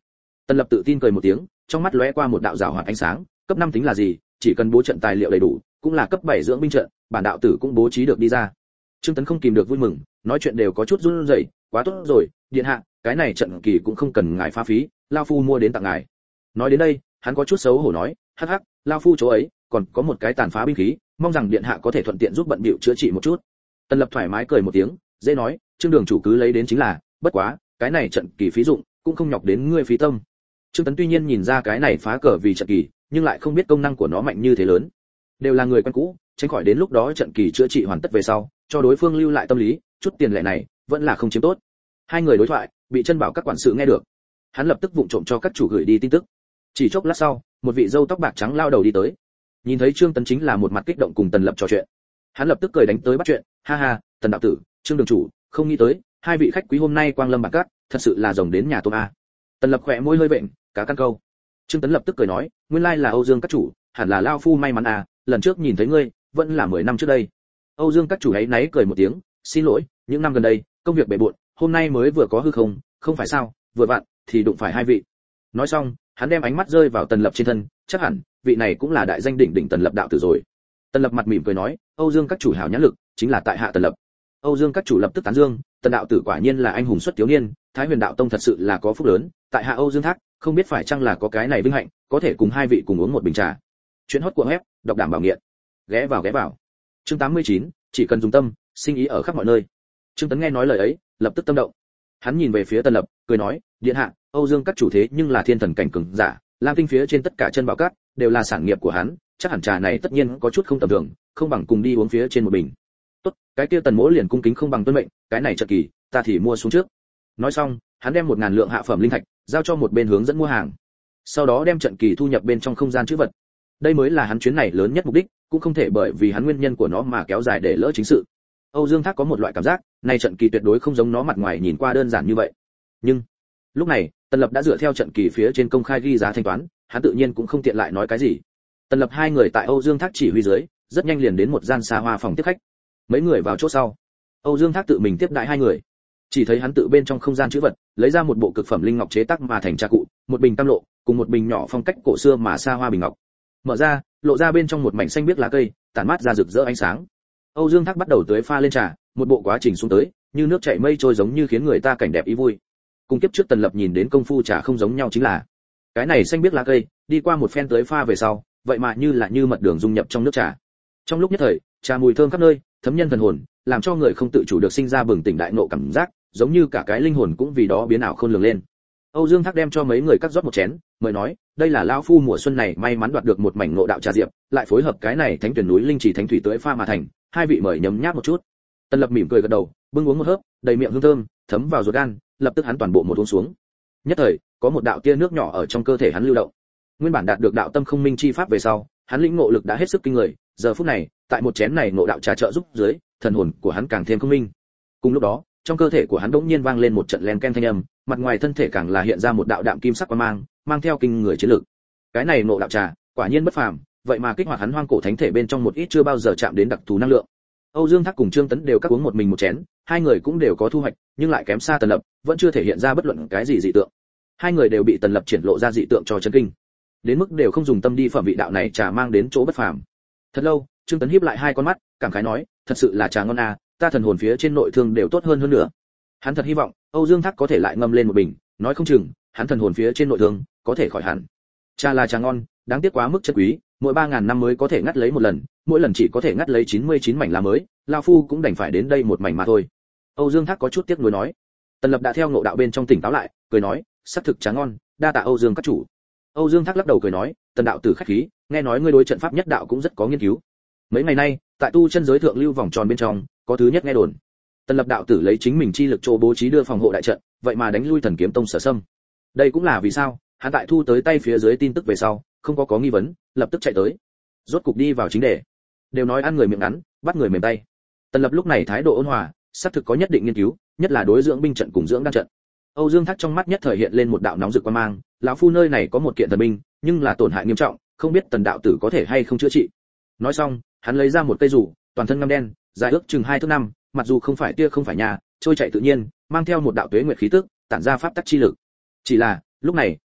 Tần Lập tự tin cười một tiếng, trong mắt lóe qua một đạo rào hoạt ánh sáng, cấp 5 tính là gì, chỉ cần bố trận tài liệu đầy đủ, cũng là cấp 7 dưỡng binh trận, bản đạo tử cũng bố trí được đi ra. Trương Tấn không kìm được vui mừng, nói chuyện đều có chút run rẩy, quá tốt rồi, điện hạ, cái này trận kỳ cũng không cần ngài phá phí, lão phu mua đến tặng ngài. Nói đến đây, hắn có chút xấu hổ nói, hắc hắc, lão phu chỗ ấy còn có một cái tàn phá binh khí, mong rằng điện hạ có thể thuận tiện giúp bận bịu chữa trị một chút. Tần Lập thoải mái cười một tiếng, dễ nói, Trương đường chủ cứ lấy đến chính là, bất quá, cái này trận kỳ phí dụng, cũng không nhọc đến ngươi phí tâm. Trương Tấn tuy nhiên nhìn ra cái này phá cờ vì trận kỳ, nhưng lại không biết công năng của nó mạnh như thế lớn. Đều là người quen cũ, tránh khỏi đến lúc đó trận kỳ chữa trị hoàn tất về sau, cho đối phương lưu lại tâm lý, chút tiền lệ này vẫn là không chiếm tốt. Hai người đối thoại, bị Chân Bảo các quản sự nghe được. Hắn lập tức vụng trộm cho các chủ gửi đi tin tức. Chỉ chốc lát sau, một vị râu tóc bạc trắng lao đầu đi tới. Nhìn thấy Trương Tấn chính là một mặt kích động cùng Tần Lập trò chuyện. Hắn lập tức cười đánh tới bắt chuyện, ha ha, Tần đạo tử, Trương đường chủ, không nghĩ tới, hai vị khách quý hôm nay quang lâm bạc cát, thật sự là rồng đến nhà tôm a. Tần Lập khẽ môi hơi vện, cá căn câu. Trương Tấn lập tức cười nói, nguyên lai là Âu Dương các chủ, hẳn là lao phu may mắn à, lần trước nhìn thấy ngươi, vẫn là 10 năm trước đây. Âu Dương các chủ ấy náy cười một tiếng, xin lỗi, những năm gần đây, công việc bề bộn, hôm nay mới vừa có hư không, không phải sao, vừa vặn thì đụng phải hai vị. Nói xong, hắn đem ánh mắt rơi vào Tần Lập trên thân, chắc hẳn vị này cũng là đại danh đỉnh đỉnh Tần Lập đạo tử rồi. Tần Lập mặt mỉm cười nói, Âu Dương các chủ hảo nhãn lực, chính là tại hạ Tần Lập. Âu Dương các chủ lập tức tán dương, Tần đạo tử quả nhiên là anh hùng xuất thiếu niên, Thái Huyền đạo tông thật sự là có phúc lớn, tại hạ Âu Dương Thác, không biết phải chăng là có cái này vinh hạnh, có thể cùng hai vị cùng uống một bình trà. Chuyện hot của web, đọc đảm bảo nghiện. Ghé vào. Chương 89, chỉ cần dùng tâm, sinh ý ở khắp mọi nơi. Trương Tấn nghe nói lời ấy, lập tức tâm động. Hắn nhìn về phía Tần Lập, cười nói, điện hạ, Âu Dương các chủ thế nhưng là thiên thần cảnh cường giả, Lam Tinh phía trên tất cả chân bảo cát đều là sản nghiệp của hắn, chắc hẳn trà này tất nhiên có chút không tầm thường, không bằng cùng đi uống phía trên một bình. Tốt, cái kia Tần Mỗ liền cung kính không bằng tuân mệnh, cái này trận kỳ, ta thì mua xuống trước. Nói xong, hắn đem 1000 lượng hạ phẩm linh thạch giao cho một bên hướng dẫn mua hàng. Sau đó đem trận kỳ thu nhập bên trong không gian trữ vật. Đây mới là hắn chuyến này lớn nhất mục đích, cũng không thể bởi vì hắn nguyên nhân của nó mà kéo dài để lỡ chính sự. Âu Dương Thác có một loại cảm giác, này trận kỳ tuyệt đối không giống nó mặt ngoài nhìn qua đơn giản như vậy. Nhưng lúc này, Tần Lập đã dựa theo trận kỳ phía trên công khai ghi giá thanh toán, hắn tự nhiên cũng không tiện lại nói cái gì. Tần Lập hai người tại Âu Dương Thác chỉ huy dưới, rất nhanh liền đến một gian xa hoa phòng tiếp khách. Mấy người vào chỗ sau, Âu Dương Thác tự mình tiếp đãi hai người. Chỉ thấy hắn tự bên trong không gian trữ vật, lấy ra một bộ cực phẩm linh ngọc chế tác mà thành trà cụ, một bình tam lộ, cùng một bình nhỏ phong cách cổ xưa mà xa hoa bình ngọc. Mở ra, lộ ra bên trong một mảnh xanh biếc lá cây, tản mát ra rực rỡ ánh sáng. Âu Dương Thác bắt đầu tưới pha lên trà, một bộ quá trình xuống tới, như nước chảy mây trôi giống như khiến người ta cảnh đẹp ý vui. Cùng kiếp trước Tần Lập nhìn đến công phu trà không giống nhau chính là, cái này xanh biếc lá cây, đi qua một phen tưới pha về sau, vậy mà như mật đường dung nhập trong nước trà. Trong lúc nhất thời, trà mùi thơm khắp nơi, thấm nhân thần hồn, làm cho người không tự chủ được sinh ra bừng tỉnh đại nộ cảm giác, giống như cả cái linh hồn cũng vì đó biến ảo khôn lường lên. Âu Dương Thác đem cho mấy người cắt rót một chén, mời nói, đây là lão phu mùa xuân này may mắn đoạt được một mảnh ngộ đạo trà diệp, lại phối hợp cái này thánh tuyển núi linh chỉ thánh thủy tưới pha mà thành, hai vị mời nhấm nháp một chút. Tần Lập mỉm cười gật đầu, bưng uống một hớp, đầy miệng hương thơm, thấm vào ruột gan, lập tức hắn toàn bộ một uống xuống. Nhất thời, có một đạo tia nước nhỏ ở trong cơ thể hắn lưu động. Nguyên bản đạt được đạo tâm không minh chi pháp về sau, hắn lĩnh ngộ lực đã hết sức kinh người, giờ phút này, tại một chén này ngộ đạo trà trợ giúp dưới, thần hồn của hắn càng thêm không minh. Cùng lúc đó, trong cơ thể của hắn đống nhiên vang lên một trận len ken thanh âm, mặt ngoài thân thể càng là hiện ra một đạo đạm kim sắc quang mang theo kinh người chiến lực. Cái này ngộ đạo trà, quả nhiên bất phàm, vậy mà kích hoạt hắn hoang cổ thánh thể bên trong một ít chưa bao giờ chạm đến đặc thù năng lượng. Âu Dương Thác cùng Trương Tấn đều các uống một mình một chén, hai người cũng đều có thu hoạch, nhưng lại kém xa Tần Lập, vẫn chưa thể hiện ra bất luận cái gì dị tượng. Hai người đều bị Tần Lập triển lộ ra dị tượng cho chấn kinh, đến mức đều không dùng tâm đi phẩm vị đạo này trà mang đến chỗ bất phàm. Thật lâu, Trương Tấn híp lại hai con mắt, cảm khái nói, thật sự là trà ngon à, ta thần hồn phía trên nội thương đều tốt hơn nữa. Hắn thật hy vọng Âu Dương Thác có thể lại ngâm lên một bình, nói không chừng hắn thần hồn phía trên nội thương có thể khỏi hẳn. Trà là trà ngon, đáng tiếc quá mức chân quý, mỗi 3000 năm mới có thể ngắt lấy một lần, mỗi lần chỉ có thể ngắt lấy 99 mảnh lá mới, lão phu cũng đành phải đến đây một mảnh mà thôi. Âu Dương Thác có chút tiếc nuối nói. Tần Lập đã theo ngộ đạo bên trong tỉnh táo lại, cười nói, sắc thực trà ngon, đa tạ Âu Dương các chủ. Âu Dương Thác lắc đầu cười nói, Tần đạo tử khách khí, nghe nói ngươi đối trận pháp nhất đạo cũng rất có nghiên cứu. Mấy ngày nay, tại tu chân giới thượng lưu vòng tròn bên trong, có thứ nhất nghe đồn. Tần Lập đạo tử lấy chính mình chi lực chỗ bố trí đưa phòng hộ đại trận, vậy mà đánh lui Thần Kiếm Tông Sở Sâm. Đây cũng là vì sao, hắn tại thu tới tay phía dưới tin tức về sau, không có nghi vấn, lập tức chạy tới. Rốt cục đi vào chính đề. Đều nói ăn người miệng ngắn, bắt người mềm tay. Tần Lập lúc này thái độ ôn hòa, xác thực có nhất định nghiên cứu, nhất là đối dưỡng binh trận cùng dưỡng đan trận. Âu Dương Thác trong mắt nhất thời hiện lên một đạo nóng rực quan mang, lão phu nơi này có một kiện thần binh, nhưng là tổn hại nghiêm trọng, không biết Tần đạo tử có thể hay không chữa trị. Nói xong, hắn lấy ra một cây rủ, toàn thân ngăm đen, dài ước chừng 2 thước 5, mặc dù không phải tia không phải nhà, trôi chảy tự nhiên, mang theo một đạo tuế nguyệt khí tức, tản ra pháp tắc chi lực. Chỉ là, lúc này,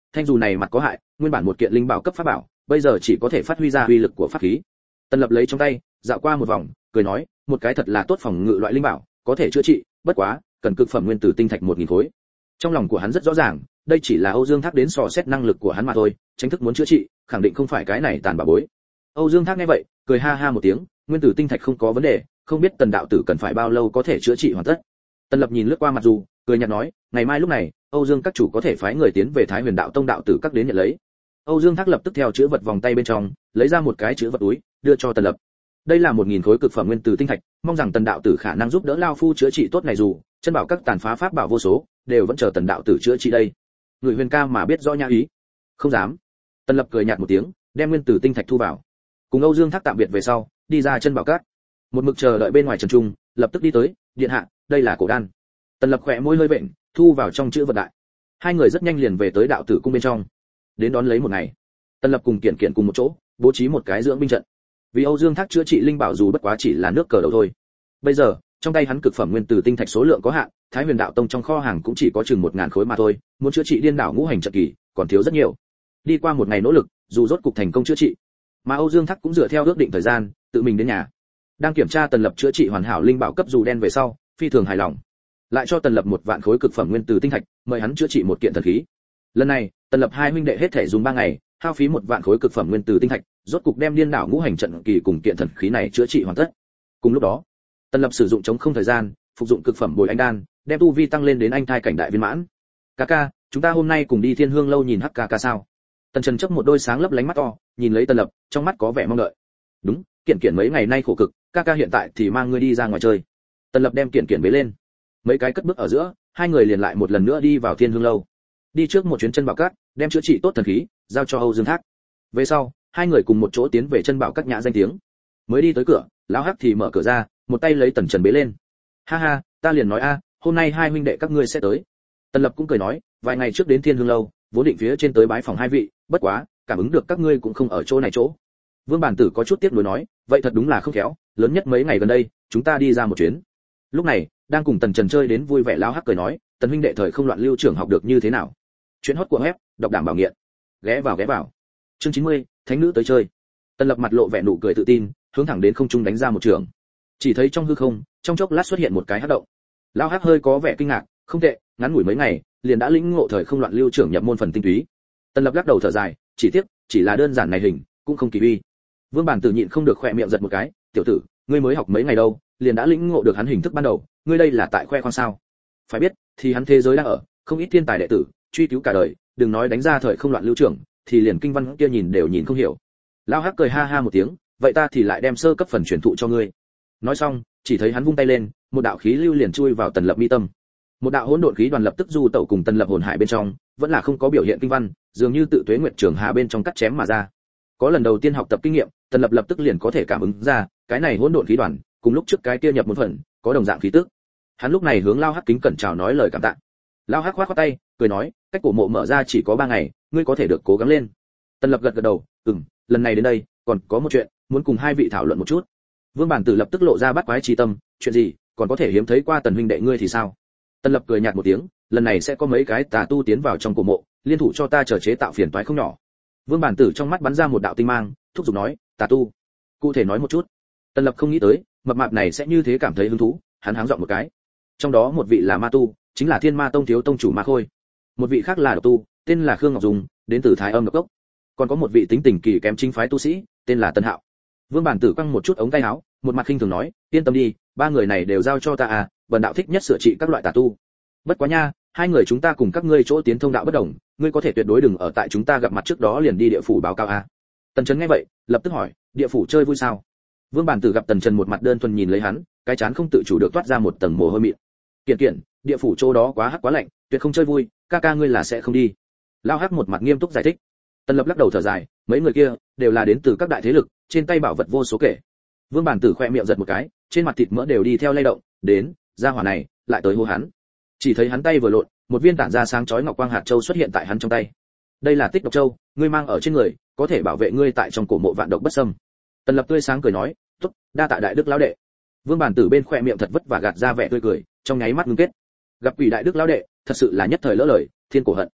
thanh dù này mặt có hại, nguyên bản một kiện linh bảo cấp pháp bảo, bây giờ chỉ có thể phát huy ra uy lực của pháp khí. Tần Lập lấy trong tay, dạo qua một vòng, cười nói, một cái thật là tốt phòng ngự loại linh bảo, có thể chữa trị, bất quá, cần cực phẩm nguyên tử tinh thạch 1000 khối. Trong lòng của hắn rất rõ ràng, đây chỉ là Âu Dương Thác đến dò xét năng lực của hắn mà thôi, chính thức muốn chữa trị, khẳng định không phải cái này tàn bà bối. Âu Dương Thác nghe vậy, cười ha ha một tiếng, nguyên tử tinh thạch không có vấn đề, không biết Tần đạo tử cần phải bao lâu có thể chữa trị hoàn tất. Tần Lập nhìn lướt qua mặt dù, cười nhạt nói, ngày mai lúc này, Âu Dương các chủ có thể phái người tiến về Thái Huyền đạo tông đạo tử các đến nhận lấy. Âu Dương Thác lập tức theo chữ vật vòng tay bên trong, lấy ra một cái chữ vật túi, đưa cho Tần Lập. Đây là 1000 khối cực phẩm nguyên tử tinh thạch, mong rằng Tần đạo tử khả năng giúp đỡ lão phu chữa trị tốt này dù, chân bảo các tàn phá pháp bảo vô số, đều vẫn chờ Tần đạo tử chữa trị đây. Người Huyền ca mà biết rõ nhã ý. Không dám. Tần Lập cười nhạt một tiếng, đem nguyên tử tinh thạch thu vào. Cùng Âu Dương Thác tạm biệt về sau, đi ra chân bảo các. Một mực chờ đợi bên ngoài Trần Trung, lập tức đi tới, điện hạ, đây là cổ đan. Tần Lập khẽ môi hơi vện, thu vào trong chữ vật đại. Hai người rất nhanh liền về tới đạo tử cung bên trong. Đến đón lấy một ngày, Tần Lập cùng Kiện Kiện cùng một chỗ, bố trí một cái dưỡng binh trận. Vì Âu Dương Thác chữa trị linh bảo dù bất quá chỉ là nước cờ đầu thôi. Bây giờ, trong tay hắn cực phẩm nguyên tử tinh thạch số lượng có hạn, Thái Huyền đạo tông trong kho hàng cũng chỉ có chừng 1000 khối mà thôi, muốn chữa trị điên đảo ngũ hành trận kỳ, còn thiếu rất nhiều. Đi qua một ngày nỗ lực, dù rốt cục thành công chữa trị. Mà Âu Dương Thác cũng dựa theo ước định thời gian, tự mình đến nhà. Đang kiểm tra Tần Lập chữa trị hoàn hảo linh bảo cấp dù đen về sau, phi thường hài lòng. Lại cho Tần Lập 1 vạn khối cực phẩm nguyên tử tinh thạch, mời hắn chữa trị một kiện thần khí. Lần này, Tần Lập hai huynh đệ hết thể dùng 3 ngày, hao phí 1 vạn khối cực phẩm nguyên tử tinh thạch, rốt cục đem điên đảo ngũ hành trận kỳ cùng kiện thần khí này chữa trị hoàn tất. Cùng lúc đó, Tần Lập sử dụng chống không thời gian, phục dụng cực phẩm bồi anh đan, đem tu vi tăng lên đến anh thai cảnh đại viên mãn. Ca, chúng ta hôm nay cùng đi Thiên Hương lâu nhìn hắc ca sao? Tần Trần chớp một đôi sáng lấp lánh mắt to, nhìn lấy Tần Lập, trong mắt có vẻ mong đợi. Đúng, Kiện mấy ngày nay khổ cực, ca hiện tại thì mang ngươi đi ra ngoài chơi. Tần Lập đem Kiện bế lên. Mấy cái cất bước ở giữa, hai người liền lại một lần nữa đi vào Thiên Hương lâu. Đi trước một chuyến chân bảo các, đem chữa trị tốt thần khí, giao cho Âu Dương Thác. Về sau, hai người cùng một chỗ tiến về chân bảo các nhã danh tiếng. Mới đi tới cửa, lão hắc thì mở cửa ra, một tay lấy Tần Trần bế lên. Ha, ta liền nói hôm nay hai huynh đệ các ngươi sẽ tới. Tần Lập cũng cười nói, vài ngày trước đến Thiên Hương lâu, vốn định phía trên tới bái phòng hai vị, bất quá, cảm ứng được các ngươi cũng không ở chỗ này chỗ. Vương Bản Tử có chút tiếc nuối nói, vậy thật đúng là không khéo, lớn nhất mấy ngày gần đây, chúng ta đi ra một chuyến. Lúc này, đang cùng Tần Trần chơi đến vui vẻ lão hắc cười nói, Tần huynh đệ thời không loạn lưu trưởng học được như thế nào? Chuyện hot của web, đọc đảm bảo nghiện. Ghé vào. Chương 90, thánh nữ tới chơi. Tần Lập mặt lộ vẻ nụ cười tự tin, hướng thẳng đến không trung đánh ra một trường. Chỉ thấy trong hư không, trong chốc lát xuất hiện một cái hắc động. Lão hắc hơi có vẻ kinh ngạc, không tệ, ngắn ngủi mấy ngày, liền đã lĩnh ngộ thời không loạn lưu trưởng nhập môn phần tinh túy. Tần Lập lắc đầu thở dài, chỉ là đơn giản này hình, cũng không kỳ uy. Vương Bản Tử nhịn không được khỏe miệng giật một cái, tiểu tử, ngươi mới học mấy ngày đâu, liền đã lĩnh ngộ được hắn hình thức ban đầu, ngươi đây là tại khoe khoang sao? Phải biết, thì hắn thế giới đang ở, không ít thiên tài đệ tử, truy cứu cả đời, đừng nói đánh ra thời không loạn lưu trưởng, thì liền kinh văn kia nhìn đều nhìn không hiểu. Lão hắc cười ha ha một tiếng, vậy ta thì lại đem sơ cấp phần truyền thụ cho ngươi. Nói xong, chỉ thấy hắn vung tay lên, một đạo khí lưu liền chui vào Tần Lập mi tâm. Một đạo hỗn độn khí đoàn lập tức du tẩu cùng Tần Lập hồn hải bên trong, vẫn là không có biểu hiện kinh văn, dường như tự tuế nguyệt trường hà bên trong cắt chém mà ra. Có lần đầu tiên học tập kinh nghiệm, Tần Lập lập tức liền có thể cảm ứng ra, cái này hỗn độn khí đoàn, cùng lúc trước cái kia nhập một phần, có đồng dạng khí tức. Hắn lúc này hướng Lao Hắc kính cẩn chào nói lời cảm tạ. Lao Hắc khoát tay, cười nói, cách cổ mộ mở ra chỉ có 3 ngày, ngươi có thể được cố gắng lên. Tần Lập gật đầu, lần này đến đây, còn có một chuyện, muốn cùng hai vị thảo luận một chút. Vương Bản Tử lập tức lộ ra bắt quái chi tâm, chuyện gì, còn có thể hiếm thấy qua Tần huynh đệ ngươi thì sao? Tần Lập cười nhạt một tiếng, lần này sẽ có mấy cái tà tu tiến vào trong cổ mộ, liên thủ cho ta chờ chế tạo phiền toái không nhỏ. Vương Bản Tử trong mắt bắn ra một đạo tinh mang, thúc giục nói, tà tu, cụ thể nói một chút. Tần Lập không nghĩ tới, mập mạp này sẽ như thế cảm thấy hứng thú, hắn háng giọng một cái. Trong đó một vị là ma tu, chính là Thiên Ma Tông thiếu tông chủ Ma Khôi. Một vị khác là độc tu, tên là Khương Ngọc Dung, đến từ Thái Âm Độc Cốc. Còn có một vị tính tình kỳ kém chính phái tu sĩ, tên là Tân Hạo. Vương Bản Tử quăng một chút ống tay áo, một mặt khinh thường nói, yên tâm đi, 3 người này đều giao cho ta bần đạo thích nhất sửa trị các loại tà tu. Bất quá nha, hai người chúng ta cùng các ngươi chỗ tiến thông đạo bất đồng, ngươi có thể tuyệt đối đừng ở tại chúng ta gặp mặt trước đó liền đi địa phủ báo cáo Tần Trần nghe vậy, lập tức hỏi, địa phủ chơi vui sao? Vương Bản Tử gặp Tần Trần một mặt đơn thuần nhìn lấy hắn, cái chán không tự chủ được toát ra một tầng mồ hôi mịn. Kiện, địa phủ chỗ đó quá hắc quá lạnh, tuyệt không chơi vui, ca ngươi là sẽ không đi. Lao Hắc một mặt nghiêm túc giải thích. Tần Lập lắc đầu thở dài, mấy người kia đều là đến từ các đại thế lực, trên tay bảo vật vô số kể. Vương Bản Tử khoe miệng giật một cái, trên mặt thịt mỡ đều đi theo lay động, đến, gia hỏa này, lại tới hô hắn. Chỉ thấy hắn tay vừa lộn, một viên tản ra sáng chói ngọc quang hạt châu xuất hiện tại hắn trong tay. Đây là Tích Độc Châu, ngươi mang ở trên người, có thể bảo vệ ngươi tại trong cổ mộ vạn độc bất xâm. Tần Lập tươi sáng cười nói, tốt, đa tạ đại đức lão đệ. Vương Bản Tử bên khoe miệng thật vất vả gạt ra vẻ tươi cười, trong nháy mắt ngưng kết. Gặp quỷ đại đức lão đệ, thật sự là nhất thời lỡ lời, thiên cổ hận.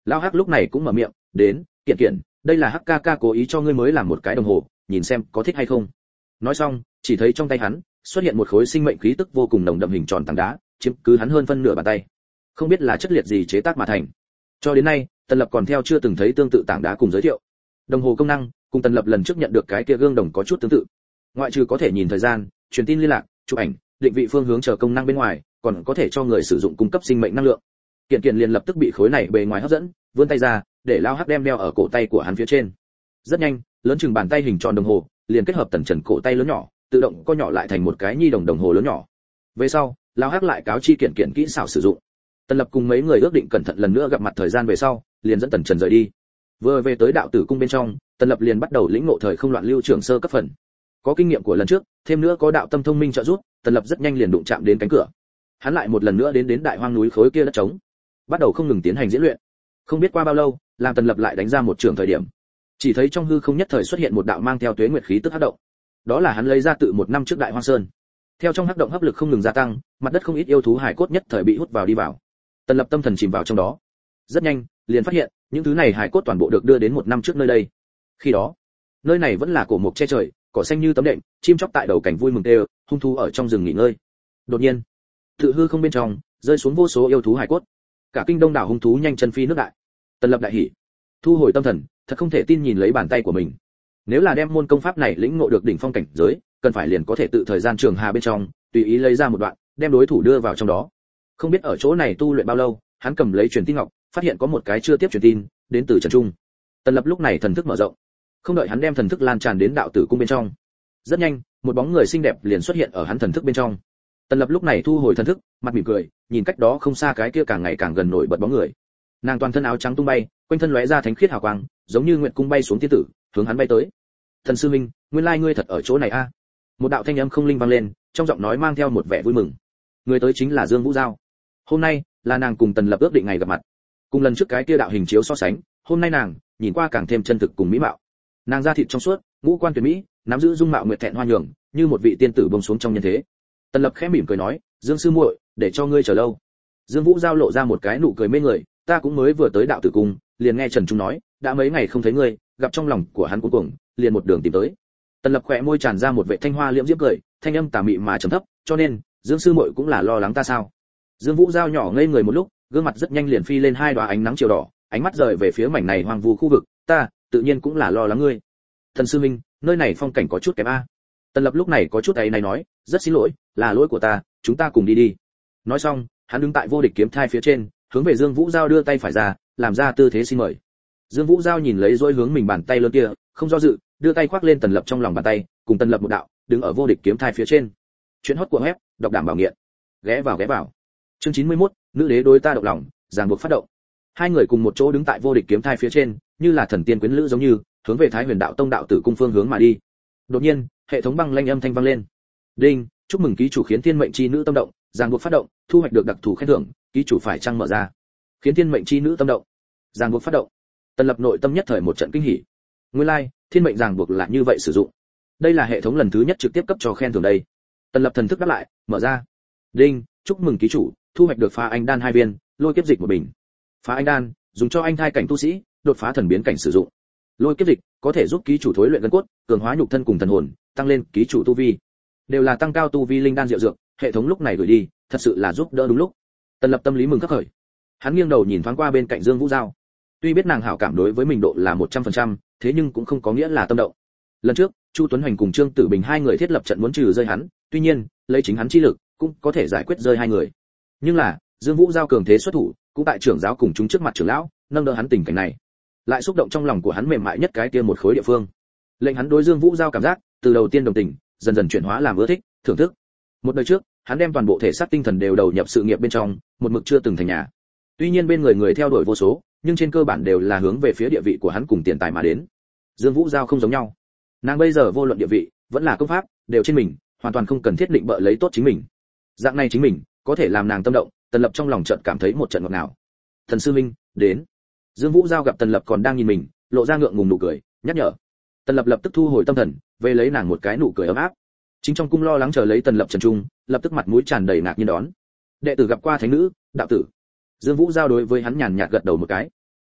Lão Hắc lúc này cũng mở miệng, đến, Kiện Kiện, đây là Hắc ca ca cố ý cho ngươi mới làm một cái đồng hồ, nhìn xem có thích hay không. Nói xong, chỉ thấy trong tay hắn xuất hiện một khối sinh mệnh khí tức vô cùng nồng đậm hình tròn tảng đá, chiếm cứ hắn hơn phân nửa bàn tay. Không biết là chất liệt gì chế tác mà thành. Cho đến nay, Tần Lập còn theo chưa từng thấy tương tự tảng đá cùng giới thiệu. Đồng hồ công năng, cùng Tần Lập lần trước nhận được cái kia gương đồng có chút tương tự. Ngoại trừ có thể nhìn thời gian, truyền tin liên lạc, chụp ảnh, định vị phương hướng chờ công năng bên ngoài, còn có thể cho người sử dụng cung cấp sinh mệnh năng lượng. Kiện Kiện liền lập tức bị khối này bề ngoài hấp dẫn, vươn tay ra, để Lao Hắc đem đeo ở cổ tay của hắn phía trên. Rất nhanh, lớn chừng bàn tay hình tròn đồng hồ, liền kết hợp tần trần cổ tay lớn nhỏ, tự động co nhỏ lại thành một cái nhi đồng đồng hồ lớn nhỏ. Về sau, Lao Hắc lại cáo chi Kiện Kiện kỹ xảo sử dụng. Tần Lập cùng mấy người ước định cẩn thận lần nữa gặp mặt thời gian về sau, liền dẫn tần trần rời đi. Vừa về tới đạo tử cung bên trong, Tần Lập liền bắt đầu lĩnh ngộ thời không loạn lưu trưởng sơ cấp phần. Có kinh nghiệm của lần trước, thêm nữa có đạo tâm thông minh trợ giúp, Tần Lập rất nhanh liền đụng chạm đến cánh cửa. Hắn lại một lần nữa đến đại hoang núi khối kia đất trống, bắt đầu không ngừng tiến hành diễn luyện. Không biết qua bao lâu, làm Tần Lập lại đánh ra một trường thời điểm, chỉ thấy trong hư không nhất thời xuất hiện một đạo mang theo tuế nguyệt khí tức hắc động. Đó là hắn lấy ra tự một năm trước đại hoang sơn. Theo trong hắc động hấp lực không ngừng gia tăng, mặt đất không ít yêu thú hải cốt nhất thời bị hút vào đi vào. Tần Lập tâm thần chìm vào trong đó. Rất nhanh, liền phát hiện, những thứ này hải cốt toàn bộ được đưa đến một năm trước nơi đây. Khi đó, nơi này vẫn là cổ mục che trời, cỏ xanh như tấm đệm, chim chóc tại đầu cảnh vui mừng tê, hung thú ở trong rừng nghỉ ngơi. Đột nhiên, tự hư không bên trong rơi xuống vô số yêu thú hải cốt. Cả kinh đông đảo hung thú nhanh chân phi nước đại. Tần Lập đại hỉ, thu hồi tâm thần, thật không thể tin nhìn lấy bàn tay của mình. Nếu là đem môn công pháp này lĩnh ngộ được đỉnh phong cảnh giới, cần phải liền có thể tự thời gian trường hà bên trong, tùy ý lấy ra một đoạn, đem đối thủ đưa vào trong đó. Không biết ở chỗ này tu luyện bao lâu, hắn cầm lấy truyền tin ngọc, phát hiện có một cái chưa tiếp truyền tin, đến từ Trần Trung. Tần Lập lúc này thần thức mở rộng, không đợi hắn đem thần thức lan tràn đến đạo tử cung bên trong. Rất nhanh, một bóng người xinh đẹp liền xuất hiện ở hắn thần thức bên trong. Tần Lập lúc này thu hồi thần thức, mặt mỉm cười, nhìn cách đó không xa cái kia càng ngày càng gần nổi bật bóng người. Nàng toàn thân áo trắng tung bay, quanh thân lóe ra thánh khiết hào quang, giống như nguyệt cung bay xuống thiên tử, hướng hắn bay tới. Thần sư minh, nguyên lai ngươi thật ở chỗ này a. Một đạo thanh âm không linh vang lên, trong giọng nói mang theo một vẻ vui mừng. Người tới chính là Dương Vũ Giao. Hôm nay là nàng cùng Tần Lập ước định ngày gặp mặt. Cùng lần trước cái kia đạo hình chiếu so sánh, hôm nay nàng nhìn qua càng thêm chân thực cùng mỹ mạo. Nàng da thịt trong suốt, ngũ quan tuyệt mỹ, nắm giữ dung mạo nguyệt thẹn hoa nhường, như một vị tiên tử buông xuống trong nhân thế. Tần Lập khẽ mỉm cười nói, Dương sư muội, để cho ngươi chờ lâu. Dương Vũ Giao lộ ra một cái nụ cười mê người, ta cũng mới vừa tới đạo tử cung, liền nghe Trần Trung nói, đã mấy ngày không thấy ngươi, gặp trong lòng của hắn cuống cuồng, liền một đường tìm tới. Tần Lập khẽ môi tràn ra một vệ thanh hoa liễm diễm cười, thanh âm tà mị mà trầm thấp, cho nên, Dương sư muội cũng là lo lắng ta sao? Dương Vũ Giao nhỏ ngây người một lúc, gương mặt rất nhanh liền phi lên hai đóa ánh nắng chiều đỏ, ánh mắt rời về phía mảnh này hoang vu khu vực, ta, tự nhiên cũng là lo lắng ngươi. Thần sư minh, nơi này phong cảnh có chút kém a. Tần Lập lúc này có chút ấy này nói, rất xin lỗi, là lỗi của ta, chúng ta cùng đi đi. Nói xong, hắn đứng tại vô địch kiếm thai phía trên, hướng về Dương Vũ Giao đưa tay phải ra, làm ra tư thế xin mời. Dương Vũ Giao nhìn lấy dối hướng mình bàn tay lớn kia, không do dự, đưa tay khoác lên Tần Lập trong lòng bàn tay, cùng Tần Lập một đạo, đứng ở vô địch kiếm thai phía trên. Chuyện hot của web, đọc đảm bảo nghiện. Ghé vào. Chương 91, nữ đế đối ta động lòng, ràng buộc phát động. Hai người cùng một chỗ đứng tại vô địch kiếm thai phía trên, như là thần tiên quyến lữ giống như, hướng về Thái Huyền Đạo Tông đạo tử cung phương hướng mà đi. Đột nhiên, hệ thống băng lanh âm thanh vang lên. Đinh, chúc mừng ký chủ khiến thiên mệnh chi nữ tâm động, ràng buộc phát động, thu hoạch được đặc thù khen thưởng, ký chủ phải chăng mở ra. Khiến thiên mệnh chi nữ tâm động, ràng buộc phát động. Tần Lập nội tâm nhất thời một trận kinh hỉ. Nguyên lai, thiên mệnh ràng buộc là như vậy sử dụng. Đây là hệ thống lần thứ nhất trực tiếp cấp cho khen thưởng đây. Tần Lập thần thức đáp lại, mở ra. Đinh, chúc mừng ký chủ, thu hoạch được phá anh đan 2 viên, lôi kiếp dịch 1 bình. Phá anh đan, dùng cho anh thai cảnh tu sĩ, đột phá thần biến cảnh sử dụng. Lôi kiếp dịch, có thể giúp ký chủ thối luyện gân cốt, cường hóa nhục thân cùng thần hồn, tăng lên ký chủ tu vi. Đều là tăng cao tu vi linh đan diệu dược, hệ thống lúc này gửi đi, thật sự là giúp đỡ đúng lúc. Tần Lập tâm lý mừng khắc khởi. Hắn nghiêng đầu nhìn thoáng qua bên cạnh Dương Vũ Giao. Tuy biết nàng hảo cảm đối với mình độ là 100%, thế nhưng cũng không có nghĩa là tâm động. Lần trước, Chu Tuấn Hoành cùng Trương Tử Bình hai người thiết lập trận muốn trừ rơi hắn, tuy nhiên, lấy chính hắn chi lực, cũng có thể giải quyết rơi hai người. Nhưng là, Dương Vũ Giao cường thế xuất thủ, cũng tại trưởng giáo cùng chúng trước mặt trưởng lão, nâng đỡ hắn tình cảnh này. Lại xúc động trong lòng của hắn mềm mại nhất cái kia một khối địa phương. Lệnh hắn đối Dương Vũ Giao cảm giác, từ đầu tiên đồng tình, dần dần chuyển hóa làm ưa thích, thưởng thức. Một đời trước, hắn đem toàn bộ thể xác tinh thần đều đầu nhập sự nghiệp bên trong, một mực chưa từng thành nhà. Tuy nhiên bên người theo đuổi vô số, nhưng trên cơ bản đều là hướng về phía địa vị của hắn cùng tiền tài mà đến. Dương Vũ Giao không giống nhau. Nàng bây giờ vô luận địa vị, vẫn là công pháp, đều trên mình, hoàn toàn không cần thiết định bợ lấy tốt chính mình. Dạng này chính mình, có thể làm nàng tâm động, Tần Lập trong lòng chợt cảm thấy một trận ngọt ngào. Thần sư minh, đến. Dương Vũ Giao gặp Tần Lập còn đang nhìn mình, lộ ra ngượng ngùng nụ cười, nhắc nhở. Tần Lập lập tức thu hồi tâm thần, về lấy nàng một cái nụ cười ấm áp. Chính trong cung lo lắng chờ lấy Tần Lập Trần Trung, lập tức mặt mũi tràn đầy ngạc nhiên đón. Đệ tử gặp qua thánh nữ, đạo tử. Dương Vũ Giao đối với hắn nhàn nhạt gật đầu một cái.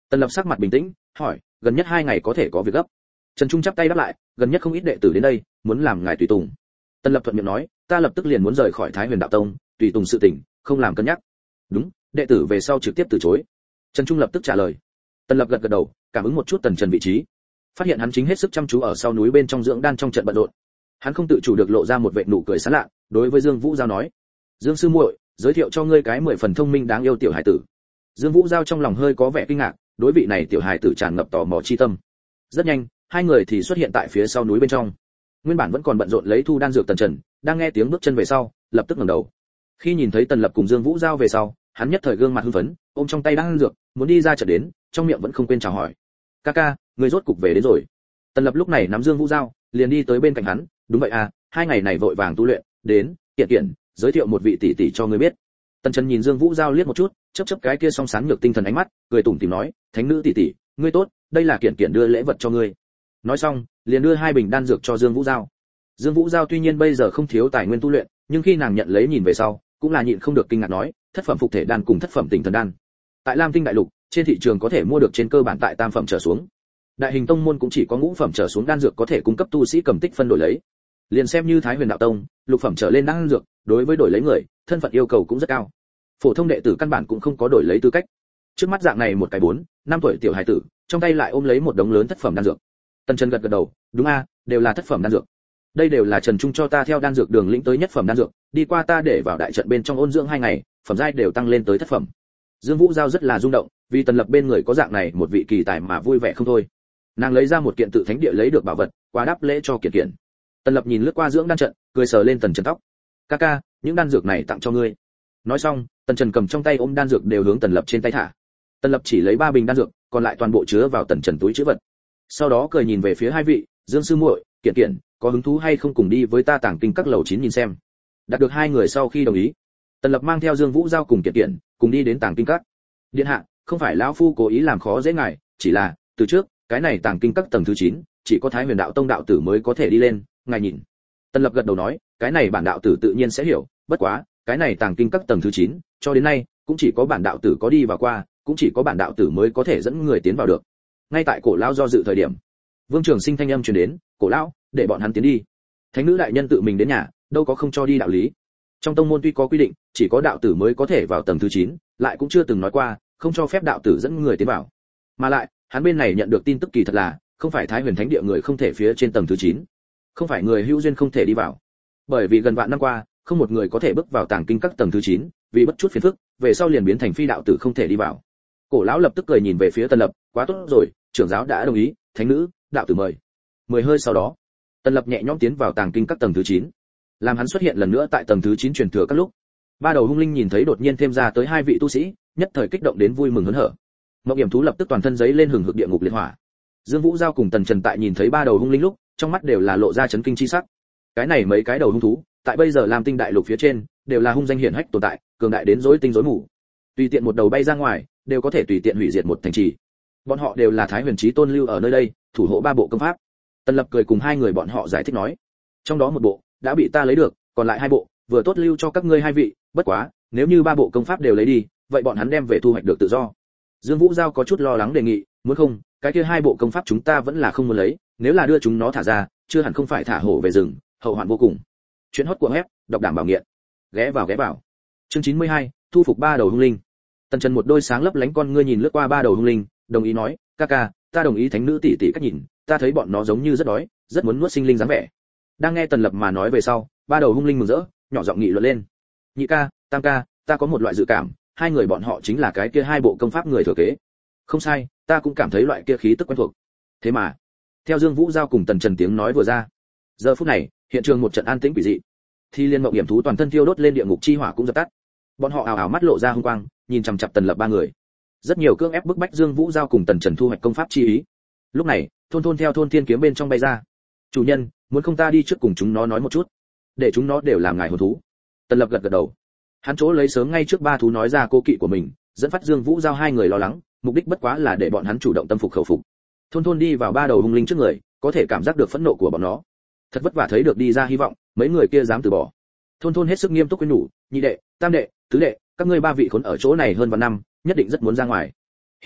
Tần Lập sắc mặt bình tĩnh, hỏi, gần nhất 2 ngày có thể có việc gấp. Trần Trung chắp tay đáp lại, gần nhất không ít đệ tử đến đây, muốn làm ngài tùy tùng. Tần Lập thuận miệng nói, ta lập tức liền muốn rời khỏi Thái Huyền Đạo Tông, tùy tùng sự tình, không làm cân nhắc. Đúng, đệ tử về sau trực tiếp từ chối. Trần Trung lập tức trả lời. Tần Lập gật gật đầu, cảm ứng một chút Tần Trần vị trí, phát hiện hắn chính hết sức chăm chú ở sau núi bên trong dưỡng đan trong trận bận rộn. Hắn không tự chủ được lộ ra một vệt nụ cười sảng lạ, đối với Dương Vũ Giao nói, Dương sư muội, giới thiệu cho ngươi cái 10 phần thông minh đáng yêu tiểu hải tử. Dương Vũ Giao trong lòng hơi có vẻ kinh ngạc, đối vị này tiểu hải tử tràn ngập tò mò chi tâm. Rất nhanh, hai người thì xuất hiện tại phía sau núi bên trong. Nguyên bản vẫn còn bận rộn lấy thu đan dược Tần Trần, đang nghe tiếng bước chân về sau, lập tức ngẩng đầu. Khi nhìn thấy Tần Lập cùng Dương Vũ Giao về sau, hắn nhất thời gương mặt hưng phấn, ôm trong tay đan dược, muốn đi ra chợ đến, trong miệng vẫn không quên chào hỏi. "Ca, người rốt cục về đến rồi." Tần Lập lúc này nắm Dương Vũ Giao, liền đi tới bên cạnh hắn, "Đúng vậy à, 2 ngày này vội vàng tu luyện, đến, kiện, giới thiệu một vị tỷ tỷ cho ngươi biết." Tần Trần nhìn Dương Vũ Giao liếc một chút, chớp cái kia song sáng nhược tinh thần ánh mắt, cười tủm tỉm nói, "Thánh nữ tỷ tỷ, ngươi tốt, đây là kiện đưa lễ vật cho ngươi." Nói xong, liền đưa 2 bình đan dược cho Dương Vũ Giao. Dương Vũ Giao tuy nhiên bây giờ không thiếu tài nguyên tu luyện, nhưng khi nàng nhận lấy nhìn về sau, cũng là nhịn không được kinh ngạc nói, thất phẩm phục thể đan cùng thất phẩm tinh thần đan. Tại Lam Tinh đại lục, trên thị trường có thể mua được trên cơ bản tại tam phẩm trở xuống. Đại hình tông môn cũng chỉ có ngũ phẩm trở xuống đan dược có thể cung cấp tu sĩ cầm tích phân đổi lấy. Liền xem như Thái Huyền Đạo Tông, lục phẩm trở lên đan dược, đối với đổi lấy người, thân phận yêu cầu cũng rất cao. Phổ thông đệ tử căn bản cũng không có đổi lấy tư cách. Trước mắt dạng này một cái 4-5 tuổi tiểu hải tử, trong tay lại ôm lấy một đống lớn thất phẩm đan dược. Tần Trần gật đầu, đúng a, đều là thất phẩm đan dược. Đây đều là Trần Trung cho ta theo đan dược đường lĩnh tới nhất phẩm đan dược, đi qua ta để vào đại trận bên trong ôn dưỡng 2 ngày, phẩm giai đều tăng lên tới thất phẩm. Dương Vũ Giao rất là rung động, vì Tần Lập bên người có dạng này một vị kỳ tài mà vui vẻ không thôi. Nàng lấy ra một kiện tự thánh địa lấy được bảo vật, qua đáp lễ cho kiện. Tần Lập nhìn lướt qua dưỡng đan trận, cười sờ lên Tần Trần tóc. "Ca, những đan dược này tặng cho ngươi." Nói xong, Tần Trần cầm trong tay ôm đan dược đều hướng Tần Lập trên tay thả. Tần Lập chỉ lấy 3 bình đan dược, còn lại toàn bộ chứa vào Tần Trần túi trữ vật. Sau đó cười nhìn về phía hai vị, Dương sư muội, kiện, có hứng thú hay không cùng đi với ta Tàng Kinh các lầu 9 nhìn xem. Đạt được 2 người sau khi đồng ý, Tần Lập mang theo Dương Vũ Giao cùng kiện, cùng đi đến Tàng Kinh các. "Điện hạ, không phải lão phu cố ý làm khó dễ ngài, chỉ là, từ trước, cái này Tàng Kinh các tầng thứ 9, chỉ có Thái Huyền Đạo Tông đạo tử mới có thể đi lên, ngài nhìn." Tần Lập gật đầu nói, "Cái này bản đạo tử tự nhiên sẽ hiểu, bất quá, cái này Tàng Kinh các tầng thứ 9, cho đến nay, cũng chỉ có bản đạo tử có đi vào qua, cũng chỉ có bản đạo tử mới có thể dẫn người tiến vào được." Ngay tại Cổ lão do dự thời điểm, Vương Trường Sinh thanh âm truyền đến, "Cổ lão, để bọn hắn tiến đi. Thánh nữ đại nhân tự mình đến nhà, đâu có không cho đi đạo lý. Trong tông môn tuy có quy định, chỉ có đạo tử mới có thể vào tầng thứ 9, lại cũng chưa từng nói qua không cho phép đạo tử dẫn người tiến vào. Mà lại, hắn bên này nhận được tin tức kỳ thật là, không phải Thái Huyền Thánh địa người không thể phía trên tầng thứ 9, không phải người hữu duyên không thể đi vào. Bởi vì gần vạn năm qua, không một người có thể bước vào Tàng Kinh các tầng thứ 9, vì bất chút phiền phức, về sau liền biến thành phi đạo tử không thể đi vào." Cổ lão lập tức cười nhìn về phía Tần Lập, "Quá tốt rồi, trưởng giáo đã đồng ý, thánh nữ, đạo tử mời." 10 hơi sau đó, Tần Lập nhẹ nhõm tiến vào Tàng Kinh các tầng thứ 9. Làm hắn xuất hiện lần nữa tại tầng thứ 9 truyền thừa các lúc, ba đầu hung linh nhìn thấy đột nhiên thêm ra tới 2 vị tu sĩ, nhất thời kích động đến vui mừng hớn hở. Mộng Hiểm thú lập tức toàn thân giấy lên hừng hực địa ngục liệt hỏa. Dương Vũ Giao cùng Tần Trần tại nhìn thấy ba đầu hung linh lúc, trong mắt đều là lộ ra chấn kinh chi sắc. Cái này mấy cái đầu hung thú, tại bây giờ Lam Tinh đại lục phía trên, đều là hung danh hiển hách tồn tại, cường đại đến rối tinh rối mù. Tùy tiện một đầu bay ra ngoài, đều có thể tùy tiện hủy diệt một thành trì. Bọn họ đều là Thái Huyền Chí Tôn lưu ở nơi đây, thủ hộ 3 bộ công pháp. Tần Lập cười cùng 2 người bọn họ giải thích nói, trong đó một bộ đã bị ta lấy được, còn lại 2 bộ vừa tốt lưu cho các ngươi 2 vị, bất quá, nếu như 3 bộ công pháp đều lấy đi, vậy bọn hắn đem về thu hoạch được tự do. Dương Vũ Giao có chút lo lắng đề nghị, muốn không, cái kia 2 bộ công pháp chúng ta vẫn là không muốn lấy, nếu là đưa chúng nó thả ra, chưa hẳn không phải thả hổ về rừng, hậu hoạn vô cùng. Chuyện hot của web, đọc đảm bảo nghiện. Ghé vào. Chương 92, thu phục 3 đầu hung linh. Tần Trần một đôi sáng lấp lánh con ngươi nhìn lướt qua 3 đầu hung linh, đồng ý nói, "Ca, ta đồng ý thánh nữ tỷ tỷ cách nhìn, ta thấy bọn nó giống như rất đói, rất muốn nuốt sinh linh dáng vẻ." Đang nghe Tần Lập mà nói về sau, 3 đầu hung linh mừng rỡ, nhỏ giọng nghị luận lên. "Nhị ca, tam ca, ta có một loại dự cảm, 2 người bọn họ chính là cái kia 2 bộ công pháp người thừa kế." "Không sai, ta cũng cảm thấy loại kia khí tức quen thuộc." Thế mà, theo Dương Vũ Giao cùng Tần Trần tiếng nói vừa ra, giờ phút này, hiện trường một trận an tĩnh quỷ dị. Thì liên Mộng Hiểm thú toàn thân thiêu đốt lên địa ngục chi hỏa cũng dập tắt. Bọn họ ào ào mắt lộ ra hung quang, nhìn chằm chằm Tần Lập 3 người. Rất nhiều cưỡng ép bức bách Dương Vũ Giao cùng Tần Trần thu hoạch công pháp chi ý. Lúc này, thôn theo thôn thiên kiếm bên trong bay ra. "Chủ nhân, muốn không ta đi trước cùng chúng nó nói một chút, để chúng nó đều làm ngài hồn thú." Tần Lập gật đầu. Hắn chỗ lấy sớm ngay trước 3 thú nói ra cô kỵ của mình, dẫn phát Dương Vũ Giao 2 người lo lắng, mục đích bất quá là để bọn hắn chủ động tâm phục khẩu phục. Thôn đi vào 3 đầu hung linh trước người, có thể cảm giác được phẫn nộ của bọn nó. Thật vất vả thấy được đi ra hy vọng, mấy người kia dám từ bỏ. Thôn hết sức nghiêm túc khuyên nhủ, "Nhị đệ, tam đệ, tứ đệ, các ngươi 3 vị khốn ở chỗ này hơn vạn năm, nhất định rất muốn ra ngoài. Hiện tại,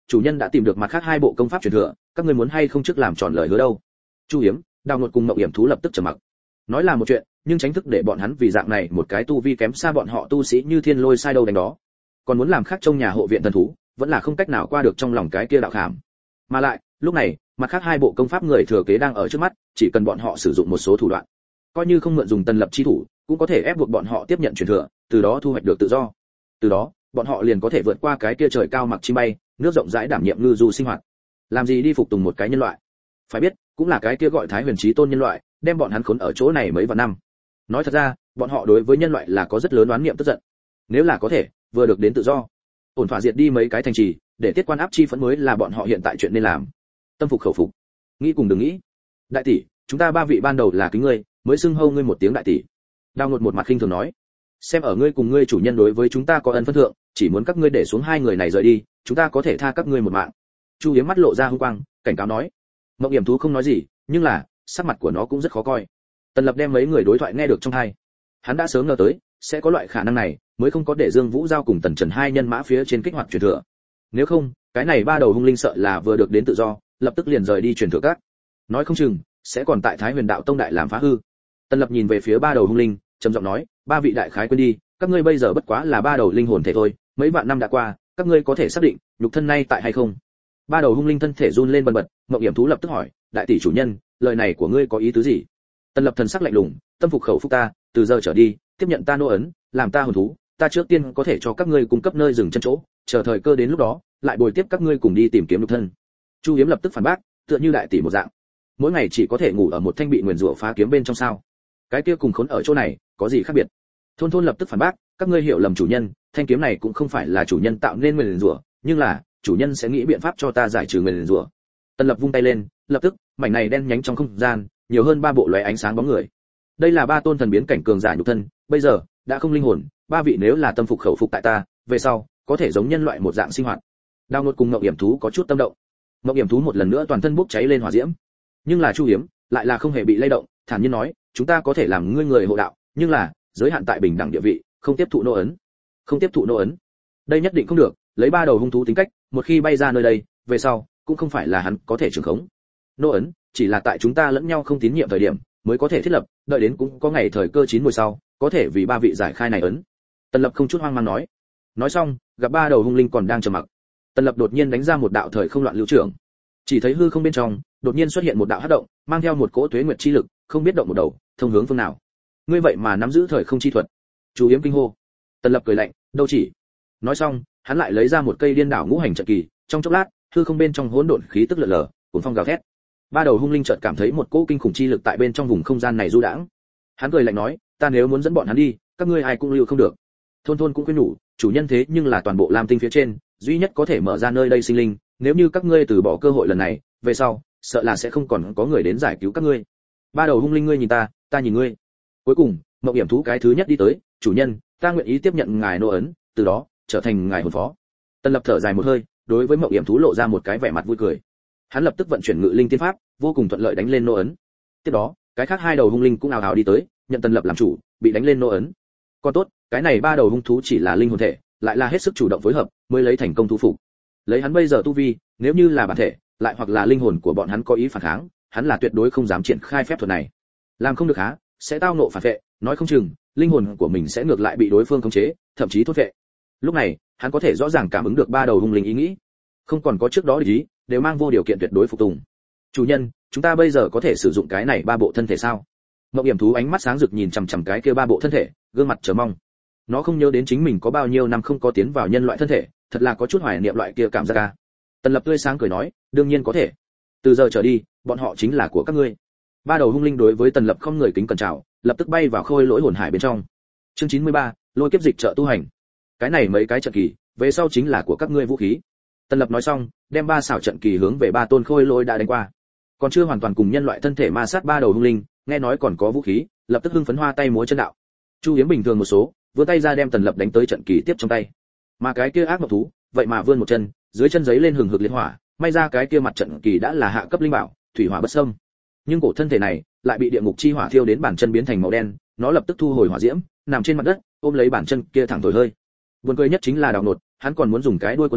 chủ nhân đã tìm được mặt khác hai bộ công pháp truyền thừa, các ngươi muốn hay không trước làm tròn lời hứa đâu? Chu Hiếm, Đào Ngột cùng Mộng Hiểm Thú lập tức trầm mặc. Nói là một chuyện, nhưng tránh thức để bọn hắn vì dạng này một cái tu vi kém xa bọn họ tu sĩ như thiên lôi sai đâu đánh đó, còn muốn làm khác trong nhà hộ viện thần thú, vẫn là không cách nào qua được trong lòng cái kia đạo khảm. Mà lại, lúc này, mặt khác hai bộ công pháp người thừa kế đang ở trước mắt, chỉ cần bọn họ sử dụng một số thủ đoạn, coi như không mượn dùng Tần Lập chi thủ, cũng có thể ép buộc bọn họ tiếp nhận truyền thừa, từ đó thu hoạch được tự do. Từ đó, bọn họ liền có thể vượt qua cái kia trời cao mặc chim bay, nước rộng rãi đảm nhiệm ngư du sinh hoạt. Làm gì đi phục tùng một cái nhân loại? Phải biết, cũng là cái kia gọi Thái Huyền Chí Tôn nhân loại, đem bọn hắn khốn ở chỗ này mấy vạn năm. Nói thật ra, bọn họ đối với nhân loại là có rất lớn oán niệm tức giận. Nếu là có thể, vừa được đến tự do, ổn thỏa diệt đi mấy cái thành trì, để tiết quan áp chi phẫn mới là bọn họ hiện tại chuyện nên làm. Tâm phục khẩu phục. Nghĩ cùng đừng nghĩ. Đại tỷ, chúng ta ba vị ban đầu là kính ngươi, mới xưng hô ngươi một tiếng đại tỷ. Đào Ngột một mặt khinh thường nói, xem ở ngươi cùng ngươi chủ nhân đối với chúng ta có ân phân thượng, chỉ muốn các ngươi để xuống hai người này rời đi, chúng ta có thể tha các ngươi một mạng. Chu Hiếm mắt lộ ra hung quang, cảnh cáo nói. Mộng Hiểm Thú không nói gì, nhưng là sắc mặt của nó cũng rất khó coi. Tần Lập đem mấy người đối thoại nghe được trong tai, hắn đã sớm ngờ tới sẽ có loại khả năng này, mới không có để Dương Vũ Giao cùng Tần Trần hai nhân mã phía trên kích hoạt truyền thừa. Nếu không, cái này ba đầu hung linh sợ là vừa được đến tự do, lập tức liền rời đi truyền thừa các, nói không chừng sẽ còn tại Thái Huyền Đạo Tông đại làm phá hư. Tần Lập nhìn về phía ba đầu hung linh, trầm giọng nói, ba vị đại khái quên đi, các ngươi bây giờ bất quá là ba đầu linh hồn thể thôi, mấy vạn năm đã qua, các ngươi có thể xác định nhục thân nay tại hay không? Ba đầu hung linh thân thể run lên bần bật, Mộng Hiểm Thú lập tức hỏi, đại tỷ chủ nhân, lời này của ngươi có ý tứ gì? Tần Lập thần sắc lạnh lùng, tâm phục khẩu phục ta, từ giờ trở đi, tiếp nhận ta nô ấn, làm ta hồn thú, ta trước tiên có thể cho các ngươi cung cấp nơi dừng chân chỗ, chờ thời cơ đến lúc đó, lại bồi tiếp các ngươi cùng đi tìm kiếm nhục thân. Chu Hiếm lập tức phản bác, tựa như đại tỷ một dạng, mỗi ngày chỉ có thể ngủ ở một thanh bị nguyền rủa phá kiếm bên trong sao? Cái kia cùng khốn ở chỗ này, có gì khác biệt? Thôn Thôn lập tức phản bác, các ngươi hiểu lầm chủ nhân, thanh kiếm này cũng không phải là chủ nhân tạo nên nguyền rủa, nhưng là chủ nhân sẽ nghĩ biện pháp cho ta giải trừ nguyền rủa. Tần Lập vung tay lên, lập tức, mảnh này đen nhánh trong không gian, nhiều hơn ba bộ lóe ánh sáng bóng người. Đây là ba tôn thần biến cảnh cường giả nhục thân, bây giờ đã không linh hồn, ba vị nếu là tâm phục khẩu phục tại ta, về sau có thể giống nhân loại một dạng sinh hoạt. Đào Ngột cùng Mộng Hiểm Thú có chút tâm động. Mộng Hiểm Thú một lần nữa toàn thân bốc cháy lên hỏa diễm, nhưng là Chu Hiếm lại là không hề bị lay động, thản nhiên nói, chúng ta có thể làm ngươi người hộ đạo, nhưng là giới hạn tại bình đẳng địa vị, không tiếp thụ nô ấn. Không tiếp thụ nô ấn, đây nhất định không được. Lấy ba đầu hung thú tính cách, một khi bay ra nơi đây, về sau cũng không phải là hắn có thể trưởng khống. Nô ấn chỉ là tại chúng ta lẫn nhau không tín nhiệm thời điểm mới có thể thiết lập, đợi đến cũng có ngày thời cơ chín mùi sau, có thể vì ba vị giải khai này ấn. Tần Lập không chút hoang mang nói. Nói xong, gặp ba đầu hung linh còn đang trầm mặc, Tần Lập đột nhiên đánh ra một đạo thời không loạn lưu trưởng. Chỉ thấy hư không bên trong đột nhiên xuất hiện một đạo hắc động, mang theo một cỗ tuế nguyệt chi lực, không biết động một đầu, thông hướng phương nào. Ngươi vậy mà nắm giữ thời không chi thuật? Chu Hiếm kinh hô. Tần Lập cười lạnh, đâu chỉ. Nói xong, hắn lại lấy ra một cây điên đảo ngũ hành trận kỳ, trong chốc lát, hư không bên trong hỗn độn khí tức lở lở, cuốn phong gào thét. Ba đầu hung linh chợt cảm thấy một cỗ kinh khủng chi lực tại bên trong vùng không gian này du đãng. Hắn cười lạnh nói, ta nếu muốn dẫn bọn hắn đi, các ngươi ai cũng lưu không được. Thôn Thôn cũng khuyên nhủ, chủ nhân thế nhưng là toàn bộ Lam Tinh phía trên, duy nhất có thể mở ra nơi đây sinh linh, nếu như các ngươi từ bỏ cơ hội lần này, về sau, sợ là sẽ không còn có người đến giải cứu các ngươi. Ba đầu hung linh ngươi nhìn ta, ta nhìn ngươi. Cuối cùng, Mộng Hiểm Thú cái thứ nhất đi tới, chủ nhân, ta nguyện ý tiếp nhận ngài nô ấn, từ đó trở thành ngài hồn phó. Tần Lập thở dài một hơi, đối với Mộng Hiểm Thú lộ ra một cái vẻ mặt vui cười. Hắn lập tức vận chuyển ngự linh tiên pháp, vô cùng thuận lợi đánh lên nô ấn. Tiếp đó, cái khác hai đầu hung linh cũng ào ào đi tới, nhận Tần Lập làm chủ, bị đánh lên nô ấn. Còn tốt, cái này ba đầu hung thú chỉ là linh hồn thể, lại là hết sức chủ động phối hợp, mới lấy thành công thu phục. Lấy hắn bây giờ tu vi, nếu như là bản thể, lại hoặc là linh hồn của bọn hắn có ý phản kháng, hắn là tuyệt đối không dám triển khai phép thuật này. Làm không được há, sẽ tao nộ phản vệ, nói không chừng, linh hồn của mình sẽ ngược lại bị đối phương khống chế, thậm chí thốt vệ. Lúc này, hắn có thể rõ ràng cảm ứng được ba đầu hung linh ý nghĩ, không còn có trước đó để ý, đều mang vô điều kiện tuyệt đối phục tùng. Chủ nhân, chúng ta bây giờ có thể sử dụng cái này ba bộ thân thể sao? Mộng Hiểm Thú ánh mắt sáng rực nhìn chằm chằm cái kia ba bộ thân thể, gương mặt chờ mong. Nó không nhớ đến chính mình có bao nhiêu năm không có tiến vào nhân loại thân thể, thật là có chút hoài niệm loại kia cảm giác ca. Tần Lập tươi sáng cười nói, đương nhiên có thể. Từ giờ trở đi, bọn họ chính là của các ngươi. Ba đầu hung linh đối với Tần Lập không người kính cẩn chào, lập tức bay vào khôi lỗi hồn hải bên trong. Chương 93, lôi kiếp dịch trợ tu hành. Cái này mấy cái trận kỳ, về sau chính là của các ngươi vũ khí. Tần Lập nói xong, đem ba xảo trận kỳ hướng về ba tôn khôi lỗi đã đánh qua. Còn chưa hoàn toàn cùng nhân loại thân thể ma sát ba đầu hung linh, nghe nói còn có vũ khí, lập tức hưng phấn hoa tay múa chân đạo. Chu Hiếm bình thường một số, vươn tay ra đem Tần Lập đánh tới trận kỳ tiếp trong tay. Mà cái kia ác mộng thú, vậy mà vươn một chân, dưới chân giấy lên hừng hực liệt hỏa, may ra cái kia mặt trận kỳ đã là hạ cấp linh bảo, thủy hỏa bất xâm. Nhưng cổ thân thể này lại bị địa ngục chi hỏa thiêu đến bản chân biến thành màu đen, nó lập tức thu hồi hỏa diễm, nằm trên mặt đất, ôm lấy bản chân kia thẳng thổi hơi. Buồn cười nhất chính là Đào Ngột, hắn còn muốn dùng cái đuôi cuốn lên,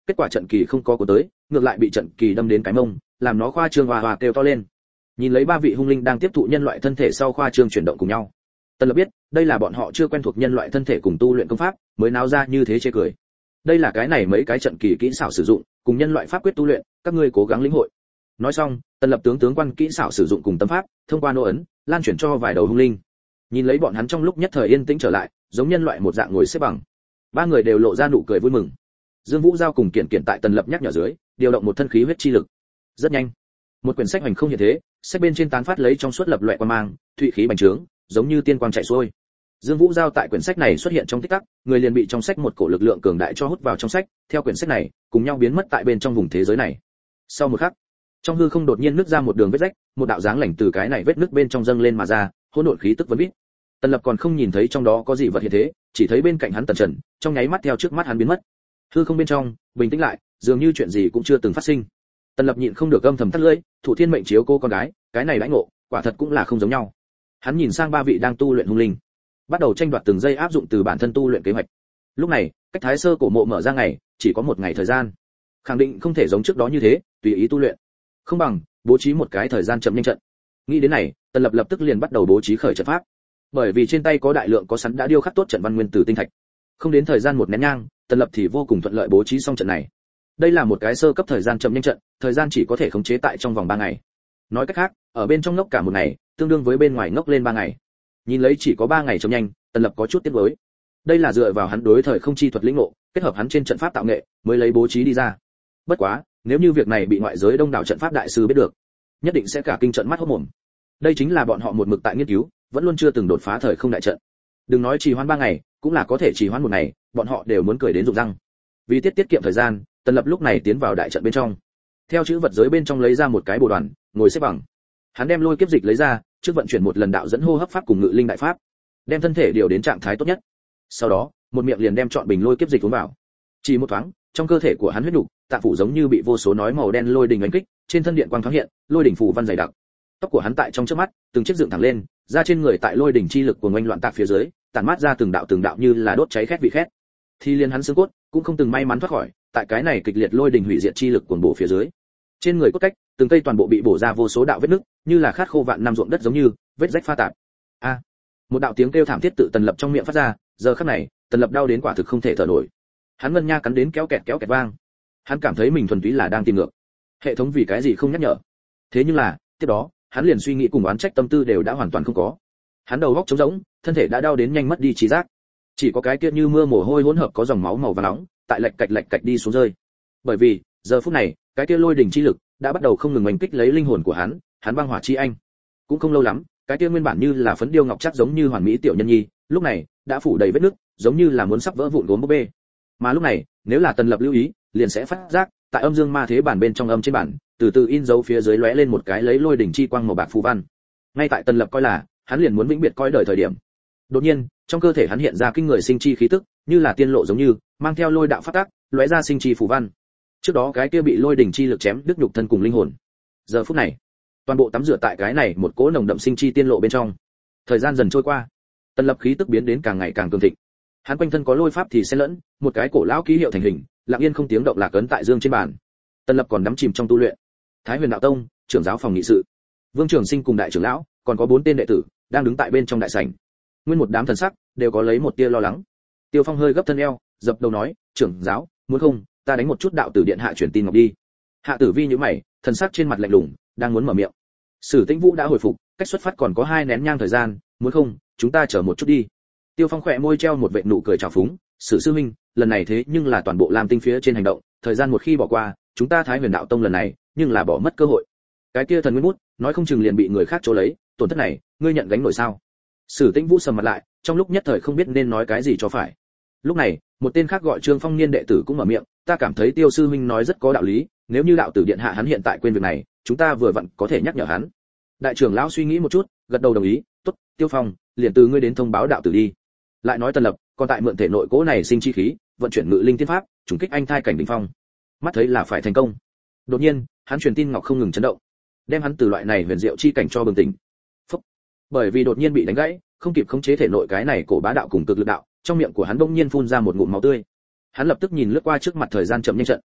kết quả trận kỳ không có cuốn tới, ngược lại bị trận kỳ đâm đến cái mông, làm nó khoa trương hòa kêu to lên. Nhìn lấy ba vị hung linh đang tiếp thụ nhân loại thân thể sau khoa trương chuyển động cùng nhau, Tần Lập biết, đây là bọn họ chưa quen thuộc nhân loại thân thể cùng tu luyện công pháp, mới náo ra như thế chê cười. Đây là cái này mấy cái trận kỳ kỹ xảo sử dụng, cùng nhân loại pháp quyết tu luyện, các ngươi cố gắng lĩnh hội. Nói xong, Tần Lập tướng quan kỹ xảo sử dụng cùng tâm pháp, thông qua nô ấn, lan chuyển cho vài đầu hung linh. Nhìn lấy bọn hắn trong lúc nhất thời yên tĩnh trở lại, giống nhân loại một dạng ngồi xếp bằng. Ba người đều lộ ra nụ cười vui mừng. Dương Vũ Giao cùng Kiện Kiện tại Tần Lập nhắc nhở dưới, điều động một thân khí huyết chi lực. Rất nhanh, một quyển sách hành không hiện thế, sách bên trên tán phát lấy trong suốt lập loè quang mang, thụy khí bành trướng, giống như tiên quang chạy xuôi. Dương Vũ Giao tại quyển sách này xuất hiện trong tích tắc, người liền bị trong sách một cổ lực lượng cường đại cho hút vào trong sách, theo quyển sách này, cùng nhau biến mất tại bên trong vùng thế giới này. Sau một khắc, trong hư không đột nhiên nứt ra một đường vết rách, một đạo dáng lạnh từ cái này vết nứt bên trong dâng lên mà ra, hỗn độn khí tức vấn vít. Tần Lập còn không nhìn thấy trong đó có gì vật hiện thế, chỉ thấy bên cạnh hắn Tần Trần, trong nháy mắt theo trước mắt hắn biến mất. Hư không bên trong bình tĩnh lại, dường như chuyện gì cũng chưa từng phát sinh. Tần Lập nhịn không được âm thầm thắt lưỡi, thủ thiên mệnh chiếu cô con gái, cái này đãi ngộ, quả thật cũng là không giống nhau. Hắn nhìn sang ba vị đang tu luyện hung linh, bắt đầu tranh đoạt từng giây áp dụng từ bản thân tu luyện kế hoạch. Lúc này, cách Thái Sơ cổ mộ mở ra ngày, chỉ có một ngày thời gian. Khẳng định không thể giống trước đó như thế, tùy ý tu luyện. Không bằng bố trí một cái thời gian chậm nhanh trận. Nghĩ đến này, Tần Lập lập tức liền bắt đầu bố trí khởi trận pháp. Bởi vì trên tay có đại lượng có sẵn đã điêu khắc tốt trận văn nguyên tử tinh thạch. Không đến thời gian một nén nhang, Tần Lập thì vô cùng thuận lợi bố trí xong trận này. Đây là một cái sơ cấp thời gian chậm nhanh trận, thời gian chỉ có thể khống chế tại trong vòng 3 ngày. Nói cách khác, ở bên trong ngốc cả một ngày, tương đương với bên ngoài ngốc lên 3 ngày. Nhìn lấy chỉ có 3 ngày chậm nhanh, Tần Lập có chút tiếc nuối. Đây là dựa vào hắn đối thời không chi thuật lĩnh ngộ, kết hợp hắn trên trận pháp tạo nghệ, mới lấy bố trí đi ra. Bất quá, nếu như việc này bị ngoại giới đông đảo trận pháp đại sư biết được, nhất định sẽ cả kinh trận mắt hốt mồm. Đây chính là bọn họ một mực tại nghiên cứu, vẫn luôn chưa từng đột phá thời không đại trận. Đừng nói trì hoãn 3 ngày, cũng là có thể trì hoãn 1 ngày, bọn họ đều muốn cười đến rụng răng. Vì tiết kiệm thời gian, Tần Lập lúc này tiến vào đại trận bên trong. Theo chữ vật giới bên trong lấy ra một cái bồ đoàn, ngồi xếp bằng. Hắn đem lôi kiếp dịch lấy ra, trước vận chuyển một lần đạo dẫn hô hấp pháp cùng ngự linh đại pháp, đem thân thể điều đến trạng thái tốt nhất. Sau đó, một miệng liền đem chọn bình lôi kiếp dịch uống vào. Chỉ một thoáng, trong cơ thể của hắn huyết nục, tạng phủ giống như bị vô số nói màu đen lôi đình đánh kích, trên thân điện quang thoáng hiện, lôi đỉnh phủ văn dày đặc. Tóc của hắn tại trong chớp mắt, từng chiếc dựng thẳng lên, da trên người tại lôi đỉnh chi lực của ngoanh loạn tạc phía dưới, tản mát ra từng đạo như là đốt cháy khét vị khét. Thì liền hắn xương cốt cũng không từng may mắn thoát khỏi, tại cái này kịch liệt lôi đỉnh hủy diệt chi lực cuồng bổ phía dưới. Trên người cốt cách, từng cây toàn bộ bị bổ ra vô số đạo vết nứt, như là khát khô vạn năm ruộng đất giống như vết rách pha tạp. A! Một đạo tiếng kêu thảm thiết tự Tần Lập trong miệng phát ra, giờ khắc này, Tần Lập đau đến quả thực không thể thở nổi. Hắn ngân nha cắn đến kéo kẹt vang. Hắn cảm thấy mình thuần túy là đang tìm ngược. Hệ thống vì cái gì không nhắc nhở? Thế nhưng là, tiếp đó, hắn liền suy nghĩ cùng oán trách tâm tư đều đã hoàn toàn không có. Hắn đầu óc trống rỗng, thân thể đã đau đến nhanh mất đi trí giác. Chỉ có cái kia như mưa mồ hôi hỗn hợp có dòng máu màu vàng nóng, tại lệch cạch đi xuống rơi. Bởi vì, giờ phút này, cái kia lôi đỉnh chi lực đã bắt đầu không ngừng oanh kích lấy linh hồn của hắn, hắn băng hỏa chi anh. Cũng không lâu lắm, cái kia nguyên bản như là phấn điêu ngọc chắc giống như hoàn mỹ tiểu nhân nhi, lúc này đã phủ đầy vết nứt, giống như là muốn sắp vỡ vụn gốm búp bê. Mà lúc này, nếu là Tần Lập lưu ý, liền sẽ phát giác, tại âm dương ma thế bản bên trong âm trên bản, từ từ in dấu phía dưới lóe lên một cái lấy lôi đỉnh chi quang màu bạc phù văn. Ngay tại Tần Lập coi là hắn liền muốn vĩnh biệt coi đời thời điểm, đột nhiên, trong cơ thể hắn hiện ra kinh người sinh chi khí tức, như là tiên lộ giống như, mang theo lôi đạo phát tác, lóe ra sinh chi phù văn. Trước đó cái kia bị lôi đỉnh chi lực chém đứt nhục thân cùng linh hồn. Giờ phút này, toàn bộ tắm rửa tại cái này một cỗ nồng đậm sinh chi tiên lộ bên trong. Thời gian dần trôi qua, Tần Lập khí tức biến đến càng ngày càng cường thịnh. Hắn quanh thân có lôi pháp thì xen lẫn, một cái cổ lão ký hiệu thành hình, lặng yên không tiếng động lạc ấn tại dương trên bàn. Tần Lập còn đắm chìm trong tu luyện. Thái Huyền đạo tông, trưởng giáo phòng nghị sự, Vương Trường Sinh cùng đại trưởng lão, còn có 4 tên đệ tử đang đứng tại bên trong đại sảnh. Nguyên một đám thần sắc đều có lấy một tia lo lắng. Tiêu Phong hơi gấp thân eo, dập đầu nói, trưởng giáo, muốn không, ta đánh một chút đạo tử điện hạ truyền tin ngọc đi. Hạ Tử Vi nhíu mày, thần sắc trên mặt lạnh lùng, đang muốn mở miệng. Sử Tĩnh Vũ đã hồi phục, cách xuất phát còn có 2 nén nhang thời gian, muốn không, chúng ta chờ một chút đi. Tiêu Phong khỏe môi treo một vệt nụ cười trào phúng, Sử sư huynh, lần này thế nhưng là toàn bộ Lam Tinh phía trên hành động, thời gian một khi bỏ qua, chúng ta Thái Huyền đạo tông lần này, nhưng là bỏ mất cơ hội. Cái kia thần nguyên bút, nói không chừng liền bị người khác chỗ lấy, tổn thất này, ngươi nhận gánh nổi sao? Sử Tĩnh Vũ sầm mặt lại, trong lúc nhất thời không biết nên nói cái gì cho phải. Lúc này, một tên khác gọi Trương Phong niên đệ tử cũng mở miệng, ta cảm thấy Tiêu sư huynh nói rất có đạo lý, nếu như đạo tử điện hạ hắn hiện tại quên việc này, chúng ta vừa vặn có thể nhắc nhở hắn. Đại trưởng lão suy nghĩ một chút, gật đầu đồng ý, tốt, Tiêu Phong, liền từ ngươi đến thông báo đạo tử đi. Lại nói Tần Lập, còn tại mượn thể nội cố này sinh chi khí, vận chuyển ngự linh tiên pháp, trùng kích anh thai cảnh đỉnh phong. Mắt thấy là phải thành công. Đột nhiên, hắn truyền tin ngọc không ngừng chấn động, đem hắn từ loại này huyền diệu chi cảnh cho bừng tỉnh. Phúc. Bởi vì đột nhiên bị đánh gãy, không kịp khống chế thể nội cái này cổ bá đạo cùng cực lực đạo, trong miệng của hắn bỗng nhiên phun ra một ngụm máu tươi. Hắn lập tức nhìn lướt qua trước mặt thời gian chậm nhanh trận,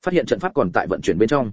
phát hiện trận pháp còn tại vận chuyển bên trong.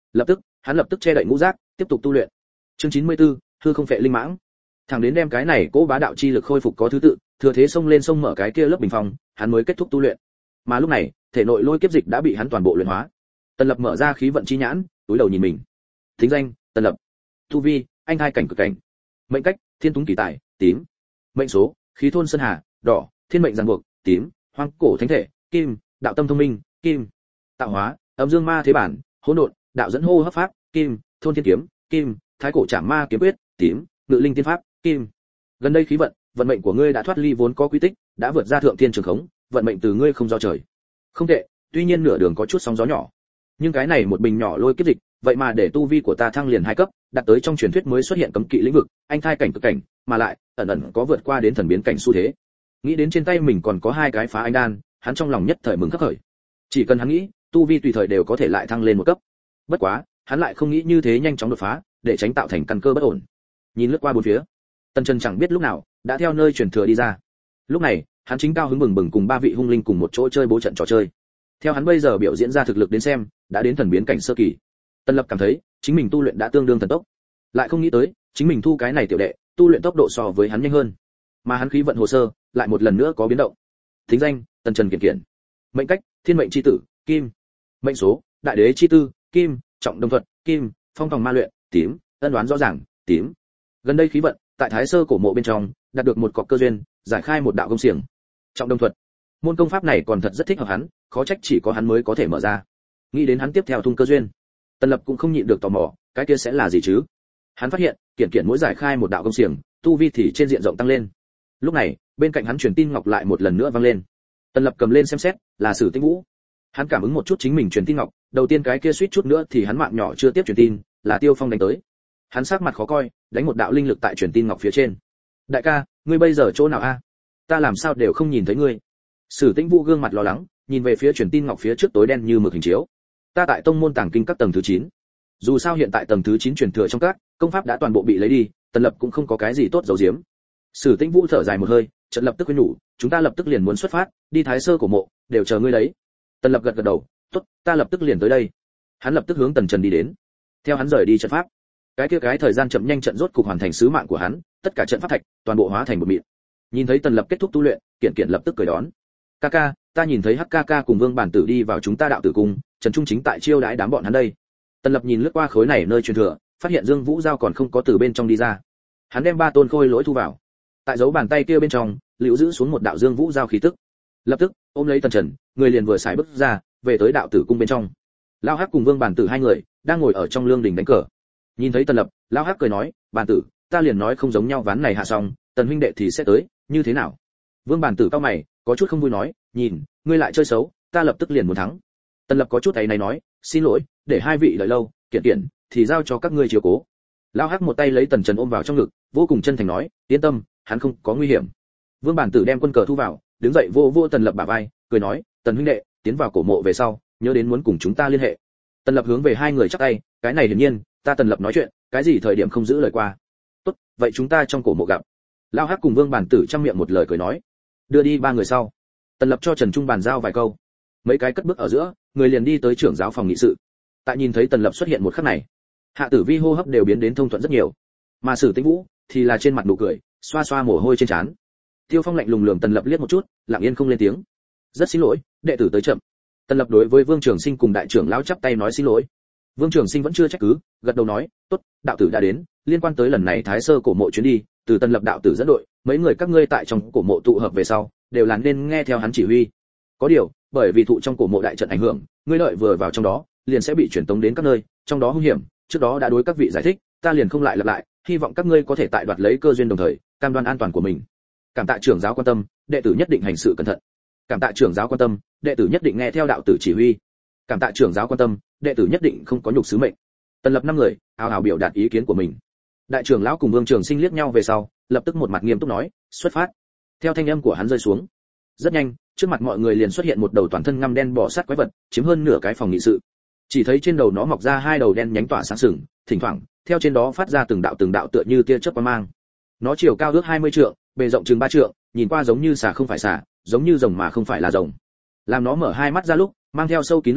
Hắn lập tức che đậy ngũ giác, tiếp tục tu luyện. Chương 94, hư không phệ linh mãng. Thẳng đến đem cái này cố bá đạo chi lực khôi phục có thứ tự, thừa thế xông lên sông mở cái kia lớp bình phong, hắn mới kết thúc tu luyện. Mà lúc này, thể nội lôi kiếp dịch đã bị hắn toàn bộ luyện hóa. Tần Lập mở ra khí vận chi nhãn, túi đầu nhìn mình. Thính danh: Tần Lập. Tu vi: anh thai cảnh cực cảnh. Mệnh cách: thiên túng kỳ tài, tím. Mệnh số: khí thôn sơn hà, đỏ. Thiên mệnh ràng buộc, tím. Hoang cổ thánh thể, kim. Đạo tâm thông minh, kim. Tạo hóa: âm dương ma thế bản, hỗn độn. Đạo dẫn hô hấp pháp, kim. Thôn thiên kiếm, kim. Thái cổ trảm ma kiếm quyết, tím. Ngự linh tiên pháp, kim. Gần đây khí vận, vận mệnh của ngươi đã thoát ly vốn có quy tích, đã vượt ra thượng thiên trường khống, vận mệnh từ ngươi không do trời. Không tệ, tuy nhiên nửa đường có chút sóng gió nhỏ, nhưng cái này một bình nhỏ lôi kiếp dịch, vậy mà để tu vi của ta thăng liền 2 cấp, đạt tới trong truyền thuyết mới xuất hiện cấm kỵ lĩnh vực, anh thai cảnh cực cảnh, mà lại ẩn ẩn có vượt qua đến thần biến cảnh xu thế. Nghĩ đến trên tay mình còn có 2 cái phá anh đan, hắn trong lòng nhất thời mừng khấp khởi. Chỉ cần hắn nghĩ, tu vi tùy thời đều có thể lại thăng lên 1 cấp. Bất quá, hắn lại không nghĩ như thế nhanh chóng đột phá, để tránh tạo thành căn cơ bất ổn. Nhìn lướt qua bốn phía, Tần Trần chẳng biết lúc nào đã theo nơi truyền thừa đi ra. Lúc này, hắn chính cao hứng bừng bừng cùng 3 vị hung linh cùng một chỗ chơi bố trận trò chơi. Theo hắn bây giờ biểu diễn ra thực lực đến xem, đã đến thần biến cảnh sơ kỳ. Tần Lập cảm thấy, chính mình tu luyện đã tương đương thần tốc. Lại không nghĩ tới, chính mình thu cái này tiểu đệ, tu luyện tốc độ so với hắn nhanh hơn. Mà hắn khí vận hồ sơ, lại một lần nữa có biến động. Thính danh: Tần Trần Kiển Kiển. Mệnh cách: thiên mệnh chi tử, kim. Mệnh số: đại đế chi tư, kim. Trọng đồng thuật, kim. Phong tòng ma luyện, tím. Ân đoán rõ ràng, tím. Gần đây khí vận, tại Thái Sơ cổ mộ bên trong, đạt được một cọc cơ duyên, giải khai một đạo công xiềng. Trọng đồng thuật. Môn công pháp này còn thật rất thích hợp hắn, khó trách chỉ có hắn mới có thể mở ra. Nghĩ đến hắn tiếp theo thung cơ duyên, Tần Lập cũng không nhịn được tò mò, cái kia sẽ là gì chứ? Hắn phát hiện, Kiển Kiển mỗi giải khai một đạo công xiềng, tu vi thì trên diện rộng tăng lên. Lúc này, bên cạnh hắn truyền tin ngọc lại một lần nữa vang lên. Tần Lập cầm lên xem xét, là Sử Tinh Vũ. Hắn cảm ứng một chút chính mình truyền tin ngọc, đầu tiên cái kia suýt chút nữa thì hắn mạng nhỏ chưa tiếp truyền tin, là Tiêu Phong đánh tới. Hắn sắc mặt khó coi, đánh một đạo linh lực tại truyền tin ngọc phía trên. Đại ca, ngươi bây giờ chỗ nào a? Ta làm sao đều không nhìn thấy ngươi. Sử Tĩnh Vũ gương mặt lo lắng, nhìn về phía truyền tin ngọc phía trước tối đen như mực hình chiếu. Ta tại tông môn tàng kinh các tầng thứ 9. Dù sao hiện tại tầng thứ 9 truyền thừa trong các công pháp đã toàn bộ bị lấy đi, Tần Lập cũng không có cái gì tốt giấu giếm. Sử Tĩnh Vũ thở dài một hơi, chợt lập tức khuyên nhủ, chúng ta lập tức liền muốn xuất phát, đi Thái Sơ cổ mộ, đều chờ ngươi đấy. Tần Lập gật gật đầu, tốt, ta lập tức liền tới đây. Hắn lập tức hướng Tần Trần đi đến. Theo hắn rời đi trận pháp, cái thời gian chậm nhanh trận rốt cục hoàn thành sứ mạng của hắn, tất cả trận pháp thạch toàn bộ hóa thành một mịn. Nhìn thấy Tần Lập kết thúc tu luyện, Kiển Kiển lập tức cười đón. Kaka, ta nhìn thấy Hắc Kaka cùng Vương Bản Tử đi vào chúng ta đạo tử cung, Trần Trung chính tại chiêu đãi đám bọn hắn đây. Tần Lập nhìn lướt qua khối này nơi truyền thừa, phát hiện Dương Vũ Giao còn không có từ bên trong đi ra. Hắn đem 3 tôn khôi lỗi thu vào. Tại dấu bàn tay kia bên trong, lưu giữ xuống một đạo Dương Vũ Giao khí tức. Lập tức, ôm lấy Tần Trần, người liền vừa xài bước ra, về tới đạo tử cung bên trong. Lão Hắc cùng Vương Bản Tử 2 người đang ngồi ở trong lương đình đánh cờ. Nhìn thấy Tần Lập, Lão Hắc cười nói, "Bản Tử, ta liền nói không giống nhau, ván này hạ xong, Tần huynh đệ thì sẽ tới, như thế nào?" Vương Bản Tử cau mày, có chút không vui nói, "Nhìn, ngươi lại chơi xấu, ta lập tức liền muốn thắng." Tần Lập có chút ấy này nói, "Xin lỗi, để 2 vị đợi lâu, Kiển Kiển thì giao cho các ngươi chiếu cố." Lão Hắc một tay lấy Tần Trần ôm vào trong ngực, vô cùng chân thành nói, "Yên tâm, hắn không có nguy hiểm." Vương Bản Tử đem quân cờ thu vào, đứng dậy vô Tần Lập bả vai, cười nói, "Tần huynh đệ, tiến vào cổ mộ về sau, nhớ đến muốn cùng chúng ta liên hệ." Tần Lập hướng về 2 người chắp tay, "Cái này hiển nhiên, ta Tần Lập nói chuyện, cái gì thời điểm không giữ lời qua." "Tốt, vậy chúng ta trong cổ mộ gặp." Lão Hắc cùng Vương Bản Tử trong miệng một lời cười nói. Đưa đi 3 người sau, Tần Lập cho Trần Trung bàn giao vài câu. Mấy cái cất bước ở giữa, người liền đi tới trưởng giáo phòng nghị sự. Tại nhìn thấy Tần Lập xuất hiện một khắc này, Hạ Tử Vi hô hấp đều biến đến thông thuận rất nhiều, mà Sử Tĩnh Vũ thì là trên mặt nụ cười, xoa xoa mồ hôi trên trán. Tiêu Phong lạnh lùng lườm Tần Lập liếc một chút, lặng yên không lên tiếng. "Rất xin lỗi, đệ tử tới chậm." Tần Lập đối với Vương Trường Sinh cùng đại trưởng lão chắp tay nói xin lỗi. Vương Trường Sinh vẫn chưa trách cứ, gật đầu nói, "Tốt, đạo tử đã đến, liên quan tới lần này Thái Sơ cổ mộ chuyến đi, từ Tần Lập đạo tử dẫn đội, mấy người các ngươi tại trong cổ mộ tụ hợp về sau, đều là nên nghe theo hắn chỉ huy. Có điều, bởi vì thụ trong cổ mộ đại trận ảnh hưởng, ngươi đợi vừa vào trong đó, liền sẽ bị chuyển tống đến các nơi, trong đó hung hiểm, trước đó đã đối các vị giải thích, ta liền không lại lặp lại, hy vọng các ngươi có thể tại đoạt lấy cơ duyên đồng thời, cam đoan an toàn của mình. Cảm tạ trưởng giáo quan tâm, đệ tử nhất định hành sự cẩn thận. Cảm tạ trưởng giáo quan tâm, đệ tử nhất định nghe theo đạo tử chỉ huy. Cảm tạ trưởng giáo quan tâm, đệ tử nhất định không có nhục sứ mệnh." Tần Lập 5 người, ào ào biểu đạt ý kiến của mình. Đại trưởng lão cùng Vương Trường Sinh liếc nhau về sau, lập tức một mặt nghiêm túc nói, "Xuất phát." Theo thanh âm của hắn rơi xuống, rất nhanh, trước mặt mọi người liền xuất hiện một đầu toàn thân ngăm đen bò sát quái vật, chiếm hơn nửa cái phòng nghị sự. Chỉ thấy trên đầu nó mọc ra 2 đầu đen nhánh tỏa sáng sừng, thỉnh thoảng, theo trên đó phát ra từng đạo tựa như tia chớp quang mang. Nó chiều cao ước 20 trượng, bề rộng chừng 3 trượng, nhìn qua giống như xà không phải xà, giống như rồng mà không phải là rồng. Làm nó mở 2 mắt ra lúc, mang theo sâu kín lục quang,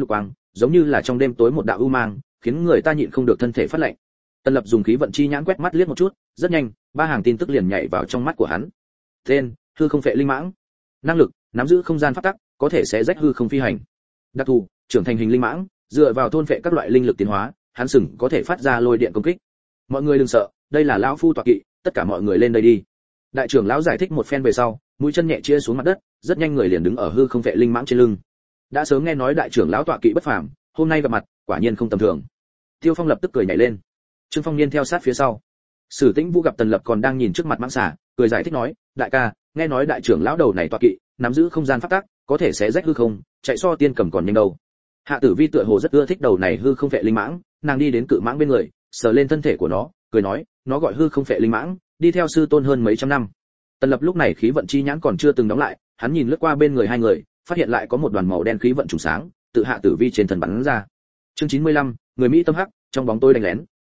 giống như là trong đêm tối một đạo u mang, khiến người ta nhịn không được thân thể phát lạnh. Tần Lập dùng khí vận chi nhãn quét mắt liếc một chút, rất nhanh, ba hàng tin tức liền nhảy vào trong mắt của hắn. Tên: hư không phệ linh mãng. Năng lực: nắm giữ không gian pháp tắc, có thể sẽ rách hư không phi hành. Đặc thù: trưởng thành hình linh mãng, dựa vào thôn phệ các loại linh lực tiến hóa, hắn sừng có thể phát ra lôi điện công kích. Mọi người đừng sợ, đây là lão phu tọa kỵ, tất cả mọi người lên đây đi. Đại trưởng lão giải thích một phen về sau, mũi chân nhẹ chia xuống mặt đất, rất nhanh người liền đứng ở hư không phệ linh mãng trên lưng. Đã sớm nghe nói đại trưởng lão tọa kỵ bất phàm, hôm nay gặp mặt, quả nhiên không tầm thường. Tiêu Phong lập tức cười nhảy lên. Trương Phong Niên theo sát phía sau. Sử Tĩnh Vũ gặp Tần Lập còn đang nhìn trước mặt mãng xà, cười giải thích nói, đại ca, nghe nói đại trưởng lão đầu này tọa kỵ, nắm giữ không gian pháp tắc, có thể sẽ rách hư không, chạy so tiên cầm còn nhanh đâu. Hạ Tử Vi tựa hồ rất ưa thích đầu này hư không phệ linh mãng, nàng đi đến cự mãng bên người, sờ lên thân thể của nó, cười nói, nó gọi hư không phệ linh mãng, đi theo sư tôn hơn mấy trăm năm. Tần Lập lúc này khí vận chi nhãn còn chưa từng đóng lại, hắn nhìn lướt qua bên người hai người, phát hiện lại có một đoàn màu đen khí vận trùng sáng, tự Hạ Tử Vi trên thân bắn ra. Chương 95, người Mỹ tâm hắc, trong bóng tối đánh lén.